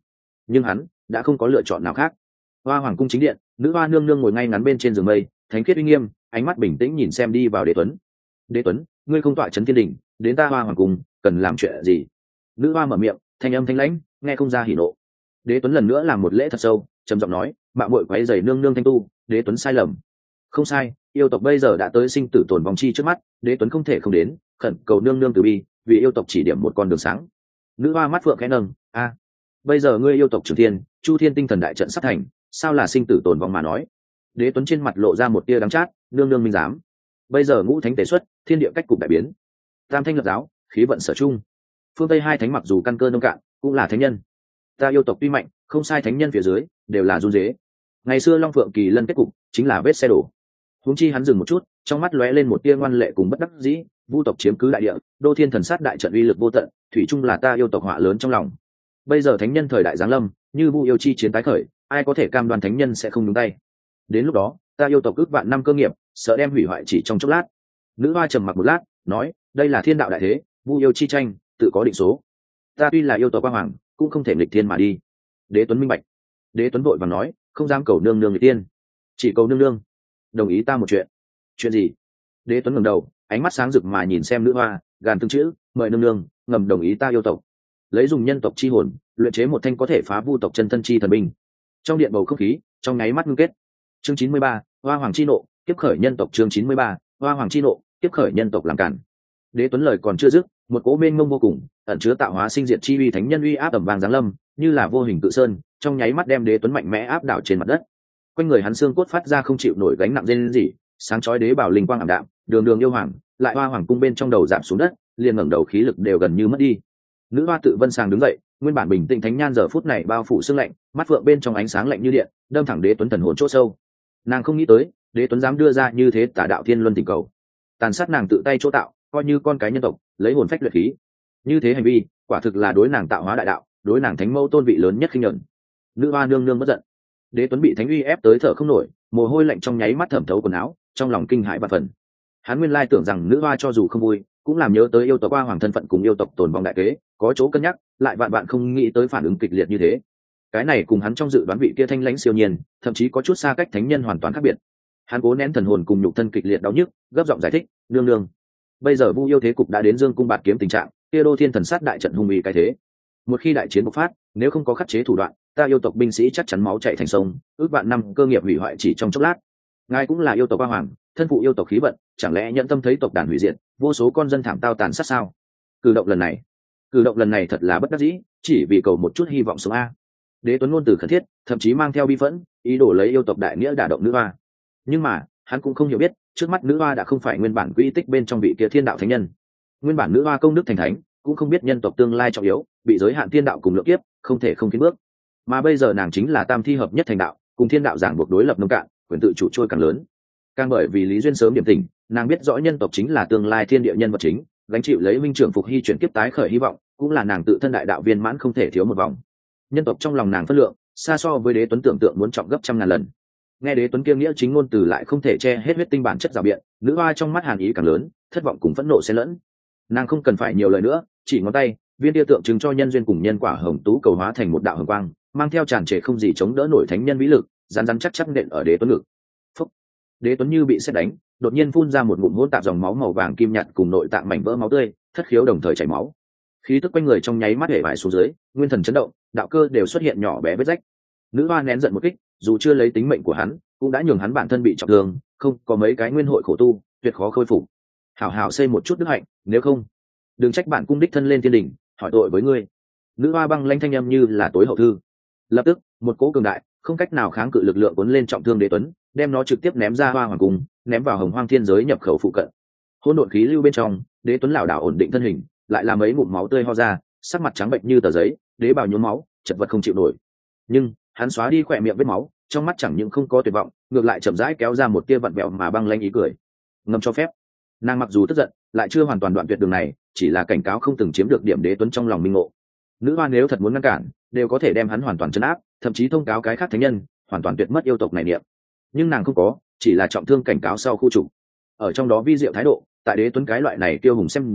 nhưng hắn đã không có lựa chọn nào khác. Hoa hoàng cung chính điện, nữ hoa nương nương ngồi ngay ngắn bên trên giường mây, thánh khiết uy nghiêm, ánh mắt bình tĩnh nhìn xem đi vào đế tuấn. Đế tuấn, ngươi không tọa trấn thiên đình, đến ta hoa hoàng cung cần làm chuyện gì? Nữ hoa mở miệng, thanh âm thanh lãnh, nghe không ra hỉ nộ. Đế tuấn lần nữa làm một lễ thật sâu, trầm giọng nói, mạo muội quấy rầy nương nương thanh tu, đế tuấn sai lầm. Không sai, yêu tộc bây giờ đã tới sinh tử tồn vong chi trước mắt, đế tuấn không thể không đến, khẩn cầu nương nương từ bi, vì yêu tộc chỉ điểm một con đường sáng. Nữ hoa mắt phượng khẽ nâng, a, bây giờ ngươi yêu tộc trưởng thiên, chu thiên tinh thần đại trận sắp thành, sao là sinh tử tồn vong mà nói? Đế tuấn trên mặt lộ ra một tia đắng chát, nương nương minh giám. Bây giờ ngũ thánh tế xuất, thiên địa cách cục đại biến, tam thanh lập giáo, khí vận sở chung. Phương tây hai thánh mặc dù căn cơ nông cạn, cũng là thánh nhân. Ta yêu tộc tuy mạnh, không sai, thánh nhân phía dưới đều là run rế. Ngày xưa long phượng kỳ lân kết cục chính là vết xe đổ. Huống chi hắn dừng một chút, trong mắt lóe lên một tia ngoan lệ cùng bất đắc dĩ. Vu tộc chiếm cứ đại địa, đô thiên thần sát đại trận uy lực vô tận, thủy chung là ta yêu tộc họa lớn trong lòng. Bây giờ thánh nhân thời đại giáng lâm, như Vu yêu chi chiến tái khởi, ai có thể cam đoan thánh nhân sẽ không nhúng tay? Đến lúc đó, ta yêu tộc ước vạn năm cơ nghiệp, sợ đem hủy hoại chỉ trong chốc lát. Nữ hoa trầm mặc một lát, nói, đây là thiên đạo đại thế, Vu yêu chi tranh, tự có định số. Ta tuy là yêu tộc quang hoàng, cũng không thể nghịch thiên mà đi. Đế tuấn minh bạch. Đế tuấn vội vàng nói, không dám cầu nương nương nghịch tiên, chỉ cầu nương nương đồng ý ta một chuyện. Chuyện gì? Đế tuấn ngẩng đầu, ánh mắt sáng rực mà nhìn xem nữ hoa, gàn từng chữ, mời nương nương ngầm đồng ý ta yêu tộc lấy dùng nhân tộc chi hồn luyện chế một thanh có thể phá vu tộc chân thân chi thần binh. Trong điện bầu không khí trong nháy mắt ngưng kết. Chương chín mươi ba, hoa hoàng chi nộ, tiếp khởi nhân tộc. Chương chín mươi ba, hoa hoàng chi nộ, tiếp khởi nhân tộc làm cản. Đế tuấn lời còn chưa dứt, một cỗ mênh mông vô cùng ẩn chứa tạo hóa sinh diệt chi uy thánh nhân uy áp tầm vàng giáng lâm, như là vô hình tự sơn, trong nháy mắt đem đế tuấn mạnh mẽ áp đảo trên mặt đất. Quanh người hắn xương cốt phát ra không chịu nổi gánh nặng rên rỉ, sáng chói đế bảo linh quang ảm đạm, đường đường yêu hoàng lại hoa hoàng cung bên trong đầu giảm xuống đất, liền ngẩng đầu khí lực đều gần như mất đi. Nữ hoa tự vân sàng đứng dậy, nguyên bản bình tĩnh thánh nhan giờ phút này bao phủ sương lạnh, mắt phượng bên trong ánh sáng lạnh như điện, đâm thẳng đế tuấn thần hồn chỗ sâu. Nàng không nghĩ tới đế tuấn dám đưa ra như thế tà đạo thiên luân tình cầu, tàn sát nàng tự tay chỗ tạo, coi như con cái nhân tộc lấy hồn phách luyện khí. Như thế hành vi quả thực là đối nàng tạo hóa đại đạo, đối nàng thánh mẫu tôn vị lớn nhất khinh nhẫn. Nữ hoa nương nương bất giận. Đế tuấn bị thánh uy ép tới thở không nổi, mồ hôi lạnh trong nháy mắt thẩm thấu quần áo, trong lòng kinh hãi và phần. Hắn nguyên lai tưởng rằng nữ hoa cho dù không vui, cũng làm nhớ tới yêu tộc hoa hoàng thân phận cùng yêu tộc tồn vong đại kế, có chỗ cân nhắc, lại vạn bạn không nghĩ tới phản ứng kịch liệt như thế. Cái này cùng hắn trong dự đoán vị kia thanh lãnh siêu nhiên, thậm chí có chút xa cách thánh nhân hoàn toàn khác biệt. Hắn cố nén thần hồn cùng nhục thân kịch liệt đau nhức, gấp giọng giải thích, nương nương, bây giờ vu yêu thế cục đã đến dương cung bạt kiếm tình trạng, kia đô thiên thần sát đại trận hung uy cái thế. Một khi đại chiến bộc phát, nếu không có khắc chế thủ đoạn, ta yêu tộc binh sĩ chắc chắn máu chảy thành sông, ước vạn năm cơ nghiệp hủy hoại chỉ trong chốc lát. Ngài cũng là yêu tộc hoa hoàng, thân phụ yêu tộc khí vận, chẳng lẽ nhận tâm thấy tộc đàn hủy diệt, vô số con dân thảm tao tàn sát sao? Cử động lần này, cử động lần này thật là bất đắc dĩ, chỉ vì cầu một chút hy vọng sống a. Đế tuấn ngôn từ khẩn thiết, thậm chí mang theo bi phẫn, ý đồ lấy yêu tộc đại nghĩa đả động nữ hoa. Nhưng mà hắn cũng không hiểu biết, trước mắt nữ hoa đã không phải nguyên bản quỹ tích bên trong vị kia thiên đạo thánh nhân. Nguyên bản nữ hoa công đức thành thánh, cũng không biết nhân tộc tương lai trọng yếu, bị giới hạn thiên đạo cùng lượng kiếp, không thể không tiến bước. Mà bây giờ nàng chính là tam thi hợp nhất thành đạo, cùng thiên đạo giảng buộc đối lập nông cạn, quyền tự chủ trôi càng lớn. Càng bởi vì lý duyên sớm điểm tình, nàng biết rõ nhân tộc chính là tương lai thiên địa nhân vật chính, gánh chịu lấy minh trưởng phục hy chuyển kiếp tái khởi hy vọng, cũng là nàng tự thân đại đạo viên mãn không thể thiếu một vòng. Nhân tộc trong lòng nàng phân lượng, xa so với đế tuấn tưởng tượng muốn trọng gấp trăm ngàn lần. Nghe đế tuấn kia nghĩa chính ngôn từ lại không thể che hết huyết tinh bản chất rào biện, nữ hoa trong mắt hàn ý càng lớn, thất vọng cùng phẫn nộ xen lẫn. Nàng không cần phải nhiều lời nữa, chỉ ngón tay, viên tia tượng trưng cho nhân duyên cùng nhân quả hồng tú cầu hóa thành một đạo hồng quang, mang theo tràn trề không gì chống đỡ nổi thánh nhân vĩ lực, rắn rắn chắc chắc nện ở đế tuấn ngực. Phúc! Đế tuấn như bị sét đánh, đột nhiên phun ra một ngụm hỗn tạp dòng máu màu vàng kim nhạt cùng nội tạng mảnh vỡ máu tươi, thất khiếu đồng thời chảy máu. Khí tức quanh người trong nháy mắt hể vải xuống dưới, nguyên thần chấn động, đạo cơ đều xuất hiện nhỏ bé vết rách. Nữ hoa nén giận một kích, dù chưa lấy tính mệnh của hắn, cũng đã nhường hắn bản thân bị trọng thương, không có mấy cái nguyên hội khổ tu, tuyệt khó khôi phục. Hảo hảo xây một chút đức hạnh, nếu không, đừng trách bản cung đích thân lên thiên đình, hỏi tội với ngươi. Nữ hoa băng lanh thanh âm như là tối hậu thư. Lập tức, một cỗ cường đại, không cách nào kháng cự lực lượng cuốn lên trọng thương đế tuấn, đem nó trực tiếp ném ra hoa hoàng cung, ném vào hồng hoang thiên giới nhập khẩu phụ cận. Hỗn độn khí lưu bên trong, đế tuấn lảo đảo ổn định thân hình, lại làm mấy ngụm máu tươi ho ra, sắc mặt trắng bệnh như tờ giấy, đế bào nhuốm máu, chật vật không chịu nổi. Nhưng hắn xóa đi khỏe miệng vết máu, trong mắt chẳng những không có tuyệt vọng, ngược lại chậm rãi kéo ra một tia vặn vẹo mà băng lanh ý cười. Ngầm cho phép. Nàng mặc dù tức giận, lại chưa hoàn toàn đoạn tuyệt đường này, chỉ là cảnh cáo không từng chiếm được điểm đế tuấn trong lòng minh ngộ. Nữ hoa nếu thật muốn ngăn cản, đều có thể đem hắn hoàn toàn trấn áp, thậm chí thông cáo cái khác thánh nhân, hoàn toàn tuyệt mất yêu tộc này niệm. Nhưng nàng không có, chỉ là trọng thương cảnh cáo sau khu trục. Ở trong đó vi diệu thái độ, tại đế tuấn cái loại này tiêu hùng xem ra,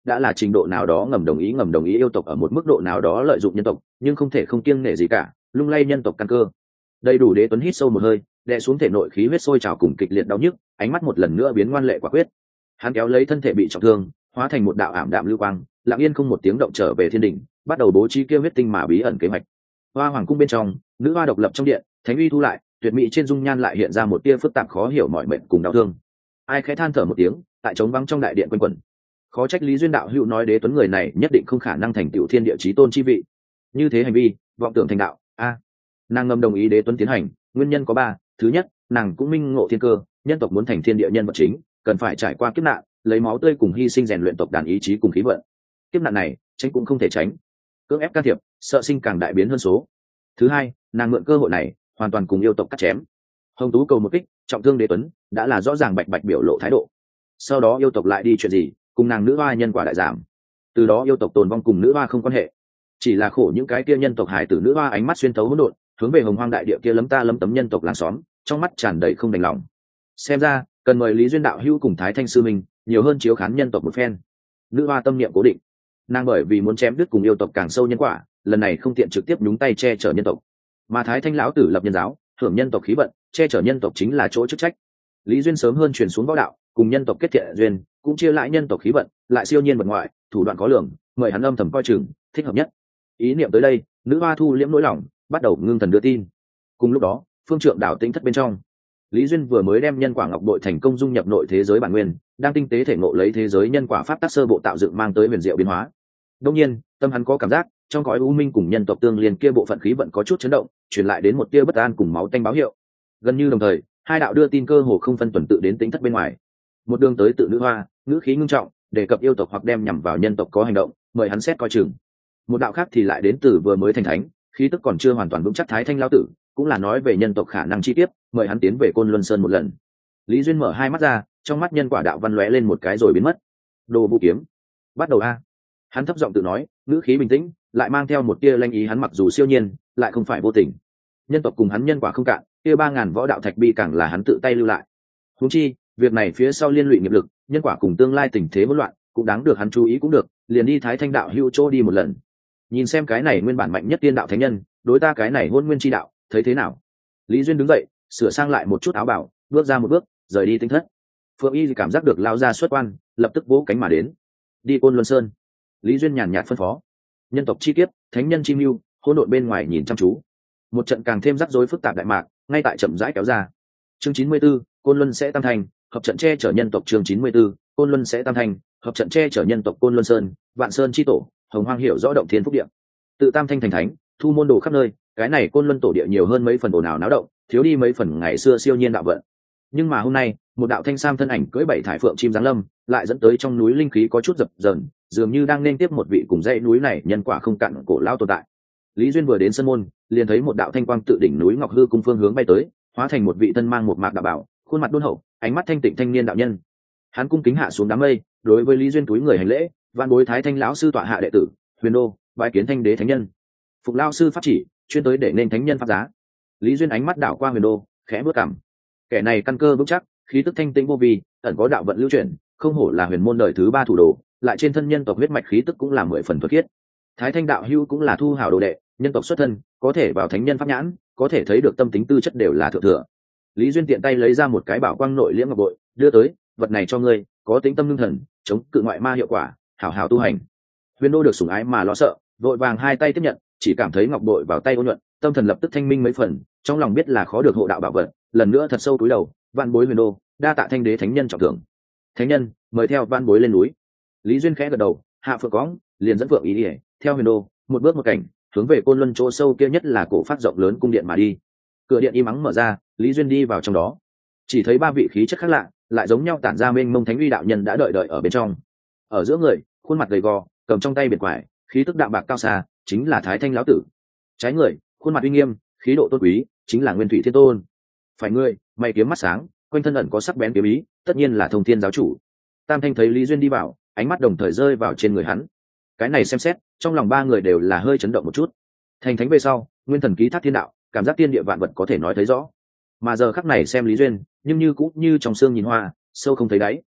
đã là trình độ nào đó ngầm đồng ý ngầm đồng ý yêu tộc ở một mức độ nào đó lợi dụng nhân tộc, nhưng không thể không kiêng nể gì cả, lung lay nhân tộc căn cơ. Đầy đủ Đế Tuấn hít sâu một hơi, đè xuống thể nội khí huyết sôi trào cùng kịch liệt đau nhức, ánh mắt một lần nữa biến ngoan lệ quả quyết. Hắn kéo lấy thân thể bị trọng thương, hóa thành một đạo ảm đạm lưu quang, lặng yên không một tiếng động trở về thiên đình, bắt đầu bố trí kia huyết tinh mà bí ẩn kế hoạch. Hoa hoàng cung bên trong, nữ hoa độc lập trong điện, thánh uy thu lại, tuyệt mỹ trên dung nhan lại hiện ra một tia phức tạp khó hiểu mọi mệnh cùng đau thương. Ai khẽ than thở một tiếng, tại trống vắng trong đại điện quanh quẩn. Khó trách Lý Duyên đạo hữu nói Đế Tuấn người này nhất định không khả năng thành tựu thiên địa chí tôn chi vị. Như thế hành vi, vọng tưởng thành đạo, a. Nàng ngầm đồng ý Đế Tuấn tiến hành, nguyên nhân có ba. Thứ nhất, nàng cũng minh ngộ thiên cơ, nhân tộc muốn thành thiên địa nhân vật chính, cần phải trải qua kiếp nạn, lấy máu tươi cùng hy sinh rèn luyện tộc đàn ý chí cùng khí vận. Kiếp nạn này, tránh cũng không thể tránh. Cưỡng ép can thiệp, sợ sinh càng đại biến hơn số. Thứ hai, nàng mượn cơ hội này, hoàn toàn cùng yêu tộc cắt chém. Hồng Tú cầu một kích, trọng thương Đế Tuấn, đã là rõ ràng bạch bạch biểu lộ thái độ. Sau đó yêu tộc lại đi chuyện gì, cùng nàng nữ hoa nhân quả đại giảm. Từ đó yêu tộc tồn vong cùng nữ hoa không quan hệ. Chỉ là khổ những cái kia nhân tộc hải tử nữ hoa ánh mắt xuyên thấu hỗn độn, hướng về hồng hoang đại địa kia lấm ta lấm tấm nhân tộc làng xóm, trong mắt tràn đầy không đành lòng. Xem ra, cần mời Lý Duyên đạo hữu cùng Thái Thanh sư minh, nhiều hơn chiếu khán nhân tộc một phen. Nữ hoa tâm niệm cố định, nàng bởi vì muốn chém đứt cùng yêu tộc càng sâu nhân quả, lần này không tiện trực tiếp nhúng tay che chở nhân tộc, mà Thái Thanh lão tử lập nhân giáo, hưởng nhân tộc khí vận, che chở nhân tộc chính là chỗ chức trách. Lý Duyên sớm hơn truyền xuống võ đạo, cùng nhân tộc kết thiện duyên, cũng chia lại nhân tộc khí vận, lại siêu nhiên vật ngoại, thủ đoạn có lường, mời hắn âm thầm coi chừng, thích hợp nhất. Ý niệm tới đây, nữ hoa thu liễm nỗi lòng, bắt đầu ngưng thần đưa tin. Cùng lúc đó, phương trượng đảo tĩnh thất bên trong, Lý Duyên vừa mới đem nhân quả ngọc bội thành công dung nhập nội thế giới bản nguyên, đang tinh tế thể ngộ lấy thế giới nhân quả pháp tắc sơ bộ tạo dựng mang tới huyền diệu biến hóa. Đương nhiên, tâm hắn có cảm giác, trong cõi u minh cùng nhân tộc tương liên kia bộ phận khí vận có chút chấn động, truyền lại đến một tia bất an cùng máu tanh báo hiệu. Gần như đồng thời, hai đạo đưa tin cơ hồ không phân tuần tự đến tĩnh thất bên ngoài. Một đường tới tự nữ hoa, ngữ khí ngưng trọng, đề cập yêu tộc hoặc đem nhằm vào nhân tộc có hành động, mời hắn xét coi chừng. Một đạo khác thì lại đến từ vừa mới thành thánh, khí tức còn chưa hoàn toàn vững chắc Thái Thanh lão tử, cũng là nói về nhân tộc khả năng chi tiết, mời hắn tiến về Côn Luân Sơn một lần. Lý Duyên mở hai mắt ra, trong mắt nhân quả đạo văn lóe lên một cái rồi biến mất. Đồ vũ kiếm, bắt đầu a. Hắn thấp giọng tự nói, ngữ khí bình tĩnh, lại mang theo một tia lanh ý, hắn mặc dù siêu nhiên, lại không phải vô tình. Nhân tộc cùng hắn nhân quả không cạn, kia ba ngàn võ đạo thạch bi càng là hắn tự tay lưu lại. Huống chi, việc này phía sau liên lụy nghiệp lực, nhân quả cùng tương lai tình thế hỗn loạn, cũng đáng được hắn chú ý cũng được, liền đi Thái Thanh đạo hữu chỗ đi một lần. Nhìn xem cái này nguyên bản mạnh nhất tiên đạo thánh nhân, đối ta cái này hôn nguyên chi đạo, thấy thế nào? Lý Duyên đứng dậy, sửa sang lại một chút áo bảo, bước ra một bước, rời đi tinh thất. Phượng Y cảm giác được lao ra xuất quan, lập tức vỗ cánh mà đến. Đi Côn Luân Sơn. Lý Duyên nhàn nhạt phân phó. Nhân tộc chi kiếp, thánh nhân chi mưu, hỗn độn bên ngoài nhìn chăm chú. Một trận càng thêm rắc rối phức tạp đại mạc, ngay tại chậm rãi kéo ra. Chương chín mươi 94, Côn Luân sẽ tam thành, hợp trận che chở nhân tộc. Chương chín mươi 94, Côn Luân sẽ tam thành, hợp trận che chở nhân tộc. Côn Luân Sơn, Vạn Sơn chi tổ, Hồng Hoang hiểu rõ động thiên phúc địa. Tự tam thanh thành thánh, thu môn đồ khắp nơi, cái này Côn Luân tổ địa nhiều hơn mấy phần ồn ào náo động, thiếu đi mấy phần ngày xưa siêu nhiên đạo vận. Nhưng mà hôm nay, một đạo thanh sam thân ảnh cưỡi bảy thải phượng chim giáng lâm, lại dẫn tới trong núi linh khí có chút dập dờn, dường như đang nên tiếp một vị cùng dãy núi này nhân quả không cạn cổ lao tồn tại. Lý Duyên vừa đến sân môn, liền thấy một đạo thanh quang tự đỉnh núi Ngọc Hư cung phương hướng bay tới, hóa thành một vị thân mang một mạc đạo bảo, khuôn mặt đôn hậu, ánh mắt thanh tịnh thanh niên đạo nhân. Hắn cung kính hạ xuống đám mây, đối với Lý Duyên túi người hành lễ, van bối Thái Thanh lão sư tọa hạ đệ tử, Huyền Đô, bái kiến Thanh Đế thánh nhân. Phục lão sư pháp chỉ, chuyên tới để nên thánh nhân pháp giá. Lý Duyên ánh mắt đảo qua Huyền Đô, khẽ bước cằm. Kẻ này căn cơ vững chắc, khí tức thanh tĩnh vô vi, ẩn có đạo vận lưu chuyển, không hổ là huyền môn đời thứ ba thủ đồ, lại trên thân nhân tộc huyết mạch khí tức cũng là mười phần thuật khiết. Thái Thanh đạo hữu cũng là thu hảo đồ đệ, nhân tộc xuất thân, có thể vào thánh nhân pháp nhãn, có thể thấy được tâm tính tư chất đều là thượng thừa. Lý Duyên tiện tay lấy ra một cái bảo quang nội liễm ngọc bội, đưa tới, vật này cho ngươi, có tính tâm lương thần, chống cự ngoại ma hiệu quả, hảo hảo tu hành. Huyền Đô được sủng ái mà lo sợ, vội vàng hai tay tiếp nhận, chỉ cảm thấy ngọc bội vào tay ôn nhuận, tâm thần lập tức thanh minh mấy phần, trong lòng biết là khó được hộ đạo bảo vật, lần nữa thật sâu cúi đầu, vạn bối Huyền Đô, đa tạ Thanh Đế thánh nhân trọng thưởng. Thánh nhân, mời theo vạn bối lên núi. Lý Duyên khẽ gật đầu, hạ phượng cõng, liền dẫn phượng ý ỉa, theo Huyền Đô, một bước một cảnh, hướng về Côn Luân chỗ sâu kia nhất là cổ phát rộng lớn cung điện mà đi. Cửa điện im ắng mở ra, Lý Duyên đi vào trong đó, chỉ thấy ba vị khí chất khác lạ, lại giống nhau tản ra mênh mông thánh uy đạo nhân đã đợi đợi ở bên trong. Ở giữa người, khuôn mặt gầy gò, cầm trong tay biệt quải, khí tức đạm bạc cao xa, chính là Thái Thanh lão tử. Trái người, khuôn mặt uy nghiêm, khí độ tôn quý, chính là Nguyên Thủy Thiên Tôn. Phải người, mày kiếm mắt sáng, quanh thân ẩn có sắc bén kiếm ý, tất nhiên là Thông Thiên giáo chủ. Tam Thanh thấy Lý Duyên đi vào, ánh mắt đồng thời rơi vào trên người hắn. Cái này xem xét, trong lòng ba người đều là hơi chấn động một chút. Thành thánh về sau, nguyên thần ký thác thiên đạo, cảm giác thiên địa vạn vật có thể nói thấy rõ. Mà giờ khắc này xem Lý Duyên, nhưng như cũng như trong xương nhìn hoa, sâu không thấy đáy.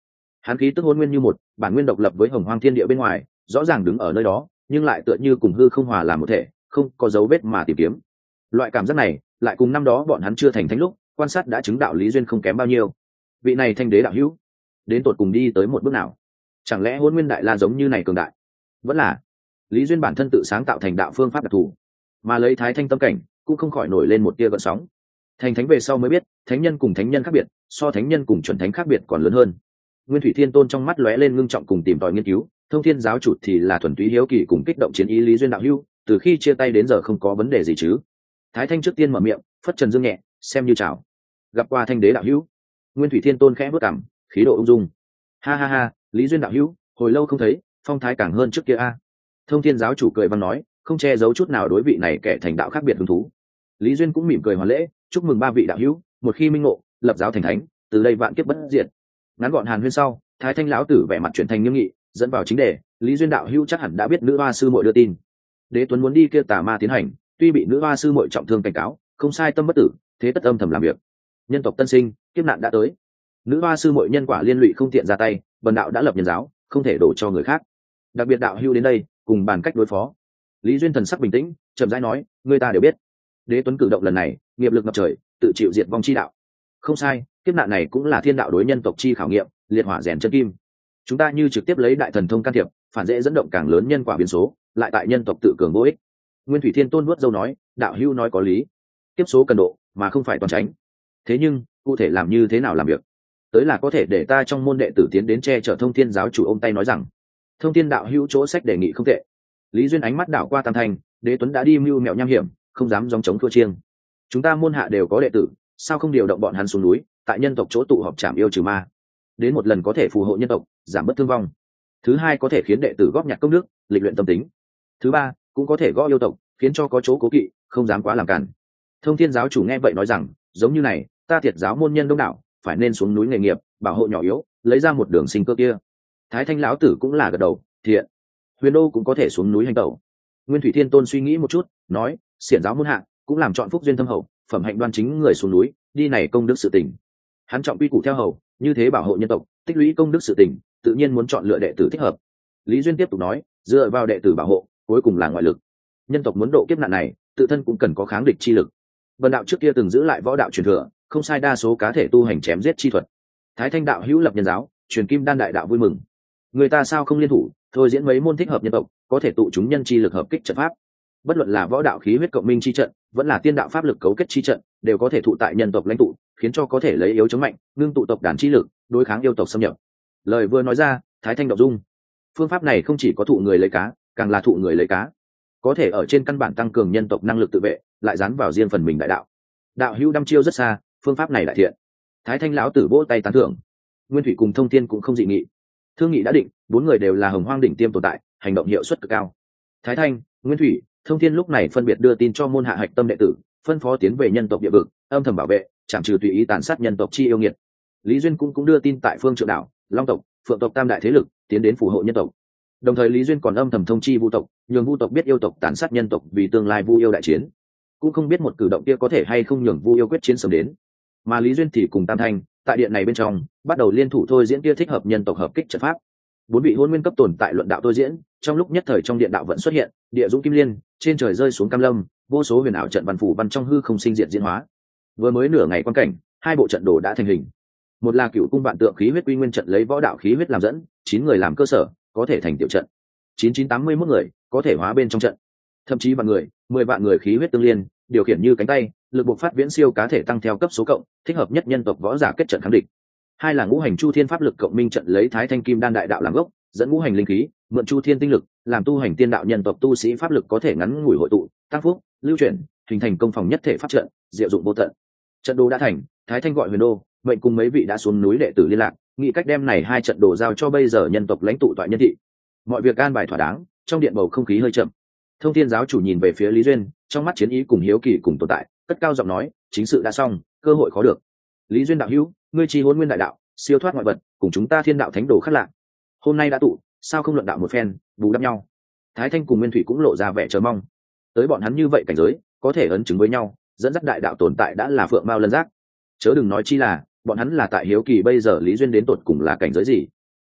Hắn khí tức hôn nguyên như một, bản nguyên độc lập với hồng hoang thiên địa bên ngoài, rõ ràng đứng ở nơi đó, nhưng lại tựa như cùng hư không hòa làm một thể, không có dấu vết mà tìm kiếm. Loại cảm giác này, lại cùng năm đó bọn hắn chưa thành thánh lúc, quan sát đã chứng đạo Lý Duyên không kém bao nhiêu. Vị này thanh đế đạo hữu, đến tột cùng đi tới một bước nào? Chẳng lẽ hôn nguyên đại la giống như này cường đại? Vẫn là Lý Duyên bản thân tự sáng tạo thành đạo phương pháp đặc thù, mà lấy thái thanh tâm cảnh, cũng không khỏi nổi lên một tia gợn sóng. Thành thánh về sau mới biết, thánh nhân cùng thánh nhân khác biệt, so thánh nhân cùng chuẩn thánh khác biệt còn lớn hơn. Nguyên Thủy Thiên Tôn trong mắt lóe lên ngưng trọng cùng tìm tòi nghiên cứu, Thông Thiên giáo chủ thì là thuần túy hiếu kỳ cùng kích động chiến ý. Lý Duyên đạo hữu, từ khi chia tay đến giờ không có vấn đề gì chứ? Thái thanh trước tiên mở miệng, phất trần dương nhẹ, xem như chào. Gặp qua thanh đế đạo hữu. Nguyên Thủy Thiên Tôn khẽ bước cằm, khí độ ung dung. Ha ha ha, Lý Duyên đạo hữu, hồi lâu không thấy, phong thái càng hơn trước kia a. Thông Thiên giáo chủ cười văn nói, không che giấu chút nào đối vị này kẻ thành đạo khác biệt hứng thú. Lý Duyên cũng mỉm cười hoàn lễ, chúc mừng ba vị đạo hữu, một khi minh ngộ, lập giáo thành thánh, từ đây vạn kiếp bất diệt. Ngắn gọn hàn huyên sau, Thái thanh lão tử vẻ mặt chuyển thành nghiêm nghị, dẫn vào chính đề. Lý Duyên đạo hữu chắc hẳn đã biết nữ hoa sư muội đưa tin, Đế Tuấn muốn đi kia tà ma tiến hành, tuy bị nữ hoa sư muội trọng thương cảnh cáo, không sai tâm bất tử, thế tất âm thầm làm việc. Nhân tộc tân sinh, kiếp nạn đã tới, nữ hoa sư muội nhân quả liên lụy không tiện ra tay, bần đạo đã lập nhân giáo, không thể đổ cho người khác. Đặc biệt đạo hữu đến đây, cùng bàn cách đối phó. Lý Duyên thần sắc bình tĩnh, chậm rãi nói, người ta đều biết, Đế Tuấn cử động lần này, nghiệp lực ngập trời, tự chịu diệt vong chi đạo. Không sai, kiếp nạn này cũng là thiên đạo đối nhân tộc chi khảo nghiệm, liệt hỏa rèn chân kim. Chúng ta như trực tiếp lấy đại thần thông can thiệp, phản dễ dẫn động càng lớn nhân quả biến số, lại tại nhân tộc tự cường vô ích. Nguyên Thủy Thiên Tôn nuốt dâu nói, đạo hữu nói có lý, kiếp số cần độ, mà không phải toàn tránh. Thế nhưng, cụ thể làm như thế nào làm việc, tới là có thể để ta trong môn đệ tử tiến đến che chở Thông Thiên giáo chủ ôm tay nói rằng, Thông Thiên đạo hữu chỗ sách đề nghị không tệ. Lý Duyên ánh mắt đảo qua Tam Thanh, Đế Tuấn đã đi mưu mẹo nham hiểm, không dám gióng chống thua chiêng. Chúng ta môn hạ đều có đệ tử, sao không điều động bọn hắn xuống núi, tại nhân tộc chỗ tụ họp trảm yêu trừ ma, đến một lần có thể phù hộ nhân tộc, giảm bớt thương vong. Thứ hai, có thể khiến đệ tử góp nhặt công đức, lịch luyện tâm tính. Thứ ba, cũng có thể gõ yêu tộc, khiến cho có chỗ cố kỵ, không dám quá làm cản. Thông Thiên giáo chủ nghe vậy nói rằng, giống như này, ta thiệt giáo môn nhân đông đảo, phải nên xuống núi nghề nghiệp, bảo hộ nhỏ yếu, lấy ra một đường sinh cơ kia. Thái thanh lão tử cũng là gật đầu, thiện. Huyền Đô cũng có thể xuống núi hành tẩu. Nguyên Thủy Thiên Tôn suy nghĩ một chút, nói, xiển giáo môn hạ cũng làm chọn phúc duyên thâm hậu, phẩm hạnh đoan chính người xuống núi, đi này công đức sự tình. Hắn trọng quy củ theo hầu, như thế bảo hộ nhân tộc, tích lũy công đức sự tình, tự nhiên muốn chọn lựa đệ tử thích hợp. Lý Duyên tiếp tục nói, dựa vào đệ tử bảo hộ, cuối cùng là ngoại lực. Nhân tộc muốn độ kiếp nạn này, tự thân cũng cần có kháng địch chi lực. Vân đạo trước kia từng giữ lại võ đạo truyền thừa, không sai đa số cá thể tu hành chém giết chi thuật. Thái thanh đạo hữu lập nhân giáo, truyền kim đan đại đạo vui mừng. Người ta sao không liên thủ, thôi diễn mấy môn thích hợp nhân tộc, có thể tụ chúng nhân chi lực hợp kích trận pháp. Bất luận là võ đạo khí huyết cộng minh chi trận, vẫn là tiên đạo pháp lực cấu kết chi trận, đều có thể thụ tại nhân tộc lãnh tụ, khiến cho có thể lấy yếu chống mạnh, ngưng tụ tộc đàn chi lực, đối kháng yêu tộc xâm nhập. Lời vừa nói ra, Thái thanh động dung. Phương pháp này không chỉ có thụ người lấy cá, càng là thụ người lấy cá, có thể ở trên căn bản tăng cường nhân tộc năng lực tự vệ, lại dán vào riêng phần mình đại đạo. Đạo hữu đăm chiêu rất xa, phương pháp này đại thiện. Thái thanh lão tử vỗ tay tán thưởng. Nguyên Thủy cùng Thông Thiên cũng không dị nghị. Thương nghị đã định, bốn người đều là hồng hoang đỉnh tiêm tồn tại, hành động hiệu suất cực cao. Thái thanh, Nguyên Thủy, Thông Thiên lúc này phân biệt đưa tin cho môn hạ hạch tâm đệ tử, phân phó tiến về nhân tộc địa vực, âm thầm bảo vệ, chẳng trừ tùy ý tàn sát nhân tộc chi yêu nghiệt. Lý Duyên cũng cũng đưa tin tại phương Trượng đảo, Long tộc, Phượng tộc tam đại thế lực, tiến đến phù hộ nhân tộc. Đồng thời Lý Duyên còn âm thầm thông chi Vu tộc, nhường Vu tộc biết yêu tộc tàn sát nhân tộc vì tương lai Vu yêu đại chiến. Cũng không biết một cử động kia có thể hay không nhường Vu yêu quyết chiến sớm đến. Mà Lý Duyên thì cùng Tam Thanh, tại điện này bên trong, bắt đầu liên thủ thôi diễn kia thích hợp nhân tộc hợp kích trận pháp. Bốn vị hôn nguyên cấp tồn tại luận đạo thôi diễn, trong lúc nhất thời trong điện đạo vẫn xuất hiện, địa dũng kim liên, trên trời rơi xuống cam lâm, vô số huyền ảo trận văn phủ văn trong hư không sinh diệt diễn hóa. Vừa mới nửa ngày quan cảnh, hai bộ trận đồ đã thành hình. Một là cựu cung vạn tượng khí huyết quy nguyên trận lấy võ đạo khí huyết làm dẫn, chín người làm cơ sở, có thể thành tiểu trận. chín chín tám mươi mốt người, có thể hóa bên trong trận. Thậm chí vạn người, mười vạn người khí huyết tương liên, điều khiển như cánh tay, lực buộc phát viễn siêu cá thể tăng theo cấp số cộng, thích hợp nhất nhân tộc võ giả kết trận kháng địch. Hai là ngũ hành chu thiên pháp lực cộng minh trận lấy thái thanh kim đan đại đạo làm gốc, dẫn ngũ hành linh khí, mượn chu thiên tinh lực, làm tu hành tiên đạo nhân tộc tu sĩ pháp lực có thể ngắn ngủi hội tụ, tăng phúc, lưu chuyển, hình thành công phòng nhất thể pháp trận, diệu dụng vô tận. Trận đồ đã thành, Thái Thanh gọi Huyền Đô, mệnh cùng mấy vị đã xuống núi đệ tử liên lạc, nghĩ cách đem này hai trận đồ giao cho bây giờ nhân tộc lãnh tụ toại nhân thị. Mọi việc an bài thỏa đáng, trong điện bầu không khí hơi chậm. Thông Thiên giáo chủ nhìn về phía Lý Duyên, trong mắt chiến ý cùng hiếu kỳ cùng tồn tại, cất cao giọng nói, chính sự đã xong, cơ hội khó được. Lý Duyên đạo hữu, ngươi chi hôn nguyên đại đạo, siêu thoát ngoại vật, cùng chúng ta thiên đạo thánh đồ khác lạ. Hôm nay đã tụ, sao không luận đạo một phen, bù đắp nhau. Thái Thanh cùng Nguyên Thủy cũng lộ ra vẻ chờ mong. Tới bọn hắn như vậy cảnh giới, có thể ấn chứng với nhau, dẫn dắt đại đạo tồn tại đã là phượng mao lân giác. Chớ đừng nói chi là, bọn hắn là tại hiếu kỳ bây giờ Lý Duyên đến tột cùng là cảnh giới gì.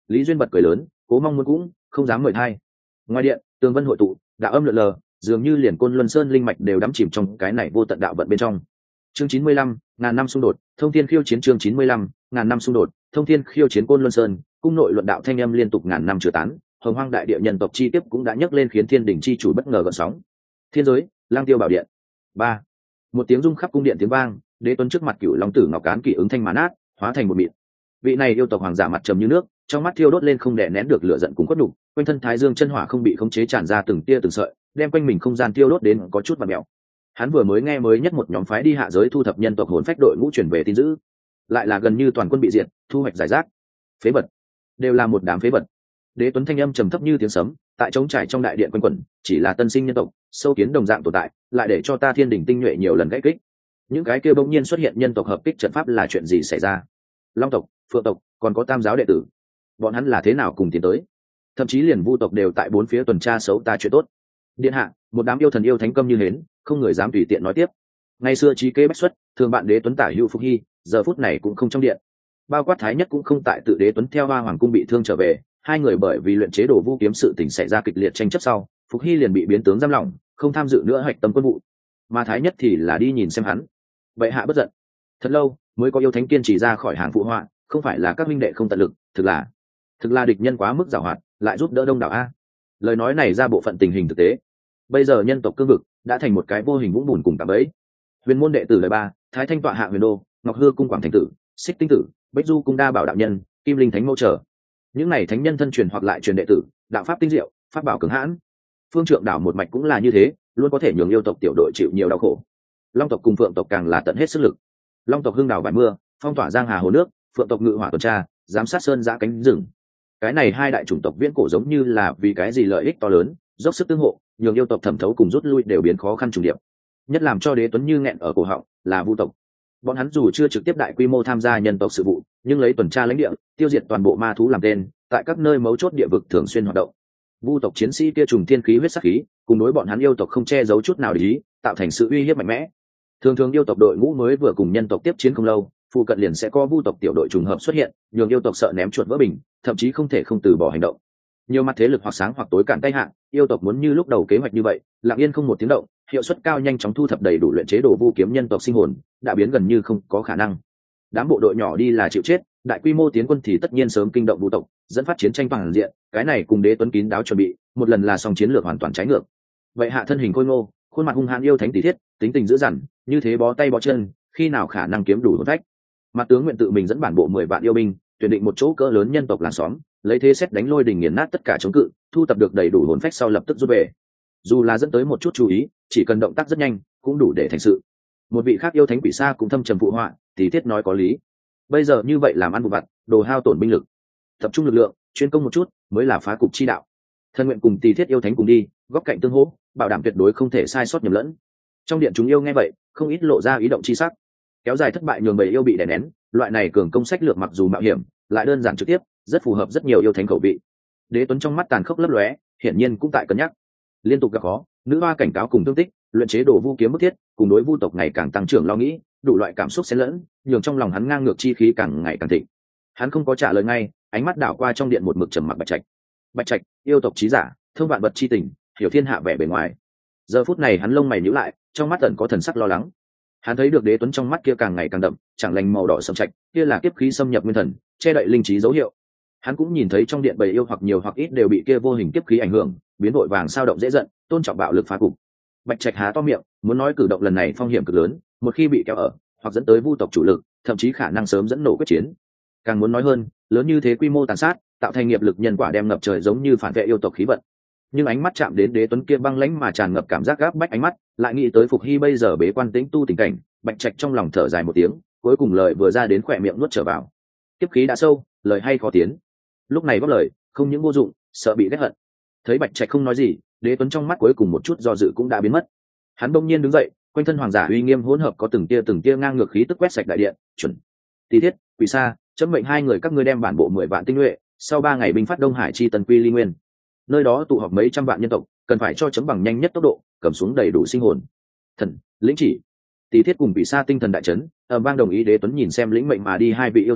Lý Duyên bật cười lớn, cố mong muốn cũng không dám mời thay. Ngoài điện, tường vân hội tụ, đạo âm lượn lờ, dường như liền Côn Luân Sơn linh mạch đều đắm chìm trong cái này vô tận đạo vận bên trong. Chương chín mươi lăm, ngàn năm xung đột, thông thiên khiêu chiến. Chương chín mươi lăm, ngàn năm xung đột, thông thiên khiêu chiến. Côn Luân Sơn, cung nội luận đạo thanh âm liên tục ngàn năm chưa tán, hồng hoang đại địa nhân tộc chi tiếp cũng đã nhấc lên khiến thiên đỉnh chi chủ bất ngờ gợn sóng. Thiên giới, lang tiêu bảo điện. Ba, một tiếng rung khắp cung điện tiếng vang, Đế Tuấn trước mặt Cửu Long tử ngọc cán kỷ ứng thanh mã nát, hóa thành một mịn. Vị này yêu tộc hoàng giả mặt trầm như nước, trong mắt thiêu đốt lên không đè nén được lửa giận cùng quất nhục, quanh thân thái dương chân hỏa không bị khống chế tràn ra từng tia từng sợi, đem quanh mình không gian thiêu đốt đến có chút vặn mèo. Hắn vừa mới nghe mới nhất một nhóm phái đi hạ giới thu thập nhân tộc hồn phách đội ngũ chuyển về tin dữ, lại là gần như toàn quân bị diệt, thu hoạch giải rác. Phế vật, đều là một đám phế vật. Đế Tuấn thanh âm trầm thấp như tiếng sấm, tại trống trải trong đại điện quanh quẩn, chỉ là tân sinh nhân tộc, sâu kiến đồng dạng tồn tại, lại để cho ta thiên đỉnh tinh nhuệ nhiều lần gãy kích. Những cái kia bỗng nhiên xuất hiện nhân tộc hợp kích trận pháp là chuyện gì xảy ra? Long tộc, Phượng tộc, còn có Tam giáo đệ tử, bọn hắn là thế nào cùng tiến tới? Thậm chí liền Vu tộc đều tại bốn phía tuần tra xấu ta chuyện tốt. Điện hạ, một đám yêu thần yêu thánh câm như hến, không người dám tùy tiện nói tiếp. Ngày xưa trí kế bách xuất, thường bạn Đế Tuấn tả hữu phục hy, giờ phút này cũng không trong điện. Bao quát thái nhất cũng không tại, tự Đế Tuấn theo Hoa Hoàng cung bị thương trở về, hai người bởi vì luyện chế đồ vu kiếm sự tình xảy ra kịch liệt tranh chấp sau, phục hy liền bị biến tướng giam lỏng, không tham dự nữa hạch tâm quân vụ, mà thái nhất thì là đi nhìn xem hắn. Vậy hạ bất giận. Thật lâu mới có yêu thánh kiên trì ra khỏi hàng phụ họa, không phải là các minh đệ không tận lực, thực là thực là địch nhân quá mức giàu hoạt, lại giúp đỡ đông đảo a. Lời nói này ra bộ phận tình hình thực tế. Bây giờ nhân tộc cương vực đã thành một cái vô hình vũng bùn cùng tạm bẫy. Huyền môn đệ tử lời ba, Thái Thanh tọa hạ huyền đô, Ngọc Hư cung quảng thành tử, Xích tinh tử, Bách Du cung đa bảo đạo nhân, Kim Linh thánh mẫu trở. Những này thánh nhân thân truyền hoặc lại truyền đệ tử, đạo pháp tinh diệu, pháp bảo cường hãn. Phương Trượng đảo một mạch cũng là như thế, luôn có thể nhường yêu tộc tiểu đội chịu nhiều đau khổ. Long tộc cùng Phượng tộc càng là tận hết sức lực. Long tộc hưng đảo vải mưa, phong tỏa giang hà hồ nước, Phượng tộc ngự hỏa tuần tra, giám sát sơn giã cánh rừng. Cái này hai đại chủng tộc viễn cổ giống như là vì cái gì lợi ích to lớn, dốc sức tương hộ, nhường yêu tộc thẩm thấu cùng rút lui đều biến khó khăn trùng điệp. Nhất làm cho Đế Tuấn như nghẹn ở cổ họng là Vu tộc. Bọn hắn dù chưa trực tiếp đại quy mô tham gia nhân tộc sự vụ, nhưng lấy tuần tra lãnh địa, tiêu diệt toàn bộ ma thú làm tên, tại các nơi mấu chốt địa vực thường xuyên hoạt động. Vu tộc chiến sĩ kia trùng thiên khí huyết sắc khí, cùng đối bọn hắn yêu tộc không che giấu chút nào để ý, tạo thành sự uy hiếp mạnh mẽ. Thường thường yêu tộc đội ngũ mới vừa cùng nhân tộc tiếp chiến không lâu, phụ cận liền sẽ có Vu tộc tiểu đội trùng hợp xuất hiện, nhường yêu tộc sợ ném chuột vỡ bình, thậm chí không thể không từ bỏ hành động. Nhiều mặt thế lực hoặc sáng hoặc tối cản tay hạn, yêu tộc muốn như lúc đầu kế hoạch như vậy, lặng yên không một tiếng động, hiệu suất cao nhanh chóng thu thập đầy đủ luyện chế đồ vu kiếm nhân tộc sinh hồn, đã biến gần như không có khả năng. Đám bộ đội nhỏ đi là chịu chết, đại quy mô tiến quân thì tất nhiên sớm kinh động Vu tộc, dẫn phát chiến tranh toàn diện, cái này cùng Đế Tuấn kín đáo chuẩn bị, một lần là xong chiến lược hoàn toàn trái ngược. Vậy hạ thân hình khôi ngô, khuôn mặt hung hãn yêu thánh tỷ thiết, tính tình dữ dằn, như thế bó tay bó chân, khi nào khả năng kiếm đủ hồn phách. Mặt tướng nguyện tự mình dẫn bản bộ mười vạn yêu binh, tuyển định một chỗ cỡ lớn nhân tộc làng xóm, lấy thế xét đánh lôi đình nghiền nát tất cả chống cự, thu tập được đầy đủ hồn phách sau lập tức rút về. Dù là dẫn tới một chút chú ý, chỉ cần động tác rất nhanh, cũng đủ để thành sự. Một vị khác yêu thánh quỷ sa cũng thâm trầm phụ họa, tỷ thiết nói có lý. Bây giờ như vậy làm ăn vụ vặt, đồ hao tổn binh lực, tập trung lực lượng, chuyên công một chút, mới là phá cục chi đạo. Thân nguyện cùng tỷ thiết yêu thánh cùng đi, góp cạnh tương hỗ, bảo đảm tuyệt đối không thể sai sót nhầm lẫn. Trong điện chúng yêu nghe vậy, không ít lộ ra ý động chi sắc. Kéo dài thất bại nhường bầy yêu bị đè nén, loại này cường công sách lược mặc dù mạo hiểm, lại đơn giản trực tiếp, rất phù hợp rất nhiều yêu thánh khẩu vị. Đế Tuấn trong mắt tàn khốc lấp lóe, hiển nhiên cũng tại cân nhắc. Liên tục gặp khó, nữ hoa cảnh cáo cùng tương tích, luyện chế đồ vu kiếm bức thiết, cùng đối vu tộc ngày càng tăng trưởng lo nghĩ, đủ loại cảm xúc xen lẫn, nhường trong lòng hắn ngang ngược chi khí càng ngày càng thịnh. Hắn không có trả lời ngay, ánh mắt đảo qua trong điện một mực trầm mặc Bạch Trạch. Bạch Trạch, yêu tộc trí giả, thương vạn vật chi tình, hiểu thiên hạ vẻ bề ngoài. Giờ phút này hắn lông mày nhíu lại, trong mắt ẩn có thần sắc lo lắng. Hắn thấy được Đế Tuấn trong mắt kia càng ngày càng đậm, chẳng lành màu đỏ sẫm trạch, kia là kiếp khí xâm nhập nguyên thần, che đậy linh trí dấu hiệu. Hắn cũng nhìn thấy trong điện bầy yêu hoặc nhiều hoặc ít đều bị kia vô hình kiếp khí ảnh hưởng, biến vội vàng sao động dễ giận, tôn trọng bạo lực phá cục. Bạch Trạch há to miệng, muốn nói cử động lần này phong hiểm cực lớn, một khi bị kéo ở, hoặc dẫn tới vu tộc chủ lực, thậm chí khả năng sớm dẫn nổ quyết chiến. Càng muốn nói hơn, lớn như thế quy mô tàn sát, tạo thành nghiệp lực nhân quả đem ngập trời giống như phản vệ yêu tộc khí vận. Nhưng ánh mắt chạm đến Đế Tuấn kia băng lãnh mà tràn ngập cảm giác gáp bách ánh mắt, lại nghĩ tới Phục Hy bây giờ bế quan tĩnh tu tình cảnh, Bạch Trạch trong lòng thở dài một tiếng, cuối cùng lời vừa ra đến khỏe miệng nuốt trở vào. Kiếp khí đã sâu, lời hay khó tiến. Lúc này góp lời, không những vô dụng, sợ bị ghét hận. Thấy Bạch Trạch không nói gì, Đế Tuấn trong mắt cuối cùng một chút do dự cũng đã biến mất. Hắn bỗng nhiên đứng dậy, quanh thân hoàng giả uy nghiêm hỗn hợp có từng tia từng tia ngang ngược khí tức quét sạch đại điện, chuẩn. Tí thiết, Quỷ Sa, chấm mệnh hai người các ngươi đem bản bộ mười vạn tinh nhuệ, sau ba ngày binh phát Đông Hải chi tần quy Ly Nguyên. Nơi đó tụ họp mấy trăm vạn nhân tộc, cần phải cho chấm bằng nhanh nhất tốc độ, cầm xuống đầy đủ sinh hồn. Thần, lĩnh chỉ. Tí thiết cùng Quỷ Sa tinh thần đại chấn, ầm vang đồng ý. Đế Tuấn nhìn xem lĩnh mệnh mà đi hai vị yêu thánh,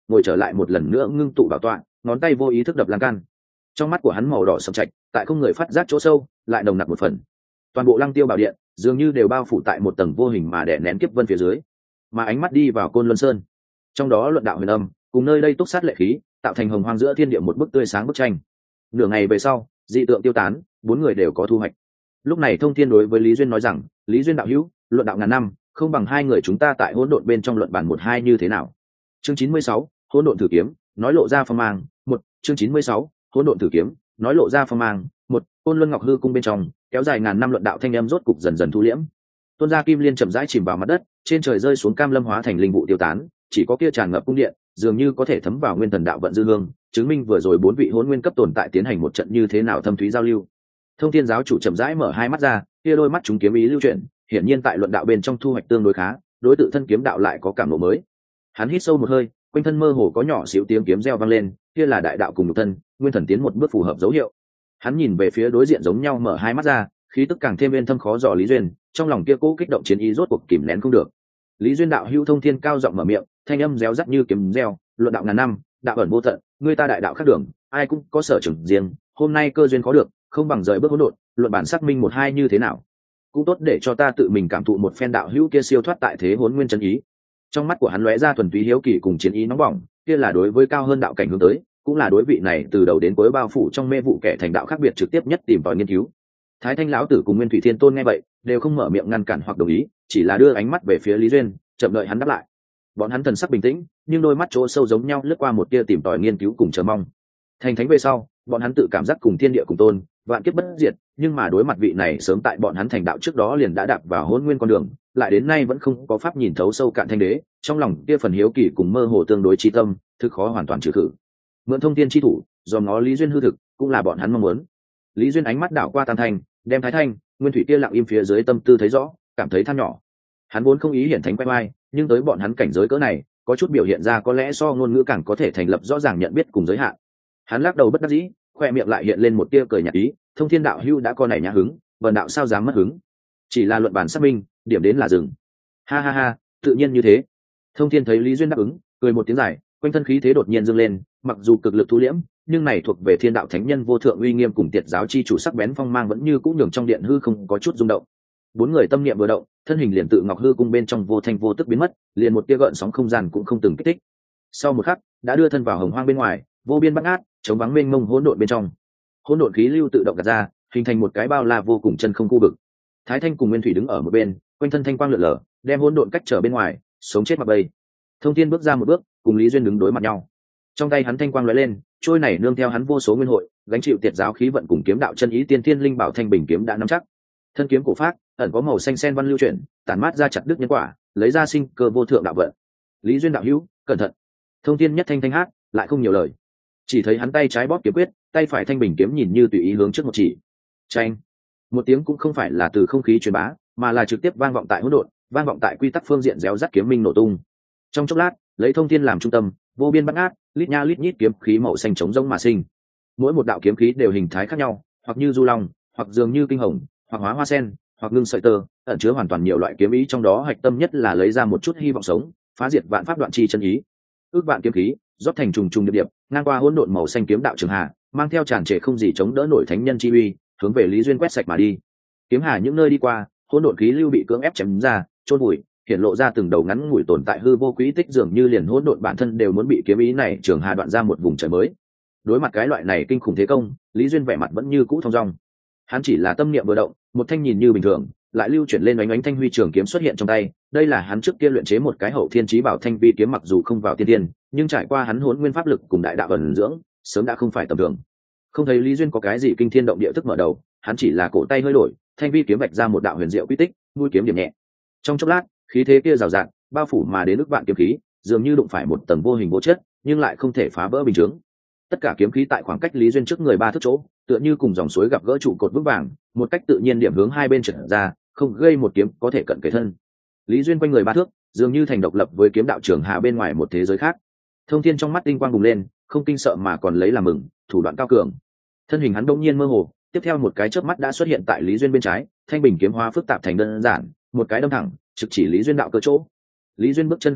ngồi trở lại một lần nữa ngưng tụ bảo tọa, ngón tay vô ý thức đập lan can. Trong mắt của hắn màu đỏ sậm trạch, tại không người phát giác chỗ sâu lại nồng nặc một phần. Toàn bộ Lăng Tiêu Bảo Điện dường như đều bao phủ tại một tầng vô hình mà đè nén kiếp vân phía dưới. Mà ánh mắt đi vào Côn Luân Sơn, trong đó luận đạo huyền âm cùng nơi đây túc sát lệ khí, tạo thành hồng hoang giữa thiên địa một bức tươi sáng bức tranh. Nửa ngày về sau, dị tượng tiêu tán, bốn người đều có thu hoạch. Lúc này Thông Thiên đối với Lý Duyên nói rằng, Lý Duyên đạo hữu, luận đạo ngàn năm, không bằng hai người chúng ta tại hỗn độn bên trong luận bản một hai như thế nào? Chương chín mươi sáu, hỗn độn thử kiếm, nói lộ ra phong mang, một, chương chín mươi sáu, hỗn độn thử kiếm, nói lộ ra phong mang, một, Côn Luân Ngọc Hư cung bên trong, kéo dài ngàn năm luận đạo thanh âm rốt cục dần dần thu liễm. Tuôn ra kim liên chậm rãi chìm vào mặt đất, trên trời rơi xuống cam lâm hóa thành linh vụ tiêu tán, chỉ có kia tràn ngập cung điện, dường như có thể thấm vào nguyên thần đạo vận dư hương, chứng minh vừa rồi bốn vị hỗn nguyên cấp tồn tại tiến hành một trận như thế nào thâm thúy giao lưu. Thông Thiên giáo chủ chậm rãi mở hai mắt ra, kia đôi mắt chúng kiếm ý lưu chuyển, hiển nhiên tại luận đạo bên trong thu hoạch tương đối khá, đối tự thân kiếm đạo lại có cảm ngộ mới. Hắn hít sâu một hơi, quanh thân mơ hồ có nhỏ xíu tiếng kiếm reo vang lên, kia là đại đạo cùng nhục thân, nguyên thần tiến một bước phù hợp dấu hiệu. Hắn nhìn về phía đối diện giống nhau mở hai mắt ra, khí tức càng thêm bên thâm khó dò Lý Duyên, trong lòng kia cố kích động chiến ý rốt cuộc kìm nén không được. Lý Duyên đạo hữu Thông Thiên cao giọng mở miệng, thanh âm réo rắt như kiếm reo, luận đạo ngàn năm, đạo ẩn vô tận, người ta đại đạo khác đường, ai cũng có sở trường riêng, hôm nay cơ duyên có được, không bằng rời bước hỗn độn, luận bản xác minh một hai như thế nào? Cũng tốt để cho ta tự mình cảm thụ một phen đạo hữu kia siêu thoát tại thế hỗn nguyên chân ý. Trong mắt của hắn lóe ra thuần túy hiếu kỳ cùng chiến ý nóng bỏng, kia là đối với cao hơn đạo cảnh hướng tới, cũng là đối vị này từ đầu đến cuối bao phủ trong mê vụ kẻ thành đạo khác biệt trực tiếp nhất tìm tòi nghiên cứu. Thái Thanh lão tử cùng Nguyên Thủy Thiên Tôn nghe vậy, đều không mở miệng ngăn cản hoặc đồng ý, chỉ là đưa ánh mắt về phía Lý Duyên, chậm đợi hắn đáp lại. Bọn hắn thần sắc bình tĩnh, nhưng đôi mắt chỗ sâu giống nhau lướt qua một tia tìm tòi nghiên cứu cùng chờ mong. Thành thánh về sau, bọn hắn tự cảm giác cùng thiên địa cùng tôn, vạn kiếp bất diệt, nhưng mà đối mặt vị này sớm tại bọn hắn thành đạo trước đó liền đã đạp vào hỗn nguyên con đường, lại đến nay vẫn không có pháp nhìn thấu sâu cạn thanh đế, trong lòng kia phần hiếu kỳ cùng mơ hồ tương đối chi tâm, thực khó hoàn toàn trừ khử. Mượn Thông Thiên chi thủ, dòm ngó Lý Duyên hư thực, cũng là bọn hắn mong muốn. Lý Duyên ánh mắt đảo qua Tam Thanh, đem Thái Thanh, Nguyên Thủy kia lặng im phía dưới tâm tư thấy rõ, cảm thấy than nhỏ. Hắn vốn không ý hiển thánh quay vai, nhưng tới bọn hắn cảnh giới cỡ này, có chút biểu hiện ra có lẽ so ngôn ngữ càng có thể thành lập rõ ràng nhận biết cùng giới hạn. Hắn lắc đầu bất đắc dĩ, khoe miệng lại hiện lên một tia cười nhạt ý, Thông Thiên đạo hưu đã có này nhã hứng, vần đạo sao dám mất hứng? Chỉ là luận bản xác minh, điểm đến là dừng. Ha ha ha, tự nhiên như thế. Thông Thiên thấy Lý Duyên đáp ứng, cười một tiếng dài, quanh thân khí thế đột nhiên dâng lên, mặc dù cực lực thu liễm, nhưng này thuộc về thiên đạo thánh nhân vô thượng uy nghiêm cùng tiệt giáo chi chủ sắc bén phong mang vẫn như cũ nhường trong điện hư không có chút rung động. Bốn người tâm niệm vừa động, thân hình liền tự ngọc hư cung bên trong vô thanh vô tức biến mất, liền một tia gợn sóng không gian cũng không từng kích thích. Sau một khắc, đã đưa thân vào hồng hoang bên ngoài, vô biên bát ngát, chống vắng mênh mông hỗn độn bên trong. Hỗn độn khí lưu tự động gạt ra, hình thành một cái bao la vô cùng chân không khu vực. Thái Thanh cùng Nguyên Thủy đứng ở một bên, quanh thân thanh quang lượn lờ, đem hỗn độn cách trở bên ngoài, sống chết mặc bay. Thông Thiên bước ra một bước, cùng Lý Duyên đứng đối mặt nhau. Trong tay hắn thanh quang lóe lên, trôi này nương theo hắn vô số nguyên hội, gánh chịu tiệt giáo khí vận cùng kiếm đạo chân ý tiên thiên linh bảo thanh bình kiếm đã nắm chắc. Thân kiếm cổ phát, ẩn có màu xanh sen văn lưu chuyển, tản mát ra chặt đứt nhân quả, lấy ra sinh cơ vô thượng đạo vận. Lý Duyên đạo hữu, cẩn thận. Thông Thiên nhất thanh thanh hát, lại không nhiều lời. Chỉ thấy hắn tay trái bóp kiếm quyết, tay phải thanh bình kiếm nhìn như tùy ý hướng trước một chỉ. Chanh. Một tiếng cũng không phải là từ không khí truyền bá, mà là trực tiếp vang vọng tại hỗn độn, vang vọng tại quy tắc phương diện réo rắt kiếm minh nổ tung. Trong chốc lát, lấy Thông Thiên làm trung tâm, vô biên bát ngát, lít nha lít nhít kiếm khí màu xanh trống rỗng mà sinh. Mỗi một đạo kiếm khí đều hình thái khác nhau, hoặc như du long, hoặc dường như kinh hồng, hoặc hóa hoa sen, hoặc ngưng sợi tơ, ẩn chứa hoàn toàn nhiều loại kiếm ý, trong đó hạch tâm nhất là lấy ra một chút hy vọng sống, phá diệt vạn pháp đoạn chi chân ý. Ước vạn kiếm khí, rót thành trùng trùng điệp điệp, ngang qua hỗn độn màu xanh kiếm đạo trường hà, mang theo tràn trề không gì chống đỡ nổi thánh nhân chi uy, hướng về Lý Duyên quét sạch mà đi. Kiếm hà những nơi đi qua, hỗn độn khí lưu bị cưỡng ép chém ra, chôn vùi, hiện lộ ra từng đầu ngắn ngủi tồn tại hư vô quý tích, dường như liền hỗn độn bản thân đều muốn bị kiếm ý này trường hà đoạn ra một vùng trời mới. Đối mặt cái loại này kinh khủng thế công, Lý Duyên vẻ mặt vẫn như cũ thong dong. Hắn chỉ là tâm niệm vừa động, một thanh nhìn như bình thường, lại lưu chuyển lên oánh oánh thanh huy trường kiếm xuất hiện trong tay. Đây là hắn trước kia luyện chế một cái hậu thiên chí bảo thanh vi kiếm, mặc dù không vào tiên tiên, nhưng trải qua hắn hỗn nguyên pháp lực cùng đại đạo ẩn dưỡng, sớm đã không phải tầm thường. Không thấy Lý Duyên có cái gì kinh thiên động địa thức mở đầu, hắn chỉ là cổ tay hơi đổi, thanh vi kiếm vạch ra một đạo huyền diệu quy tích, mũi kiếm điểm nhẹ. Trong chốc lát, khí thế kia rào rạt, bao phủ mà đến ức vạn kiếm khí, dường như đụng phải một tầng vô hình vô chất, nhưng lại không thể phá vỡ bình chướng. Tất cả kiếm khí tại khoảng cách Lý Duyên trước người ba thước chỗ, tựa như cùng dòng suối gặp gỡ trụ cột vững vàng, một cách tự nhiên điểm hướng hai bên trượt ra, không gây một kiếm có thể cận kề thân. Lý Duyên quanh người ba thước, dường như thành độc lập với kiếm đạo trường hạ bên ngoài một thế giới khác. Thông Thiên trong mắt tinh quang bùng lên, không kinh sợ mà còn lấy làm mừng, thủ đoạn cao cường. Thân hình hắn đông nhiên mơ hồ, tiếp theo một cái chớp mắt đã xuất hiện tại Lý Duyên bên trái, thanh bình kiếm hóa phức tạp thành đơn giản, một cái đâm thẳng, trực chỉ Lý Duyên đạo cơ chỗ. Lý Duyên bước chân không động,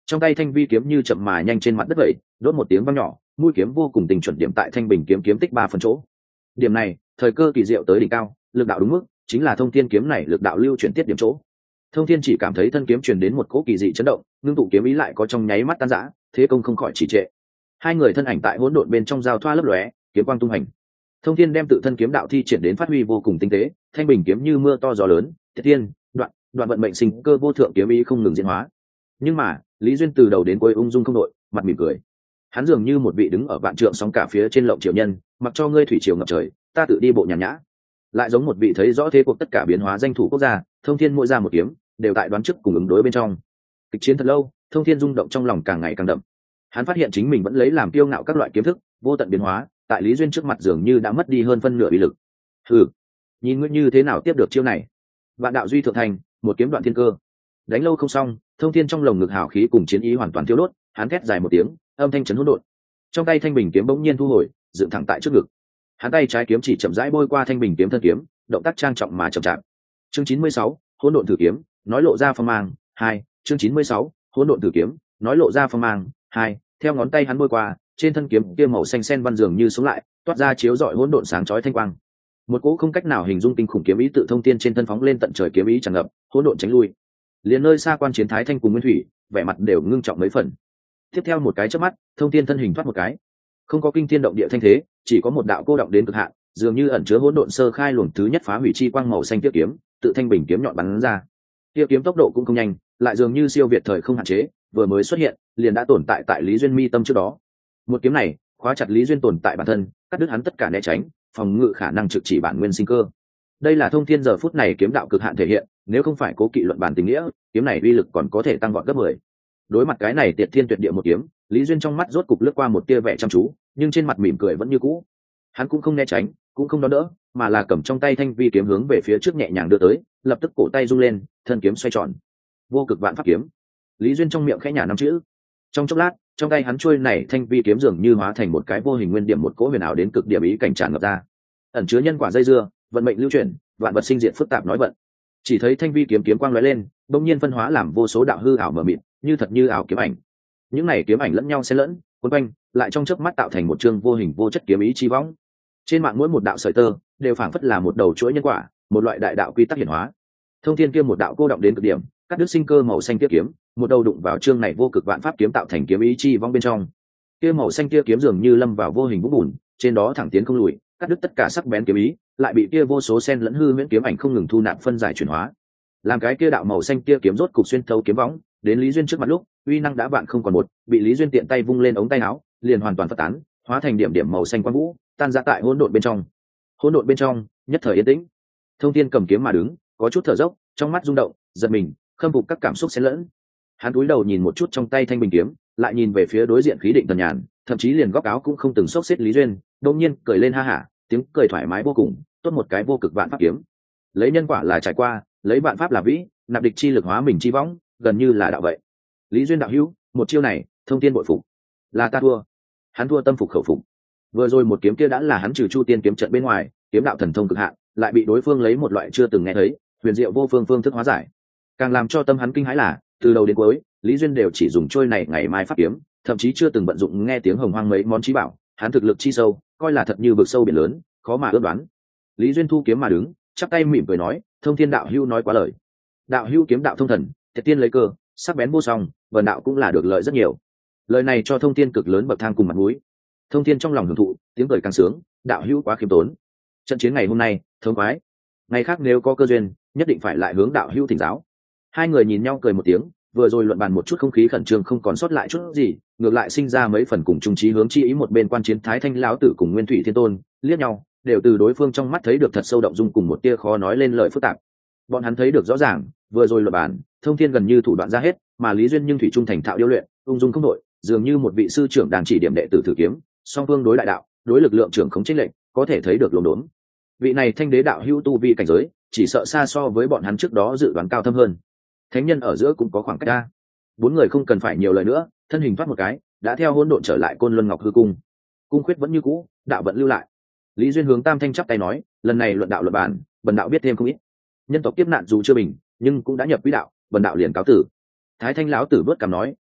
trong tay thanh vi kiếm như chậm mà nhanh trên mặt đất vậy, đốt một tiếng vang nhỏ, mũi kiếm vô cùng tình chuẩn điểm tại thanh bình kiếm kiếm tích ba phần chỗ. Điểm này thời cơ kỳ diệu tới đỉnh cao, lực đạo đúng mức, chính là thông thiên kiếm này lực đạo lưu chuyển tiết điểm chỗ. Thông thiên chỉ cảm thấy thân kiếm truyền đến một cỗ kỳ dị chấn động, ngưng tụ kiếm ý lại có trong nháy mắt tan rã, thế công không khỏi trì trệ. Hai người thân ảnh tại hỗn độn bên trong giao thoa lấp lóe, kiếm quang tung hành. Thông thiên đem tự thân kiếm đạo thi triển đến phát huy vô cùng tinh tế, thanh bình kiếm như mưa to gió lớn, tiết thiên, đoạn, đoạn vận mệnh sinh cơ vô thượng kiếm ý không ngừng diễn hóa. Nhưng mà Lý Duyên từ đầu đến cuối ung dung không đội, mặt mỉm cười. Hắn dường như một vị đứng ở vạn trượng sóng cả phía trên lộng triệu nhân, mặc cho ngươi thủy triều ngập trời, ta tự đi bộ nhàn nhã. Lại giống một vị thấy rõ thế cuộc tất cả biến hóa danh thủ quốc gia, thông thiên mỗi ra một kiếm đều tại đoán trước cùng ứng đối bên trong. Kịch chiến thật lâu, thông thiên rung động trong lòng càng ngày càng đậm. Hắn phát hiện chính mình vẫn lấy làm kiêu ngạo các loại kiếm thức vô tận biến hóa, tại Lý Duyên trước mặt dường như đã mất đi hơn phân nửa uy lực. Hừ, nhìn ngươi như thế nào tiếp được chiêu này? Vạn đạo duy thượng thành, một kiếm đoạn thiên cơ. Đánh lâu không xong, thông thiên trong lồng ngực hào khí cùng chiến ý hoàn toàn thiêu đốt, hắn thét dài một tiếng, âm thanh chấn hỗn độn. Trong tay thanh bình kiếm bỗng nhiên thu hồi, dựng thẳng tại trước ngực. Hắn tay trái kiếm chỉ chậm rãi bôi qua thanh bình kiếm thân kiếm, động tác trang trọng mà chậm chạp. Chương chín mươi sáu, hỗn độn thử kiếm, nói lộ ra phong mang. Hai, chương chín mươi sáu, hỗn độn thử kiếm, nói lộ ra phong mang. Hai, theo ngón tay hắn bôi qua, trên thân kiếm kia màu xanh sen văn dường như sống lại, toát ra chiếu rọi hỗn độn sáng chói thanh quang. Một cỗ không cách nào hình dung kinh khủng kiếm ý tự thông tiên trên thân phóng lên tận trời, kiếm ý tràn ngập, hỗn độn tránh lui. Liền nơi xa quan chiến Thái Thanh cùng Nguyên Thủy, vẻ mặt đều ngưng trọng mấy phần. Tiếp theo một cái chớp mắt, thông tiên thân hình thoát một cái, không có kinh thiên động địa thanh thế, chỉ có một đạo cô động đến cực hạn, dường như ẩn chứa hỗn độn sơ khai luồng thứ nhất phá hủy chi quang màu xanh tiêu kiếm, tự thanh bình kiếm nhọn bắn ra. Tiêu kiếm tốc độ cũng không nhanh, lại dường như siêu việt thời không hạn chế, vừa mới xuất hiện, liền đã tồn tại tại Lý Duyên mi tâm trước đó. Một kiếm này, khóa chặt Lý Duyên tồn tại bản thân, cắt đứt hắn tất cả né tránh, phòng ngự khả năng trực chỉ bản nguyên sinh cơ. Đây là thông thiên giờ phút này kiếm đạo cực hạn thể hiện, nếu không phải cố kỵ luận bản tình nghĩa, kiếm này uy lực còn có thể tăng vọt gấp mười. Đối mặt cái này tiệt thiên tuyệt địa một kiếm, Lý Duyên trong mắt rốt cục lướt qua một tia vẻ chăm chú, nhưng trên mặt mỉm cười vẫn như cũ. Hắn cũng không né tránh, cũng không đón đỡ, mà là cầm trong tay thanh vi kiếm hướng về phía trước nhẹ nhàng đưa tới, lập tức cổ tay rung lên, thân kiếm xoay tròn. Vô cực vạn pháp kiếm. Lý Duyên trong miệng khẽ nhả năm chữ. Trong chốc lát, trong tay hắn chuôi này thanh vi kiếm dường như hóa thành một cái vô hình nguyên điểm, một cỗ huyền ảo đến cực điểm ý cảnh tràn ngập ra. Ẩn chứa nhân quả dây dưa, vận mệnh lưu chuyển, vạn vật sinh diệt phức tạp nói vận. Chỉ thấy thanh vi kiếm kiếm quang lóe lên, bỗng nhiên phân hóa làm vô số đạo hư ảo mờ mịt, như thật như ảo kiếm ảnh. Những này kiếm ảnh lẫn nhau xen lẫn, cuốn quanh, lại trong chớp mắt tạo thành một chương vô hình vô chất kiếm ý chi võng. Trên mạng mỗi một đạo sợi tơ đều phảng phất là một đầu chuỗi nhân quả, một loại đại đạo quy tắc hiển hóa. Thông thiên kia một đạo cô động đến cực điểm, cắt đứt sinh cơ màu xanh kia kiếm, một đầu đụng vào chương này vô cực vạn pháp kiếm tạo thành kiếm ý chi vong bên trong. Kia màu xanh kia kiếm dường như lâm vào vô hình vũng bùn, trên đó thẳng tiến không lùi, cắt đứt tất cả sắc bén kiếm ý, lại bị kia vô số sen lẫn hư huyễn kiếm ảnh không ngừng thu nạp phân giải chuyển hóa. Làm cái kia đạo màu xanh kia kiếm rốt cục xuyên thấu kiếm võng, đến Lý Duyên trước mặt lúc, uy năng đã vạn không còn một, bị Lý Duyên tiện tay vung lên ống tay áo, liền hoàn toàn phất tán, hóa thành điểm điểm màu xanh quang vũ, tan ra tại hỗn độn bên trong. Hỗn độn bên trong, nhất thời yên tĩnh. Thông thiên cầm kiếm mà đứng, có chút thở dốc, trong mắt rung động, giật mình, khâm phục các cảm xúc xen lẫn. Hắn cúi đầu nhìn một chút trong tay thanh bình kiếm, lại nhìn về phía đối diện khí định thần nhàn, thậm chí liền góc áo cũng không từng xốc xếp Lý Duyên, đột nhiên cười lên ha hả, tiếng cười thoải mái vô cùng, tốt một cái vô cực vạn pháp kiếm. Lấy nhân quả là trải qua, lấy vạn pháp là vĩ, nạp địch chi lực hóa mình chi võng, gần như là đạo vậy. Lý Duyên đạo hữu, một chiêu này, thông thiên bội phục. Là ta thua. Hắn thua tâm phục khẩu phục. Vừa rồi một kiếm kia đã là hắn trừ chu tiên kiếm trận bên ngoài, kiếm đạo thần thông cực hạn, lại bị đối phương lấy một loại chưa từng nghe thấy, huyền diệu vô phương phương thức hóa giải. Càng làm cho tâm hắn kinh hãi là, từ đầu đến cuối, Lý Duyên đều chỉ dùng trôi này ngày mai pháp kiếm, thậm chí chưa từng vận dụng nghe tiếng hồng hoang mấy món chí bảo, hắn thực lực chi sâu, coi là thật như vực sâu biển lớn, khó mà ước đoán. Lý Duyên thu kiếm mà đứng, chắp tay mỉm cười nói, thông thiên đạo hữu nói quá lời. Đạo hữu kiếm đạo thông thần, thiệt tiên lấy cơ, sắc bén vô song, vần đạo cũng là được lợi rất nhiều. Lời này cho thông thiên cực lớn bậc thang cùng mặt mũi. Thông thiên trong lòng hưởng thụ, tiếng cười càng sướng, đạo hữu quá khiêm tốn. Trận chiến ngày hôm nay, thống khoái. Ngày khác nếu có cơ duyên, nhất định phải lại hướng đạo hữu thỉnh giáo. Hai người nhìn nhau cười một tiếng, vừa rồi luận bàn một chút không khí khẩn trương không còn sót lại chút gì, ngược lại sinh ra mấy phần cùng chung chí hướng chi ý. Một bên quan chiến Thái Thanh lão tử cùng Nguyên Thủy Thiên Tôn liếc nhau, đều từ đối phương trong mắt thấy được thật sâu động dung cùng một tia khó nói lên lời phức tạp. Bọn hắn thấy được rõ ràng, vừa rồi luận bàn, thông thiên gần như thủ đoạn ra hết, mà Lý Duyên nhưng thủy trung thành thạo điêu luyện, ung dung không đội, dường như một vị sư trưởng đàn chỉ điểm đệ tử thử kiếm, song phương đối đại đạo, đối lực lượng trưởng không chênh lệch, có thể thấy được luống đốn. Vị này thanh đế đạo hữu tu vi cảnh giới, chỉ sợ xa so với bọn hắn trước đó dự đoán cao thâm hơn. Thánh nhân ở giữa cũng có khoảng cách ra. Bốn người không cần phải nhiều lời nữa, thân hình thoát một cái, đã theo hỗn độn trở lại Côn Luân Ngọc Hư Cung. Cung khuyết vẫn như cũ, đạo vẫn lưu lại. Lý Duyên hướng Tam Thanh chắp tay nói, lần này luận đạo luận bàn, bần đạo biết thêm không ít. Nhân tộc kiếp nạn dù chưa bình, nhưng cũng đã nhập quỹ đạo, bần đạo liền cáo tử. Thái Thanh lão tử vớt cằm nói,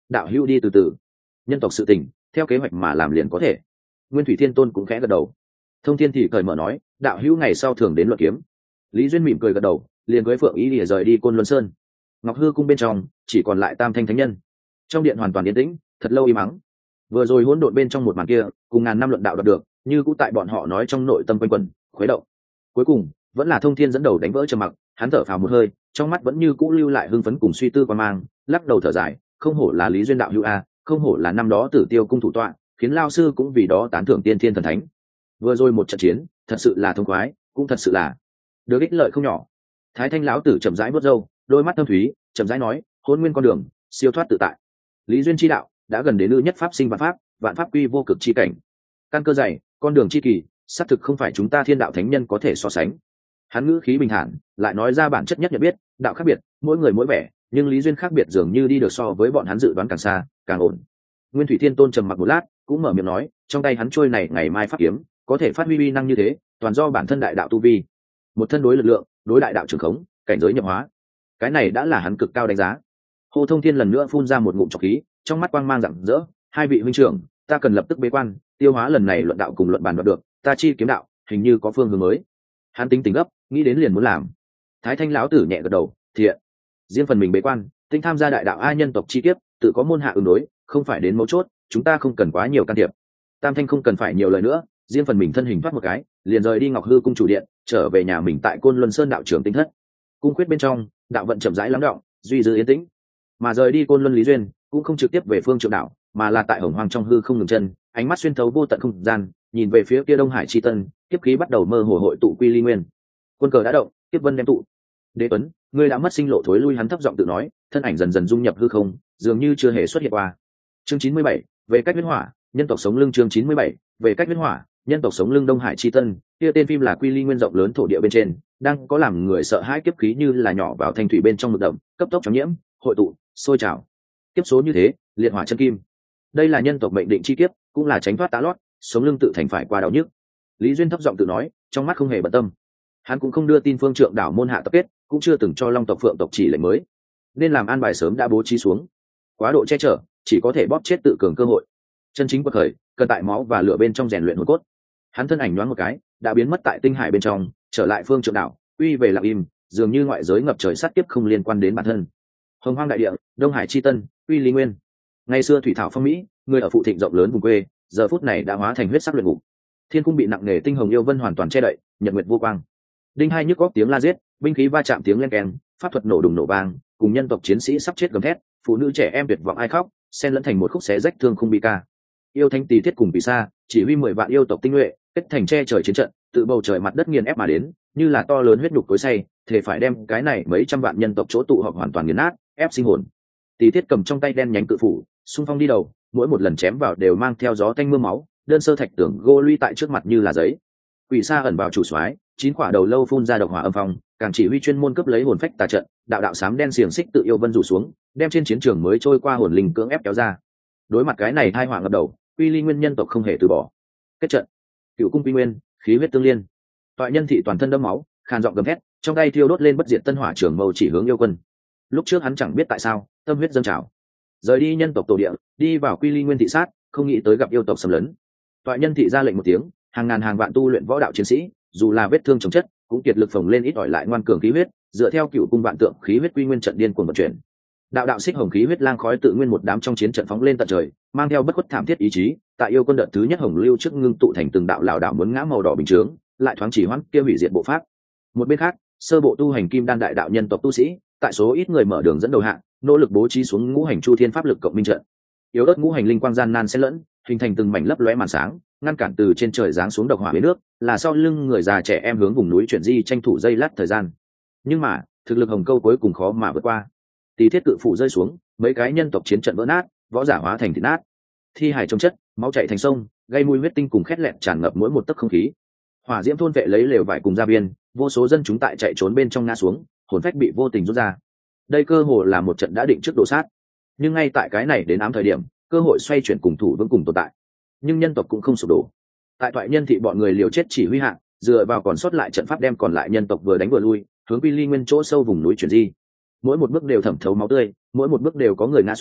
đạo hữu đi từ từ, nhân tộc sự tình theo kế hoạch mà làm liền có thể. Nguyên Thủy Thiên Tôn cũng khẽ gật đầu. Thông Thiên thì cởi mở nói, đạo hữu ngày sau thường đến luận kiếm. Lý Duyên mỉm cười gật đầu, liền với Phượng Ý Lìa rời đi Côn Luân Sơn. Ngọc Hư cung bên trong chỉ còn lại Tam Thanh thánh nhân. Trong điện hoàn toàn yên tĩnh, thật lâu im mắng. Vừa rồi hỗn độn bên trong một màn kia, cùng ngàn năm luận đạo đạt được, như cũ tại bọn họ nói trong nội tâm quanh quẩn, khuấy động. Cuối cùng, vẫn là Thông Thiên dẫn đầu đánh vỡ trầm mặc, hắn thở phào một hơi, trong mắt vẫn như cũ lưu lại hưng phấn cùng suy tư quan mang, lắc đầu thở dài, không hổ là Lý Duyên đạo hữu a, không hổ là năm đó Tử Tiêu cung thủ tọa, khiến lao sư cũng vì đó tán thưởng tiên thiên thần thánh. Vừa rồi một trận chiến, thật sự là thông khoái, cũng thật sự là được ích lợi không nhỏ. Thái Thanh lão tử chậm rãi vuốt râu, đôi mắt thâm thúy, chậm rãi nói, hôn nguyên con đường, siêu thoát tự tại. Lý Duyên chi đạo đã gần đến ư nhất pháp sinh vạn pháp, vạn pháp quy vô cực chi cảnh. Căn cơ dày, con đường chi kỳ, xác thực không phải chúng ta thiên đạo thánh nhân có thể so sánh. Hắn ngữ khí bình thản, lại nói ra bản chất nhất nhận biết, đạo khác biệt, mỗi người mỗi vẻ, nhưng Lý Duyên khác biệt dường như đi được so với bọn hắn dự đoán càng xa, càng ổn. Nguyên Thủy Thiên Tôn trầm mặc một lát, cũng mở miệng nói, trong tay hắn trôi này ngày mai pháp kiếm, có thể phát huy uy năng như thế, toàn do bản thân đại đạo tu vi. Một thân đối lực lượng, đối đại đạo trường khống, cảnh giới nhập hóa. Cái này đã là hắn cực cao đánh giá. Hồ Thông Thiên lần nữa phun ra một ngụm trọc khí, trong mắt quang mang rạng rỡ, hai vị huynh trưởng, ta cần lập tức bế quan, tiêu hóa lần này luận đạo cùng luận bàn đoạt được, ta chi kiếm đạo, hình như có phương hướng mới. Hắn tính tình gấp, nghĩ đến liền muốn làm. Thái Thanh lão tử nhẹ gật đầu, thiện. Riêng phần mình bế quan, tinh tham gia đại đạo a nhân tộc chi kiếp, tự có môn hạ ứng đối, không phải đến mấu chốt, chúng ta không cần quá nhiều can thiệp. Tam Thanh không cần phải nhiều lời nữa, riêng phần mình thân hình thoát một cái, liền rời đi Ngọc Hư cung chủ điện, trở về nhà mình tại Côn Luân Sơn đạo trưởng tinh thất. Cung khuyết bên trong, đạo vận chậm rãi lắng đọng, duy dư yên tĩnh. Mà rời đi Côn Luân Lý Duyên, cũng không trực tiếp về phương Trượng đạo, mà là tại Hồng Hoang trong hư không ngừng chân, ánh mắt xuyên thấu vô tận không gian, nhìn về phía kia Đông Hải chi tân, kiếp khí bắt đầu mơ hồ hội tụ quy ly nguyên. Quân cờ đã động, kiếp vân đem tụ. Đế Tuấn, ngươi đã mất sinh lộ thối lui, hắn thấp giọng tự nói, thân ảnh dần dần dung nhập hư không, dường như chưa hề xuất hiện qua. Chương chín mươi bảy, về cách huyết hỏa, nhân tộc sống lưng. Chương chín mươi bảy, về cách huyết hỏa, nhân tộc sống lưng. Đông Hải chi tân, kia tên phim là quy ly nguyên rộng lớn thổ địa bên trên, đang có làm người sợ hãi kiếp khí như là nhỏ vào thanh thủy bên trong mực đậm, cấp tốc chóng nhiễm, hội tụ, sôi trào. Kiếp số như thế, liệt hỏa chân kim. Đây là nhân tộc mệnh định chi kiếp, cũng là tránh thoát tá lót, sống lưng tự thành phải qua đau nhức. Lý Duyên thấp giọng tự nói, trong mắt không hề bận tâm. Hắn cũng không đưa tin phương Trượng đảo môn hạ tập kết, cũng chưa từng cho Long tộc Phượng tộc chỉ lệnh mới, nên làm an bài sớm đã bố trí xuống. Quá độ che chở, chỉ có thể bóp chết tự cường cơ hội. Chân chính quật khởi, cần tại máu và lửa bên trong rèn luyện hồn cốt. Hắn thân ảnh nhoáng một cái, đã biến mất tại tinh hải bên trong, trở lại phương Trượng đảo, uy về lặng im, dường như ngoại giới ngập trời sát kiếp không liên quan đến bản thân. Hồng Hoang đại địa, Đông Hải chi tân, Uy Lý Nguyên. Ngày xưa thủy thảo phong mỹ, người ở phụ thịnh rộng lớn vùng quê, giờ phút này đã hóa thành huyết sắc luyện ngục. Thiên cung bị nặng nề tinh hồng yêu vân hoàn toàn che đậy, nhật nguyệt vô quang. Đinh hai nhức góc tiếng la giết, binh khí va chạm tiếng len keng, pháp thuật nổ đùng nổ vang, cùng nhân tộc chiến sĩ sắp chết gầm thét, phụ nữ trẻ em tuyệt vọng ai khóc, xen lẫn thành một khúc xé rách thương khung bi ca. Yêu thanh tỳ thiết cùng bị sa, chỉ huy mười vạn yêu tộc tinh nhuệ, kết thành che trời chiến trận, tự bầu trời mặt đất nghiền ép mà đến, như là to lớn huyết nhục cối xay, thể phải đem cái này mấy trăm vạn nhân tộc chỗ tụ họp hoàn toàn nghiền nát, ép sinh hồn. Tỳ thiết cầm trong tay đen nhánh cự phủ, xung phong đi đầu, mỗi một lần chém vào đều mang theo gió tanh mưa máu, đơn sơ thạch tưởng gô luy tại trước mặt như là giấy. Quỷ sa ẩn vào chủ soái, chín quả đầu lâu phun ra độc hỏa âm phong, càng chỉ huy chuyên môn cấp lấy hồn phách tà trận, đạo đạo sám đen xiềng xích tự yêu vân rủ xuống, đem trên chiến trường mới trôi qua hồn linh cưỡng ép kéo ra. Đối mặt cái này hai hỏa ngập đầu, Quy Ly Nguyên nhân tộc không hề từ bỏ. Kết trận, Cựu cung quy nguyên, khí huyết tương liên. Toại nhân thị toàn thân đẫm máu, khàn giọng gầm thét, trong tay thiêu đốt lên bất diệt tân hỏa trường mâu chỉ hướng yêu quân. Lúc trước hắn chẳng biết tại sao, tâm huyết dâng trào, rời đi nhân tộc tổ địa, đi vào Quy Ly Nguyên thị sát, không nghĩ tới gặp yêu tộc xâm lấn. Toại nhân thị ra lệnh một tiếng, hàng ngàn hàng vạn tu luyện võ đạo chiến sĩ, dù là vết thương chồng chất, cũng kiệt lực phồng lên ít ỏi lại ngoan cường khí huyết, dựa theo Cựu cung vạn tượng khí huyết quy nguyên trận điên cuồng vận chuyển. Đạo đạo xích hồng khí huyết lang khói tự nguyên một đám trong chiến trận phóng lên tận trời, mang theo bất khuất thảm thiết ý chí, tại yêu quân đợt thứ nhất hồng lưu trước ngưng tụ thành từng đạo lão đạo muốn ngã màu đỏ bình chướng, lại thoáng chỉ hoãn kia hủy diệt bộ pháp. Một bên khác, sơ bộ tu hành kim đan đại đạo nhân tộc tu sĩ, tại số ít người mở đường dẫn đầu hạng, nỗ lực bố trí xuống ngũ hành chu thiên pháp lực cộng minh trận. Yếu ớt ngũ hành linh quang gian nan xen lẫn, hình thành từng mảnh lấp lóe màn sáng, ngăn cản từ trên trời giáng xuống độc hỏa bế nước, là sau lưng người già trẻ em hướng vùng núi chuyển di tranh thủ dây lát thời gian. Nhưng mà, thực lực hồng câu cuối cùng khó mà vượt qua. Tỳ thiết cự phủ rơi xuống, mấy cái nhân tộc chiến trận vỡ nát, võ giả hóa thành thịt nát, thi hài trong chất, máu chảy thành sông, gây mùi huyết tinh cùng khét lẹn tràn ngập mỗi một tấc không khí. Hỏa diễm thôn vệ lấy lều vải cùng gia viên, vô số dân chúng tại chạy trốn bên trong ngã xuống, hồn phách bị vô tình rút ra. Đây cơ hồ là một trận đã định trước đổ sát. Nhưng ngay tại cái này đến ám thời điểm, cơ hội xoay chuyển cùng thủ vững cùng tồn tại. Nhưng nhân tộc cũng không sụp đổ. Tại thoại nhân thị bọn người liều chết chỉ huy hạng, dựa vào còn sót lại trận pháp đem còn lại nhân tộc vừa đánh vừa lui, hướng Quy Ly Nguyên chỗ sâu vùng núi chuyển di. Mỗi một bước đều thẩm thấu máu tươi, mỗi một bước đều có người ngã xuống,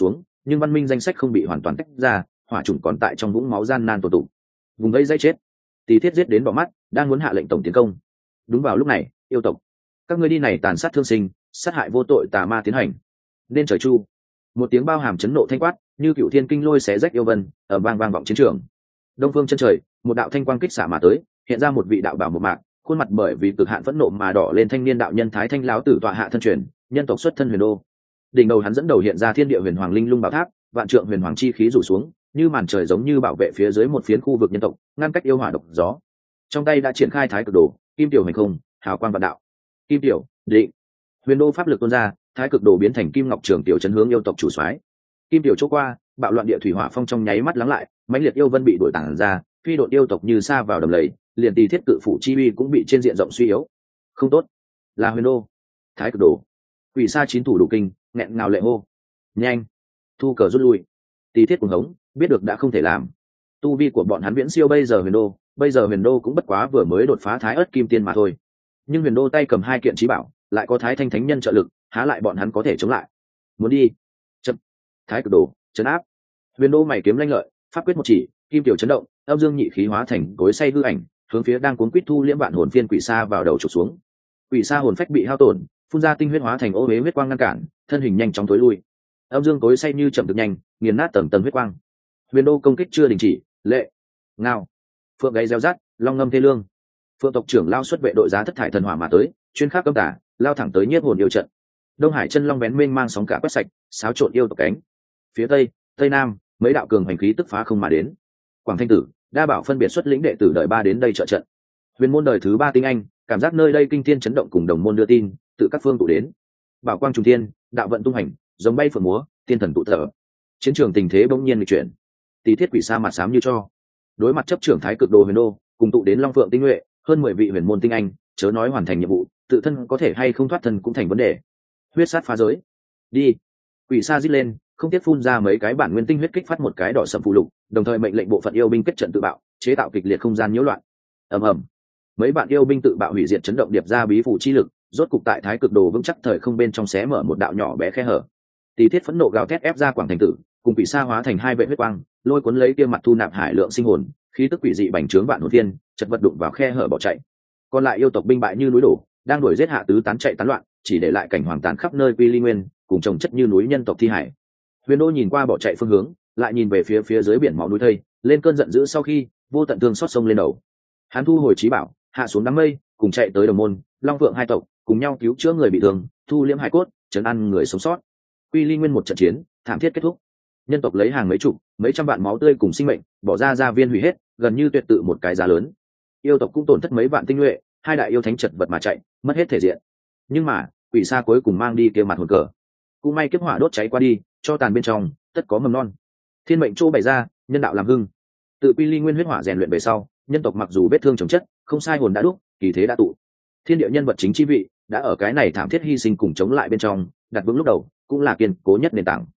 nhưng văn minh danh sách không bị hoàn toàn tách ra, hỏa chủng còn tại trong vũng máu gian nan tồn tụ. Vùng vây dây chết, Tỳ Thiết giết đến bỏ mắt, đang muốn hạ lệnh tổng tiến công. Đúng vào lúc này, yêu tộc, các ngươi đi này tàn sát thương sinh, sát hại vô tội tà ma tiến hành, nên trời chu. Một tiếng bao hàm chấn nộ thanh quát, như cựu thiên kinh lôi xé rách yêu vân, ở vang vang vọng chiến trường. Đông phương chân trời, một đạo thanh quang kích xả mà tới, hiện ra một vị đạo bảo một mạc, khuôn mặt bởi vì cực hạn phẫn nộ mà đỏ lên thanh niên đạo nhân Thái Thanh lão tử tọa hạ thân truyền, nhân tộc xuất thân Huyền Đô. Đỉnh đầu hắn dẫn đầu hiện ra thiên địa huyền hoàng linh lung bảo tháp, vạn trượng huyền hoàng chi khí rủ xuống, như màn trời giống như bảo vệ phía dưới một phiến khu vực nhân tộc, ngăn cách yêu hỏa độc gió. Trong tay đã triển khai Thái Cực Đồ, kim tiểu hành không, hào quang vạn đạo. Kim tiểu, định. Huyền Đô pháp lực tuôn ra, Thái Cực Đồ biến thành kim ngọc trường tiểu chấn hướng yêu tộc chủ soái. Kim tiểu chỗ qua, bạo loạn địa thủy hỏa phong trong nháy mắt lắng lại, mãnh liệt yêu vân bị đuổi tản ra, phi độn yêu tộc như sa vào đầm lầy, liền Tỳ Thiết cự phủ chi uy cũng bị trên diện rộng suy yếu. Không tốt, là Huyền Đô. Thái Cực Đồ. Quỷ sa chín thủ đủ kinh, nghẹn ngào lệ hô. Nhanh, thu cờ rút lui. Tỳ Thiết cuồng hống, biết được đã không thể làm. Tu vi của bọn hắn viễn siêu bây giờ Huyền Đô, bây giờ Huyền Đô cũng bất quá vừa mới đột phá Thái Ức Kim Tiên mà thôi. Nhưng Huyền Đô tay cầm hai kiện chí bảo, lại có Thái Thanh Thánh Nhân trợ lực, há lại bọn hắn có thể chống lại. Muốn đi, chậm. Thái Cực Đồ, chấn áp. Huyền Đô mày kiếm lanh lợi, pháp quyết một chỉ, kim tiểu chấn động, âm dương nhị khí hóa thành cối say hư ảnh, hướng phía đang cuốn quýt thu liễm vạn hồn phiên quỷ sa vào đầu chụp xuống. Quỷ sa hồn phách bị hao tổn, phun ra tinh huyết hóa thành ô huế huyết quang ngăn cản, thân hình nhanh chóng tối lui. Âm dương cối say như chậm được nhanh, nghiền nát tầng tầng huyết quang. Huyền Đô công kích chưa đình chỉ, lệ, ngao, phượng gáy reo rát, long ngâm thê lương. Phượng tộc trưởng lao xuất vệ đội giá thất thải thần hỏa mà tới, chuyên khắc âm tả, lao thẳng tới nhiếp hồn yêu trận. Đông Hải chân long bén mênh mang sóng cả quét sạch, xáo trộn yêu tộc cánh. Phía tây, tây nam, mấy đạo cường hành khí tức phá không mà đến. Quảng Thanh Tử, Đa Bảo phân biệt xuất lĩnh đệ tử đời ba đến đây trợ trận. Huyền môn đời thứ ba tinh anh, cảm giác nơi đây kinh thiên chấn động cùng đồng môn đưa tin, tự các phương tụ đến. Bảo quang trùng thiên, đạo vận tung hành, giống bay phượng múa, tiên thần tụ thở. Chiến trường tình thế bỗng nhiên nghịch chuyển. Tỳ Thiết quỷ sa mặt xám như cho. Đối mặt chấp trưởng Thái Cực Đồ Huyền Đô, cùng tụ đến Long Phượng tinh nhuệ, hơn mười vị huyền môn tinh anh, chớ nói hoàn thành nhiệm vụ, tự thân có thể hay không thoát thân cũng thành vấn đề. Huyết sát phá giới. Đi. Quỷ sa rít lên, không tiếc phun ra mấy cái bản nguyên tinh huyết kích phát một cái đỏ sẫm phù lục, đồng thời mệnh lệnh bộ phận yêu binh kết trận tự bạo, chế tạo kịch liệt không gian nhiễu loạn. Ầm ầm. Mấy bạn yêu binh tự bạo hủy diệt chấn động điệp ra bí phủ chi lực, rốt cục tại Thái Cực Đồ vững chắc thời không bên trong xé mở một đạo nhỏ bé khe hở. Tỳ Thiết phẫn nộ gào thét ép ra Quảng Thành Tử, cùng quỷ sa hóa thành hai vệ huyết quang, lôi cuốn lấy kia mặt thu nạp hải lượng sinh hồn, khí tức quỷ dị bành trướng vạn hồn thiên, chật vật đụng vào khe hở bỏ chạy. Còn lại yêu tộc binh bại như núi đổ, đang đuổi giết hạ tứ tán chạy tán loạn, chỉ để lại cảnh hoàng tàn khắp nơi Quy Ly Nguyên, cùng chồng chất như núi nhân tộc thi hải. Huyền Đô nhìn qua bỏ chạy phương hướng, lại nhìn về phía phía dưới biển máu núi thây, lên cơn giận dữ sau khi vô tận thương xót sông lên đầu. Hắn thu hồi chí bảo, hạ xuống đám mây, cùng chạy tới đồng môn, Long Vượng hai tộc, cùng nhau cứu chữa người bị thương, thu liễm hải cốt, trấn an người sống sót. Quy Ly Nguyên một trận chiến, thảm thiết kết thúc. Nhân tộc lấy hàng mấy chục, mấy trăm vạn máu tươi cùng sinh mệnh, bỏ ra gia viên hủy hết, gần như tuyệt tự một cái giá lớn. Yêu tộc cũng tổn thất mấy vạn tinh nhuệ, hai đại yêu thánh chật vật mà chạy, mất hết thể diện. Nhưng mà, quỷ sa cuối cùng mang đi kia mặt hồn cờ. Cũng may kiếp hỏa đốt cháy qua đi, cho tàn bên trong tất có mầm non. Thiên mệnh châu bày ra, nhân đạo làm hưng. Tự Quy Ly Nguyên huyết hỏa rèn luyện về sau, nhân tộc mặc dù vết thương chồng chất, không sai hồn đã đúc, kỳ thế đã tụ. Thiên địa nhân vật chính chi vị, đã ở cái này thảm thiết hy sinh cùng chống lại bên trong, đặt vững lúc đầu, cũng là kiên cố nhất nền tảng.